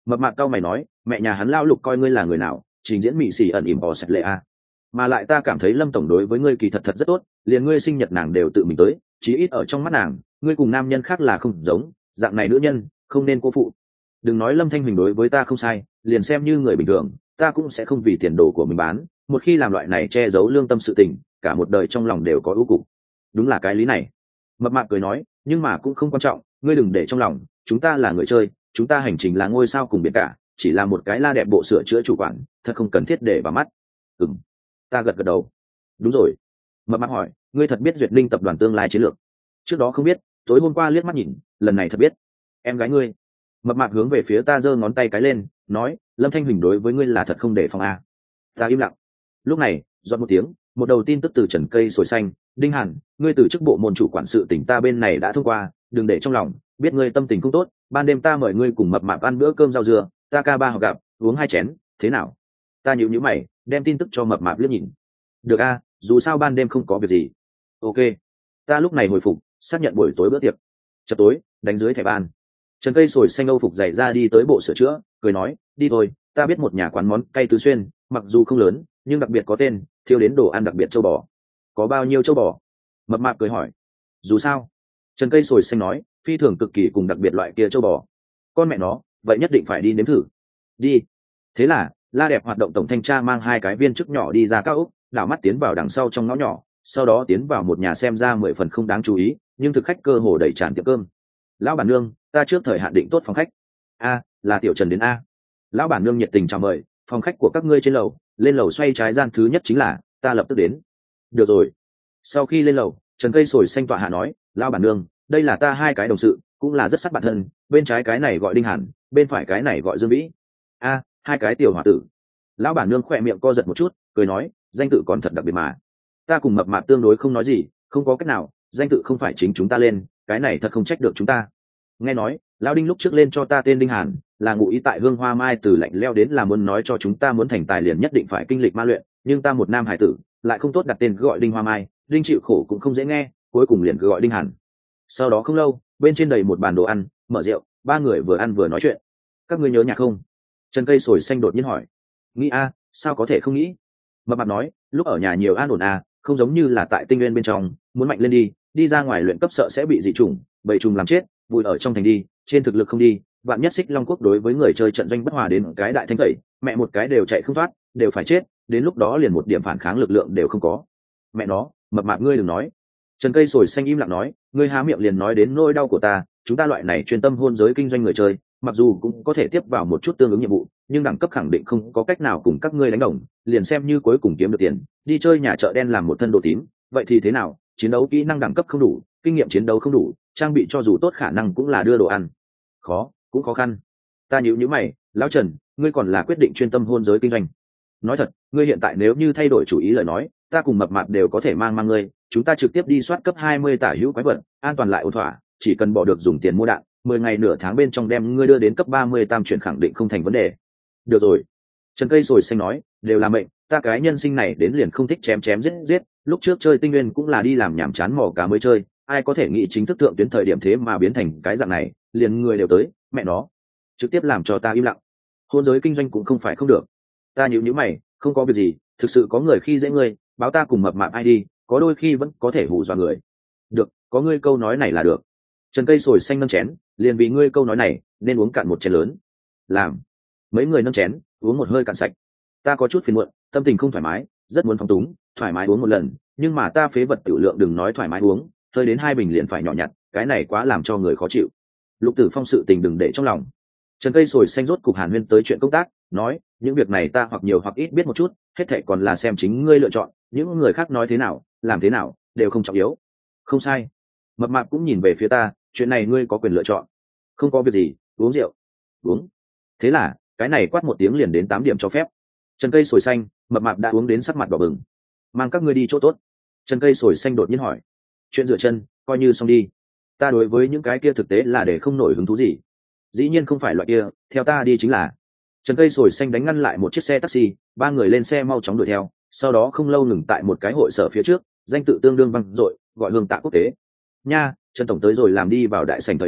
Mập mạp cau mày nói, mẹ nhà hắn lao lục coi ngươi là người nào, trình diễn mị xỉ ẩn ỉm ò sạch lệ a. Mà lại ta cảm thấy Lâm tổng đối với ngươi kỳ thật thật rất tốt, liền ngươi sinh nhật nàng đều tự mình tới, chí ít ở trong mắt nàng, ngươi cùng nam nhân khác là không giống, dạng này nữ nhân không nên cô phụ. Đừng nói Lâm Thanh Huỳnh đối với ta không sai, liền xem như người bình thường, ta cũng sẽ không vì tiền đồ của mình bán, một khi làm loại này che giấu lương tâm sự tình, cả một đời trong lòng đều có ưu cục. Đúng là cái lý này. Mập mạp cười nói, nhưng mà cũng không quan trọng, ngươi đừng để trong lòng, chúng ta là người chơi, chúng ta hành trình là ngôi sao cùng biển cả, chỉ là một cái la đẹp bộ sửa chữa chủ quản, thật không cần thiết để vào mắt. Ừm, ta gật gật đầu. Đúng rồi. Mập mạp hỏi, ngươi thật biết Duyệt Linh tập đoàn tương lai chiến lược? Trước đó không biết, tối hôm qua liếc mắt nhìn, lần này thật biết. Em gái ngươi. Mập mạp hướng về phía ta giơ ngón tay cái lên, nói, Lâm Thanh Huỳnh đối với ngươi là thật không để phòng a. Ta im lặng. Lúc này, giọt một tiếng, một đầu tin tức từ trần cây sồi xanh, Đinh Hàn, ngươi từ chức bộ môn chủ quản sự tỉnh ta bên này đã thông qua, đừng để trong lòng, biết ngươi tâm tình không tốt, ban đêm ta mời ngươi cùng mập mạp ăn bữa cơm rau dưa, ta ca ba họ gặp, uống hai chén, thế nào? Ta nhíu nhíu mày, đem tin tức cho mập mạp liếc nhìn. Được a, dù sao ban đêm không có việc gì. Ok. Ta lúc này hồi phục, xác nhận buổi tối bữa tiệc. Chợt tối, đánh dưới thẻ ban. Trần cây sồi xanh âu phục dày ra đi tới bộ sửa chữa, cười nói, đi thôi, ta biết một nhà quán món cay tứ xuyên, mặc dù không lớn, nhưng đặc biệt có tên, thiêu đến đồ ăn đặc biệt châu bò. Có bao nhiêu châu bò? Mập mạp cười hỏi. Dù sao, Trần cây sồi xanh nói, phi thường cực kỳ cùng đặc biệt loại kia châu bò. Con mẹ nó, vậy nhất định phải đi nếm thử. Đi. Thế là, La Đẹp hoạt động tổng thanh tra mang hai cái viên chức nhỏ đi ra cao ốc, đảo mắt tiến vào đằng sau trong ngõ nhỏ, sau đó tiến vào một nhà xem ra mười phần không đáng chú ý, nhưng thực khách cơ hồ đầy tràn tiệm cơm. Lão bản nương, ta trước thời hạn định tốt phòng khách. A, là tiểu Trần đến a. Lão bản nương nhiệt tình chào mời, phòng khách của các ngươi trên lầu, lên lầu xoay trái gian thứ nhất chính là, ta lập tức đến. Được rồi. Sau khi lên lầu, Trần cây sồi xanh tọa hạ nói, lão bản nương, đây là ta hai cái đồng sự, cũng là rất sát bản thân, bên trái cái này gọi Đinh Hàn, bên phải cái này gọi Dương Vĩ. A, hai cái tiểu hòa tử. Lão bản nương khỏe miệng co giật một chút, cười nói, danh tự còn thật đặc biệt mà. Ta cùng mập mạp tương đối không nói gì, không có cách nào, danh tự không phải chính chúng ta lên, cái này thật không trách được chúng ta. Nghe nói, lão Đinh lúc trước lên cho ta tên Đinh Hàn, là ngụ ý tại Hương Hoa Mai từ lạnh leo đến là muốn nói cho chúng ta muốn thành tài liền nhất định phải kinh lịch ma luyện, nhưng ta một nam hải tử, lại không tốt đặt tên gọi Đinh Hoa Mai, Đinh chịu khổ cũng không dễ nghe, cuối cùng liền cứ gọi Đinh Hàn. Sau đó không lâu, bên trên đầy một bàn đồ ăn, mở rượu, ba người vừa ăn vừa nói chuyện. Các ngươi nhớ nhà không? Trần cây sồi xanh đột nhiên hỏi. Nghĩ a, sao có thể không nghĩ? Mập mạp nói, lúc ở nhà nhiều an ổn a, không giống như là tại tinh nguyên bên trong, muốn mạnh lên đi, đi ra ngoài luyện cấp sợ sẽ bị dị trùng, bầy trùng làm chết, vùi ở trong thành đi, trên thực lực không đi, vạn nhất Xích Long quốc đối với người chơi trận doanh bất hòa đến cái đại thanh tẩy, mẹ một cái đều chạy không thoát, đều phải chết, đến lúc đó liền một điểm phản kháng lực lượng đều không có. Mẹ nó, mập mạp ngươi đừng nói. Trần cây sồi xanh im lặng nói, ngươi há miệng liền nói đến nỗi đau của ta, chúng ta loại này chuyên tâm hôn giới kinh doanh người chơi, mặc dù cũng có thể tiếp vào một chút tương ứng nhiệm vụ, nhưng đẳng cấp khẳng định không có cách nào cùng các ngươi đánh đồng, liền xem như cuối cùng kiếm được tiền, đi chơi nhà chợ đen làm một thân đồ tím, vậy thì thế nào, chiến đấu kỹ năng đẳng cấp không đủ, kinh nghiệm chiến đấu không đủ, trang bị cho dù tốt khả năng cũng là đưa đồ ăn. Khó, cũng khó khăn. Ta nhíu nhíu mày, lão Trần, ngươi còn là quyết định chuyên tâm hôn giới kinh doanh. Nói thật, ngươi hiện tại nếu như thay đổi chủ ý lời nói, ta cùng mập mạp đều có thể mang mang ngươi, chúng ta trực tiếp đi soát cấp hai mươi tả hữu quái vật, an toàn lại ổn thỏa, chỉ cần bỏ được dùng tiền mua đạn, mười ngày nửa tháng bên trong đem ngươi đưa đến cấp ba mươi tam chuyển khẳng định không thành vấn đề. Được rồi. Trần cây sồi xanh nói, đều là mệnh, ta cái nhân sinh này đến liền không thích chém chém giết giết, lúc trước chơi tinh nguyên cũng là đi làm nhảm chán mò cá mới chơi, ai có thể nghĩ chính thức thượng tuyến thời điểm thế mà biến thành cái dạng này, liền người đều tới, mẹ nó. Trực tiếp làm cho ta im lặng. Hôn giới kinh doanh cũng không phải không được. Ta nhíu nhíu mày, không có việc gì, thực sự có người khi dễ ngươi, báo ta cùng mập mạp ai đi, có đôi khi vẫn có thể hù dọa người. Được, có ngươi câu nói này là được. Trần cây sồi xanh nâng chén, liền vì ngươi câu nói này, nên uống cạn một chén lớn. Làm. Mấy người nâng chén, uống một hơi cạn sạch. Ta có chút phiền muộn, tâm tình không thoải mái, rất muốn phóng túng, thoải mái uống một lần, nhưng mà ta phế vật tiểu lượng đừng nói thoải mái uống, hơi đến hai bình liền phải nhỏ nhặt, cái này quá làm cho người khó chịu. Lục Tử Phong sự tình đừng để trong lòng. Trần cây sồi xanh rốt cục hàn huyên tới chuyện công tác, nói, những việc này ta hoặc nhiều hoặc ít biết một chút, hết thảy còn là xem chính ngươi lựa chọn, những người khác nói thế nào, làm thế nào, đều không trọng yếu. Không sai. Mập mạp cũng nhìn về phía ta, chuyện này ngươi có quyền lựa chọn. Không có việc gì, uống rượu. Uống. Thế là, cái này quát một tiếng liền đến tám điểm cho phép. Trần cây sồi xanh, mập mạp đã uống đến sắc mặt đỏ bừng. Mang các ngươi đi chỗ tốt. Trần cây sồi xanh đột nhiên hỏi. Chuyện rửa chân, coi như xong đi. Ta đối với những cái kia thực tế là để không nổi hứng thú gì. Dĩ nhiên không phải loại kia, theo ta đi chính là. Trần cây sồi xanh đánh ngăn lại một chiếc xe taxi, ba người lên xe mau chóng đuổi theo, sau đó không lâu ngừng tại một cái hội sở phía trước, danh tự tương đương vang dội, gọi Hương Tạ Quốc tế. Nha, Trần tổng tới rồi làm đi vào đại sảnh thời điểm,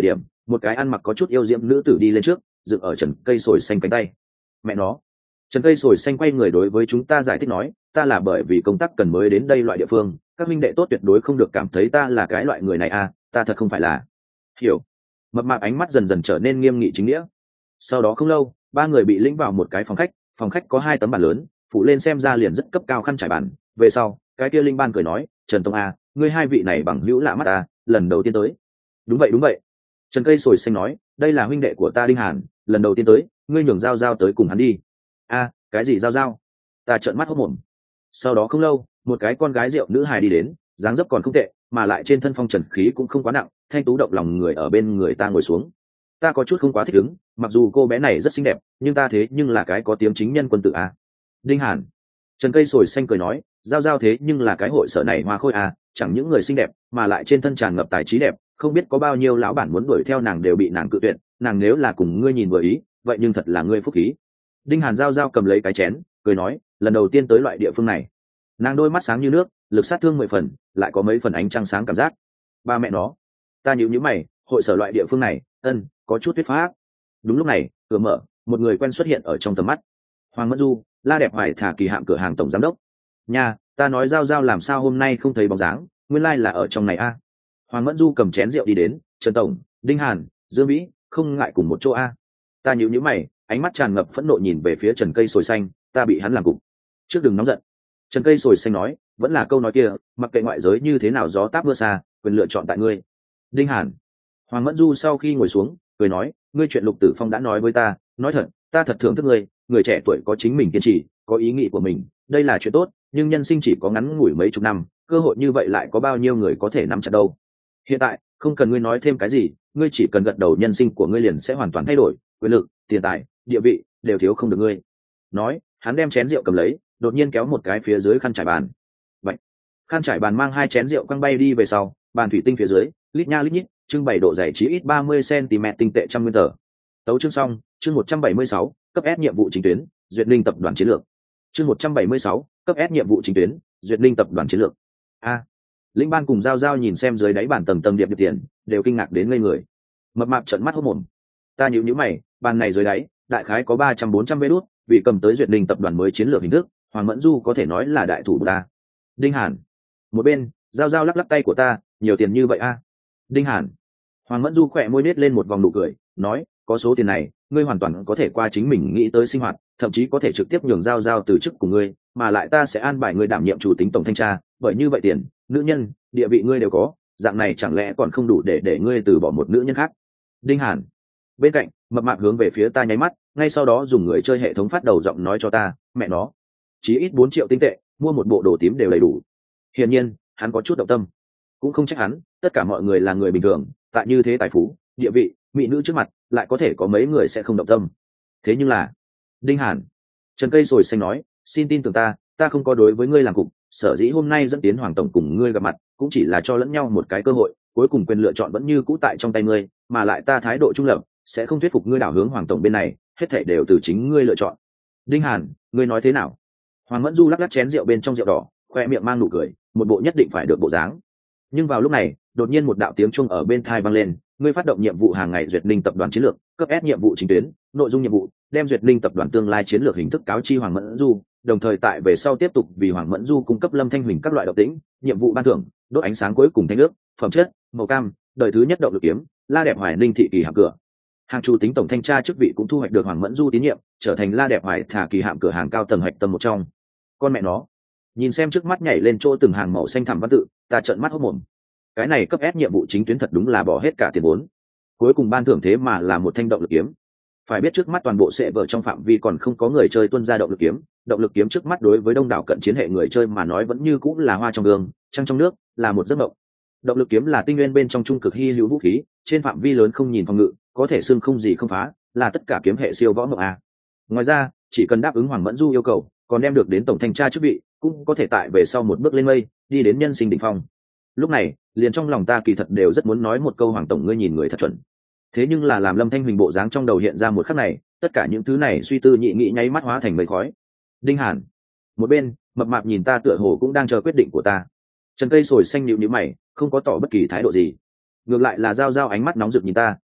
một cái ăn mặc có chút yêu diễm nữ tử đi lên trước, dựng ở trần cây sồi xanh cánh tay. Mẹ nó. Trần cây sồi xanh quay người đối với chúng ta giải thích nói, ta là bởi vì công tác cần mới đến đây loại địa phương, các minh đệ tốt tuyệt đối không được cảm thấy ta là cái loại người này à, ta thật không phải là. Hiểu. Mập mạp ánh mắt dần dần trở nên nghiêm nghị chính nghĩa. Sau đó không lâu, ba người bị lĩnh vào một cái phòng khách, phòng khách có hai tấm bàn lớn, phủ lên xem ra liền rất cấp cao khăn trải bàn. Về sau, cái kia linh ban cười nói, Trần Tông à, ngươi hai vị này bằng hữu lạ mắt à, lần đầu tiên tới. Đúng vậy đúng vậy. Trần cây sồi xanh nói, đây là huynh đệ của ta Đinh Hàn, lần đầu tiên tới, ngươi nhường giao giao tới cùng hắn đi. A, cái gì giao giao? Ta trợn mắt hốt mồm. Sau đó không lâu, một cái con gái rượu nữ hài đi đến, dáng dấp còn không tệ, mà lại trên thân phong trần khí cũng không quá nặng, thanh tú động lòng người ở bên người ta ngồi xuống. Ta có chút không quá thích ứng, mặc dù cô bé này rất xinh đẹp, nhưng ta thế nhưng là cái có tiếng chính nhân quân tử a. Đinh Hàn. Trần cây sồi xanh cười nói, giao giao thế nhưng là cái hội sở này hoa khôi a, chẳng những người xinh đẹp, mà lại trên thân tràn ngập tài trí đẹp, không biết có bao nhiêu lão bản muốn đuổi theo nàng đều bị nàng cự tuyệt, nàng nếu là cùng ngươi nhìn vừa ý, vậy nhưng thật là ngươi phúc khí. Đinh Hàn giao giao cầm lấy cái chén, cười nói, lần đầu tiên tới loại địa phương này. Nàng đôi mắt sáng như nước, lực sát thương mười phần, lại có mấy phần ánh trăng sáng cảm giác. Ba mẹ nó, ta nhíu nhíu mày, hội sở loại địa phương này, ân, có chút thuyết pháp. Đúng lúc này, cửa mở, một người quen xuất hiện ở trong tầm mắt. Hoàng Mẫn Du, La Đẹp Hoài thả kỳ hạm cửa hàng tổng giám đốc. Nha, ta nói giao giao làm sao hôm nay không thấy bóng dáng, nguyên lai like là ở trong này a. Hoàng Mẫn Du cầm chén rượu đi đến, Trần tổng, Đinh Hàn, Dương Vĩ, không ngại cùng một chỗ a. Ta nhíu nhíu mày, ánh mắt tràn ngập phẫn nộ nhìn về phía Trần cây sồi xanh, ta bị hắn làm cục. Trước đừng nóng giận. Trần cây sồi xanh nói, vẫn là câu nói kia, mặc kệ ngoại giới như thế nào gió táp mưa xa, quyền lựa chọn tại ngươi. Đinh Hàn. Hoàng Mẫn Du sau khi ngồi xuống, cười nói, ngươi chuyện Lục Tử Phong đã nói với ta, nói thật, ta thật thưởng thức ngươi, người trẻ tuổi có chính mình kiên trì, có ý nghĩ của mình, đây là chuyện tốt, nhưng nhân sinh chỉ có ngắn ngủi mấy chục năm, cơ hội như vậy lại có bao nhiêu người có thể nắm chặt đâu. Hiện tại, không cần ngươi nói thêm cái gì, ngươi chỉ cần gật đầu, nhân sinh của ngươi liền sẽ hoàn toàn thay đổi, quyền lực, tiền tài, địa vị đều thiếu không được ngươi. Nói, hắn đem chén rượu cầm lấy, đột nhiên kéo một cái phía dưới khăn trải bàn. Vậy, khăn trải bàn mang hai chén rượu quăng bay đi về sau, bàn thủy tinh phía dưới, lít nha lít nhít, trưng bày độ dày chí ít ba mươi xăng-ti-mét tinh tệ trăm nguyên tờ. Tấu chương xong, chương một trăm bảy mươi sáu, cấp S nhiệm vụ chính tuyến, duyệt linh tập đoàn chiến lược. Chương một trăm bảy mươi sáu, cấp S nhiệm vụ chính tuyến, duyệt linh tập đoàn chiến lược. A. Lĩnh ban cùng giao giao nhìn xem dưới đáy bàn tầng tầng điệp điệp tiền, đều kinh ngạc đến ngây người. Mập mạp trợn mắt hốt mồm. Ta nhíu nhíu mày, bàn này dưới đáy, đại khái có ba trăm bốn trăm vé đút, vì cầm tới duyệt linh tập đoàn mới chiến lược hình thức, Hoàng Mẫn Du có thể nói là đại thủ của ta. Đinh Hàn. Một bên, giao giao lắc lắc tay của ta, nhiều tiền như vậy a. Đinh Hàn. Hoàng Mẫn Du khỏe môi nết lên một vòng nụ cười, nói, có số tiền này, ngươi hoàn toàn có thể qua chính mình nghĩ tới sinh hoạt, thậm chí có thể trực tiếp nhường giao giao từ chức của ngươi, mà lại ta sẽ an bài ngươi đảm nhiệm chủ tính tổng thanh tra, bởi như vậy tiền, nữ nhân, địa vị ngươi đều có, dạng này chẳng lẽ còn không đủ để để ngươi từ bỏ một nữ nhân khác. Đinh Hàn. Bên cạnh, mập mạp hướng về phía ta nháy mắt, ngay sau đó dùng người chơi hệ thống phát đầu giọng nói cho ta, mẹ nó, chí ít bốn triệu tinh tệ, mua một bộ đồ tím đều đầy đủ. Hiển nhiên, hắn có chút động tâm. Cũng không trách hắn, tất cả mọi người là người bình thường, tại như thế tài phú, địa vị, mỹ nữ trước mặt, lại có thể có mấy người sẽ không động tâm. Thế nhưng là, Đinh Hàn. Trần cây sồi xanh nói, xin tin tưởng ta, ta không có đối với ngươi làm cục, sở dĩ hôm nay dẫn tiến Hoàng tổng cùng ngươi gặp mặt, cũng chỉ là cho lẫn nhau một cái cơ hội, cuối cùng quyền lựa chọn vẫn như cũ tại trong tay ngươi, mà lại ta thái độ trung lập, sẽ không thuyết phục ngươi đảo hướng Hoàng tổng bên này, hết thảy đều từ chính ngươi lựa chọn. Đinh Hàn, ngươi nói thế nào? Hoàng Mẫn Du lắc lắc chén rượu bên trong rượu đỏ, khoe miệng mang nụ cười, một bộ nhất định phải được bộ dáng. Nhưng vào lúc này, đột nhiên một đạo tiếng chuông ở bên tai vang lên, ngươi phát động nhiệm vụ hàng ngày duyệt linh tập đoàn chiến lược, cấp S nhiệm vụ chính tuyến, nội dung nhiệm vụ, đem duyệt linh tập đoàn tương lai chiến lược hình thức cáo chi Hoàng Mẫn Du, đồng thời tại về sau tiếp tục vì Hoàng Mẫn Du cung cấp Lâm Thanh Huỳnh các loại độc tĩnh, nhiệm vụ ban thưởng, đốt ánh sáng cuối cùng thanh nước, phẩm chất, màu cam, đời thứ nhất động lực kiếm, La Đẹp Hoài Ninh thị kỳ hạm cửa. Hàng chủ tính tổng thanh tra chức vị cũng thu hoạch được Hoàng Mẫn Du tín nhiệm, trở thành La Đẹp Hoài thả kỳ hạm cửa hàng cao tầng hạch tâm một trong. Con mẹ nó, nhìn xem trước mắt nhảy lên chỗ từng hàng màu xanh thẳm văn tự, ta trợn mắt hốt mồm. Cái này cấp S nhiệm vụ chính tuyến thật đúng là bỏ hết cả tiền vốn, cuối cùng ban thưởng thế mà là một thanh động lực kiếm. Phải biết trước mắt toàn bộ sẽ vở trong phạm vi còn không có người chơi tuân ra động lực kiếm, động lực kiếm trước mắt đối với đông đảo cận chiến hệ người chơi mà nói vẫn như cũng là hoa trong đường, trăng trong nước, là một giấc mộng. Động lực kiếm là tinh nguyên bên trong trung cực hy hữu vũ khí, trên phạm vi lớn không nhìn phòng ngự, có thể xưng không gì không phá, là tất cả kiếm hệ siêu võ mộng a. Ngoài ra, chỉ cần đáp ứng Hoàng Mẫn Du yêu cầu, còn đem được đến tổng thanh tra chức vị, cũng có thể tại về sau một bước lên mây, đi đến nhân sinh đỉnh phong. Lúc này, liền trong lòng ta kỳ thật đều rất muốn nói một câu Hoàng tổng ngươi nhìn người thật chuẩn. Thế nhưng là làm Lâm Thanh Huỳnh bộ dáng trong đầu hiện ra một khắc này, tất cả những thứ này suy tư nhị nghĩ nháy mắt hóa thành mây khói. Đinh Hàn. Một bên, mập mạp nhìn ta tựa hồ cũng đang chờ quyết định của ta. Trần cây sồi xanh nhíu nhíu mày, không có tỏ bất kỳ thái độ gì. Ngược lại là Giao Giao ánh mắt nóng rực nhìn ta,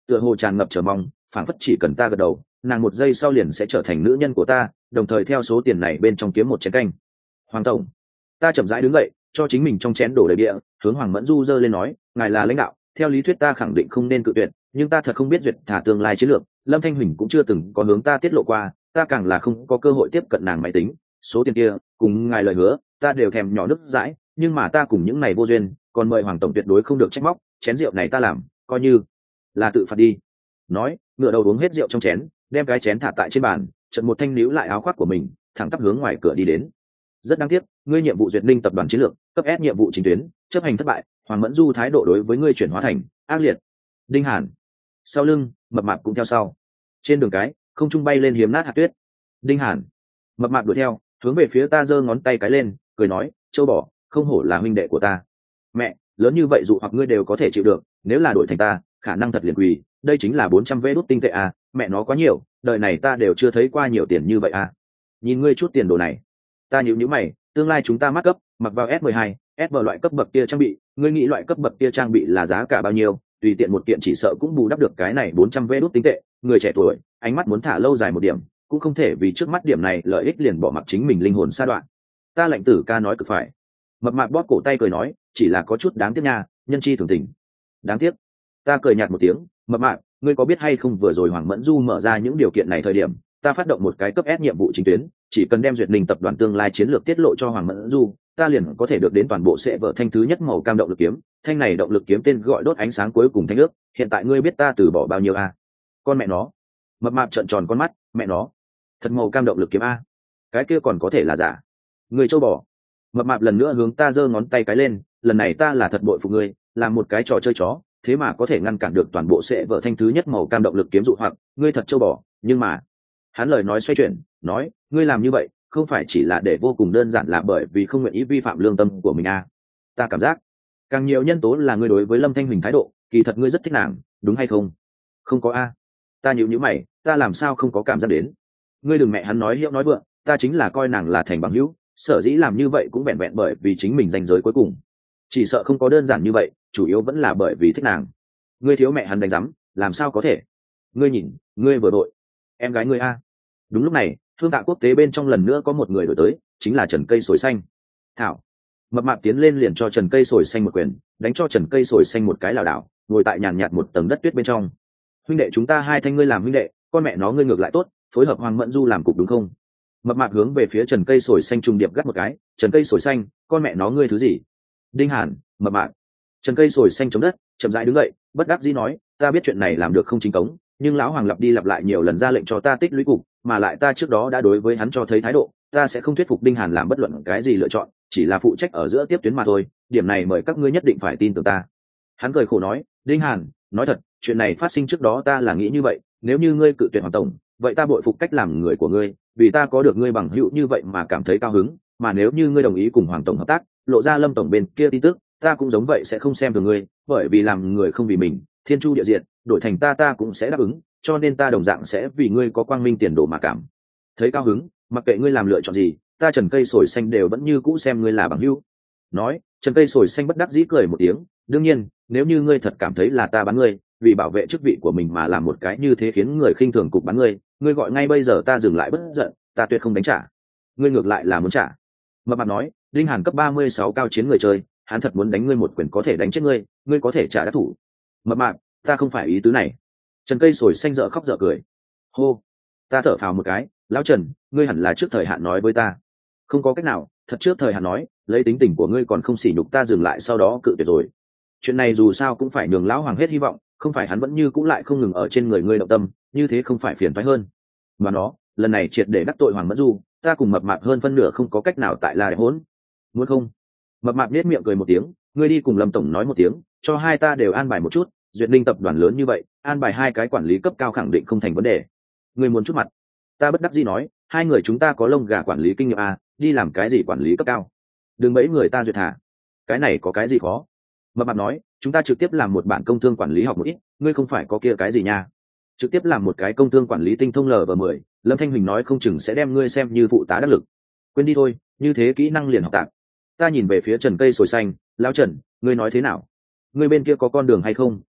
tựa hồ tràn ngập chờ mong, phảng phất chỉ cần ta gật đầu, nàng một giây sau liền sẽ trở thành nữ nhân của ta, đồng thời theo số tiền này bên trong kiếm một chén canh. Hoàng tổng. Ta chậm rãi đứng dậy, cho chính mình trong chén đổ đầy địa, hướng Hoàng Mẫn Du giơ lên nói, ngài là lãnh đạo, theo lý thuyết ta khẳng định không nên cự tuyệt, nhưng ta thật không biết duyệt thả tương lai chiến lược, Lâm Thanh Huỳnh cũng chưa từng có hướng ta tiết lộ qua, ta càng là không có cơ hội tiếp cận nàng máy tính, số tiền kia cùng ngài lời hứa ta đều thèm nhỏ nước dãi, nhưng mà ta cùng những này vô duyên, còn mời Hoàng tổng tuyệt đối không được trách móc, chén rượu này ta làm coi như là tự phạt đi. Nói, ngựa đầu uống hết rượu trong chén, đem cái chén thả tại trên bàn, chợt một thanh níu lại áo khoác của mình, thẳng tắp hướng ngoài cửa đi đến. Rất đáng tiếc, ngươi nhiệm vụ duyệt ninh tập đoàn chiến lược cấp S nhiệm vụ chính tuyến chấp hành thất bại, Hoàng Mẫn Du thái độ đối với ngươi chuyển hóa thành ác liệt. Đinh Hàn sau lưng, mập mạp cũng theo sau. Trên đường cái, không trung bay lên hiếm nát hạt tuyết. Đinh Hàn mập mạp đuổi theo, hướng về phía ta giơ ngón tay cái lên, cười nói, châu bò, không hổ là huynh đệ của ta. Mẹ, lớn như vậy dụ hoặc ngươi đều có thể chịu được, nếu là đổi thành ta, khả năng thật liền quỳ. Đây chính là bốn trăm vé đút tinh tệ à, mẹ nó quá nhiều, đời này ta đều chưa thấy qua nhiều tiền như vậy à. Nhìn ngươi chút tiền đồ này. Ta nhíu nhíu mày, tương lai chúng ta mắc cấp, mặc vào S mười hai, S bờ loại cấp bậc kia trang bị, ngươi nghĩ loại cấp bậc kia trang bị là giá cả bao nhiêu, tùy tiện một kiện chỉ sợ cũng bù đắp được cái này bốn trăm vé đút tinh tệ, người trẻ tuổi, ánh mắt muốn thả lâu dài một điểm, cũng không thể vì trước mắt điểm này lợi ích liền bỏ mặc chính mình linh hồn sa đoạn. Ta lệnh tử ca nói cực phải. Mập mạp bóp cổ tay cười nói, chỉ là có chút đáng tiếc nha, nhân chi thường tình. Đáng tiếc. Ta cười nhạt một tiếng, mập mạp, ngươi có biết hay không vừa rồi Hoàng Mẫn Du mở ra những điều kiện này thời điểm, ta phát động một cái cấp S nhiệm vụ chính tuyến, chỉ cần đem duyệt ninh tập đoàn tương lai chiến lược tiết lộ cho Hoàng Mẫn Du, ta liền có thể được đến toàn bộ sẽ vở thanh thứ nhất màu cam động lực kiếm, thanh này động lực kiếm tên gọi đốt ánh sáng cuối cùng thanh nước, hiện tại ngươi biết ta từ bỏ bao nhiêu a? Con mẹ nó. Mập mạp trợn tròn con mắt, mẹ nó. Thật màu cam động lực kiếm a? Cái kia còn có thể là giả. Người châu bò. Mập mạp lần nữa hướng ta giơ ngón tay cái lên, lần này ta là thật bội phục ngươi, làm một cái trò chơi chó, thế mà có thể ngăn cản được toàn bộ sẽ vở thanh thứ nhất màu cam động lực kiếm dụ hoặc, ngươi thật châu bò, nhưng mà hắn lời nói xoay chuyển, nói, ngươi làm như vậy không phải chỉ là để vô cùng đơn giản là bởi vì không nguyện ý vi phạm lương tâm của mình à. Ta cảm giác càng nhiều nhân tố là ngươi đối với Lâm Thanh Huỳnh thái độ, kỳ thật ngươi rất thích nàng, đúng hay không? Không có a. Ta nhíu nhíu mày, ta làm sao không có cảm giác đến? Ngươi đừng mẹ hắn nói hiệu nói vượng, ta chính là coi nàng là thành bằng hữu, sở dĩ làm như vậy cũng vẹn vẹn bởi vì chính mình danh giới cuối cùng. Chỉ sợ không có đơn giản như vậy, chủ yếu vẫn là bởi vì thích nàng. Ngươi thiếu mẹ hắn đánh rắm, làm sao có thể? Ngươi nhìn, ngươi vừa đội em gái ngươi a. Đúng lúc này, thương tạ quốc tế bên trong lần nữa có một người đổi tới, chính là Trần Cây Sồi Xanh. Thảo. Mập mạp tiến lên liền cho Trần Cây Sồi Xanh một quyền, đánh cho Trần Cây Sồi Xanh một cái lảo đảo, ngồi tại nhàn nhạt một tầng đất tuyết bên trong. Huynh đệ chúng ta hai thanh ngươi làm huynh đệ, con mẹ nó ngươi ngược lại tốt, phối hợp Hoàng Mẫn Du làm cục đúng không? Mập mạp hướng về phía Trần Cây Sồi Xanh trùng điệp gắt một cái, Trần Cây Sồi Xanh, con mẹ nó ngươi thứ gì? Đinh Hàn, mập mạp. Trần Cây Sồi Xanh chống đất, chậm rãi đứng dậy, bất đắc dĩ nói, ta biết chuyện này làm được không chính cống, nhưng lão Hoàng lặp đi lặp lại nhiều lần ra lệnh cho ta tích lũy cục, mà lại ta trước đó đã đối với hắn cho thấy thái độ, ta sẽ không thuyết phục Đinh Hàn làm bất luận cái gì lựa chọn, chỉ là phụ trách ở giữa tiếp tuyến mà thôi, điểm này mời các ngươi nhất định phải tin tưởng ta. Hắn cười khổ nói, Đinh Hàn, nói thật, chuyện này phát sinh trước đó ta là nghĩ như vậy, nếu như ngươi cự tuyệt Hoàng tổng, vậy ta bội phục cách làm người của ngươi, vì ta có được ngươi bằng hữu như vậy mà cảm thấy cao hứng, mà nếu như ngươi đồng ý cùng Hoàng tổng hợp tác, lộ ra Lâm tổng bên kia tin tức, ta cũng giống vậy sẽ không xem thường ngươi, bởi vì làm người không vì mình, thiên chu địa diện, đổi thành ta ta cũng sẽ đáp ứng, cho nên ta đồng dạng sẽ vì ngươi có quang minh tiền đồ mà cảm thấy cao hứng, mặc kệ ngươi làm lựa chọn gì, ta Trần Cây Sồi Xanh đều vẫn như cũ xem ngươi là bằng hữu. Nói, Trần Cây Sồi Xanh bất đắc dĩ cười một tiếng, đương nhiên, nếu như ngươi thật cảm thấy là ta bán ngươi, vì bảo vệ chức vị của mình mà làm một cái như thế khiến người khinh thường cục bán ngươi, ngươi gọi ngay bây giờ ta dừng lại bất giận, ta tuyệt không đánh trả. Ngươi ngược lại là muốn trả. Mập mạp nói, Đinh Hàn cấp ba mươi sáu cao chiến người chơi, hắn thật muốn đánh ngươi một quyền có thể đánh chết ngươi, ngươi có thể trả đáp thủ. Mập mạp, ta không phải ý tứ này. Trần Cây Sồi Xanh dở khóc dở cười. Hô, ta thở phào một cái, lão Trần, ngươi hẳn là trước thời hạn nói với ta. Không có cách nào, thật trước thời hạn nói, lấy tính tình của ngươi còn không sỉ nhục ta dừng lại sau đó cự tuyệt rồi. Chuyện này dù sao cũng phải nhường lão Hoàng hết hy vọng, không phải hắn vẫn như cũng lại không ngừng ở trên người ngươi động tâm, như thế không phải phiền toái hơn. Mà nó, lần này triệt để đắc tội Hoàng Mẫn Du, ta cùng mập mạp hơn phân nửa không có cách nào tại là để hỗn. Muốn không? Mập mạp nhếch miệng cười một tiếng, ngươi đi cùng Lâm tổng nói một tiếng, cho hai ta đều an bài một chút, duyệt ninh tập đoàn lớn như vậy, an bài hai cái quản lý cấp cao khẳng định không thành vấn đề. Ngươi muốn chút mặt? Ta bất đắc dĩ nói, hai người chúng ta có lông gà quản lý kinh nghiệm à, đi làm cái gì quản lý cấp cao? Đừng bẫy người ta duyệt thả. Cái này có cái gì khó? Mập mạp nói, chúng ta trực tiếp làm một bản công thương quản lý học một ít, ngươi không phải có kia cái gì nha? Trực tiếp làm một cái công thương quản lý tinh thông lờ vờ mười, Lâm Thanh Huỳnh nói không chừng sẽ đem ngươi xem như phụ tá đắc lực. Quên đi thôi, như thế kỹ năng liền học tạm. Ta nhìn về phía Trần Cây Sồi Xanh, lão Trần, ngươi nói thế nào? Ngươi bên kia có con đường hay không?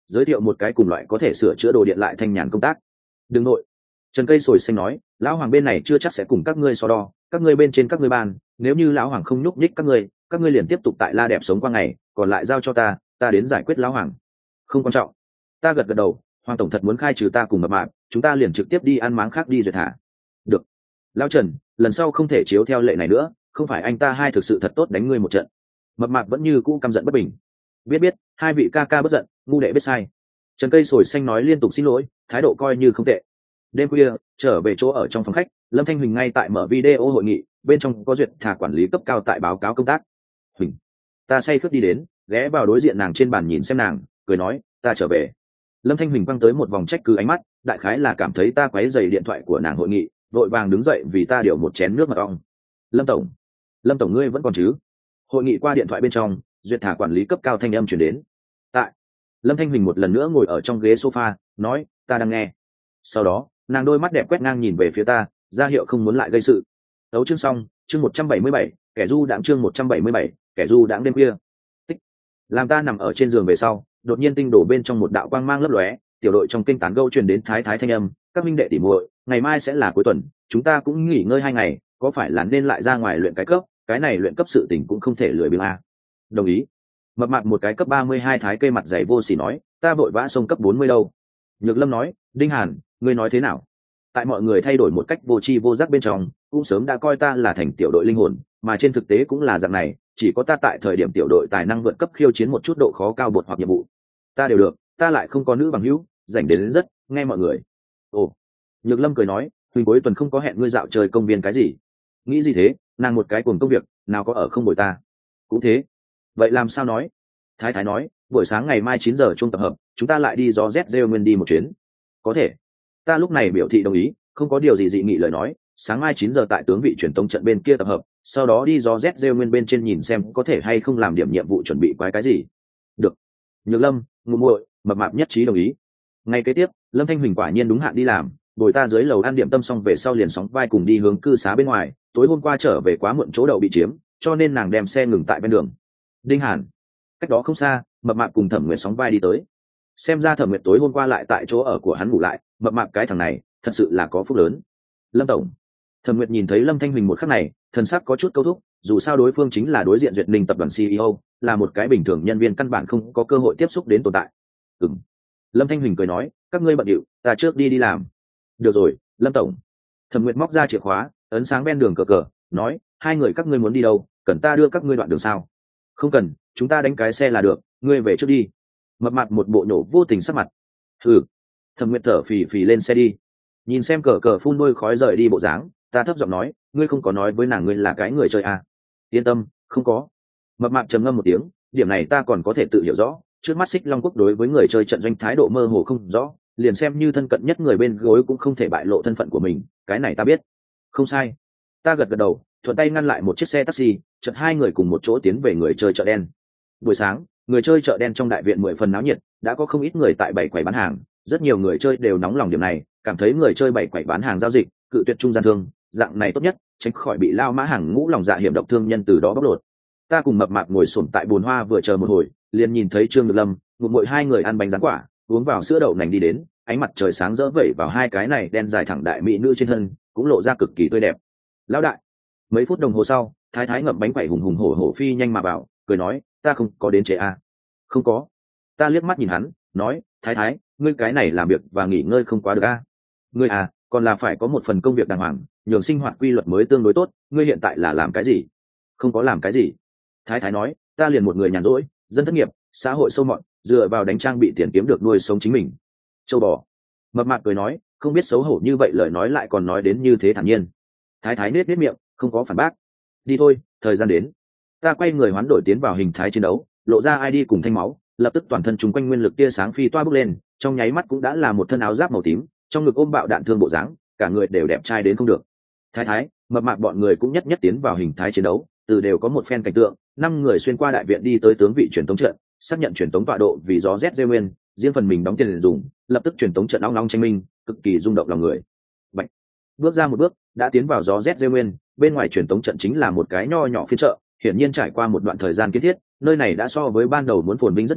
giới thiệu một cái cùng loại có thể sửa chữa đồ điện lại thanh nhàn công tác. Đừng nội. Trần Cây Sồi Xanh nói, lão hoàng bên này chưa chắc sẽ cùng các ngươi so đo, các ngươi bên trên các ngươi bàn, nếu như lão hoàng không nhúc nhích các ngươi, các ngươi liền tiếp tục tại La Đẹp sống qua ngày, còn lại giao cho ta, ta đến giải quyết lão hoàng. Không quan trọng. Ta gật gật đầu, hoàng tổng thật muốn khai trừ ta cùng mập mạp, chúng ta liền trực tiếp đi ăn máng khác đi duyệt thả. Được. Lão Trần, lần sau không thể chiếu theo lệ này nữa, không phải anh ta hai thực sự thật tốt đánh ngươi một trận. Mập mạp vẫn như cũ căm giận bất bình. Biết biết, hai vị ca ca bất giận, ngu đệ biết sai. Trần Cây Sồi Xanh nói liên tục xin lỗi, thái độ coi như không tệ. Đêm khuya, trở về chỗ ở trong phòng khách, Lâm Thanh Huỳnh ngay tại mở video hội nghị, bên trong có duyệt thả quản lý cấp cao tại báo cáo công tác. Huỳnh, ta say khướt đi đến, ghé vào đối diện nàng trên bàn nhìn xem nàng, cười nói, ta trở về. Lâm Thanh Huỳnh quăng tới một vòng trách cứ ánh mắt, đại khái là cảm thấy ta quấy rầy điện thoại của nàng hội nghị, vội vàng đứng dậy vì ta điều một chén nước mật ong. Lâm tổng, Lâm tổng ngươi vẫn còn chứ? Hội nghị qua điện thoại bên trong, duyệt thả quản lý cấp cao thanh âm truyền đến. Tại. Lâm Thanh Huỳnh một lần nữa ngồi ở trong ghế sofa, nói, ta đang nghe. Sau đó, nàng đôi mắt đẹp quét ngang nhìn về phía ta, ra hiệu không muốn lại gây sự. Đấu chương xong, chương một trăm bảy mươi bảy, kẻ du đãng chương một trăm bảy mươi bảy, kẻ du đãng đêm khuya. Tích. Làm ta nằm ở trên giường về sau, đột nhiên tinh đổ bên trong một đạo quang mang lấp lóe, tiểu đội trong kênh tán gẫu truyền đến thái thái thanh âm, các minh đệ tỉ muội, ngày mai sẽ là cuối tuần, chúng ta cũng nghỉ ngơi hai ngày, có phải là nên lại ra ngoài luyện cái cấp, cái này luyện cấp sự tình cũng không thể lười biếng a. Đồng ý. Mập mạp một cái cấp ba mươi hai thái cây mặt dày vô sỉ nói, ta vội vã xông cấp bốn mươi đâu. Nhược Lâm nói, Đinh Hàn, ngươi nói thế nào? Tại mọi người thay đổi một cách vô tri vô giác bên trong, cũng sớm đã coi ta là thành tiểu đội linh hồn, mà trên thực tế cũng là dạng này, chỉ có ta tại thời điểm tiểu đội tài năng vượt cấp khiêu chiến một chút độ khó cao bột hoặc nhiệm vụ. Ta đều được, ta lại không có nữ bằng hữu, rảnh đến, đến rất, nghe mọi người. Ồ. Nhược Lâm cười nói, Huỳnh cuối tuần không có hẹn ngươi dạo chơi công viên cái gì? Nghĩ gì thế, nàng một cái cuồng công việc, nào có ở không bồi ta. Cũng thế. Vậy làm sao nói? Thái thái nói, buổi sáng ngày mai chín giờ chung tập hợp, chúng ta lại đi do Z Rêu Nguyên đi một chuyến. Có thể. Ta lúc này biểu thị đồng ý, không có điều gì dị nghị lời nói, sáng mai chín giờ tại tướng vị truyền tống trận bên kia tập hợp, sau đó đi do Z Rêu Nguyên bên trên nhìn xem có thể hay không làm điểm nhiệm vụ chuẩn bị quái cái gì. Được. Nhược Lâm, Ngụ Muội, Mập Mạp nhất trí đồng ý. Ngày kế tiếp, Lâm Thanh Huỳnh quả nhiên đúng hạn đi làm, bồi ta dưới lầu ăn điểm tâm xong về sau liền sóng vai cùng đi hướng cư xá bên ngoài, tối hôm qua trở về quá muộn chỗ đậu bị chiếm, cho nên nàng đem xe ngừng tại bên đường. Đinh Hàn. Cách đó không xa, Mập Mạp cùng Thẩm Nguyệt sóng vai đi tới. Xem ra Thẩm Nguyệt tối hôm qua lại tại chỗ ở của hắn ngủ lại, Mập Mạp cái thằng này thật sự là có phúc lớn. Lâm tổng. Thẩm Nguyệt nhìn thấy Lâm Thanh Huỳnh một khắc này, thần sắc có chút câu thúc, dù sao đối phương chính là đối diện Duyệt Ninh tập đoàn xê e ô, là một cái bình thường nhân viên căn bản không có cơ hội tiếp xúc đến tồn tại. Ừm. Lâm Thanh Huỳnh cười nói, các ngươi bận điệu, ta trước đi đi làm. Được rồi, Lâm tổng. Thẩm Nguyệt móc ra chìa khóa, ấn sáng ven đường cờ cờ, nói, hai người các ngươi muốn đi đâu, cần ta đưa các ngươi đoạn đường sao? Không cần, chúng ta đánh cái xe là được, ngươi về trước đi. Mập Mạp một bộ nổ vô tình sắc mặt. Ừ. Thẩm Nguyệt thở phì phì lên xe đi. Nhìn xem cờ cờ phun đôi khói rời đi bộ dáng, ta thấp giọng nói, ngươi không có nói với nàng ngươi là cái người chơi à? Yên tâm, không có. Mập Mạp trầm ngâm một tiếng, điểm này ta còn có thể tự hiểu rõ, trước mắt Xích Long Quốc đối với người chơi trận doanh thái độ mơ hồ không rõ, liền xem như thân cận nhất người bên gối cũng không thể bại lộ thân phận của mình, cái này ta biết. Không sai. Ta gật gật đầu, thuận tay ngăn lại một chiếc xe taxi, chợt hai người cùng một chỗ tiến về người chơi chợ đen. Buổi sáng, người chơi chợ đen trong đại viện mười phần náo nhiệt, đã có không ít người tại bảy quầy bán hàng, rất nhiều người chơi đều nóng lòng điểm này, cảm thấy người chơi bảy quầy bán hàng giao dịch, cự tuyệt trung gian thương, dạng này tốt nhất, tránh khỏi bị lao mã hàng ngũ lòng dạ hiểm độc thương nhân từ đó bóc lột. Ta cùng Mập Mạp ngồi xổm tại bồn hoa vừa chờ một hồi, liền nhìn thấy Trương Nhược Lâm, Ngụ Muội hai người ăn bánh rán quả, uống vào sữa đậu nành đi đến, ánh mặt trời sáng rỡ vẩy vào hai cái này đen dài thẳng đại mỹ nữ trên thân, cũng lộ ra cực kỳ tươi đẹp. Lão đại. Mấy phút đồng hồ sau, thái thái ngậm bánh quẩy hùng hùng hổ hổ phi nhanh mà bảo, cười nói, ta không có đến trễ à? Không có. Ta liếc mắt nhìn hắn, nói, thái thái, ngươi cái này làm việc và nghỉ ngơi không quá được à? Ngươi à, còn là phải có một phần công việc đàng hoàng, nhường sinh hoạt quy luật mới tương đối tốt, ngươi hiện tại là làm cái gì? Không có làm cái gì. Thái thái nói, ta liền một người nhàn rỗi, dân thất nghiệp, xã hội sâu mọt, dựa vào đánh trang bị tiền kiếm được nuôi sống chính mình. Châu bò. Mập Mạp cười nói, không biết xấu hổ như vậy lời nói lại còn nói đến như thế thản nhiên. Thái thái nết nết miệng, không có phản bác. Đi thôi, thời gian đến. Ta quay người hoán đổi tiến vào hình thái chiến đấu, lộ ra i đê cùng thanh máu, lập tức toàn thân chúng quanh nguyên lực tia sáng phi toa bước lên, trong nháy mắt cũng đã là một thân áo giáp màu tím, trong ngực ôm bạo đạn thương bộ dáng, cả người đều đẹp trai đến không được. Thái thái, Mập Mạp bọn người cũng nhất nhất tiến vào hình thái chiến đấu, từ đều có một phen cảnh tượng, năm người xuyên qua đại viện đi tới tướng vị truyền tống trận, xác nhận truyền tống tọa độ vì gió Z Rêu Nguyên, riêng phần mình đóng tiền để dùng, lập tức truyền tống trận ong long tranh minh, cực kỳ rung động lòng người. Bạch. Bước ra một bước, đã tiến vào gió Z Rêu Nguyên, bên ngoài truyền tống trận chính là một cái nho nhỏ phiên chợ, hiển nhiên trải qua một đoạn thời gian kiến thiết, nơi này đã so với ban đầu muốn phồn vinh rất nhiều,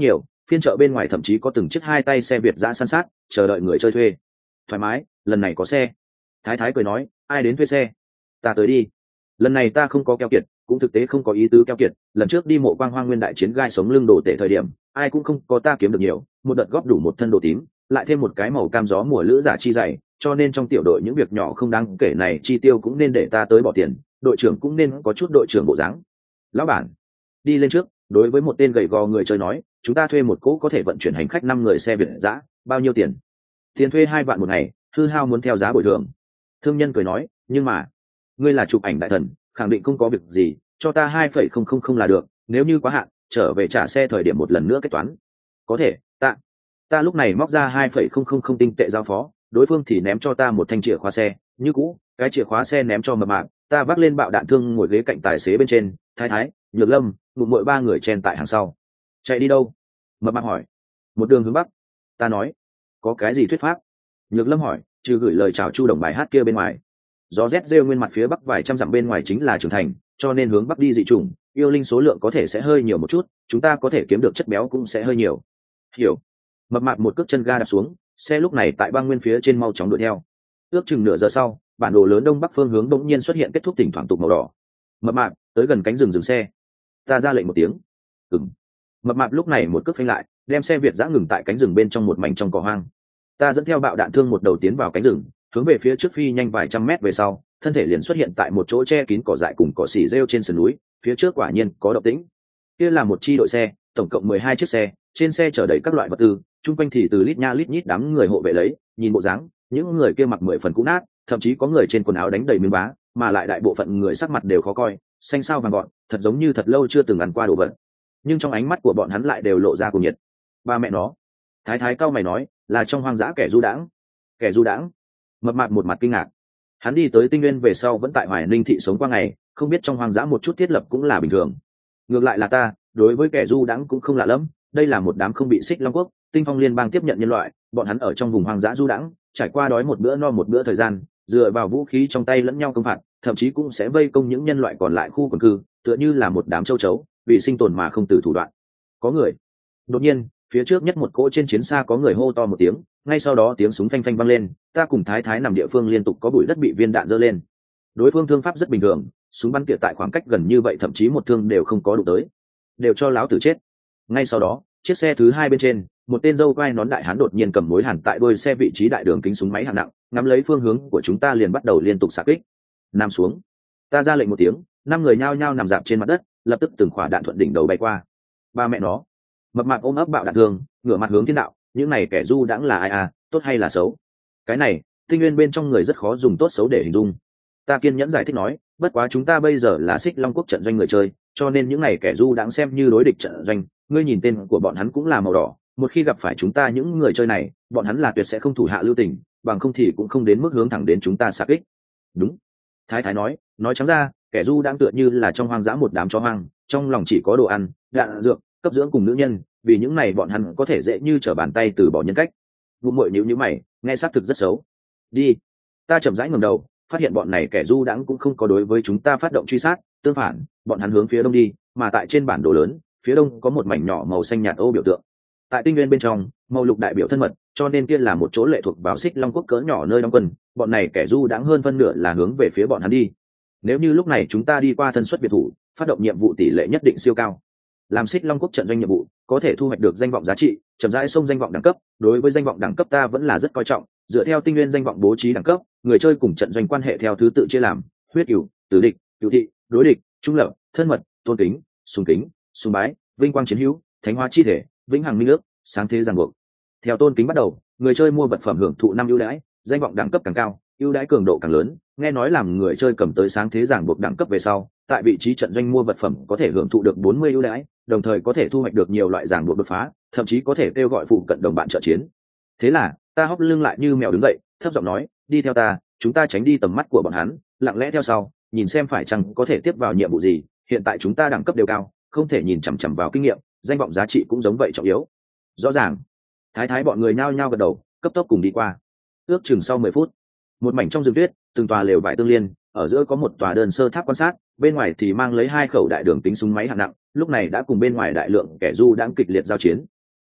phiên chợ bên ngoài thậm chí có từng chiếc hai tay xe Việt giã san sát chờ đợi người chơi thuê. Thoải mái, lần này có xe. Thái thái cười nói, ai đến thuê xe? Ta tới đi. Lần này ta không có keo kiệt, cũng thực tế không có ý tứ keo kiệt. Lần trước đi mộ quang hoang nguyên đại chiến gai sống lưng đồ tể thời điểm, ai cũng không có ta kiếm được nhiều, một đợt góp đủ một thân đồ tím, lại thêm một cái màu cam gió mùa lữ giả chi dày, cho nên trong tiểu đội những việc nhỏ không đáng kể này chi tiêu cũng nên để ta tới bỏ tiền, đội trưởng cũng nên có chút đội trưởng bộ dáng. Lão bản, đi lên trước, đối với một tên gầy gò người chơi nói, chúng ta thuê một cỗ có thể vận chuyển hành khách năm người xe Việt giã, bao nhiêu tiền? Tiền thuê hai vạn một ngày, hư hao muốn theo giá bồi thường. Thương nhân cười nói, nhưng mà ngươi là chụp ảnh đại thần, khẳng định không có việc gì, cho ta hai phẩy không không không là được, nếu như quá hạn trở về trả xe thời điểm một lần nữa kết toán. Có thể, ta ta lúc này móc ra hai phẩy không không không tinh tệ giao phó, đối phương thì ném cho ta một thanh chìa khóa xe như cũ, cái chìa khóa xe ném cho mập mạp, ta vác lên bạo đạn thương ngồi ghế cạnh tài xế bên trên, thái thái, nhược lâm, một mỗi ba người chen tại hàng sau. Chạy đi đâu? Mập mạp hỏi. Một đường hướng bắc. Ta nói. Có cái gì thuyết pháp? Nhược lâm hỏi, trừ gửi lời chào chu đồng bài hát kia bên ngoài. Gió rét rêu nguyên mặt phía bắc vài trăm dặm bên ngoài chính là trưởng thành, cho nên hướng bắc đi dị chủng, yêu linh số lượng có thể sẽ hơi nhiều một chút, chúng ta có thể kiếm được chất béo cũng sẽ hơi nhiều. Hiểu. Mập mạp một cước chân ga đạp xuống, xe lúc này tại băng nguyên phía trên mau chóng đuổi theo. Ước chừng nửa giờ sau, bản đồ lớn đông bắc phương hướng đột nhiên xuất hiện kết thúc thỉnh thoảng tục màu đỏ. Mập mạp tới gần cánh rừng dừng xe. Ta ra lệnh một tiếng. Ừm. Mập mạp lúc này một cước phanh lại, đem xe Việt giã ngừng tại cánh rừng bên trong một mảnh trong cỏ hoang. Ta dẫn theo bạo đạn thương một đầu tiến vào cánh rừng, hướng về phía trước phi nhanh vài trăm mét về sau, thân thể liền xuất hiện tại một chỗ che kín cỏ dại cùng cỏ xỉ rêu trên sườn núi. Phía trước quả nhiên có động tĩnh. Kia là một chi đội xe, tổng cộng mười hai chiếc xe, trên xe chở đầy các loại vật tư, chung quanh thì từ lít nha lít nhít đám người hộ vệ lấy, nhìn bộ dáng, những người kia mặc mười phần cũ nát, thậm chí có người trên quần áo đánh đầy miếng bá, mà lại đại bộ phận người sắc mặt đều khó coi, xanh xao vàng gọn, thật giống như thật lâu chưa từng ăn qua đồ vật. Nhưng trong ánh mắt của bọn hắn lại đều lộ ra cuồng nhiệt. Ba mẹ nó. Thái thái cao mày nói, là trong hoang dã kẻ du đãng. Kẻ du đãng? Mập mạp một mặt kinh ngạc. Hắn đi tới Tinh Nguyên về sau vẫn tại Hoài Ninh thị sống qua ngày, không biết trong hoang dã một chút thiết lập cũng là bình thường. Ngược lại là ta, đối với kẻ du đãng cũng không lạ lắm, đây là một đám không bị Xích Long quốc, Tinh Phong liên bang tiếp nhận nhân loại, bọn hắn ở trong vùng hoang dã du đãng, trải qua đói một bữa no một bữa thời gian, dựa vào vũ khí trong tay lẫn nhau công phạt, thậm chí cũng sẽ vây công những nhân loại còn lại khu quần cư, tựa như là một đám châu chấu, vì sinh tồn mà không từ thủ đoạn. Có người. Đột nhiên, phía trước nhất một cỗ trên chiến xa có người hô to một tiếng, ngay sau đó tiếng súng phanh phanh vang lên, ta cùng thái thái nằm địa phương liên tục có bụi đất bị viên đạn rơi lên. Đối phương thương pháp rất bình thường, súng bắn tỉa tại khoảng cách gần như vậy thậm chí một thương đều không có đụng tới, đều cho láo tử chết. Ngay sau đó, chiếc xe thứ hai bên trên, một tên dâu quai nón đại hán đột nhiên cầm mối hàn tại đuôi xe vị trí đại đường kính súng máy hạng nặng, ngắm lấy phương hướng của chúng ta liền bắt đầu liên tục xạ kích. Nằm xuống. Ta ra lệnh một tiếng, năm người nhao nhao nằm dạp trên mặt đất, lập tức từng khỏa đạn thuận đỉnh đầu bay qua. Ba mẹ nó. Mập mạp ôm ấp bạo đạn thương, ngửa mặt hướng thiên đạo, những này kẻ du đãng là ai à, tốt hay là xấu? Cái này, Tinh Nguyên bên trong người rất khó dùng tốt xấu để hình dung. Ta kiên nhẫn giải thích nói, bất quá chúng ta bây giờ là Xích Long quốc trận doanh người chơi, cho nên những này kẻ du đãng xem như đối địch trận doanh, ngươi nhìn tên của bọn hắn cũng là màu đỏ, một khi gặp phải chúng ta những người chơi này, bọn hắn là tuyệt sẽ không thủ hạ lưu tình, bằng không thì cũng không đến mức hướng thẳng đến chúng ta xạ kích. Đúng. Thái thái nói, nói trắng ra, kẻ du đãng tựa như là trong hoang dã một đám chó hoang, trong lòng chỉ có đồ ăn, đạn dược, cấp dưỡng cùng nữ nhân, vì những này bọn hắn có thể dễ như trở bàn tay từ bỏ nhân cách. Ngụm muội nhíu nhíu mày, nghe xác thực rất xấu. Đi. Ta chậm rãi ngẩng đầu, phát hiện bọn này kẻ du đãng cũng không có đối với chúng ta phát động truy sát, tương phản, bọn hắn hướng phía đông đi, mà tại trên bản đồ lớn, phía đông có một mảnh nhỏ màu xanh nhạt ô biểu tượng. Tại Tinh Nguyên bên trong, màu lục đại biểu thân mật, cho nên kia là một chỗ lệ thuộc vào Xích Long quốc cỡ nhỏ nơi đóng quân, bọn này kẻ du đãng hơn phân nửa là hướng về phía bọn hắn đi. Nếu như lúc này chúng ta đi qua thân xuất biệt thủ, phát động nhiệm vụ tỷ lệ nhất định siêu cao. Làm Xích Long quốc trận doanh nhiệm vụ, có thể thu hoạch được danh vọng giá trị, chậm rãi xông danh vọng đẳng cấp, đối với danh vọng đẳng cấp ta vẫn là rất coi trọng, dựa theo Tinh Nguyên danh vọng bố trí đẳng cấp, người chơi cùng trận doanh quan hệ theo thứ tự chia làm: huyết cửu, tử địch, cửu thị, đối địch, trung lập, thân mật, tôn kính, sùng kính, sùng bái, vinh quang chiến hữu, thánh hóa chi thể, vĩnh hằng minh ước, sáng thế ràng buộc. Theo tôn kính bắt đầu, người chơi mua vật phẩm hưởng thụ năm ưu đãi, danh vọng đẳng cấp càng cao, ưu đãi cường độ càng lớn, nghe nói làm người chơi cầm tới sáng thế ràng buộc đẳng cấp về sau, tại vị trí trận doanh mua vật phẩm có thể hưởng thụ được bốn mươi ưu đãi, đồng thời có thể thu hoạch được nhiều loại ràng buộc đột phá, thậm chí có thể kêu gọi phụ cận đồng bạn trợ chiến. Thế là, ta hóc lưng lại như mèo đứng dậy, thấp giọng nói, đi theo ta, chúng ta tránh đi tầm mắt của bọn hắn, lặng lẽ theo sau, nhìn xem phải chăng có thể tiếp vào nhiệm vụ gì. Hiện tại chúng ta đẳng cấp đều cao, không thể nhìn chằm chằm vào kinh nghiệm, danh vọng giá trị cũng giống vậy trọng yếu. Rõ ràng. Thái thái bọn người nhao nhao gật đầu, cấp tốc cùng đi qua. Ước chừng sau mười phút, một mảnh trong rừng tuyết, từng tòa lều vải tương liên, ở giữa có một tòa đơn sơ tháp quan sát, bên ngoài thì mang lấy hai khẩu đại đường tính súng máy hạng nặng, lúc này đã cùng bên ngoài đại lượng kẻ du đang kịch liệt giao chiến.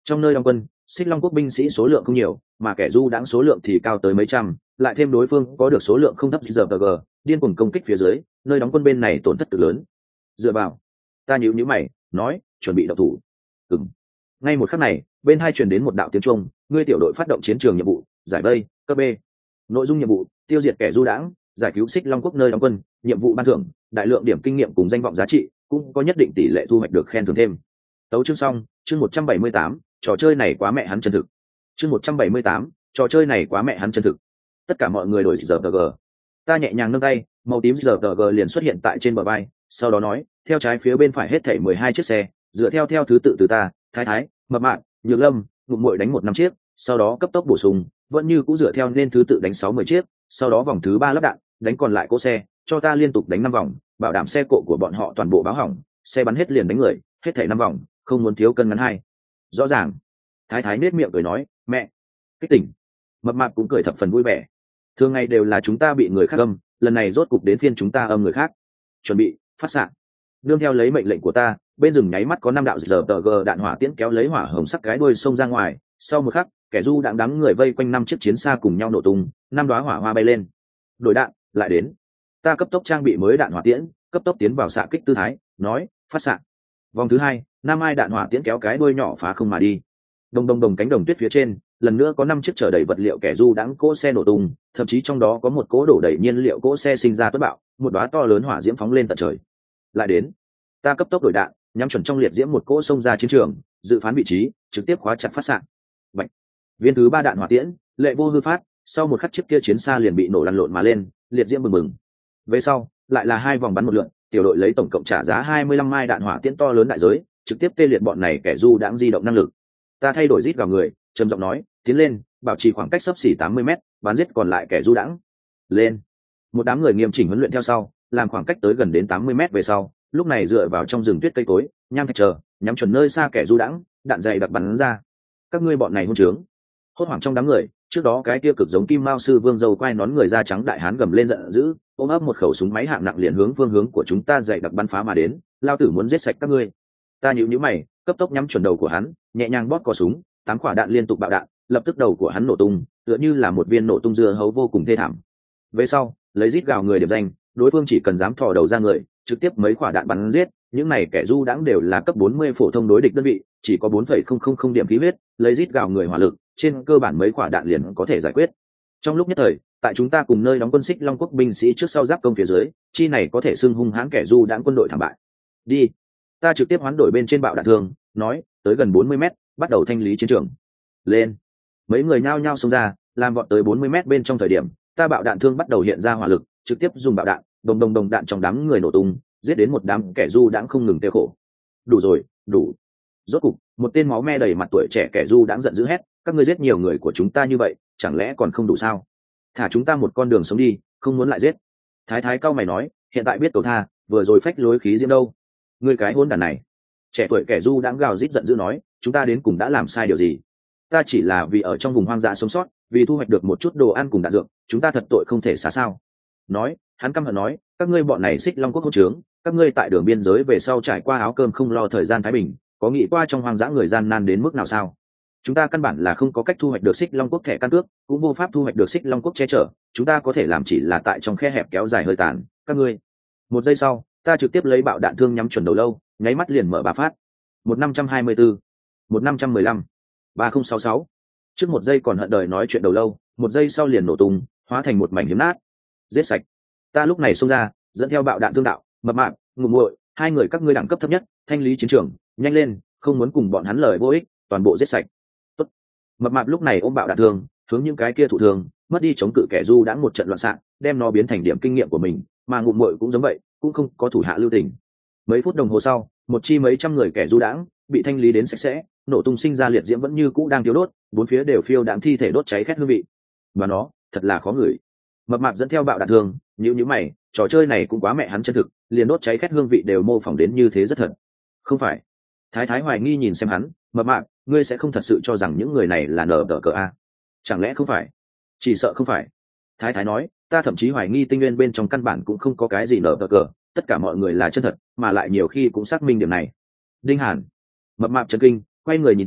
Trong nơi đóng quân, Xích Long quốc binh sĩ số lượng không nhiều, mà kẻ du đãng số lượng thì cao tới mấy trăm, lại thêm đối phương có được số lượng không thấp giờ g điên cuồng công kích phía dưới, nơi đóng quân bên này tổn thất cực lớn. Dựa vào, ta nhíu nhíu mày, nói, chuẩn bị động thủ. Ừm. Ngay một khắc này, bên hai truyền đến một đạo tiếng trung, ngươi tiểu đội phát động chiến trường nhiệm vụ, giải vây, cấp B. Nội dung nhiệm vụ: tiêu diệt kẻ du đãng, giải cứu Xích Long quốc nơi đóng quân, nhiệm vụ ban thưởng, đại lượng điểm kinh nghiệm cùng danh vọng giá trị, cũng có nhất định tỷ lệ thu hoạch được khen thưởng thêm. Tấu chương xong, chương một trăm bảy mươi tám, trò chơi này quá mẹ hắn chân thực. Chương một trăm bảy mươi tám, trò chơi này quá mẹ hắn chân thực. Tất cả mọi người đổi giờ g. Ta nhẹ nhàng nâng tay, màu tím giờ g liền xuất hiện tại trên bờ vai, sau đó nói, theo trái phía bên phải hết thảy mười hai chiếc xe, dựa theo theo thứ tự từ ta, Thái Thái, Mập Mạp, Nhược Lâm, Ngụm Muội đánh một năm chiếc, sau đó cấp tốc bổ sung, vẫn như cũ dựa theo nên thứ tự đánh sáu mươi chiếc, sau đó vòng thứ ba lắp đạn, đánh còn lại cỗ xe, cho ta liên tục đánh năm vòng, bảo đảm xe cộ của bọn họ toàn bộ báo hỏng, xe bắn hết liền đánh người, hết thảy năm vòng, không muốn thiếu cân ngắn hai. Rõ ràng. Thái Thái nết miệng cười nói, mẹ, kích tỉnh. Mập Mạp cũng cười thập phần vui vẻ. Thường ngày đều là chúng ta bị người khác âm, lần này rốt cục đến phiên chúng ta âm người khác. Chuẩn bị phát xạ. Nương theo lấy mệnh lệnh của ta, bên rừng nháy mắt có năm đạo giờ tờ g đạn hỏa tiễn kéo lấy hỏa hồng sắc cái đuôi xông ra ngoài. Sau một khắc, kẻ du đãng đám người vây quanh năm chiếc chiến xa cùng nhau nổ tung, năm đóa hỏa hoa bay lên. Đổi đạn, lại đến. Ta cấp tốc trang bị mới đạn hỏa tiễn, cấp tốc tiến vào xạ kích tư thái, nói, phát xạ. Vòng thứ hai, năm ai đạn hỏa tiễn kéo cái đuôi nhỏ phá không mà đi. Đồng đồng đồng cánh đồng tuyết phía trên, lần nữa có năm chiếc chở đầy vật liệu kẻ du đãng cỗ xe nổ tung, thậm chí trong đó có một cỗ đổ đầy nhiên liệu cỗ xe sinh ra tuất bạo, một đóa to lớn hỏa diễm phóng lên tận trời. Lại đến, ta cấp tốc đổi đạn, nhắm chuẩn trong liệt diễm một cỗ xông ra chiến trường, dự phán vị trí, trực tiếp khóa chặt phát xạ. Bạch. Viên thứ ba đạn hỏa tiễn, lệ vô hư phát, sau một khắc chiếc kia chiến xa liền bị nổ lăn lộn mà lên, liệt diễm bừng bừng. Về sau, lại là hai vòng bắn một lượt, tiểu đội lấy tổng cộng trả giá hai mươi lăm mai đạn hỏa tiễn to lớn đại giới, trực tiếp tê liệt bọn này kẻ du đãng di động năng lực. Ta thay đổi rít vào người, trầm giọng nói, tiến lên, bảo trì khoảng cách sấp xỉ tám mươi mét, bắn giết còn lại kẻ du đãng. Lên. Một đám người nghiêm chỉnh huấn luyện theo sau, làm khoảng cách tới gần đến tám mươi mét về sau, lúc này dựa vào trong rừng tuyết cây cối, nham thạch chờ, nhắm chuẩn nơi xa kẻ du đãng, đạn dày đặc bắn ra. Các ngươi bọn này hôn trướng. Hốt hoảng trong đám người, trước đó cái kia cực giống Kim Mao sư vương dâu quai nón người da trắng đại hán gầm lên giận dữ, ôm ấp một khẩu súng máy hạng nặng liền hướng phương hướng của chúng ta dày đặc bắn phá mà đến, lao tử muốn giết sạch các ngươi. Ta nhíu nhíu mày, cấp tốc nhắm chuẩn đầu của hắn, nhẹ nhàng bóp cò súng, tám quả đạn liên tục bạo đạn, lập tức đầu của hắn nổ tung, tựa như là một viên nổ tung dưa hấu vô cùng thê thảm. Về sau, lấy rít gào người điểm danh, đối phương chỉ cần dám thò đầu ra người, trực tiếp mấy quả đạn bắn giết, những này kẻ du đãng đều là cấp bốn mươi phổ thông đối địch đơn vị, chỉ có bốn phẩy không không không điểm khí huyết, lấy rít gào người hỏa lực, trên cơ bản mấy quả đạn liền có thể giải quyết. Trong lúc nhất thời, tại chúng ta cùng nơi đóng quân Xích Long quốc binh sĩ trước sau giáp công phía dưới, chi này có thể xưng hung hãn kẻ du đãng quân đội thảm bại. Đi. Ta trực tiếp hoán đổi bên trên bạo đạn thương, nói, tới gần bốn mươi mét, bắt đầu thanh lý chiến trường. Lên. Mấy người nhao nhao xông ra, làm vọt tới bốn mươi mét bên trong thời điểm, ta bạo đạn thương bắt đầu hiện ra hỏa lực, trực tiếp dùng bạo đạn, đồng đồng đồng đạn trong đám người nổ tung, giết đến một đám kẻ du đãng không ngừng tiêu khổ. Đủ rồi, đủ. Rốt cục, một tên máu me đầy mặt tuổi trẻ kẻ du đãng giận dữ hét, các ngươi giết nhiều người của chúng ta như vậy, chẳng lẽ còn không đủ sao? Thả chúng ta một con đường sống đi, không muốn lại giết. Thái Thái cao mày nói, hiện tại biết cầu tha, vừa rồi phách lối khí diễm đâu? Ngươi cái hỗn đản này. Trẻ tuổi kẻ du đãng gào rít giận dữ nói, chúng ta đến cùng đã làm sai điều gì? Ta chỉ là vì ở trong vùng hoang dã sống sót, vì thu hoạch được một chút đồ ăn cùng đạn dược, chúng ta thật tội không thể xá sao? Nói, hắn căm hận nói, các ngươi bọn này Xích Long quốc hỗn trướng, các ngươi tại đường biên giới về sau trải qua áo cơm không lo thời gian thái bình, có nghĩ qua trong hoang dã người gian nan đến mức nào sao? Chúng ta căn bản là không có cách thu hoạch được Xích Long quốc thẻ căn cước, cũng vô pháp thu hoạch được Xích Long quốc che chở, chúng ta có thể làm chỉ là tại trong khe hẹp kéo dài hơi tàn, các ngươi. Một giây sau, ta trực tiếp lấy bạo đạn thương nhắm chuẩn đầu lâu, nháy mắt liền mở ba phát. Một năm trăm hai mươi bốn, một năm trăm mười lăm, ba không sáu sáu. Trước một giây còn hận đời nói chuyện đầu lâu, một giây sau liền nổ tung, hóa thành một mảnh hiếm nát. Giết sạch. Ta lúc này xông ra, dẫn theo bạo đạn thương đạo, Mập Mạp, Ngụm Muội, hai người các ngươi đẳng cấp thấp nhất, thanh lý chiến trường, nhanh lên, không muốn cùng bọn hắn lời vô ích, toàn bộ giết sạch. Tốt. Mập Mạp lúc này ôm bạo đạn thương, hướng những cái kia thụ thương, mất đi chống cự kẻ du đã một trận loạn xạ, đem nó biến thành điểm kinh nghiệm của mình, mà Ngụm Muội cũng giống vậy, cũng không có thủ hạ lưu tình. Mấy phút đồng hồ sau, một chi mấy trăm người kẻ du đãng bị thanh lý đến sạch sẽ, nổ tung sinh ra liệt diễm vẫn như cũ đang thiêu đốt, bốn phía đều phiêu đãng thi thể đốt cháy khét hương vị. Và nó, thật là khó ngửi. Mập Mạp dẫn theo bạo đạn thương, nhíu nhíu mày, trò chơi này cũng quá mẹ hắn chân thực, liền đốt cháy khét hương vị đều mô phỏng đến như thế rất thật. Không phải. Thái Thái hoài nghi nhìn xem hắn, Mập Mạp, ngươi sẽ không thật sự cho rằng những người này là nở tờ cờ a? Chẳng lẽ không phải? Chỉ sợ không phải. Thái Thái nói, ta thậm chí hoài nghi tinh nguyên bên trong căn bản cũng không có cái gì nở tờ cờ, tất cả mọi người là chân thật, mà lại nhiều khi cũng xác minh điểm này. Đinh Hàn. Mập Mạp chấn kinh, quay người nhìn ta,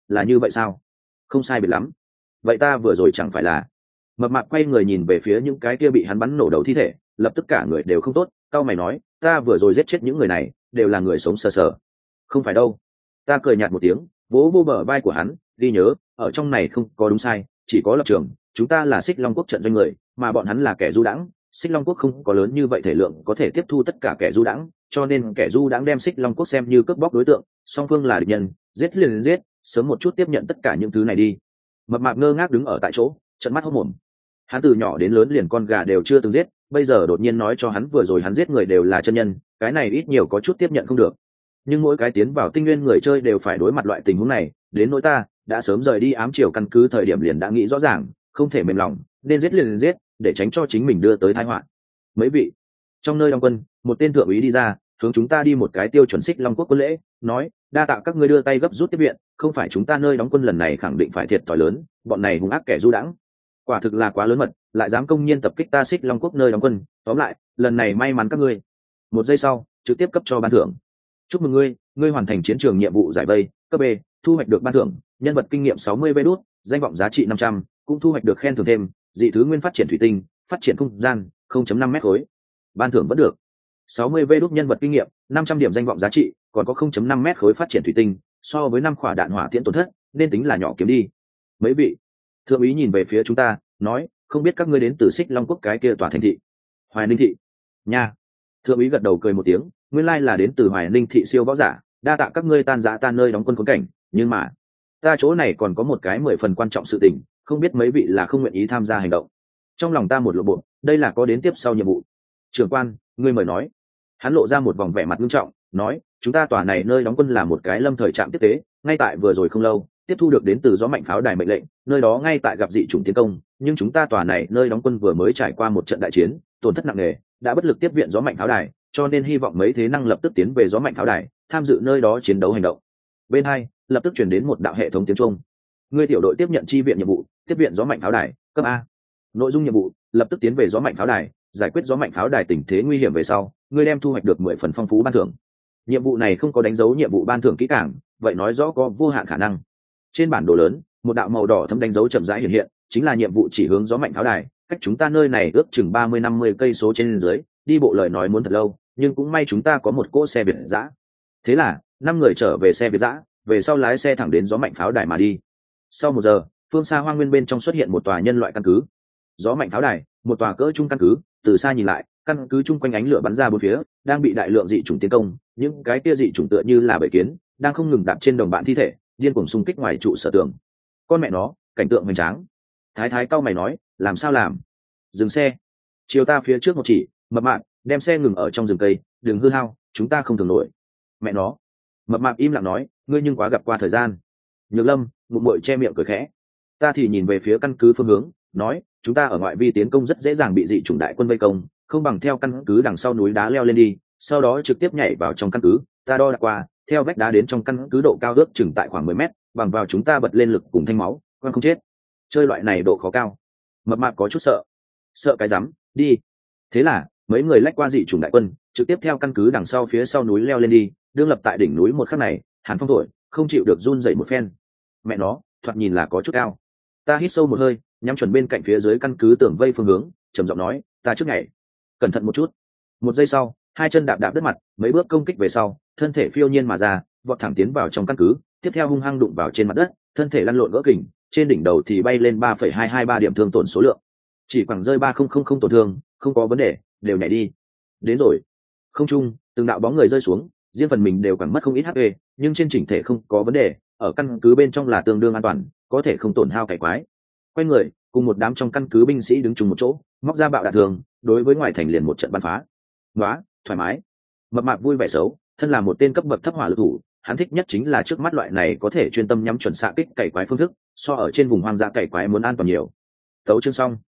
là như vậy sao? Không sai biệt lắm. Vậy ta vừa rồi chẳng phải là... Mập mạp quay người nhìn về phía những cái kia bị hắn bắn nổ đầu thi thể, lập tức cả người đều không tốt. Cao mày nói, ta vừa rồi giết chết những người này đều là người sống sờ sờ. Không phải đâu. Ta cười nhạt một tiếng, vỗ vô bờ vai của hắn, ghi nhớ, ở trong này không có đúng sai, chỉ có lập trường. Chúng ta là Xích Long Quốc trận doanh người, mà bọn hắn là kẻ du đãng. Xích Long Quốc không có lớn như vậy thể lượng có thể tiếp thu tất cả kẻ du đãng, cho nên kẻ du đãng đem Xích Long Quốc xem như cướp bóc đối tượng, song phương là địch nhân, giết liền giết, sớm một chút tiếp nhận tất cả những thứ này đi. Mập mạp ngơ ngác đứng ở tại chỗ, trợn mắt hốt mồm. Hắn từ nhỏ đến lớn liền con gà đều chưa từng giết, bây giờ đột nhiên nói cho hắn vừa rồi hắn giết người đều là chân nhân, cái này ít nhiều có chút tiếp nhận không được. Nhưng mỗi cái tiến vào tinh nguyên người chơi đều phải đối mặt loại tình huống này, đến nỗi ta đã sớm rời đi ám triều căn cứ thời điểm liền đã nghĩ rõ ràng, không thể mềm lòng, nên giết liền giết, để tránh cho chính mình đưa tới tai họa. Mấy vị, trong nơi đóng quân, một tên thượng úy đi ra, hướng chúng ta đi một cái tiêu chuẩn Xích Long Quốc quân lễ, nói, đa tạ các ngươi đưa tay gấp rút tiếp viện, không phải chúng ta nơi đóng quân lần này khẳng định phải thiệt thòi lớn, bọn này hung ác kẻ du đãng, quả thực là quá lớn mật, lại dám công nhiên tập kích ta Xích Long Quốc nơi đóng quân, tóm lại, lần này may mắn các ngươi. Một giây sau, trực tiếp cấp cho ban thưởng. Chúc mừng ngươi, ngươi hoàn thành chiến trường nhiệm vụ giải vây, cấp B, thu hoạch được ban thưởng, nhân vật kinh nghiệm sáu mươi vé đút, danh vọng giá trị năm trăm, cũng thu hoạch được khen thưởng thêm, dị thứ nguyên phát triển thủy tinh, phát triển không gian, không chấm năm mét khối. Ban thưởng vẫn được. sáu mươi vé đút nhân vật kinh nghiệm, năm trăm điểm danh vọng giá trị, còn có không chấm năm mét khối phát triển thủy tinh, so với năm quả đạn hỏa tiễn tổn thất, nên tính là nhỏ kiếm đi. Mấy vị, thượng úy nhìn về phía chúng ta, nói, không biết các ngươi đến từ Xích Long Quốc cái kia tòa thành thị. Hoài Ninh thị. Nha. Thượng úy gật đầu cười một tiếng, nguyên lai là đến từ Hoài Ninh thị siêu võ giả, đa tạ các ngươi tan rã tan nơi đóng quân khốn cảnh, nhưng mà ta chỗ này còn có một cái mười phần quan trọng sự tình, không biết mấy vị là không nguyện ý tham gia hành động. Trong lòng ta một lộ bộ, đây là có đến tiếp sau nhiệm vụ. Trưởng quan, ngươi mời nói. Hắn lộ ra một vòng vẻ mặt nghiêm trọng, nói, chúng ta tòa này nơi đóng quân là một cái lâm thời trạm tiếp tế, ngay tại vừa rồi không lâu, tiếp thu được đến từ gió mạnh pháo đài mệnh lệnh, nơi đó ngay tại gặp dị chủng tiến công, nhưng chúng ta tòa này nơi đóng quân vừa mới trải qua một trận đại chiến, tổn thất nặng nề, đã bất lực tiếp viện gió mạnh pháo đài, cho nên hy vọng mấy thế năng lập tức tiến về gió mạnh pháo đài, tham dự nơi đó chiến đấu hành động. Bên hai, lập tức truyền đến một đạo hệ thống tiếng Trung. Ngươi tiểu đội tiếp nhận chi viện nhiệm vụ, tiếp viện gió mạnh pháo đài, cấp A. Nội dung nhiệm vụ, lập tức tiến về gió mạnh pháo đài, giải quyết gió mạnh pháo đài tình thế nguy hiểm về sau, ngươi đem thu hoạch được mười phần phong phú ban thưởng. Nhiệm vụ này không có đánh dấu nhiệm vụ ban thưởng kỹ càng, vậy nói rõ có vô hạn khả năng. Trên bản đồ lớn, một đạo màu đỏ thấm đánh dấu chậm rãi hiện hiện, chính là nhiệm vụ chỉ hướng gió mạnh pháo đài, cách chúng ta nơi này ước chừng ba mươi năm mươi cây số trên dưới, đi bộ lời nói muốn thật lâu, nhưng cũng may chúng ta có một cỗ xe Việt dã. Thế là, năm người trở về xe Việt dã, về sau lái xe thẳng đến gió mạnh pháo đài mà đi. Sau một giờ, phương xa hoang nguyên bên trong xuất hiện một tòa nhân loại căn cứ. Gió mạnh pháo đài, một tòa cỡ trung căn cứ, từ xa nhìn lại, căn cứ chung quanh ánh lửa bắn ra bốn phía, đang bị đại lượng dị chủng tiến công, những cái kia dị chủng tựa như là bầy kiến, đang không ngừng đạp trên đồng bạn thi thể, điên cuồng xung kích ngoài trụ sở tường. Con mẹ nó, cảnh tượng hoành tráng. Thái thái cau mày nói, làm sao làm? Dừng xe. Chiều ta phía trước một chỉ, mập mạp, đem xe ngừng ở trong rừng cây, đừng hư hao, chúng ta không thường nổi. Mẹ nó. Mập mạp im lặng nói, ngươi nhưng quá gặp qua thời gian. Nhược Lâm, bụng bội che miệng cười khẽ. Ta thì nhìn về phía căn cứ phương hướng, nói, chúng ta ở ngoại vi tiến công rất dễ dàng bị dị chủng đại quân vây công, không bằng theo căn cứ đằng sau núi đá leo lên đi, sau đó trực tiếp nhảy vào trong căn cứ. Ta đo đạc qua, theo vách đá đến trong căn cứ độ cao ước chừng tại khoảng mười mét, bằng vào chúng ta bật lên lực cùng thanh máu, quan không chết. Chơi loại này độ khó cao. Mập mạp có chút sợ. Sợ cái rắm, đi. Thế là, mấy người lách qua dị chủng đại quân, trực tiếp theo căn cứ đằng sau phía sau núi leo lên đi, đương lập tại đỉnh núi một khắc này, hàn phong thổi, không chịu được run dậy một phen. Mẹ nó, thoạt nhìn là có chút cao. Ta hít sâu một hơi, nhắm chuẩn bên cạnh phía dưới căn cứ tường vây phương hướng, trầm giọng nói, ta trước nhảy, cẩn thận một chút. Một giây sau, hai chân đạp đạp đất mặt, mấy bước công kích về sau, thân thể phiêu nhiên mà ra, vọt thẳng tiến vào trong căn cứ, tiếp theo hung hăng đụng vào trên mặt đất, thân thể lăn lộn vỡ kình, trên đỉnh đầu thì bay lên ba phẩy hai hai ba điểm thương tổn số lượng. Chỉ khoảng rơi ba không không không tổn thương, không có vấn đề, đều nhảy đi. Đến rồi. Không trung, từng đạo bóng người rơi xuống, riêng phần mình đều quẳng mất không ít hát pê, nhưng trên chỉnh thể không có vấn đề, ở căn cứ bên trong là tương đương an toàn, có thể không tổn hao cải quái. Quay người, cùng một đám trong căn cứ binh sĩ đứng chung một chỗ, móc ra bạo đạn thường, đối với ngoài thành liền một trận bắn phá. Nóa, thoải mái. Mập mạp vui vẻ xấu, thân là một tên cấp bậc thấp hỏa lực thủ, hắn thích nhất chính là trước mắt loại này có thể chuyên tâm nhắm chuẩn xạ kích cày quái phương thức, so ở trên vùng hoang dã cày quái muốn an toàn nhiều. Tấu chương xong.